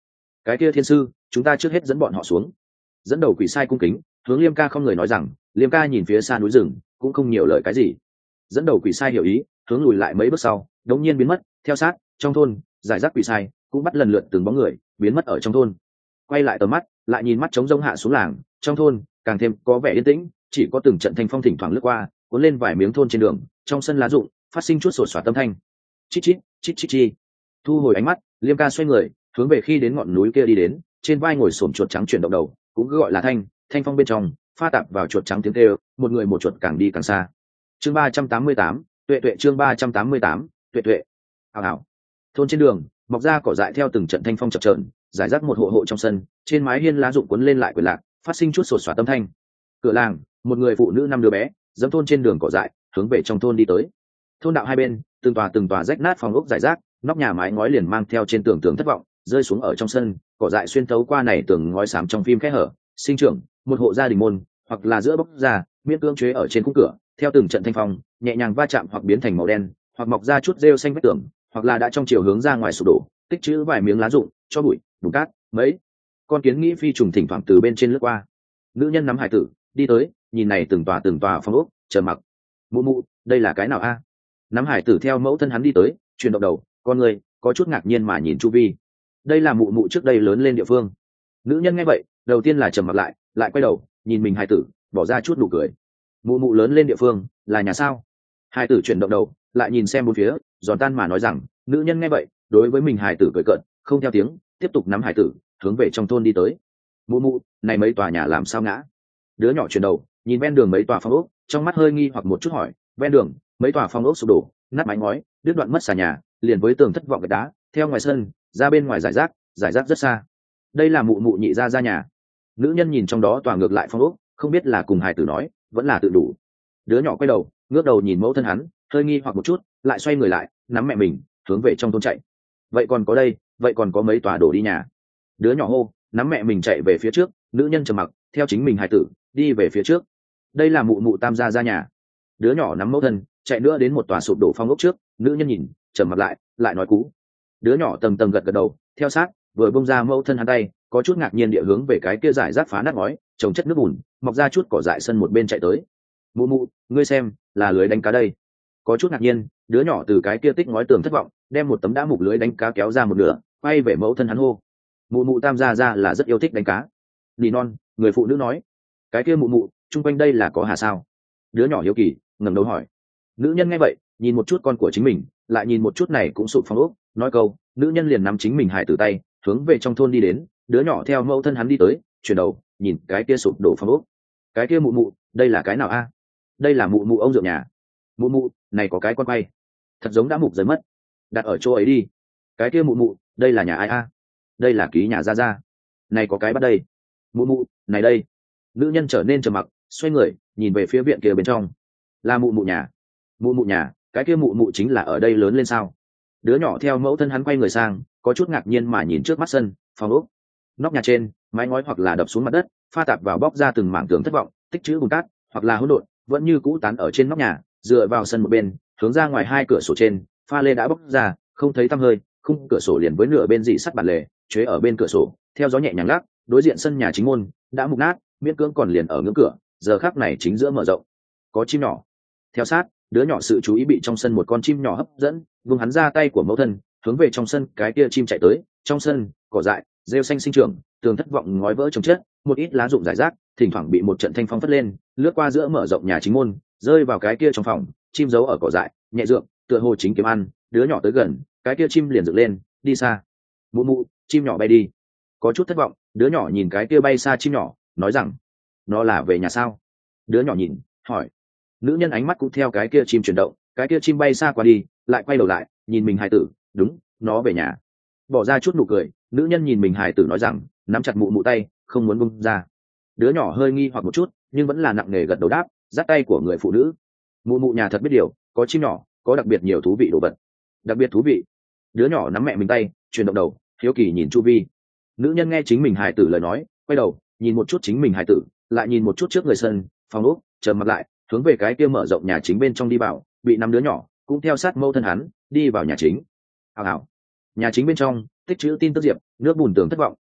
cái kia thiên sư, chúng ta trước hết dẫn bọn họ xuống. Dẫn đầu quỷ sai cung kính hướng Liêm ca không người nói rằng. Liêm ca nhìn phía xa núi rừng cũng không nhiều lời cái gì. Dẫn đầu quỷ sai hiểu ý hướng lùi lại mấy bước sau đống nhiên biến mất. Theo sát trong thôn giải rác quỷ sai cũng bắt lần lượt từng bóng người biến mất ở trong thôn. Quay lại tầm mắt lại nhìn mắt trống rông hạ xuống làng trong thôn càng thêm có vẻ yên tĩnh, chỉ có từng trận thanh phong thỉnh thoảng lướt qua cuốn lên vài miếng thôn trên đường. Trong sân lá rụng phát sinh chút sột soạt tâm thanh. Chít chít chít chít chi. Thu hồi ánh mắt, Liêm ca xoay người hướng về khi đến ngọn núi kia đi đến. Trên vai ngồi xổm chuột trắng chuyển động đầu cũng cứ gọi là thanh thanh phong bên trong pha tạp vào chuột trắng tiếng kêu, một người một chuột càng đi càng xa. Chương ba trăm tám mươi tám, tuệ tuệ chương ba trăm tám mươi tám, tuệ tuệ. Hào hào. Thôn trên đường mọc ra cỏ dại theo từng trận thanh phong chập chờn, giải rác một hộ hộ trong sân, trên mái hiên lá rụng cuốn lên lại quyển lạc, phát sinh chút sột soạt tâm thanh. Cửa làng, một người phụ nữ năm đứa bé dẫm thôn trên đường cỏ dại hướng về trong thôn đi tới. Thôn đạo hai bên từng tòa từng tòa rách nát phòng ốc giải rác, nóc nhà mái ngói liền mang theo trên tường tường thất vọng rơi xuống ở trong sân. Cỏ dại xuyên thấu qua này tường ngói xám trong phim khẽ hở sinh trưởng một hộ gia đình môn, hoặc là giữa bốc ra miễn cưỡng chế ở trên khung cửa, theo từng trận thanh phong nhẹ nhàng va chạm hoặc biến thành màu đen, hoặc mọc ra chút rêu xanh vách tường, hoặc là đã trong chiều hướng ra ngoài sụp đổ, tích trữ vài miếng lá rụng cho bụi bùn cát. Mấy con kiến nghĩ phi trùng thỉnh thoảng từ bên trên lướt qua. Nữ nhân nắm hải tử đi tới, nhìn này từng tòa từng tòa phong ốc chờ mặc. Mụ mụ, đây là cái nào a? Nắm hải tử theo mẫu thân hắn đi tới, chuyển động đầu, con người có chút ngạc nhiên mà nhìn chu vi. Đây là mụ mụ trước đây lớn lên địa phương. Nữ nhân nghe vậy đầu tiên là trầm mặc lại, lại quay đầu nhìn mình hải tử, bỏ ra chút nụ cười. Mụ mụ lớn lên địa phương là nhà sao? Hải tử chuyển động đầu lại nhìn xem bốn phía, giòn tan mà nói rằng. Nữ nhân nghe vậy đối với mình hải tử cười cợt, không theo tiếng, tiếp tục nắm hải tử hướng về trong thôn đi tới. Mụ mụ, này mấy tòa nhà làm sao ngã? Đứa nhỏ chuyển đầu nhìn ven đường mấy tòa phong ốc, trong mắt hơi nghi hoặc một chút hỏi. Ven đường mấy tòa phong ốc sụp đổ, nát mái ngói, đứt đoạn mất xà nhà, liền với tường thất vọng gạch đá theo ngoài sân ra bên ngoài giải rác, giải rác rất xa. Đây là mụ mụ nhị ra ra nhà. Nữ nhân nhìn trong đó tòa ngược lại phong ốc, không biết là cùng hài tử nói vẫn là tự đủ. Đứa nhỏ quay đầu ngước đầu nhìn mẫu thân hắn, hơi nghi hoặc một chút, lại xoay người lại nắm mẹ mình hướng về trong thôn chạy. Vậy còn có đây, vậy còn có mấy tòa đổ đi nhà. Đứa nhỏ hô, nắm mẹ mình chạy về phía trước. Nữ nhân trầm mặc theo chính mình hài tử đi về phía trước. Đây là mụ mụ tam gia ra nhà. Đứa nhỏ nắm mẫu thân chạy nữa đến một tòa sụp đổ phong ốc trước. Nữ nhân nhìn trầm mặc lại, lại nói cú. Đứa nhỏ tầng tầng gật gật đầu theo sát, vừa bông ra mẫu thân hắn tay, có chút ngạc nhiên địa hướng về cái kia giải rác phá nát ngói trồng chất nước bùn mọc ra chút cỏ dại sân một bên chạy tới. Mụ mụ, ngươi xem, là lưới đánh cá đây. Có chút ngạc nhiên, đứa nhỏ từ cái kia tích ngói tường thất vọng đem một tấm đã mục lưới đánh cá kéo ra một nửa, quay về mẫu thân hắn hô. Mụ mụ tam gia ra là rất yêu thích đánh cá. Nỉ non, người phụ nữ nói. Cái kia mụ mụ, chung quanh đây là có hà sao? Đứa nhỏ hiếu kỳ ngẩng đầu hỏi. Nữ nhân nghe vậy nhìn một chút con của chính mình, lại nhìn một chút này cũng sụp phong ốc, nói câu, nữ nhân liền nắm chính mình hải tử tay hướng về trong thôn đi đến. Đứa nhỏ theo mẫu thân hắn đi tới, chuyển đầu nhìn cái kia sụp đổ phong ốc. Cái kia mụ mụ, đây là cái nào a? Đây là mụ mụ ông dượng nhà. Mụ mụ, này có cái con quay, thật giống đã mục rời mất, đặt ở chỗ ấy đi. Cái kia mụ mụ, đây là nhà ai a? Đây là ký nhà gia gia. Này có cái bắt đây. Mụ mụ, này đây. Nữ nhân trở nên trầm mặc, xoay người nhìn về phía viện kia bên trong. Là mụ mụ nhà. Mụ mụ nhà, cái kia mụ mụ chính là ở đây lớn lên sao? Đứa nhỏ theo mẫu thân hắn quay người sang, có chút ngạc nhiên mà nhìn trước mắt sân phòng ốc. Nóc nhà trên mái ngói hoặc là đập xuống mặt đất, pha tạp vào bóc ra từng mảng tường thất vọng, tích trữ bùn cát, hoặc là hỗn độn vẫn như cũ tán ở trên nóc nhà. Dựa vào sân một bên hướng ra ngoài hai cửa sổ trên, pha lê đã bóc ra không thấy tăm hơi, khung cửa sổ liền với nửa bên dị sắt bản lề chế ở bên cửa sổ, theo gió nhẹ nhàng lắc. Đối diện sân nhà chính môn đã mục nát, miễn cưỡng còn liền ở ngưỡng cửa, giờ khắc này chính giữa mở rộng. Có chim nhỏ theo sát, đứa nhỏ sự chú ý bị trong sân một con chim nhỏ hấp dẫn, vung hắn ra tay của mẫu thân hướng về trong sân cái kia chim chạy tới. Trong sân cỏ dại rêu xanh sinh trưởng, tường thất vọng ngói vỡ trồng chất, một ít lá rụng rải rác thỉnh thoảng bị một trận thanh phong phất lên, lướt qua giữa mở rộng nhà chính môn, rơi vào cái kia trong phòng. Chim giấu ở cỏ dại nhẹ dượng, tựa hồ chính kiếm ăn. Đứa nhỏ tới gần, cái kia chim liền dựng lên đi xa. Mụ mụ, chim nhỏ bay đi. Có chút thất vọng, đứa nhỏ nhìn cái kia bay xa chim nhỏ, nói rằng, nó là về nhà sao? Đứa nhỏ nhìn hỏi. Nữ nhân ánh mắt cũng theo cái kia chim chuyển động, cái kia chim bay xa qua đi, lại quay đầu lại nhìn mình hài tử. Đúng, nó về nhà. Bỏ ra chút nụ cười, nữ nhân nhìn mình hài tử nói rằng, nắm chặt mụ mụ tay không muốn bung ra. Đứa nhỏ hơi nghi hoặc một chút, nhưng vẫn là nặng nề gật đầu đáp, dắt tay của người phụ nữ. Mụ mụ nhà thật biết điều, có chim nhỏ, có đặc biệt nhiều thú vị đồ vật. Đặc biệt thú vị. Đứa nhỏ nắm mẹ mình tay chuyển động đầu, hiếu kỳ nhìn chu vi. Nữ nhân nghe chính mình hài tử lời nói, quay đầu nhìn một chút chính mình hài tử, lại nhìn một chút trước người sân phòng ốc, trầm mặt lại hướng về cái kia mở rộng nhà chính bên trong đi vào. Bị năm đứa nhỏ cũng theo sát mâu thân hắn đi vào nhà chính. Hào hào. Nhà chính bên trong tích trữ tin tức diệp, nước bùn tường thất vọng,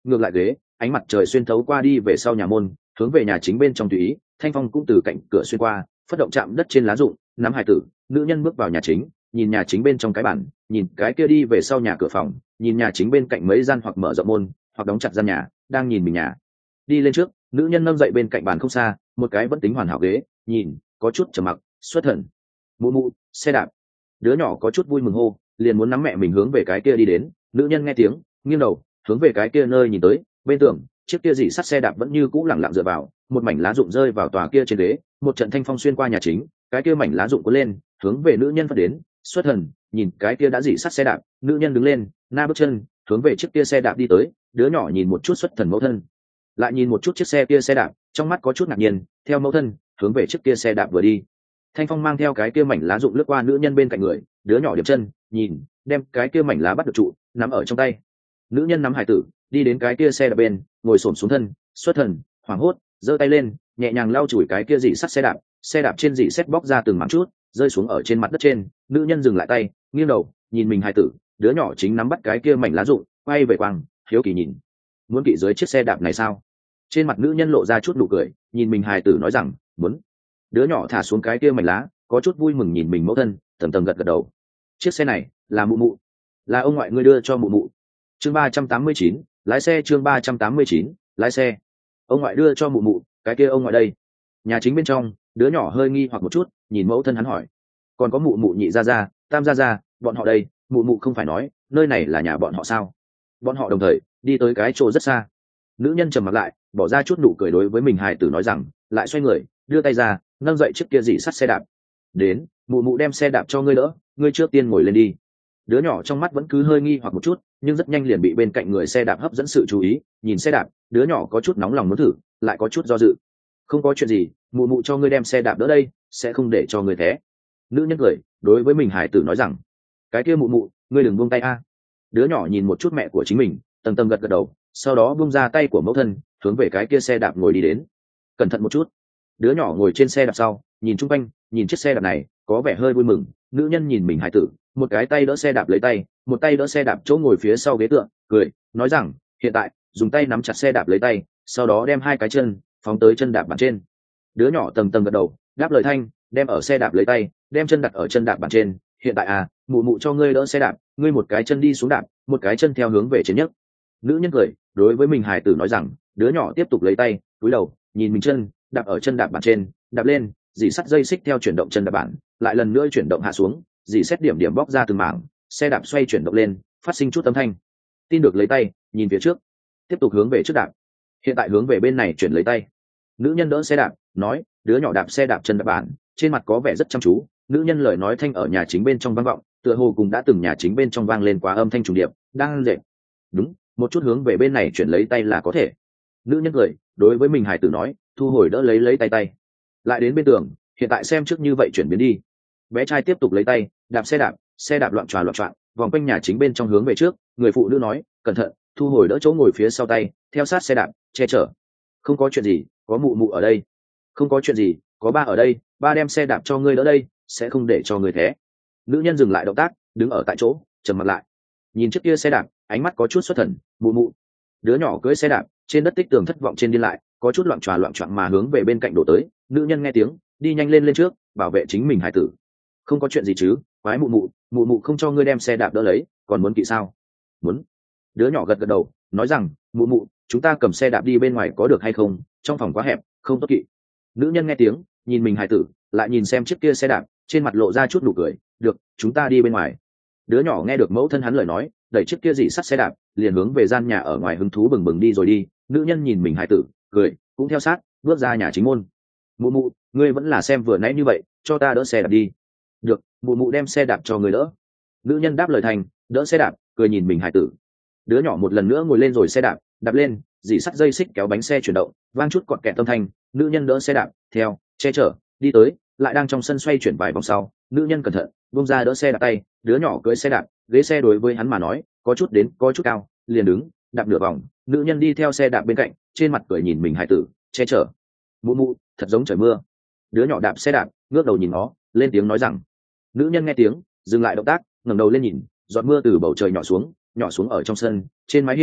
ngược lại ghế, ánh mặt trời xuyên thấu qua đi về sau nhà môn, hướng về nhà chính bên trong tùy ý. Thanh phong cũng từ cạnh cửa xuyên qua, phất động chạm đất trên lá rụng, nắm hài tử. Nữ nhân bước vào nhà chính, nhìn nhà chính bên trong cái bản, nhìn cái kia đi về sau nhà cửa phòng, nhìn nhà chính bên cạnh mấy gian hoặc mở rộng môn hoặc đóng chặt gian nhà, đang nhìn mình nhà. Đi lên trước, nữ nhân nâng dậy bên cạnh bàn không xa một cái vẫn tính hoàn hảo ghế, nhìn có chút trầm mặc, xuất thần. Mụ mụ, xe đạp. Đứa nhỏ có chút vui mừng hô, liền muốn nắm mẹ mình hướng về cái kia đi đến. Nữ nhân nghe tiếng, nghiêng đầu hướng về cái kia nơi nhìn tới, bên tường chiếc kia dỉ sắt xe đạp vẫn như cũ lẳng lặng dựa vào, một mảnh lá rụng rơi vào tòa kia trên ghế, một trận thanh phong xuyên qua nhà chính, cái kia mảnh lá rụng cuốn lên hướng về nữ nhân phát đến. Xuất thần nhìn cái kia đã dỉ sắt xe đạp, nữ nhân đứng lên, na bước chân hướng về chiếc kia xe đạp đi tới. Đứa nhỏ nhìn một chút xuất thần mẫu thân, lại nhìn một chút chiếc xe kia xe đạp, trong mắt có chút ngạc nhiên, theo mẫu thân hướng về chiếc kia xe đạp vừa đi. Thanh phong mang theo cái kia mảnh lá rụng lướt qua nữ nhân bên cạnh người, đứa nhỏ điểm chân nhìn, đem cái kia mảnh lá bắt được trụ, nắm ở trong tay. Nữ nhân nắm hải tử đi đến cái kia xe đạp bên, ngồi xổm xuống thân, xuất thần hoảng hốt giơ tay lên nhẹ nhàng lau chùi cái kia dỉ sắt xe đạp. Xe đạp trên dỉ sét bóc ra từng mảng chút, rơi xuống ở trên mặt đất trên. Nữ nhân dừng lại tay, nghiêng đầu nhìn mình hải tử, đứa nhỏ chính nắm bắt cái kia mảnh lá rụng, quay về quăng, hiếu kỳ nhìn, muốn kỵ dưới chiếc xe đạp này sao? Trên mặt nữ nhân lộ ra chút nụ cười, nhìn mình hài tử nói rằng muốn. Đứa nhỏ thả xuống cái kia mảnh lá, có chút vui mừng nhìn mình mẫu thân, tầm tầm gật gật đầu. Chiếc xe này là mụ mụ, là ông ngoại ngươi đưa cho mụ mụ. Chương ba trăm tám mươi chín, lái xe. Chương ba trăm tám mươi chín, lái xe. Ông ngoại đưa cho mụ mụ, cái kia ông ngoại đây? Nhà chính bên trong, đứa nhỏ hơi nghi hoặc một chút, nhìn mẫu thân hắn hỏi. Còn có mụ mụ nhị gia gia, tam gia gia, bọn họ đây? Mụ mụ không phải nói nơi này là nhà bọn họ sao? Bọn họ đồng thời đi tới cái chỗ rất xa. Nữ nhân trầm mặt lại, bỏ ra chút nụ cười đối với mình hài tử nói rằng, lại xoay người đưa tay ra nâng dậy chiếc kia dỉ sắt xe đạp. Đến, mụ mụ đem xe đạp cho ngươi đỡ, ngươi trước tiên ngồi lên đi. Đứa nhỏ trong mắt vẫn cứ hơi nghi hoặc một chút, nhưng rất nhanh liền bị bên cạnh người xe đạp hấp dẫn sự chú ý. Nhìn xe đạp, đứa nhỏ có chút nóng lòng muốn thử, lại có chút do dự. Không có chuyện gì, mụ mụ cho ngươi đem xe đạp đỡ đây, sẽ không để cho ngươi té. Nữ nhân cười đối với mình hài tử nói rằng, cái kia mụ mụ, ngươi đừng buông tay a. Đứa nhỏ nhìn một chút mẹ của chính mình, tầng tầng gật gật đầu, sau đó buông ra tay của mẫu thân, hướng về cái kia xe đạp ngồi đi đến. Cẩn thận một chút. Đứa nhỏ ngồi trên xe đạp sau, nhìn chung quanh, nhìn chiếc xe đạp này có vẻ hơi vui mừng. Nữ nhân nhìn mình hài tử, một cái tay đỡ xe đạp lấy tay, một tay đỡ xe đạp chỗ ngồi phía sau ghế tựa, cười nói rằng, hiện tại dùng tay nắm chặt xe đạp lấy tay, sau đó đem hai cái chân phóng tới chân đạp bàn trên. Đứa nhỏ tầng tầng gật đầu, đáp lời thanh, đem ở xe đạp lấy tay, đem chân đặt ở chân đạp bàn trên. Hiện tại à, mụ mụ cho ngươi đỡ xe đạp, ngươi một cái chân đi xuống đạp, một cái chân theo hướng về trên nhất. Nữ nhân cười đối với mình hài tử nói rằng. Đứa nhỏ tiếp tục lấy tay cúi đầu nhìn mình chân đạp ở chân đạp bàn trên, đạp lên, dì sắt dây xích theo chuyển động chân đạp bàn, lại lần nữa chuyển động hạ xuống, dì xét điểm điểm bóc ra từng mảng, xe đạp xoay chuyển động lên, phát sinh chút âm thanh. Tin được lấy tay nhìn phía trước, tiếp tục hướng về trước đạp. Hiện tại hướng về bên này chuyển lấy tay. Nữ nhân đỡ xe đạp nói, đứa nhỏ đạp xe đạp chân đạp bàn, trên mặt có vẻ rất chăm chú. Nữ nhân lời nói thanh ở nhà chính bên trong vang vọng, tựa hồ cùng đã từng nhà chính bên trong vang lên quá âm thanh trùng điệp. Đang dệt đúng, một chút hướng về bên này chuyển lấy tay là có thể. Nữ nhân cười đối với mình hài tử nói, thu hồi đỡ lấy lấy tay tay, lại đến bên tường, hiện tại xem trước như vậy chuyển biến đi. Bé trai tiếp tục lấy tay đạp xe đạp, xe đạp loạn tròa loạn trọn vòng quanh nhà chính bên trong hướng về trước. Người phụ nữ nói, cẩn thận, thu hồi đỡ chỗ ngồi phía sau tay, theo sát xe đạp che chở. Không có chuyện gì, có mụ mụ ở đây. Không có chuyện gì, có ba ở đây, ba đem xe đạp cho ngươi đỡ đây, sẽ không để cho ngươi té. Nữ nhân dừng lại động tác, đứng ở tại chỗ trầm mặt lại, nhìn chiếc kia xe đạp, ánh mắt có chút xuất thần. Mụ mụ. Đứa nhỏ cưỡi xe đạp trên đất tích tường thất vọng trên đi lại, có chút loạn tròa loạn trọn mà hướng về bên cạnh đổ tới. Nữ nhân nghe tiếng đi nhanh lên lên trước, bảo vệ chính mình hải tử. Không có chuyện gì chứ, quái mụ mụ, mụ mụ không cho ngươi đem xe đạp đỡ lấy, còn muốn kỵ sao? Muốn. Đứa nhỏ gật gật đầu nói rằng, mụ mụ, chúng ta cầm xe đạp đi bên ngoài có được hay không, trong phòng quá hẹp, không tốt kỵ. Nữ nhân nghe tiếng nhìn mình hải tử, lại nhìn xem chiếc kia xe đạp, trên mặt lộ ra chút nụ cười. Được, chúng ta đi bên ngoài. Đứa nhỏ nghe được mẫu thân hắn lời nói, đẩy chiếc kia dỉ sắt xe đạp, liền hướng về gian nhà ở ngoài hứng thú bừng bừng đi rồi đi. Nữ nhân nhìn mình hải tử, cười cũng theo sát bước ra nhà chính môn. Mụ mụ, ngươi vẫn là xem vừa nãy như vậy, cho ta đỡ xe đạp đi. Được, mụ mụ đem xe đạp cho người đỡ. Nữ nhân đáp lời thành, đỡ xe đạp, cười nhìn mình hải tử. Đứa nhỏ một lần nữa ngồi lên rồi xe đạp, đạp lên, dỉ sắt dây xích kéo bánh xe chuyển động, vang chút cọt kẹt âm thanh. Nữ nhân đỡ xe đạp theo che chở đi tới, lại đang trong sân xoay chuyển vài vòng sau. Nữ nhân cẩn thận buông ra đỡ xe đạp tay, đứa nhỏ cưỡi xe đạp, ghế xe đối với hắn mà nói có chút đến có chút cao, liền đứng đạp nửa vòng. Nữ nhân đi theo xe đạp bên cạnh, trên mặt cười nhìn mình hải tử, che chở. Mụ mụ, thật giống trời mưa. Đứa nhỏ đạp xe đạp ngước đầu nhìn nó, lên tiếng nói rằng. Nữ nhân nghe tiếng dừng lại động tác, ngẩng đầu lên nhìn, giọt mưa từ bầu trời nhỏ xuống, nhỏ xuống ở trong sân, trên mái hiên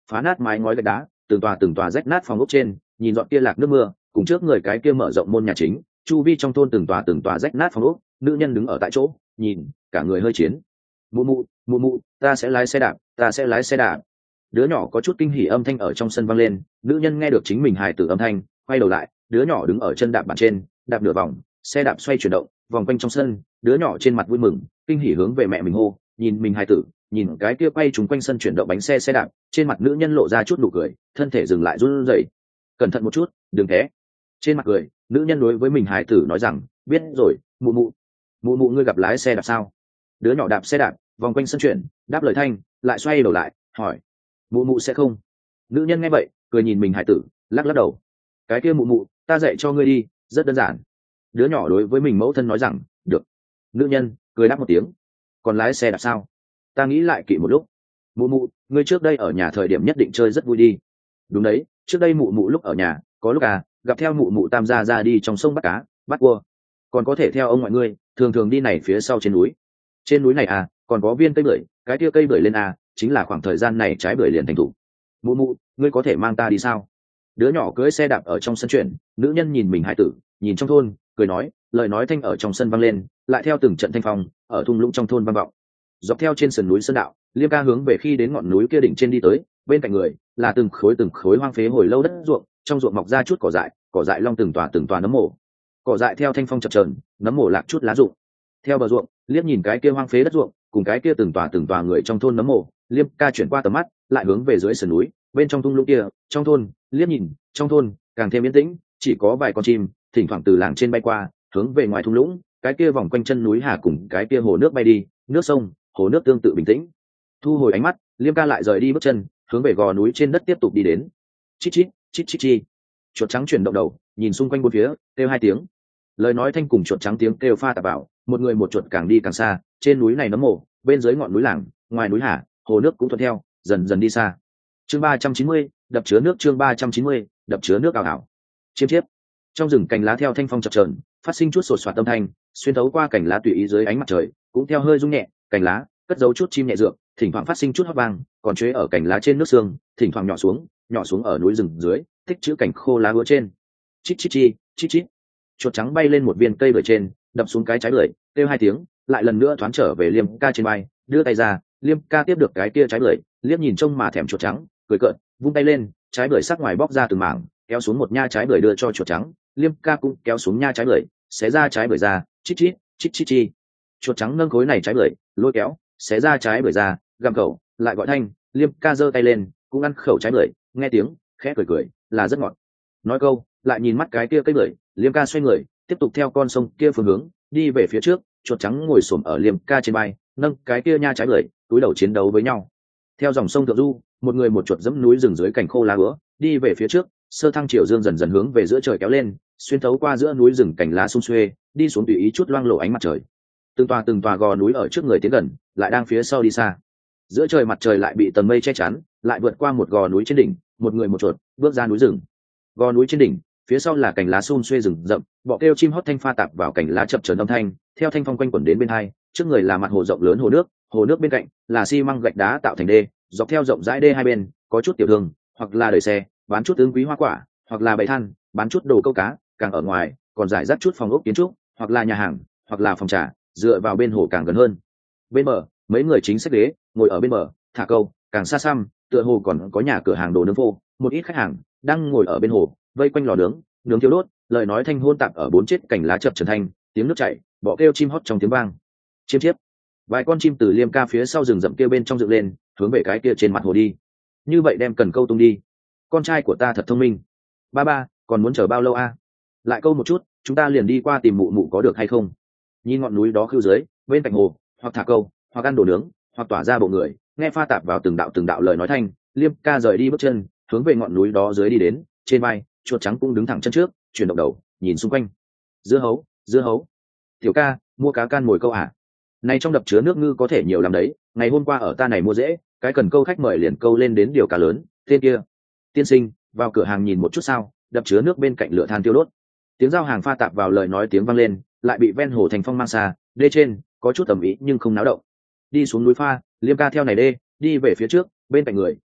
phá nát mái ngói gạch đá, từng tòa từng tòa rách nát phòng ốc trên, nhìn dọn kia lạc nước mưa, cùng trước người cái kia mở rộng môn nhà chính, chu vi trong thôn từng tòa từng tòa rách nát phòng ốc, nữ nhân đứng ở tại chỗ, nhìn, cả người hơi chiến. Mụ mụ, mụ mụ, ta sẽ lái xe đạp, ta sẽ lái xe đạp. Đứa nhỏ có chút kinh hỉ âm thanh ở trong sân vang lên, nữ nhân nghe được chính mình hài tử âm thanh, quay đầu lại, đứa nhỏ đứng ở chân đạp bàn trên, đạp nửa vòng, xe đạp xoay chuyển động, vòng quanh trong sân, đứa nhỏ trên mặt vui mừng, kinh hỉ hướng về mẹ mình hô, nhìn mình hài tử, nhìn cái kia quay trúng quanh sân chuyển động bánh xe xe đạp, trên mặt nữ nhân lộ ra chút nụ cười, thân thể dừng lại run rẩy. Cẩn thận một chút, đừng té. Trên mặt cười, nữ nhân đối với mình hài tử nói rằng, biết rồi, mụ mụ. Mụ mụ ngươi gặp lái xe đạp sao? Đứa nhỏ đạp xe đạp, vòng quanh sân chuyển, đáp lời thanh, lại xoay đầu lại, hỏi, mụ mụ sẽ không? Nữ nhân nghe vậy, cười nhìn mình hài tử, lắc lắc đầu. Cái kia mụ mụ, ta dạy cho ngươi đi, rất đơn giản. Đứa nhỏ đối với mình mẫu thân nói rằng, được. Nữ nhân cười đáp một tiếng. Còn lái xe đạp sao? Ta nghĩ lại kỹ một lúc. Mụ mụ, ngươi trước đây ở nhà thời điểm nhất định chơi rất vui đi. Đúng đấy, trước đây mụ mụ lúc ở nhà, có lúc à, gặp theo mụ mụ tam gia ra đi trong sông bắt cá, bắt cua. Còn có thể theo ông ngoại ngươi, thường thường đi này phía sau trên núi. Trên núi này à, còn có viên cây bưởi, cái kia cây bưởi lên à, chính là khoảng thời gian này trái bưởi liền thành thủ. Mụ mụ, ngươi có thể mang ta đi sao? Đứa nhỏ cưỡi xe đạp ở trong sân chuyển, nữ nhân nhìn mình hải tử, nhìn trong thôn, cười nói, lời nói thanh ở trong sân vang lên, lại theo từng trận thanh phong ở thung lũng trong thôn vang vọng. Dọc theo trên sườn núi sơn đạo, Liêm ca hướng về khi đến ngọn núi kia đỉnh trên đi tới, bên cạnh người là từng khối từng khối hoang phế hồi lâu đất ruộng, trong ruộng mọc ra chút cỏ dại, cỏ dại long từng tòa từng tòa nấm mồ. Cỏ dại theo thanh phong chập chờn, nấm mồ lạc chút lá rụng. Theo bờ ruộng, Liêm nhìn cái kia hoang phế đất ruộng, cùng cái kia từng tòa từng tòa người trong thôn nấm mồ, Liêm ca chuyển qua tầm mắt, lại hướng về dưới sườn núi, bên trong thung lũng kia, trong thôn, Liêm nhìn, trong thôn càng thêm yên tĩnh, chỉ có vài con chim thỉnh thoảng từ làng trên bay qua, hướng về ngoài thung lũng, cái kia vòng quanh chân núi hà cùng cái kia hồ nước bay đi, nước sông, hồ nước tương tự bình tĩnh. Thu hồi ánh mắt, Liêm ca lại rời đi bước chân, hướng về gò núi trên đất tiếp tục đi đến. Chít chít, chít chít chi. Chuột trắng chuyển động đầu, nhìn xung quanh bốn phía, kêu hai tiếng. Lời nói thanh cùng chuột trắng tiếng kêu pha tạp vào, một người một chuột càng đi càng xa, trên núi này nấm mồ, bên dưới ngọn núi làng, ngoài núi hà, hồ nước cũng thuận theo, dần dần đi xa. Chương ba trăm chín mươi, đập chứa nước chương ba trăm chín mươi, đập chứa nước ảo ảo. Chiêm chiếp. Trong rừng cành lá theo thanh phong chập chờn, phát sinh chút sột soạt âm thanh, xuyên thấu qua cành lá tùy ý dưới ánh mặt trời, cũng theo hơi rung nhẹ, cành lá cất giấu chút chim nhẹ dược, thỉnh thoảng phát sinh chút hót vang, còn chế ở cành lá trên nước sương, thỉnh thoảng nhỏ xuống, nhỏ xuống ở núi rừng dưới, tích chữ cảnh khô lá úa trên. Chít chít chi, chít chít. Chuột trắng bay lên một viên cây bưởi trên, đập xuống cái trái bưởi, kêu hai tiếng, lại lần nữa thoáng trở về Liêm ca trên bay, đưa tay ra, Liêm ca tiếp được cái kia trái bưởi, liếc nhìn trông mà thèm chuột trắng, cười cợt, vung tay lên, trái bưởi sắc ngoài bóc ra từng mảng, kéo xuống một nha trái bưởi đưa cho chuột trắng, Liêm ca cũng kéo xuống nha trái bưởi, xé ra trái bưởi ra, chít chít, chít chít chi. Chuột trắng nâng khối này trái bưởi, lôi kéo, xé ra trái bưởi ra, gặm khẩu, lại gọi thanh, Liêm ca giơ tay lên, cũng ăn khẩu trái bưởi, nghe tiếng, khẽ cười cười, là rất ngọt. Nói câu, lại nhìn mắt cái kia cây bưởi, Liêm ca xoay người, tiếp tục theo con sông kia phương hướng, đi về phía trước, chuột trắng ngồi xổm ở Liêm ca trên bay, nâng cái kia nha trái bưởi, túi đầu chiến đấu với nhau. Theo dòng sông thượng du, một người một chuột dẫm núi rừng dưới cành khô lá úa, đi về phía trước, sơ thăng chiều dương dần dần hướng về giữa trời kéo lên, xuyên thấu qua giữa núi rừng cành lá sum xuê, đi xuống tùy ý chút loang lổ ánh mặt trời. Từng tòa từng tòa gò núi ở trước người tiến gần, lại đang phía sau đi xa. Giữa trời mặt trời lại bị tầng mây che chắn, lại vượt qua một gò núi trên đỉnh, một người một chuột bước ra núi rừng. Gò núi trên đỉnh, phía sau là cành lá sum xuê rừng rậm, bọ kêu chim hót thanh pha tạp vào cành lá chập chờn âm thanh, theo thanh phong quanh quẩn đến bên hai, trước người là mặt hồ rộng lớn hồ nước, hồ nước bên cạnh là xi măng gạch đá tạo thành đê, dọc theo rộng rãi đê hai bên có chút tiểu thương, hoặc là đợi xe bán chút ứng quý hoa quả, hoặc là bày than bán chút đồ câu cá, càng ở ngoài còn rải rác chút phòng ốc kiến trúc, hoặc là nhà hàng, hoặc là phòng trà, dựa vào bên hồ càng gần hơn. Bên bờ mấy người chính xếp ghế ngồi ở bên bờ thả câu, càng xa xăm tựa hồ còn có nhà cửa hàng đồ nướng phô, một ít khách hàng đang ngồi ở bên hồ vây quanh lò nướng nướng thiếu đốt, lời nói thanh hôn tạp ở bốn chiếc cành lá chập trần thanh, tiếng nước chảy, bọ kêu chim hót trong tiếng vang. Chiêm chiếp. Vài con chim từ Liêm ca phía sau rừng rậm kêu bên trong dựng lên, hướng về cái kia trên mặt hồ đi. Như vậy đem cần câu tung đi. Con trai của ta thật thông minh. Ba ba, còn muốn chờ bao lâu a? Lại câu một chút, chúng ta liền đi qua tìm mụ mụ có được hay không? Nhìn ngọn núi đó khiêu dưới, bên cạnh hồ, hoặc thả câu, hoặc ăn đồ nướng, hoặc tỏa ra bộ người, nghe pha tạp vào từng đạo từng đạo lời nói thanh, Liêm ca rời đi bước chân, hướng về ngọn núi đó dưới đi đến, trên vai, chuột trắng cũng đứng thẳng chân trước, chuyển động đầu, nhìn xung quanh. Dưa hấu, dưa hấu. Tiểu ca, mua cá can mồi câu à? Này trong đập chứa nước ngư có thể nhiều lắm đấy, ngày hôm qua ở ta này mua dễ, cái cần câu khách mời liền câu lên đến điều cá lớn, tên kia. Tiên sinh, vào cửa hàng nhìn một chút sao, đập chứa nước bên cạnh lửa than tiêu đốt. Tiếng giao hàng pha tạp vào lời nói tiếng vang lên, lại bị ven hồ thành phong mang xa, đê trên, có chút tầm ý nhưng không náo động. Đi xuống núi pha, Liêm ca theo này đê, đi về phía trước, bên cạnh người,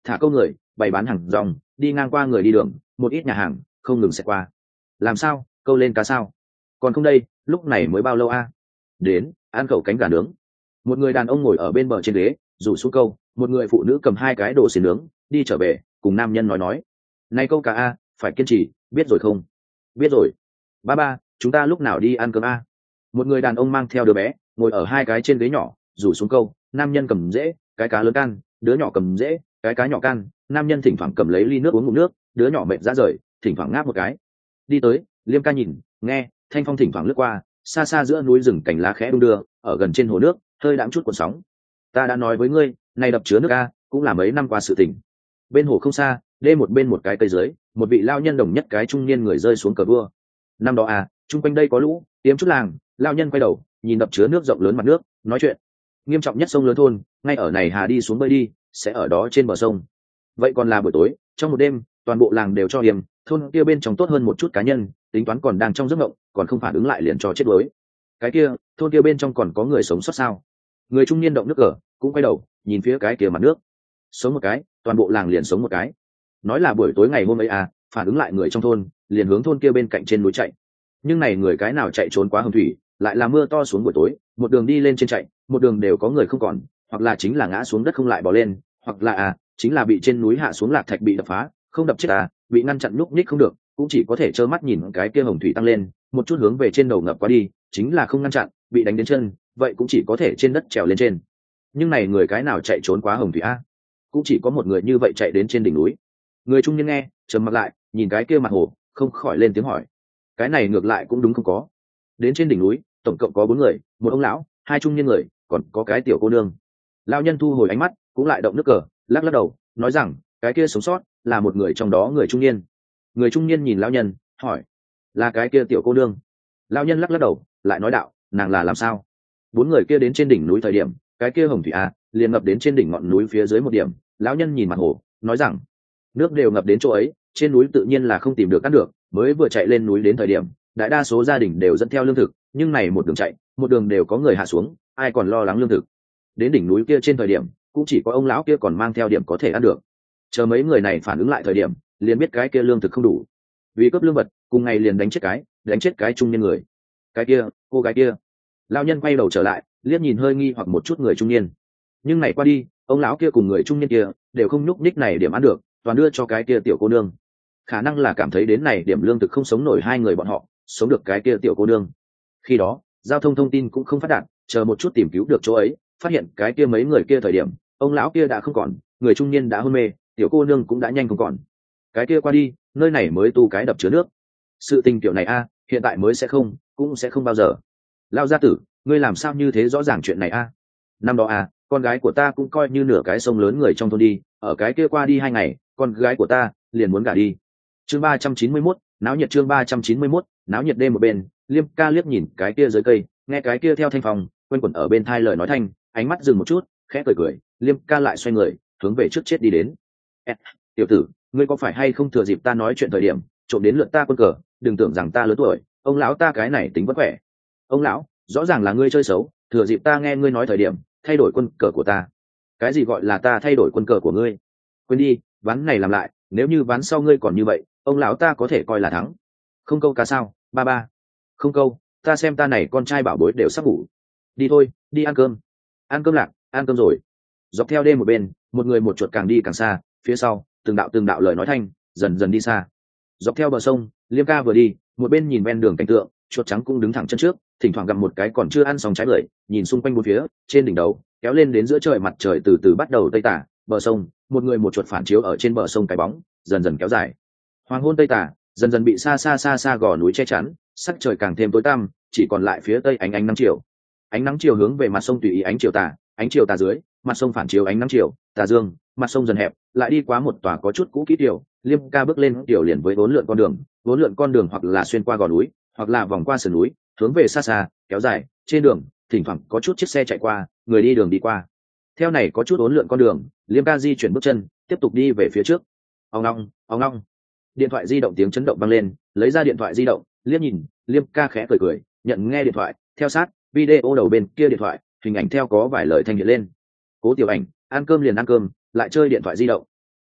thả câu người bày bán hàng rong, đi ngang qua người đi đường, một ít nhà hàng không ngừng sẽ qua. Làm sao câu lên cá sao? Còn không đây, lúc này mới bao lâu a? Đến ăn cậu cánh gà nướng. Một người đàn ông ngồi ở bên bờ trên ghế rủ xuống câu, một người phụ nữ cầm hai cái đồ xì nướng đi trở về cùng nam nhân nói nói, này câu cá a phải kiên trì, biết rồi không? Biết rồi. Ba ba, chúng ta lúc nào đi ăn cơm a? Một người đàn ông mang theo đứa bé ngồi ở hai cái trên ghế nhỏ rủ xuống câu, nam nhân cầm dễ cái cá lớn can, đứa nhỏ cầm dễ cái cá nhỏ can, nam nhân thỉnh thoảng cầm lấy ly nước uống ngụm nước, đứa nhỏ mệt ra rời thỉnh thoảng ngáp một cái. Đi tới, Liêm ca nhìn nghe thanh phong thỉnh thoảng lướt qua, xa xa giữa núi rừng cành lá khẽ đung đưa, ở gần trên hồ nước hơi đãng chút cuộn sóng. Ta đã nói với ngươi, này đập chứa nước a cũng là mấy năm qua sự tình. Bên hồ không xa, đê một bên một cái cây dưới, một vị lao nhân đồng nhất cái trung niên người rơi xuống cờ vua. Năm đó à, chung quanh đây có lũ tiếm chút làng, lao nhân quay đầu nhìn đập chứa nước rộng lớn mặt nước nói chuyện. Nghiêm trọng nhất sông lớn thôn ngay ở này, hà đi xuống bơi đi sẽ ở đó trên bờ sông. Vậy còn là buổi tối trong một đêm toàn bộ làng đều cho hiểm, thôn kia bên trong tốt hơn một chút cá nhân tính toán còn đang trong giấc mộng, còn không phản ứng lại liền cho chết đuối. Cái kia thôn kia bên trong còn có người sống sót sao? Người trung niên động nước cờ cũng quay đầu nhìn phía cái kia mặt nước. Sống một cái toàn bộ làng liền sống một cái. Nói là buổi tối ngày hôm ấy à, phản ứng lại người trong thôn liền hướng thôn kia bên cạnh trên núi chạy. Nhưng này người cái nào chạy trốn quá hồng thủy, lại là mưa to xuống buổi tối, một đường đi lên trên chạy, một đường đều có người không còn, hoặc là chính là ngã xuống đất không lại bò lên, hoặc là à chính là bị trên núi hạ xuống lạc thạch bị đập phá, không đập chết à, bị ngăn chặn nhúc nhích không được, cũng chỉ có thể trơ mắt nhìn cái kia hồng thủy tăng lên, một chút hướng về trên đầu ngập qua đi, chính là không ngăn chặn, bị đánh đến chân, vậy cũng chỉ có thể trên đất trèo lên trên. Nhưng này người cái nào chạy trốn quá hồng thủy a? Cũng chỉ có một người như vậy chạy đến trên đỉnh núi. Người trung niên nghe trầm mặt lại, nhìn cái kia mặt hồ không khỏi lên tiếng hỏi, cái này ngược lại cũng đúng không có. Đến trên đỉnh núi tổng cộng có bốn người, một ông lão, hai trung niên người, còn có cái tiểu cô nương. Lão nhân thu hồi ánh mắt cũng lại động nước cờ lắc lắc đầu nói rằng cái kia sống sót là một người trong đó người trung niên. Người trung niên nhìn lão nhân hỏi, là cái kia tiểu cô nương? Lão nhân lắc lắc đầu lại nói đạo, nàng là làm sao? Bốn người kia đến trên đỉnh núi thời điểm cái kia hồng thủy a liền ngập đến trên đỉnh ngọn núi phía dưới một điểm. Lão nhân nhìn mặt hồ nói rằng nước đều ngập đến chỗ ấy, trên núi tự nhiên là không tìm được ăn được, mới vừa chạy lên núi đến thời điểm đại đa số gia đình đều dẫn theo lương thực, nhưng này một đường chạy một đường đều có người hạ xuống, ai còn lo lắng lương thực. Đến đỉnh núi kia trên thời điểm cũng chỉ có ông lão kia còn mang theo điểm có thể ăn được. Chờ mấy người này phản ứng lại thời điểm liền biết cái kia lương thực không đủ, vì cướp lương vật cùng ngày liền đánh chết cái đánh chết cái trung niên người. Cái kia cô gái kia. Lão nhân quay đầu trở lại liếc nhìn hơi nghi hoặc một chút người trung niên, nhưng này qua đi ông lão kia cùng người trung niên kia đều không nhúc nhích này điểm ăn được, toàn đưa cho cái kia tiểu cô nương. Khả năng là cảm thấy đến này điểm lương thực không sống nổi hai người bọn họ, sống được cái kia tiểu cô nương. Khi đó giao thông thông tin cũng không phát đạt, chờ một chút tìm cứu được chỗ ấy, phát hiện cái kia mấy người kia thời điểm ông lão kia đã không còn, người trung niên đã hôn mê, tiểu cô nương cũng đã nhanh không còn. Cái kia qua đi nơi này mới tu cái đập chứa nước. Sự tình kiểu này a hiện tại mới sẽ không, cũng sẽ không bao giờ. Lao gia tử, ngươi làm sao như thế rõ ràng chuyện này a? Năm đó a con gái của ta cũng coi như nửa cái sông lớn người trong thôn đi, ở cái kia qua đi hai ngày con gái của ta liền muốn gả đi. Chương ba trăm chín mươi mốt náo nhiệt. Chương ba trăm chín mươi mốt náo nhiệt. Đêm một bên Liêm ca liếc nhìn cái kia dưới cây, nghe cái kia theo thanh phòng quanh quẩn ở bên thai lời nói thanh, ánh mắt dừng một chút khẽ cười cười. Liêm ca lại xoay người hướng về trước chết đi đến. Tiểu tử, ngươi có phải hay không thừa dịp ta nói chuyện thời điểm trộm đến lượt ta quân cờ? Đừng tưởng rằng ta lớn tuổi, ông lão ta cái này tính vẫn khỏe. Ông lão, rõ ràng là ngươi chơi xấu, thừa dịp ta nghe ngươi nói thời điểm thay đổi quân cờ của ta. Cái gì gọi là ta thay đổi quân cờ của ngươi? Quên đi, ván này làm lại, nếu như ván sau ngươi còn như vậy, ông lão ta có thể coi là thắng. Không câu cá sao, ba ba? Không câu, ta xem ta này con trai bảo bối đều sắp ngủ. Đi thôi, đi ăn cơm. Ăn cơm lạc, ăn cơm rồi. Dọc theo đêm một bên, một người một chuột càng đi càng xa, phía sau từng đạo từng đạo lời nói thanh dần dần đi xa. Dọc theo bờ sông, Liêm ca vừa đi một bên nhìn ven đường cảnh tượng, chuột trắng cũng đứng thẳng chân trước, thỉnh thoảng gặp một cái còn chưa ăn xong trái bưởi, nhìn xung quanh bốn phía, trên đỉnh đầu kéo lên đến giữa trời mặt trời từ từ bắt đầu tây tả, bờ sông một người một chuột phản chiếu ở trên bờ sông, cái bóng dần dần kéo dài. Hoàng hôn tây tả dần dần bị xa xa xa xa gò núi che chắn, sắc trời càng thêm tối tăm, chỉ còn lại phía tây ánh ánh nắng chiều. Ánh nắng chiều hướng về mặt sông tùy ý ánh chiều tà, ánh chiều tà dưới mặt sông phản chiếu ánh nắng chiều tà dương, mặt sông dần hẹp, lại đi qua một tòa có chút cũ kỹ tiểu. Liêm ca bước lên tiểu liền với vốn lượn con đường, vốn lượn con đường hoặc là xuyên qua gò núi, hoặc là vòng qua sườn núi, hướng về xa xa kéo dài. Trên đường thỉnh thoảng có chút chiếc xe chạy qua, người đi đường đi qua. Theo này có chút uốn lượn con đường, Liêm ca di chuyển bước chân tiếp tục đi về phía trước. Ong ong ong ong, điện thoại di động tiếng chấn động vang lên, lấy ra điện thoại di động liếc nhìn, Liêm ca khẽ cười cười nhận nghe điện thoại, theo sát video đầu bên kia điện thoại hình ảnh theo có vài lời thanh hiện lên. Cố Tiểu Ảnh, ăn cơm liền ăn cơm, lại chơi điện thoại di động.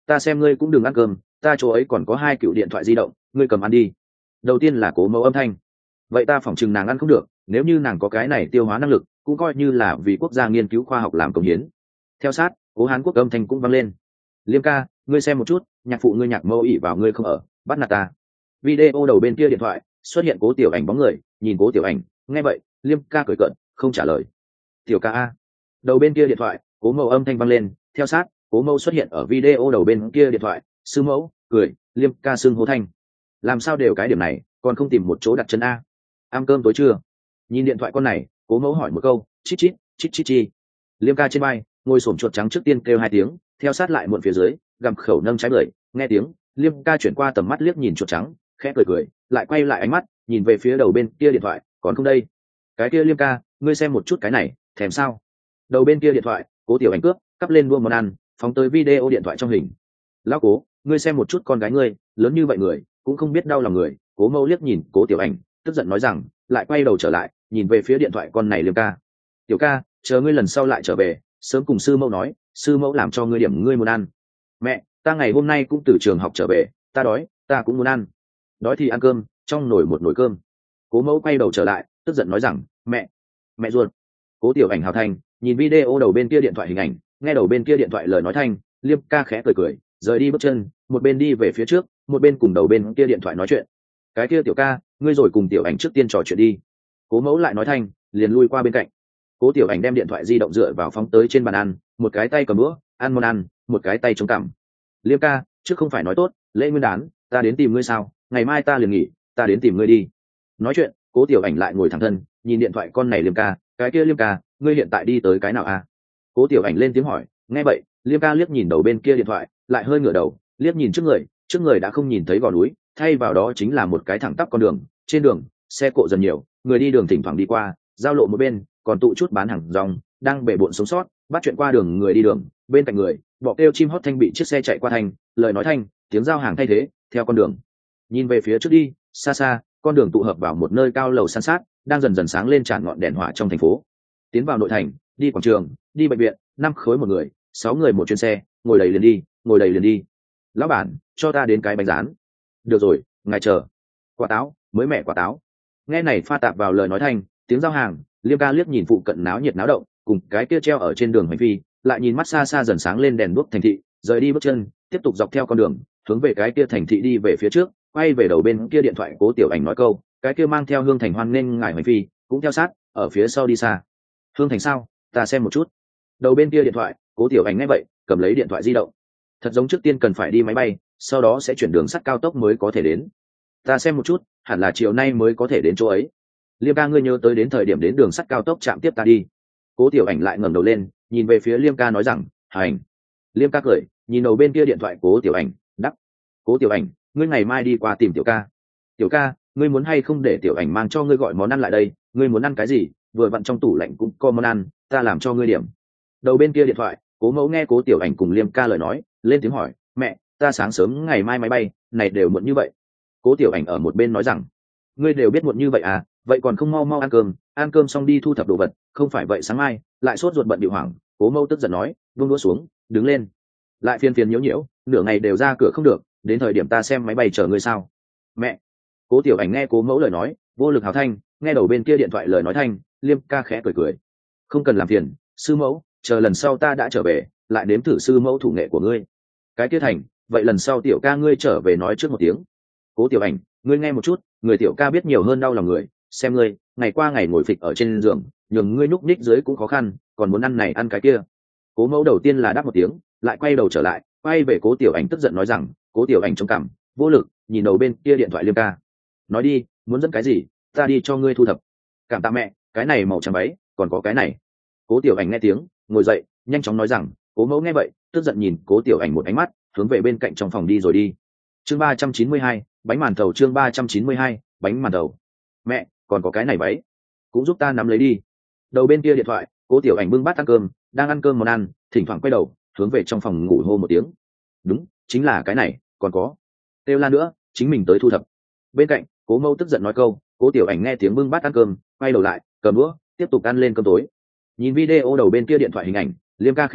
ta xem ngươi cũng đừng ăn cơm, ta chỗ ấy còn có hai cựu điện thoại di động, ngươi cầm ăn đi. Đầu tiên là cố mẫu âm thanh. Vậy ta phỏng chừng nàng ăn không được, nếu như nàng có cái này tiêu hóa năng lực cũng coi như là vì quốc gia nghiên cứu khoa học làm công hiến. Theo sát cố hán quốc âm thanh cũng vang lên. Liêm ca, ngươi xem một chút, nhạc phụ ngươi nhạc mẫu ỉ vào ngươi không ở, bắt nạt ta. Video đầu bên kia điện thoại xuất hiện cố tiểu ảnh bóng người, nhìn cố tiểu ảnh, nghe vậy Liêm ca cười cợt không trả lời. Tiểu ca a. Đầu bên kia điện thoại cố mẫu âm thanh vang lên, theo sát cố mẫu xuất hiện ở video đầu bên kia điện thoại, sư mẫu cười, Liêm ca xưng hô thanh. Làm sao đều cái điểm này còn không tìm một chỗ đặt chân a? Ăn cơm tối chưa? Nhìn điện thoại con này cố mẫu hỏi một câu, chít chít chít chít chi. Liêm ca trên bay ngồi xổm chuột trắng trước tiên kêu hai tiếng, theo sát lại muộn phía dưới gặm khẩu nâng trái bưởi, nghe tiếng Liêm ca chuyển qua tầm mắt liếc nhìn chuột trắng, khẽ cười cười, lại quay lại ánh mắt nhìn về phía đầu bên kia điện thoại, còn không đây? Cái kia Liêm ca, ngươi xem một chút cái này, thèm sao? Đầu bên kia điện thoại cố tiểu ảnh cướp cắp lên đua món ăn, phóng tới video điện thoại trong hình. Lão cố, ngươi xem một chút con gái ngươi, lớn như vậy người cũng không biết đau lòng người. Cố mẫu liếc nhìn cố tiểu ảnh, tức giận nói rằng, lại quay đầu trở lại nhìn về phía điện thoại con này Liêm ca. Tiểu ca, chờ ngươi lần sau lại trở về, sớm cùng sư mẫu nói, sư mẫu làm cho ngươi điểm ngươi muốn ăn. Mẹ, ta ngày hôm nay cũng từ trường học trở về, ta đói, ta cũng muốn ăn. Đói thì ăn cơm, trong nồi một nồi cơm. Cố mẫu quay đầu trở lại tức giận nói rằng, mẹ mẹ ruột. Cố tiểu ảnh hào thành nhìn video đầu bên kia điện thoại hình ảnh, nghe đầu bên kia điện thoại lời nói thanh, Liêm ca khẽ cười cười, rời đi bước chân, một bên đi về phía trước một bên cùng đầu bên kia điện thoại nói chuyện. Cái kia tiểu ca, ngươi rồi cùng tiểu ảnh trước tiên trò chuyện đi. Cố mẫu lại nói thanh, liền lui qua bên cạnh. Cố tiểu ảnh đem điện thoại di động dựa vào phóng tới trên bàn ăn, một cái tay cầm đũa ăn món ăn, một cái tay chống cằm. Liêm ca, trước không phải nói tốt lễ nguyên đán ta đến tìm ngươi sao? Ngày mai ta liền nghỉ, ta đến tìm ngươi đi. Nói chuyện cố tiểu ảnh lại ngồi thẳng thân nhìn điện thoại con này. Liêm ca, cái kia Liêm ca, ngươi hiện tại đi tới cái nào à? Cố tiểu ảnh lên tiếng hỏi. Nghe vậy Liêm ca liếc nhìn đầu bên kia điện thoại, lại hơi ngửa đầu liếc nhìn trước người, trước người đã không nhìn thấy gò núi, thay vào đó chính là một cái thẳng tắp con đường. Trên đường xe cộ dần nhiều, người đi đường thỉnh thoảng đi qua, giao lộ một bên còn tụ chút bán hàng rong đang bể bộn sống sót, bắt chuyện qua đường người đi đường. Bên cạnh người bọ kêu chim hót thanh bị chiếc xe chạy qua thanh, lời nói thanh, tiếng giao hàng thay thế theo con đường. Nhìn về phía trước đi, xa xa con đường tụ hợp vào một nơi cao lầu san sát, đang dần dần sáng lên tràn ngọn đèn hỏa trong thành phố. Tiến vào nội thành, đi quảng trường, đi bệnh viện, năm khối một người, sáu người một chuyến xe, ngồi đầy liền đi, ngồi đầy liền đi. Lão bản, cho ta đến cái bánh rán. Được rồi, ngài chờ. Quả táo, mới mẻ quả táo. Nghe này pha tạp vào lời nói thanh, tiếng giao hàng. Liêm ca liếc nhìn phụ cận náo nhiệt náo động cùng cái kia treo ở trên đường hành phi, lại nhìn mắt xa xa dần sáng lên đèn đuốc thành thị, rời đi bước chân, tiếp tục dọc theo con đường hướng về cái kia thành thị đi về phía trước. Quay về đầu bên kia điện thoại cố tiểu ảnh nói câu, cái kia mang theo hương thành hoan nên ngài hành phi cũng theo sát ở phía sau đi xa. Hương thành sao? Ta xem một chút. Đầu bên kia điện thoại cố tiểu ảnh nghe vậy cầm lấy điện thoại di động. Thật giống trước tiên cần phải đi máy bay, sau đó sẽ chuyển đường sắt cao tốc mới có thể đến. Ta xem một chút, hẳn là chiều nay mới có thể đến chỗ ấy. Liêm ca, ngươi nhớ tới đến thời điểm đến đường sắt cao tốc chạm tiếp ta đi. Cố tiểu ảnh lại ngẩng đầu lên nhìn về phía Liêm ca nói rằng, hành. Liêm ca cười nhìn đầu bên kia điện thoại cố tiểu ảnh, đắp. Cố tiểu ảnh, ngươi ngày mai đi qua tìm tiểu ca. Tiểu ca, ngươi muốn hay không để tiểu ảnh mang cho ngươi gọi món ăn lại đây? Ngươi muốn ăn cái gì? Vừa vặn trong tủ lạnh cũng có món ăn, ta làm cho ngươi điểm. Đầu bên kia điện thoại cố mẫu nghe cố tiểu ảnh cùng Liêm ca lời nói, lên tiếng hỏi, mẹ, ta sáng sớm ngày mai máy bay, này đều muộn như vậy. Cố tiểu ảnh ở một bên nói rằng, ngươi đều biết muộn như vậy à, vậy còn không mau mau ăn cơm, ăn cơm xong đi thu thập đồ vật, không phải vậy sáng mai lại sốt ruột bận điệu hoảng. Cố mẫu tức giận nói, vung đũa xuống đứng lên, lại phiền phiền nhiễu nhiễu, nửa ngày đều ra cửa không được, đến thời điểm ta xem máy bay chờ ngươi sao? Mẹ. Cố tiểu ảnh nghe cố mẫu lời nói vô lực hào thanh, nghe đầu bên kia điện thoại lời nói thanh, Liêm ca khẽ cười cười, không cần làm phiền sư mẫu, chờ lần sau ta đã trở về lại nếm thử sư mẫu thủ nghệ của ngươi. Cái kia thành, vậy lần sau tiểu ca ngươi trở về nói trước một tiếng. Cố tiểu ảnh, ngươi nghe một chút, người tiểu ca biết nhiều hơn đau lòng người, xem ngươi ngày qua ngày ngồi phịch ở trên giường, nhường ngươi nhúc nhích dưới cũng khó khăn, còn muốn ăn này ăn cái kia. Cố mẫu đầu tiên là đáp một tiếng, lại quay đầu trở lại quay về cố tiểu ảnh tức giận nói rằng, cố tiểu ảnh trông cảm vô lực nhìn đầu bên kia điện thoại Liêm ca, nói đi, muốn dẫn cái gì, ta đi cho ngươi thu thập. Cảm tạ mẹ, cái này màu trắng váy, còn có cái này. Cố tiểu ảnh nghe tiếng ngồi dậy nhanh chóng nói rằng. Cố mẫu nghe vậy tức giận nhìn cố tiểu ảnh một ánh mắt, hướng về bên cạnh trong phòng đi rồi đi. Chương ba trăm chín mươi hai, bánh màn thầu. Chương ba trăm chín mươi hai, bánh màn thầu. Mẹ, còn có cái này váy, cũng giúp ta nắm lấy đi. Đầu bên kia điện thoại cố tiểu ảnh bưng bát ăn cơm, đang ăn cơm món ăn, thỉnh thoảng quay đầu hướng về trong phòng ngủ hô một tiếng. Đúng, chính là cái này, còn có. Kêu la nữa, chính mình tới thu thập. Bên cạnh cố mẫu tức giận nói câu, cố tiểu ảnh nghe tiếng bưng bát ăn cơm, quay đầu lại cầm đũa tiếp tục ăn lên cơm tối. Nhìn video đầu bên kia điện thoại hình ảnh, Liêm ca khẽ cười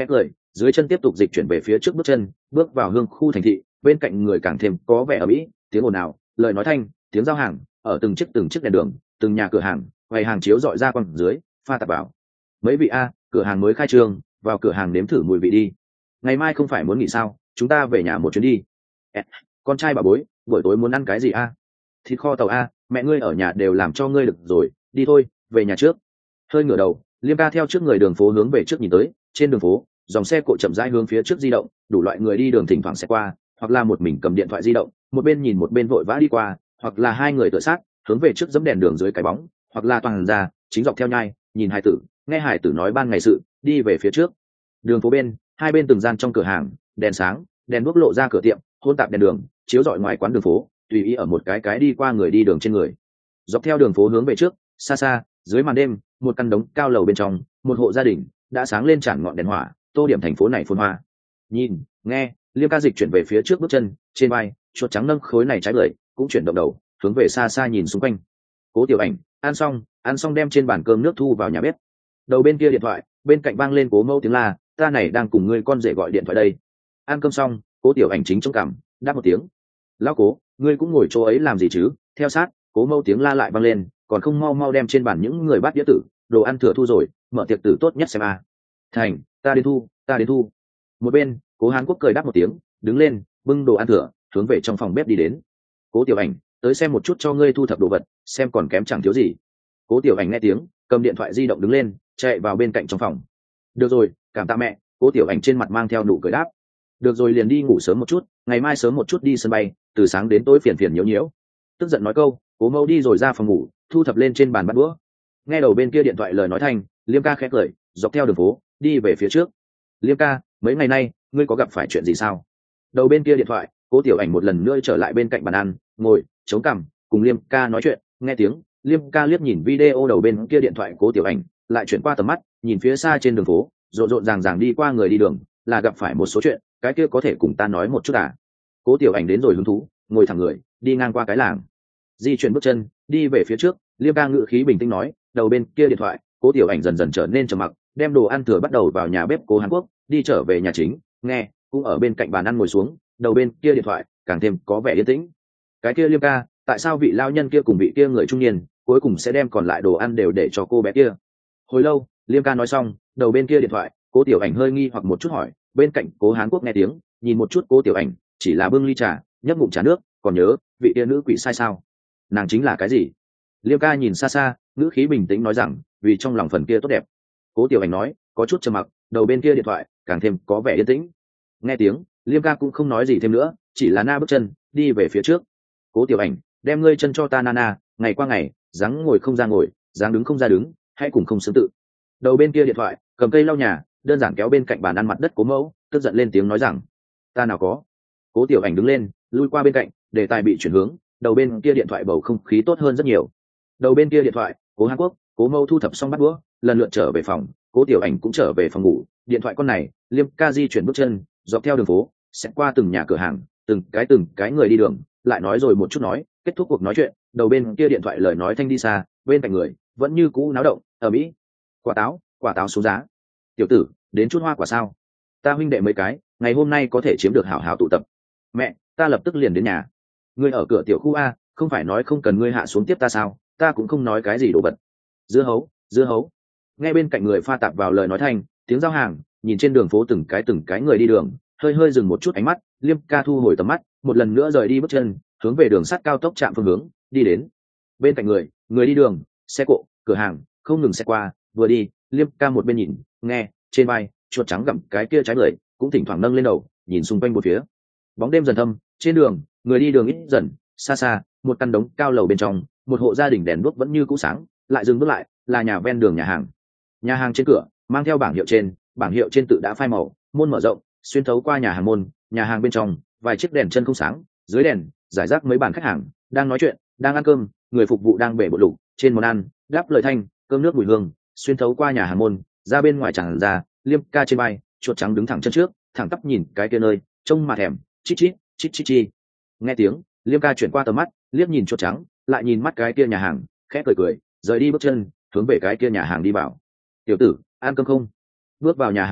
dưới chân tiếp tục dịch chuyển về phía trước bước chân bước vào hương khu thành thị. Bên cạnh người càng thêm có vẻ ở mỹ, tiếng ồn ào, lời nói thanh, tiếng giao hàng ở từng chiếc từng chiếc đèn đường, từng nhà cửa hàng quầy hàng chiếu dọi ra quăng dưới pha tạp vào. Mấy vị a, cửa hàng mới khai trương, vào cửa hàng nếm thử mùi vị đi. Ngày mai không phải muốn nghỉ sao, chúng ta về nhà một chuyến đi. À, con trai bà bối, buổi tối muốn ăn cái gì a? Thịt kho tàu a, mẹ ngươi ở nhà đều làm cho ngươi được rồi, đi thôi, về nhà trước. Hơi ngửa đầu, Liêm ca theo trước người đường phố hướng về trước nhìn tới. Trên đường phố, dòng xe cộ chậm rãi hướng phía trước di động, đủ loại người đi đường thỉnh thoảng sẽ qua, hoặc là một mình cầm điện thoại di động, một bên nhìn một bên vội vã đi qua, hoặc là hai người tựa sát hướng về trước dẫm đèn đường dưới cái bóng, hoặc là toàn ra chính dọc theo nhai nhìn hải tử, nghe hải tử nói ban ngày sự, đi về phía trước. Đường phố bên, hai bên từng gian trong cửa hàng, đèn sáng, đèn đuốc lộ ra cửa tiệm, hôn tạp đèn đường chiếu rọi ngoài quán đường phố, tùy ý ở một cái cái đi qua người đi đường trên người. Dọc theo đường phố hướng về trước, xa xa dưới màn đêm, một căn đống cao lầu bên trong, một hộ gia đình đã sáng lên tràn ngọn đèn hỏa, tô điểm thành phố này phồn hoa. Nhìn, nghe, Liêm ca dịch chuyển về phía trước bước chân, trên vai chuột trắng nâng khối này trái bưởi cũng chuyển động đầu hướng về xa xa nhìn xung quanh. Cố Tiểu Ảnh ăn xong ăn xong đem trên bàn cơm nước thu vào nhà bếp. Đầu bên kia điện thoại, bên cạnh vang lên Cố Mẫu tiếng la, ta này đang cùng ngươi con rể gọi điện thoại đây. Ăn cơm xong, Cố Tiểu Ảnh chính trong cằm đáp một tiếng. Lão Cố, ngươi cũng ngồi chỗ ấy làm gì chứ? Theo sát, Cố Mẫu tiếng la lại vang lên, còn không mau mau đem trên bàn những người bắt đĩa tử, đồ ăn thừa thu rồi, mở tiệc tử tốt nhất xem a. Thành, ta đến thu, ta đến thu. Một bên, Cố Hán Quốc cười đáp một tiếng, đứng lên, bưng đồ ăn thừa hướng về trong phòng bếp đi đến. Cố Tiểu Ảnh, tới xem một chút cho ngươi thu thập đồ vật, xem còn kém chẳng thiếu gì. Cố Tiểu Ảnh nghe tiếng, cầm điện thoại di động đứng lên, chạy vào bên cạnh trong phòng. Được rồi, cảm tạ mẹ. Cố Tiểu Ảnh trên mặt mang theo nụ cười đáp. Được rồi, liền đi ngủ sớm một chút, ngày mai sớm một chút đi sân bay, từ sáng đến tối phiền phiền nhiễu nhiễu. Tức giận nói câu, Cố Mẫu đi rồi ra phòng ngủ, thu thập lên trên bàn bát đũa. Nghe đầu bên kia điện thoại lời nói thanh, Liêm ca khẽ cười, dọc theo đường phố đi về phía trước. Liêm ca, mấy ngày nay ngươi có gặp phải chuyện gì sao? Đầu bên kia điện thoại, Cố Tiểu Ảnh một lần nữa trở lại bên cạnh bàn ăn, ngồi chống cằm cùng Liêm ca nói chuyện. Nghe tiếng, Liêm ca liếc nhìn video đầu bên kia điện thoại Cố Tiểu Ảnh, lại chuyển qua tầm mắt nhìn phía xa trên đường phố, rộn rộn ràng ràng đi qua người đi đường, là gặp phải một số chuyện, cái kia có thể cùng ta nói một chút à? Cố Tiểu Ảnh đến rồi hứng thú, ngồi thẳng người đi ngang qua cái làng, di chuyển bước chân đi về phía trước. Liêm ca ngữ khí bình tĩnh nói. Đầu bên kia điện thoại, Cố Tiểu Ảnh dần dần trở nên trầm mặc, đem đồ ăn thừa bắt đầu vào nhà bếp Cố Hàn Quốc, đi trở về nhà chính. Nghe, cũng ở bên cạnh bàn ăn ngồi xuống. Đầu bên kia điện thoại càng thêm có vẻ yên tĩnh. Cái kia Liêm ca, tại sao vị lao nhân kia cùng vị kia người trung niên cuối cùng sẽ đem còn lại đồ ăn đều để cho cô bé kia? Hồi lâu, Liêm ca nói xong, đầu bên kia điện thoại, Cố Tiểu Ảnh hơi nghi hoặc một chút hỏi. Bên cạnh Cố Hán Quốc nghe tiếng, nhìn một chút Cố Tiểu Ảnh, chỉ là bưng ly trà, nhấp ngụm trà nước, còn nhớ vị kia nữ quỷ sai sao? Nàng chính là cái gì? Liêm ca nhìn xa xa, ngữ khí bình tĩnh nói rằng, vì trong lòng phần kia tốt đẹp. Cố Tiểu Ảnh nói, có chút trầm mặc. Đầu bên kia điện thoại càng thêm có vẻ yên tĩnh. Nghe tiếng, Liêm ca cũng không nói gì thêm nữa, chỉ là na bước chân đi về phía trước. Cố Tiểu Ảnh, đem ngươi chân cho ta nana, ngày qua ngày dáng ngồi không ra ngồi, dáng đứng không ra đứng, hãy cùng không xứng tự. Đầu bên kia điện thoại, cầm cây lau nhà, đơn giản kéo bên cạnh bàn ăn mặt đất Cố Mẫu, tức giận lên tiếng nói rằng, ta nào có. Cố Tiểu Ảnh đứng lên, lui qua bên cạnh, đề tài bị chuyển hướng. Đầu bên kia điện thoại bầu không khí tốt hơn rất nhiều. Đầu bên kia điện thoại, Cố Hàn Quốc, Cố Mẫu thu thập xong bát đũa, lần lượt trở về phòng. Cố Tiểu Ảnh cũng trở về phòng ngủ. Điện thoại con này, Liêm ca di chuyển bước chân dọc theo đường phố, sẽ qua từng nhà cửa hàng, từng cái từng cái người đi đường, lại nói rồi một chút nói, kết thúc cuộc nói chuyện. Đầu bên kia điện thoại lời nói thanh đi xa, bên cạnh người vẫn như cũ náo động ở mỹ. Quả táo, quả táo xuống giá. Tiểu tử, đến chút hoa quả sao? Ta huynh đệ mấy cái, ngày hôm nay có thể chiếm được hảo hảo tụ tập. Mẹ, ta lập tức liền đến nhà. Ngươi ở cửa tiểu khu a, không phải nói không cần ngươi hạ xuống tiếp ta sao? Ta cũng không nói cái gì đồ vật. Dưa hấu, dưa hấu. Nghe bên cạnh người pha tạp vào lời nói thanh, tiếng giao hàng, nhìn trên đường phố từng cái từng cái người đi đường, hơi hơi dừng một chút ánh mắt. Liêm ca thu hồi tầm mắt, một lần nữa rời đi bước chân, hướng về đường sắt cao tốc trạm phương hướng đi đến. Bên cạnh người, người đi đường, xe cộ, cửa hàng không ngừng xe qua, vừa đi, Liêm ca một bên nhìn, nghe, trên vai chuột trắng gặm cái kia trái bưởi, cũng thỉnh thoảng nâng lên đầu nhìn xung quanh một phía. Bóng đêm dần thâm, trên đường người đi đường ít dần, xa xa một căn đống cao lầu bên trong, một hộ gia đình đèn đuốc vẫn như cũ sáng, lại dừng bước lại, là nhà ven đường nhà hàng. Nhà hàng trên cửa mang theo bảng hiệu trên, bảng hiệu trên tự đã phai màu, môn mở rộng xuyên thấu qua nhà hàng môn. Nhà hàng bên trong vài chiếc đèn chân không sáng, dưới đèn giải rác mấy bàn khách hàng đang nói chuyện, đang ăn cơm. Người phục vụ đang bể bộ lục trên món ăn, đáp lời thanh, cơm nước mùi hương xuyên thấu qua nhà hàng môn ra bên ngoài tràn ra. Liêm ca trên vai chuột trắng đứng thẳng chân trước, thẳng tắp nhìn cái kia nơi trông mà thèm, chít chít chít chít chi. Nghe tiếng, Liêm ca chuyển qua tầm mắt, liếc nhìn chuột trắng, lại nhìn mắt cái kia nhà hàng, khẽ cười cười, rời đi bước chân hướng về cái kia nhà hàng đi vào. Tiểu tử, ăn cơm không? Bước vào nhà hàng môn,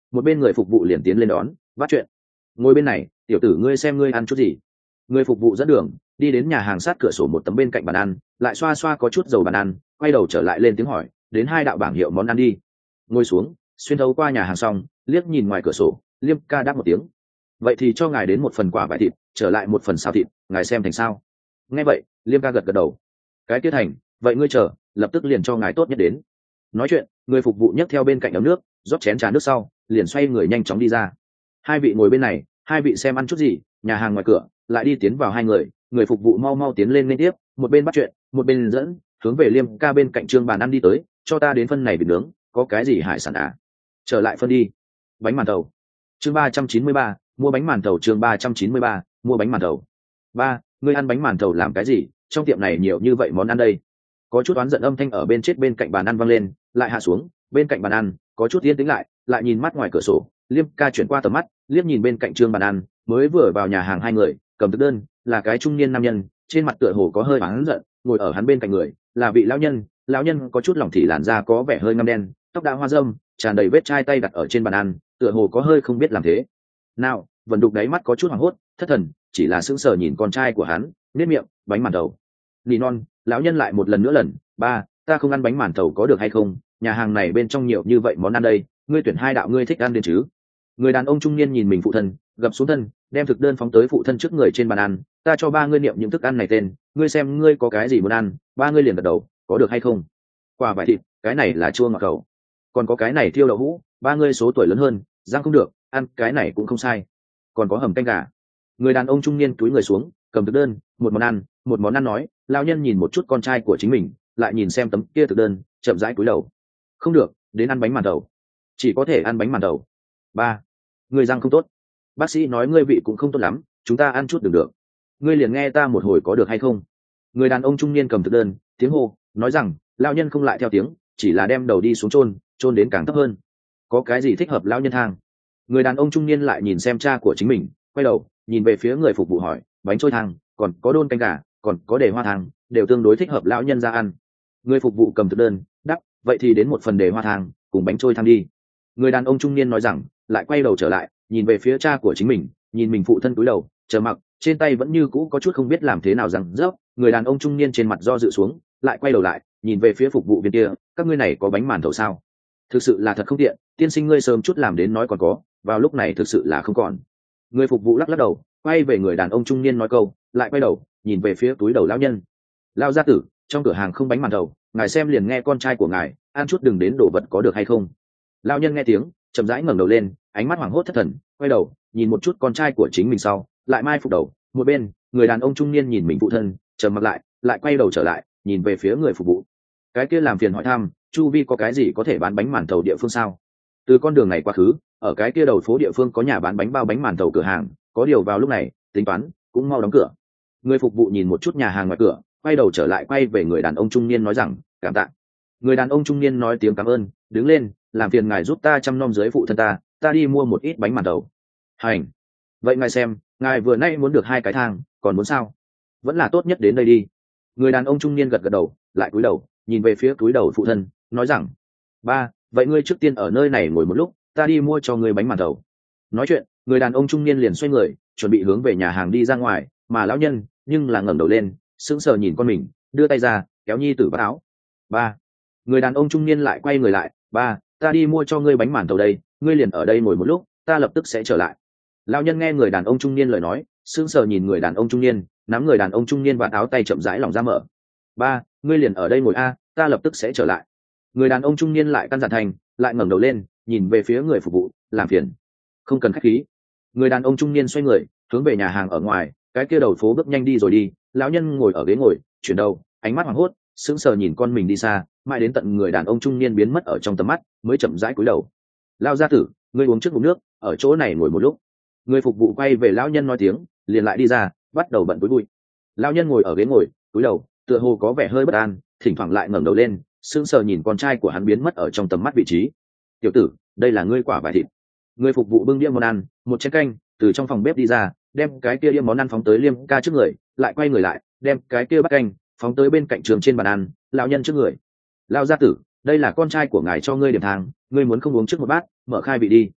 một bên người phục vụ liền tiến lên đón bắt chuyện. Ngồi bên này, tiểu tử ngươi xem ngươi ăn chút gì. Người phục vụ dẫn đường đi đến nhà hàng sát cửa sổ một tấm bên cạnh bàn ăn, lại xoa xoa có chút dầu bàn ăn, quay đầu trở lại lên tiếng hỏi, đến hai đạo bảng hiệu món ăn đi. Ngồi xuống, xuyên thấu qua nhà hàng xong, liếc nhìn ngoài cửa sổ, Liêm ca đáp một tiếng. Vậy thì cho ngài đến một phần quả vải thịt, trở lại một phần xào thịt, ngài xem thành sao? Nghe vậy, Liêm ca gật gật đầu. Cái tiết thành, vậy ngươi chờ, lập tức liền cho ngài tốt nhất đến. Nói chuyện, người phục vụ nhấc theo bên cạnh ấm nước, rót chén trà nước sau, liền xoay người nhanh chóng đi ra. Hai vị ngồi bên này, hai vị xem ăn chút gì. Nhà hàng ngoài cửa lại đi tiến vào hai người, người phục vụ mau mau tiến lên liên tiếp, một bên bắt chuyện, một bên dẫn hướng về Liêm ca bên cạnh trương bàn ăn đi tới. Cho ta đến phân này vịt nướng, có cái gì hải sản à? Trở lại phân đi. Bánh màn thầu. Chương ba trăm chín mươi ba, mua bánh màn thầu. Chương ba trăm chín mươi ba, mua bánh màn thầu. Ba, ngươi ăn bánh màn thầu làm cái gì? Trong tiệm này nhiều như vậy món ăn đây. Có chút oán giận âm thanh ở bên chết bên cạnh bàn ăn vang lên, lại hạ xuống. Bên cạnh bàn ăn có chút yên tĩnh lại, lại nhìn mắt ngoài cửa sổ. Liêm ca chuyển qua tầm mắt, liếc nhìn bên cạnh trương bàn ăn, mới vừa vào nhà hàng hai người, cầm thực đơn là cái trung niên nam nhân, trên mặt tựa hồ có hơi oán giận, ngồi ở hắn bên cạnh người là vị lão nhân. Lão nhân có chút lỏng thì làn da có vẻ hơi ngăm đen, tóc đã hoa râm, tràn đầy vết chai tay đặt ở trên bàn ăn, tựa hồ có hơi không biết làm thế nào. Vân Đục đáy mắt có chút hoảng hốt, thất thần, chỉ là sững sờ nhìn con trai của hắn, nết miệng, bánh màn thầu. Nỉ non, lão nhân lại một lần nữa lần, ba, ta không ăn bánh màn thầu có được hay không? Nhà hàng này bên trong nhiều như vậy món ăn đây, ngươi tuyển hai đạo ngươi thích ăn đến chứ? Người đàn ông trung niên nhìn mình phụ thân, gập xuống thân, đem thực đơn phóng tới phụ thân trước người trên bàn ăn. Ta cho ba ngươi niệm những thức ăn này tên, ngươi xem ngươi có cái gì muốn ăn, ba ngươi liền gật đầu, có được hay không? Quả vải thịt, cái này là chua ngọt khẩu, còn có cái này thiêu đậu hũ, ba ngươi số tuổi lớn hơn, răng không được, ăn cái này cũng không sai. Còn có hầm canh gà. Người đàn ông trung niên cúi người xuống, cầm thực đơn, một món ăn, một món ăn nói. Lão nhân nhìn một chút con trai của chính mình, lại nhìn xem tấm kia thực đơn, chậm rãi cúi đầu. Không được, đến ăn bánh màn thầu, chỉ có thể ăn bánh màn thầu. Ba, ngươi răng không tốt, bác sĩ nói ngươi vị cũng không tốt lắm, chúng ta ăn chút đừng được, ngươi liền nghe ta một hồi có được hay không? Người đàn ông trung niên cầm thực đơn, tiếng hô, nói rằng lão nhân không lại theo tiếng, chỉ là đem đầu đi xuống chôn, chôn đến càng thấp hơn. Có cái gì thích hợp lão nhân thang? Người đàn ông trung niên lại nhìn xem cha của chính mình, quay đầu nhìn về phía người phục vụ hỏi, bánh trôi thang, còn có đôn canh gà, còn có đề hoa thang, đều tương đối thích hợp lão nhân ra ăn. Người phục vụ cầm thực đơn, đáp, vậy thì đến một phần đề hoa thang cùng bánh trôi thang đi. Người đàn ông trung niên nói rằng, lại quay đầu trở lại nhìn về phía cha của chính mình, nhìn mình phụ thân cúi đầu chờ mặc, trên tay vẫn như cũ có chút không biết làm thế nào rằng rớp. Người đàn ông trung niên trên mặt do dự xuống, lại quay đầu lại nhìn về phía phục vụ viên kia, các ngươi này có bánh màn thầu sao? Thực sự là thật không tiện, tiên sinh ngươi sớm chút làm đến nói còn có, vào lúc này thực sự là không còn. Người phục vụ lắc lắc đầu, quay về người đàn ông trung niên nói câu, lại quay đầu nhìn về phía túi đầu lão nhân. Lão gia tử, trong cửa hàng không bánh màn thầu, ngài xem liền nghe con trai của ngài, ăn chút đừng đến đổ vật có được hay không? Lão nhân nghe tiếng, chậm rãi ngẩng đầu lên, ánh mắt hoảng hốt thất thần, quay đầu nhìn một chút con trai của chính mình sau, lại mai phục đầu. Một bên, người đàn ông trung niên nhìn mình phụ thân, trầm mặc lại, lại quay đầu trở lại nhìn về phía người phục vụ. Cái kia làm phiền hỏi thăm, chu vi có cái gì có thể bán bánh màn thầu địa phương sao? Từ con đường này qua khứ, ở cái kia đầu phố địa phương có nhà bán bánh bao bánh màn thầu cửa hàng, có điều vào lúc này tính toán cũng mau đóng cửa. Người phục vụ nhìn một chút nhà hàng ngoài cửa, quay đầu trở lại quay về người đàn ông trung niên nói rằng, cảm tạ. Người đàn ông trung niên nói tiếng cảm ơn, đứng lên, làm phiền ngài giúp ta chăm nom dưới phụ thân ta, ta đi mua một ít bánh màn thầu. Hành. Vậy ngài xem, ngài vừa nay muốn được hai cái thang, còn muốn sao? Vẫn là tốt nhất đến đây đi. Người đàn ông trung niên gật gật đầu, lại cúi đầu nhìn về phía túi đầu phụ thân, nói rằng, ba, vậy ngươi trước tiên ở nơi này ngồi một lúc, ta đi mua cho ngươi bánh màn thầu. Nói chuyện, người đàn ông trung niên liền xoay người, chuẩn bị hướng về nhà hàng đi ra ngoài, mà lão nhân nhưng là ngẩng đầu lên, sững sờ nhìn con mình, đưa tay ra kéo nhi tử vắt áo. Ba, người đàn ông trung niên lại quay người lại, ba, ta đi mua cho ngươi bánh màn thầu đây, ngươi liền ở đây ngồi một lúc, ta lập tức sẽ trở lại. Lão nhân nghe người đàn ông trung niên lời nói, sững sờ nhìn người đàn ông trung niên, nắm người đàn ông trung niên vạt áo tay chậm rãi lỏng ra mở. Ba, ngươi liền ở đây ngồi a, ta lập tức sẽ trở lại. Người đàn ông trung niên lại căn dặn thành, lại ngẩng đầu lên nhìn về phía người phục vụ, làm phiền, không cần khách khí. Người đàn ông trung niên xoay người hướng về nhà hàng ở ngoài, cái kia đầu phố bước nhanh đi rồi đi. Lão nhân ngồi ở ghế ngồi, chuyển đầu, ánh mắt hoảng hốt, sững sờ nhìn con mình đi xa, mãi đến tận người đàn ông trung niên biến mất ở trong tầm mắt, mới chậm rãi cúi đầu. Lão gia tử, ngươi uống trước ngụm nước, ở chỗ này ngồi một lúc. Người phục vụ quay về lão nhân nói tiếng, liền lại đi ra, bắt đầu bận túi bụi. Lão nhân ngồi ở ghế ngồi, cúi đầu, tựa hồ có vẻ hơi bất an, thỉnh thoảng lại ngẩng đầu lên, sững sờ nhìn con trai của hắn biến mất ở trong tầm mắt vị trí. Tiểu tử, đây là ngươi quả vải thịt. Người phục vụ bưng đĩa món ăn, một chén canh từ trong phòng bếp đi ra, đem cái kia đĩa món ăn phóng tới Liêm ca trước người, lại quay người lại, đem cái kia bát canh phóng tới bên cạnh trường trên bàn ăn, lão nhân trước người. Lão gia tử, đây là con trai của ngài cho ngươi điểm thang, ngươi muốn không uống trước một bát, mở khai vị đi.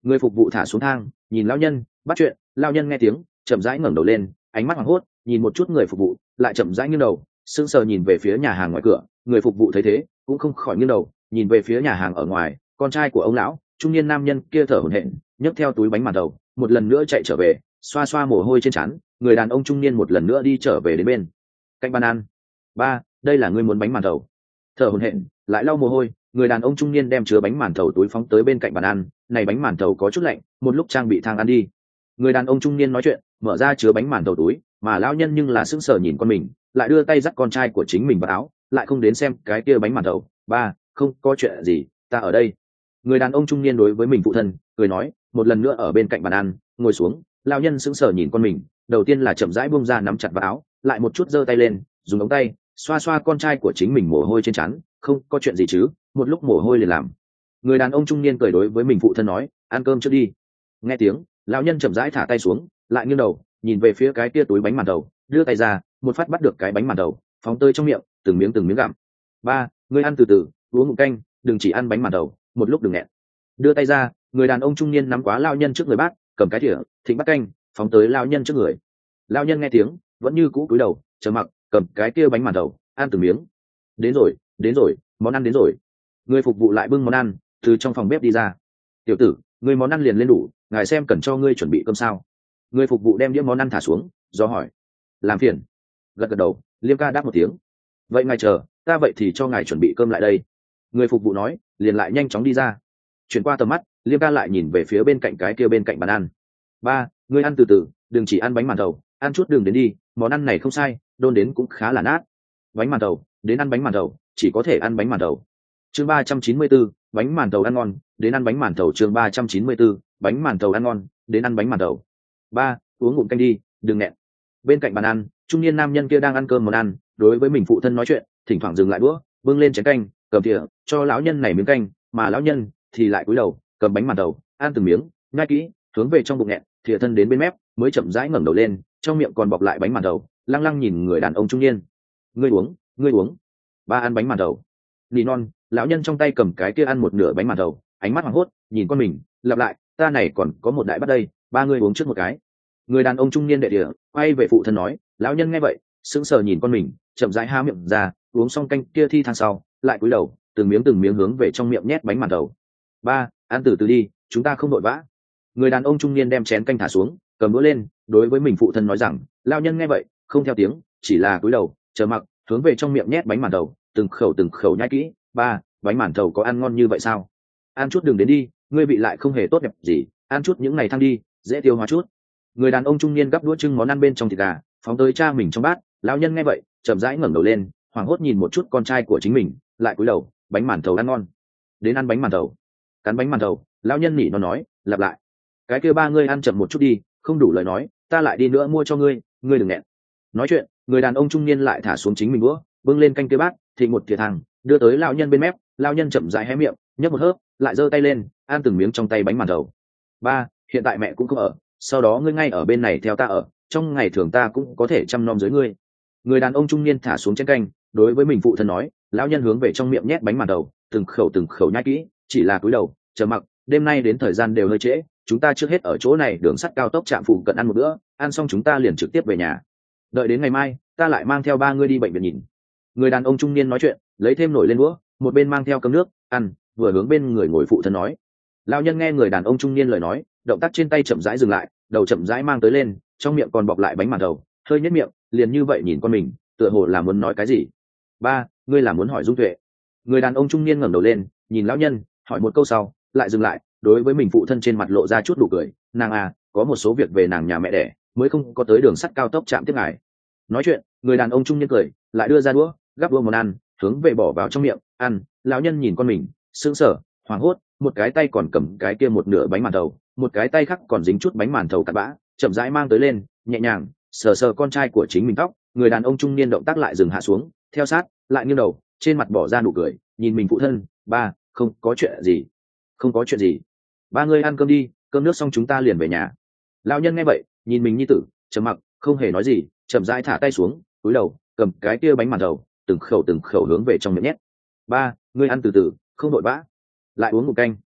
Người phục vụ thả xuống thang nhìn lão nhân bắt chuyện. Lão nhân nghe tiếng chậm rãi ngẩng đầu lên, ánh mắt hoảng hốt nhìn một chút người phục vụ, lại chậm rãi nghiêng đầu sững sờ nhìn về phía nhà hàng ngoài cửa. Người phục vụ thấy thế cũng không khỏi nghiêng đầu nhìn về phía nhà hàng ở ngoài. Con trai của ông lão trung niên nam nhân kia thở hổn hển nhấc theo túi bánh màn thầu một lần nữa chạy trở về, xoa xoa mồ hôi trên trán. Người đàn ông trung niên một lần nữa đi trở về đến bên cạnh bàn ăn. Ba, đây là ngươi muốn bánh màn thầu? Thở hổn hển lại lau mồ hôi, người đàn ông trung niên đem chứa bánh màn thầu túi phóng tới bên cạnh bàn ăn. Này bánh màn thầu có chút lạnh, một lúc trang bị thang ăn đi. Người đàn ông trung niên nói chuyện mở ra chứa bánh màn thầu túi, mà lão nhân nhưng là sững sờ nhìn con mình, lại đưa tay dắt con trai của chính mình vào áo, lại không đến xem cái kia bánh màn thầu. Ba, không có chuyện gì, ta ở đây. Người đàn ông trung niên đối với mình phụ thân cười nói, một lần nữa ở bên cạnh bàn ăn ngồi xuống. Lão nhân sững sờ nhìn con mình, đầu tiên là chậm rãi buông ra nắm chặt vào áo, lại một chút giơ tay lên dùng ống tay xoa xoa con trai của chính mình mồ hôi trên trán. Không có chuyện gì chứ? Một lúc mồ hôi liền làm. Người đàn ông trung niên cười đối với mình phụ thân nói, ăn cơm trước đi. Nghe tiếng lão nhân chậm rãi thả tay xuống, lại nghiêng đầu nhìn về phía cái kia túi bánh màn thầu, đưa tay ra một phát bắt được cái bánh màn thầu phóng tới trong miệng, từng miếng từng miếng gặm. Ba, ngươi ăn từ từ, uống một canh, đừng chỉ ăn bánh màn thầu, một lúc đừng nghẹn. Đưa tay ra, người đàn ông trung niên nắm quá lão nhân trước người bát, cầm cái thìa thịnh bát canh phóng tới lão nhân trước người. Lão nhân nghe tiếng vẫn như cũ cúi đầu chờ mặc, cầm cái kia bánh màn thầu ăn từng miếng. Đến rồi, đến rồi, món ăn đến rồi. Người phục vụ lại bưng món ăn từ trong phòng bếp đi ra. Tiểu tử, người món ăn liền lên đủ, ngài xem cần cho ngươi chuẩn bị cơm sao? Người phục vụ đem đĩa món ăn thả xuống do hỏi. Làm phiền. Gật gật đầu, Liêm ca đáp một tiếng. Vậy ngài chờ, ta vậy thì cho ngài chuẩn bị cơm lại đây. Người phục vụ nói liền lại nhanh chóng đi ra. Chuyển qua tầm mắt, Liêm ca lại nhìn về phía bên cạnh cái kia bên cạnh bàn ăn. Ba, ngươi ăn từ từ, đừng chỉ ăn bánh màn thầu, ăn chút đường đến đi, món ăn này không sai, đôn đến cũng khá là nát. Bánh màn thầu, đến ăn bánh màn thầu, chỉ có thể ăn bánh màn thầu. Chương ba trăm chín mươi 4, bánh màn thầu ăn ngon, đến ăn bánh màn thầu. Chương ba trăm chín mươi 4, bánh màn thầu ăn ngon, đến ăn bánh màn thầu. Ba, uống ngụm canh đi, đừng nghẹn. Bên cạnh bàn ăn, trung niên nam nhân kia đang ăn cơm món ăn, đối với mình phụ thân nói chuyện, thỉnh thoảng dừng lại đũa, bưng lên chén canh, cầm thìa cho lão nhân này miếng canh, mà lão nhân thì lại cúi đầu, cầm bánh màn thầu, ăn từng miếng, nhai kỹ, hướng về trong bụng nghẹn, thìa thân đến bên mép, mới chậm rãi ngẩng đầu lên, trong miệng còn bọc lại bánh màn thầu, lăng lăng nhìn người đàn ông trung niên. Ngươi uống, ngươi uống. Ba ăn bánh màn thầu. Nỉ non, lão nhân trong tay cầm cái kia ăn một nửa bánh màn thầu, ánh mắt hoảng hốt nhìn con mình, lặp lại, ta này còn có một đại bát đây, ba ngươi uống trước một cái. Người đàn ông trung niên đệ địa quay về phụ thân nói. Lão nhân nghe vậy sững sờ nhìn con mình, chậm rãi há miệng ra, uống xong canh kia thi thang sau, lại cúi đầu từng miếng từng miếng hướng về trong miệng nhét bánh màn thầu. Ba, ăn từ từ đi, chúng ta không vội vã. Người đàn ông trung niên đem chén canh thả xuống, cầm đũa lên, đối với mình phụ thân nói rằng. Lão nhân nghe vậy không theo tiếng, chỉ là cúi đầu chờ mặc, hướng về trong miệng nhét bánh màn thầu, từng khẩu từng khẩu nhai kỹ. Ba, bánh màn thầu có ăn ngon như vậy sao? Ăn chút đừng đến đi, ngươi vị lại không hề tốt đẹp gì, ăn chút những ngày thăng đi, dễ tiêu hóa chút. Người đàn ông trung niên gắp đũa trưng món ăn bên trong thịt gà phóng tới cha mình trong bát. Lão nhân nghe vậy chậm rãi ngẩng đầu lên, hoảng hốt nhìn một chút con trai của chính mình, lại cúi đầu. Bánh màn thầu ăn ngon, đến ăn bánh màn thầu. Cắn bánh màn thầu, lão nhân nỉ nó nói lặp lại. Cái kia ba ngươi ăn chậm một chút đi, không đủ lời nói ta lại đi nữa mua cho ngươi, ngươi đừng nghẹn. Nói chuyện, người đàn ông trung niên lại thả xuống chính mình đũa, bưng lên canh kia bát thì một thìa thang đưa tới lão nhân bên mép. Lão nhân chậm rãi hé miệng nhấp một hớp, lại giơ tay lên ăn từng miếng trong tay bánh màn thầu. Ba, hiện tại mẹ cũng không ở, sau đó ngươi ngay ở bên này theo ta ở, trong ngày thường ta cũng có thể chăm nom dưới ngươi. Người đàn ông trung niên thả xuống chén canh, đối với mình phụ thân nói. Lão nhân hướng về trong miệng nhét bánh màn thầu, từng khẩu từng khẩu nhai kỹ, chỉ là cúi đầu chờ mặc. Đêm nay đến thời gian đều hơi trễ, chúng ta trước hết ở chỗ này đường sắt cao tốc trạm phụ cận ăn một bữa, ăn xong chúng ta liền trực tiếp về nhà, đợi đến ngày mai ta lại mang theo ba ngươi đi bệnh viện nhìn. Người đàn ông trung niên nói chuyện lấy thêm nổi lên đũa, một bên mang theo cơm nước ăn, vừa hướng bên người ngồi phụ thân nói. Lão nhân nghe người đàn ông trung niên lời nói, động tác trên tay chậm rãi dừng lại, đầu chậm rãi mang tới lên, trong miệng còn bọc lại bánh màn thầu, hơi nhếch miệng, liền như vậy nhìn con mình, tựa hồ là muốn nói cái gì. Ba, ngươi là muốn hỏi Dung Tuệ? Người đàn ông trung niên ngẩng đầu lên nhìn lão nhân, hỏi một câu sau lại dừng lại, đối với mình phụ thân trên mặt lộ ra chút nụ cười. Nàng à, có một số việc về nàng nhà mẹ đẻ, mới không có tới đường sắt cao tốc chạm tiếp ngài. Nói chuyện, người đàn ông trung niên cười, lại đưa ra đũa gắp đũa món ăn hướng về bỏ vào trong miệng ăn. Lão nhân nhìn con mình sững sờ hoảng hốt, một cái tay còn cầm cái kia một nửa bánh màn thầu, một cái tay khác còn dính chút bánh màn thầu cặn bã, chậm rãi mang tới lên, nhẹ nhàng sờ sờ con trai của chính mình tóc. Người đàn ông trung niên động tác lại dừng hạ xuống, theo sát lại nghiêng đầu, trên mặt bỏ ra nụ cười nhìn mình phụ thân. Ba, không có chuyện gì, không có chuyện gì. Ba ngươi ăn cơm đi, cơm nước xong chúng ta liền về nhà. Lão nhân nghe vậy nhìn mình nhi tử trầm mặc không hề nói gì, chậm rãi thả tay xuống, cúi đầu cầm cái kia bánh màn thầu từng khẩu từng khẩu hướng về trong miệng nhét. Ba, ngươi ăn từ từ, không vội vã. Lại uống một canh.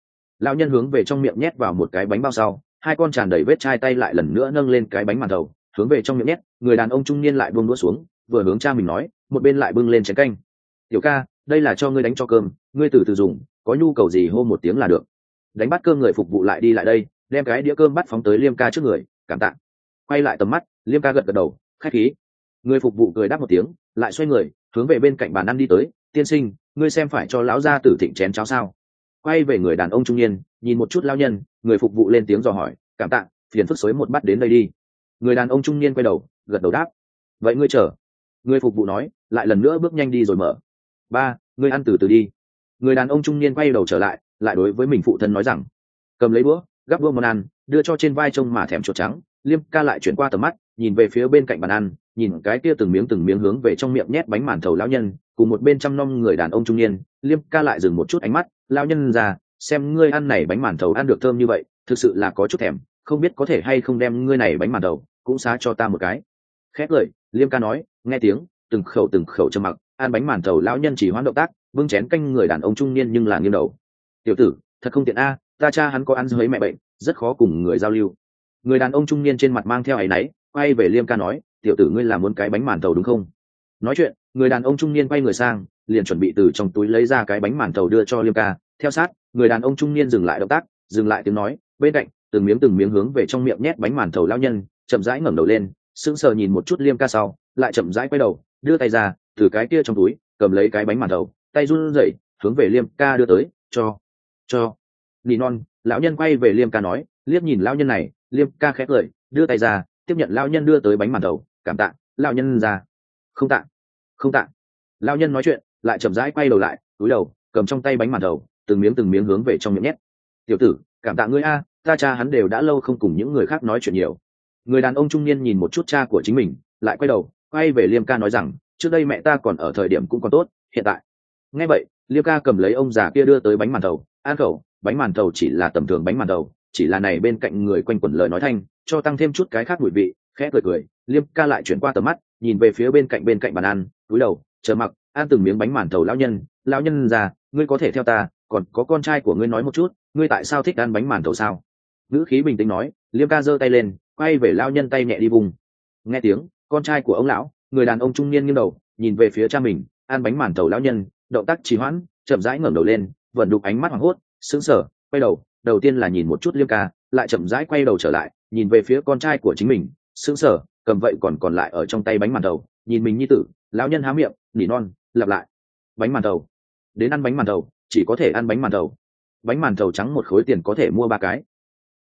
Lão nhân hướng về trong miệng nhét vào một cái bánh bao sau, hai con tràn đầy vết chai tay lại lần nữa nâng lên cái bánh màn thầu, hướng về trong miệng nhét. Người đàn ông trung niên lại buông đũa xuống, vừa hướng cha mình nói, một bên lại bưng lên chén canh. Tiểu ca, đây là cho ngươi đánh cho cơm, ngươi từ từ dùng, có nhu cầu gì hô một tiếng là được. Đánh bát cơm người phục vụ lại đi lại đây, đem cái đĩa cơm bắt phóng tới Liêm ca trước người, cảm tạ. Quay lại tầm mắt, Liêm ca gật gật đầu, khách khí. Người phục vụ cười đáp một tiếng, lại xoay người hướng về bên cạnh bàn ăn đi tới. Tiên sinh, ngươi xem phải cho lão gia tử thịnh chén cháo sao? Quay về người đàn ông trung niên, nhìn một chút lão nhân, người phục vụ lên tiếng dò hỏi, cảm tạ, phiền phức xới một bát đến đây đi. Người đàn ông trung niên quay đầu, gật đầu đáp, vậy ngươi chờ. Người phục vụ nói, lại lần nữa bước nhanh đi rồi mở. Ba, ngươi ăn từ từ đi. Người đàn ông trung niên quay đầu trở lại, lại đối với mình phụ thân nói rằng, cầm lấy búa, gắp đũa món ăn, đưa cho trên vai trông mà thèm chuột trắng. Liêm ca lại chuyển qua tầm mắt, nhìn về phía bên cạnh bàn ăn, nhìn cái kia từng miếng từng miếng hướng về trong miệng nhét bánh màn thầu lão nhân, cùng một bên chăm nom người đàn ông trung niên. Liêm ca lại dừng một chút ánh mắt, lão nhân già, xem ngươi ăn này bánh màn thầu ăn được thơm như vậy, thực sự là có chút thèm, không biết có thể hay không đem ngươi này bánh màn thầu cũng xá cho ta một cái. Khép lời, Liêm ca nói, nghe tiếng, từng khẩu từng khẩu trầm mặc, ăn bánh màn thầu lão nhân chỉ hoãn động tác, bưng chén canh người đàn ông trung niên nhưng là nghiêng đầu. Tiểu tử, thật không tiện a, ta cha hắn có ăn dưới mẹ bệnh, rất khó cùng người giao lưu. Người đàn ông trung niên trên mặt mang theo áy náy, quay về Liêm ca nói, tiểu tử ngươi là muốn cái bánh màn thầu đúng không? Nói chuyện, người đàn ông trung niên quay người sang, liền chuẩn bị từ trong túi lấy ra cái bánh màn thầu đưa cho Liêm ca. Theo sát, người đàn ông trung niên dừng lại động tác, dừng lại tiếng nói, bên cạnh, từng miếng từng miếng hướng về trong miệng nhét bánh màn thầu lão nhân, chậm rãi ngẩng đầu lên, sững sờ nhìn một chút Liêm ca sau, lại chậm rãi quay đầu, đưa tay ra, từ cái kia trong túi, cầm lấy cái bánh màn thầu, tay run rẩy, hướng về Liêm ca đưa tới, cho, cho. Nỉ non, lão nhân quay về Liêm ca nói, liếc nhìn lão nhân này, Liêm ca khẽ cười, đưa tay ra, tiếp nhận lão nhân đưa tới bánh màn thầu, cảm tạ. Lão nhân ra, không tạ, không tạ. Lão nhân nói chuyện, lại chậm rãi quay đầu lại, cúi đầu, cầm trong tay bánh màn thầu, từng miếng từng miếng hướng về trong miệng nhét. Tiểu tử, cảm tạ ngươi a, ta cha hắn đều đã lâu không cùng những người khác nói chuyện nhiều. Người đàn ông trung niên nhìn một chút cha của chính mình, lại quay đầu, quay về Liêm ca nói rằng, trước đây mẹ ta còn ở thời điểm cũng còn tốt, hiện tại. Nghe vậy, Liêm ca cầm lấy ông già kia đưa tới bánh màn thầu, ăn khẩu, bánh màn thầu chỉ là tầm thường bánh màn thầu, chỉ là này bên cạnh người quanh quẩn lời nói thanh, cho tăng thêm chút cái khác mùi vị, khẽ cười cười. Liêm ca lại chuyển qua tầm mắt, nhìn về phía bên cạnh bên cạnh bàn ăn, cúi đầu, chờ mặc, ăn từng miếng bánh màn thầu lão nhân. Lão nhân già, ngươi có thể theo ta, còn có con trai của ngươi nói một chút, ngươi tại sao thích ăn bánh màn thầu sao? Ngữ khí bình tĩnh nói. Liêm ca giơ tay lên, quay về lão nhân tay nhẹ đi vùng. Nghe tiếng, con trai của ông lão, người đàn ông trung niên nghiêng đầu, nhìn về phía cha mình, ăn bánh màn thầu lão nhân, động tác trì hoãn, chậm rãi ngẩng đầu lên, vẫn đục ánh mắt hoảng hốt, sững sờ, quay đầu, đầu tiên là nhìn một chút Liêm ca, lại chậm rãi quay đầu trở lại, nhìn về phía con trai của chính mình, sững sờ, cầm vậy còn còn lại ở trong tay bánh màn thầu, nhìn mình nhi tử. Lão nhân há miệng, nỉ non, lặp lại, bánh màn thầu, đến ăn bánh màn thầu, chỉ có thể ăn bánh màn thầu. Bánh màn thầu trắng một khối tiền có thể mua ba cái.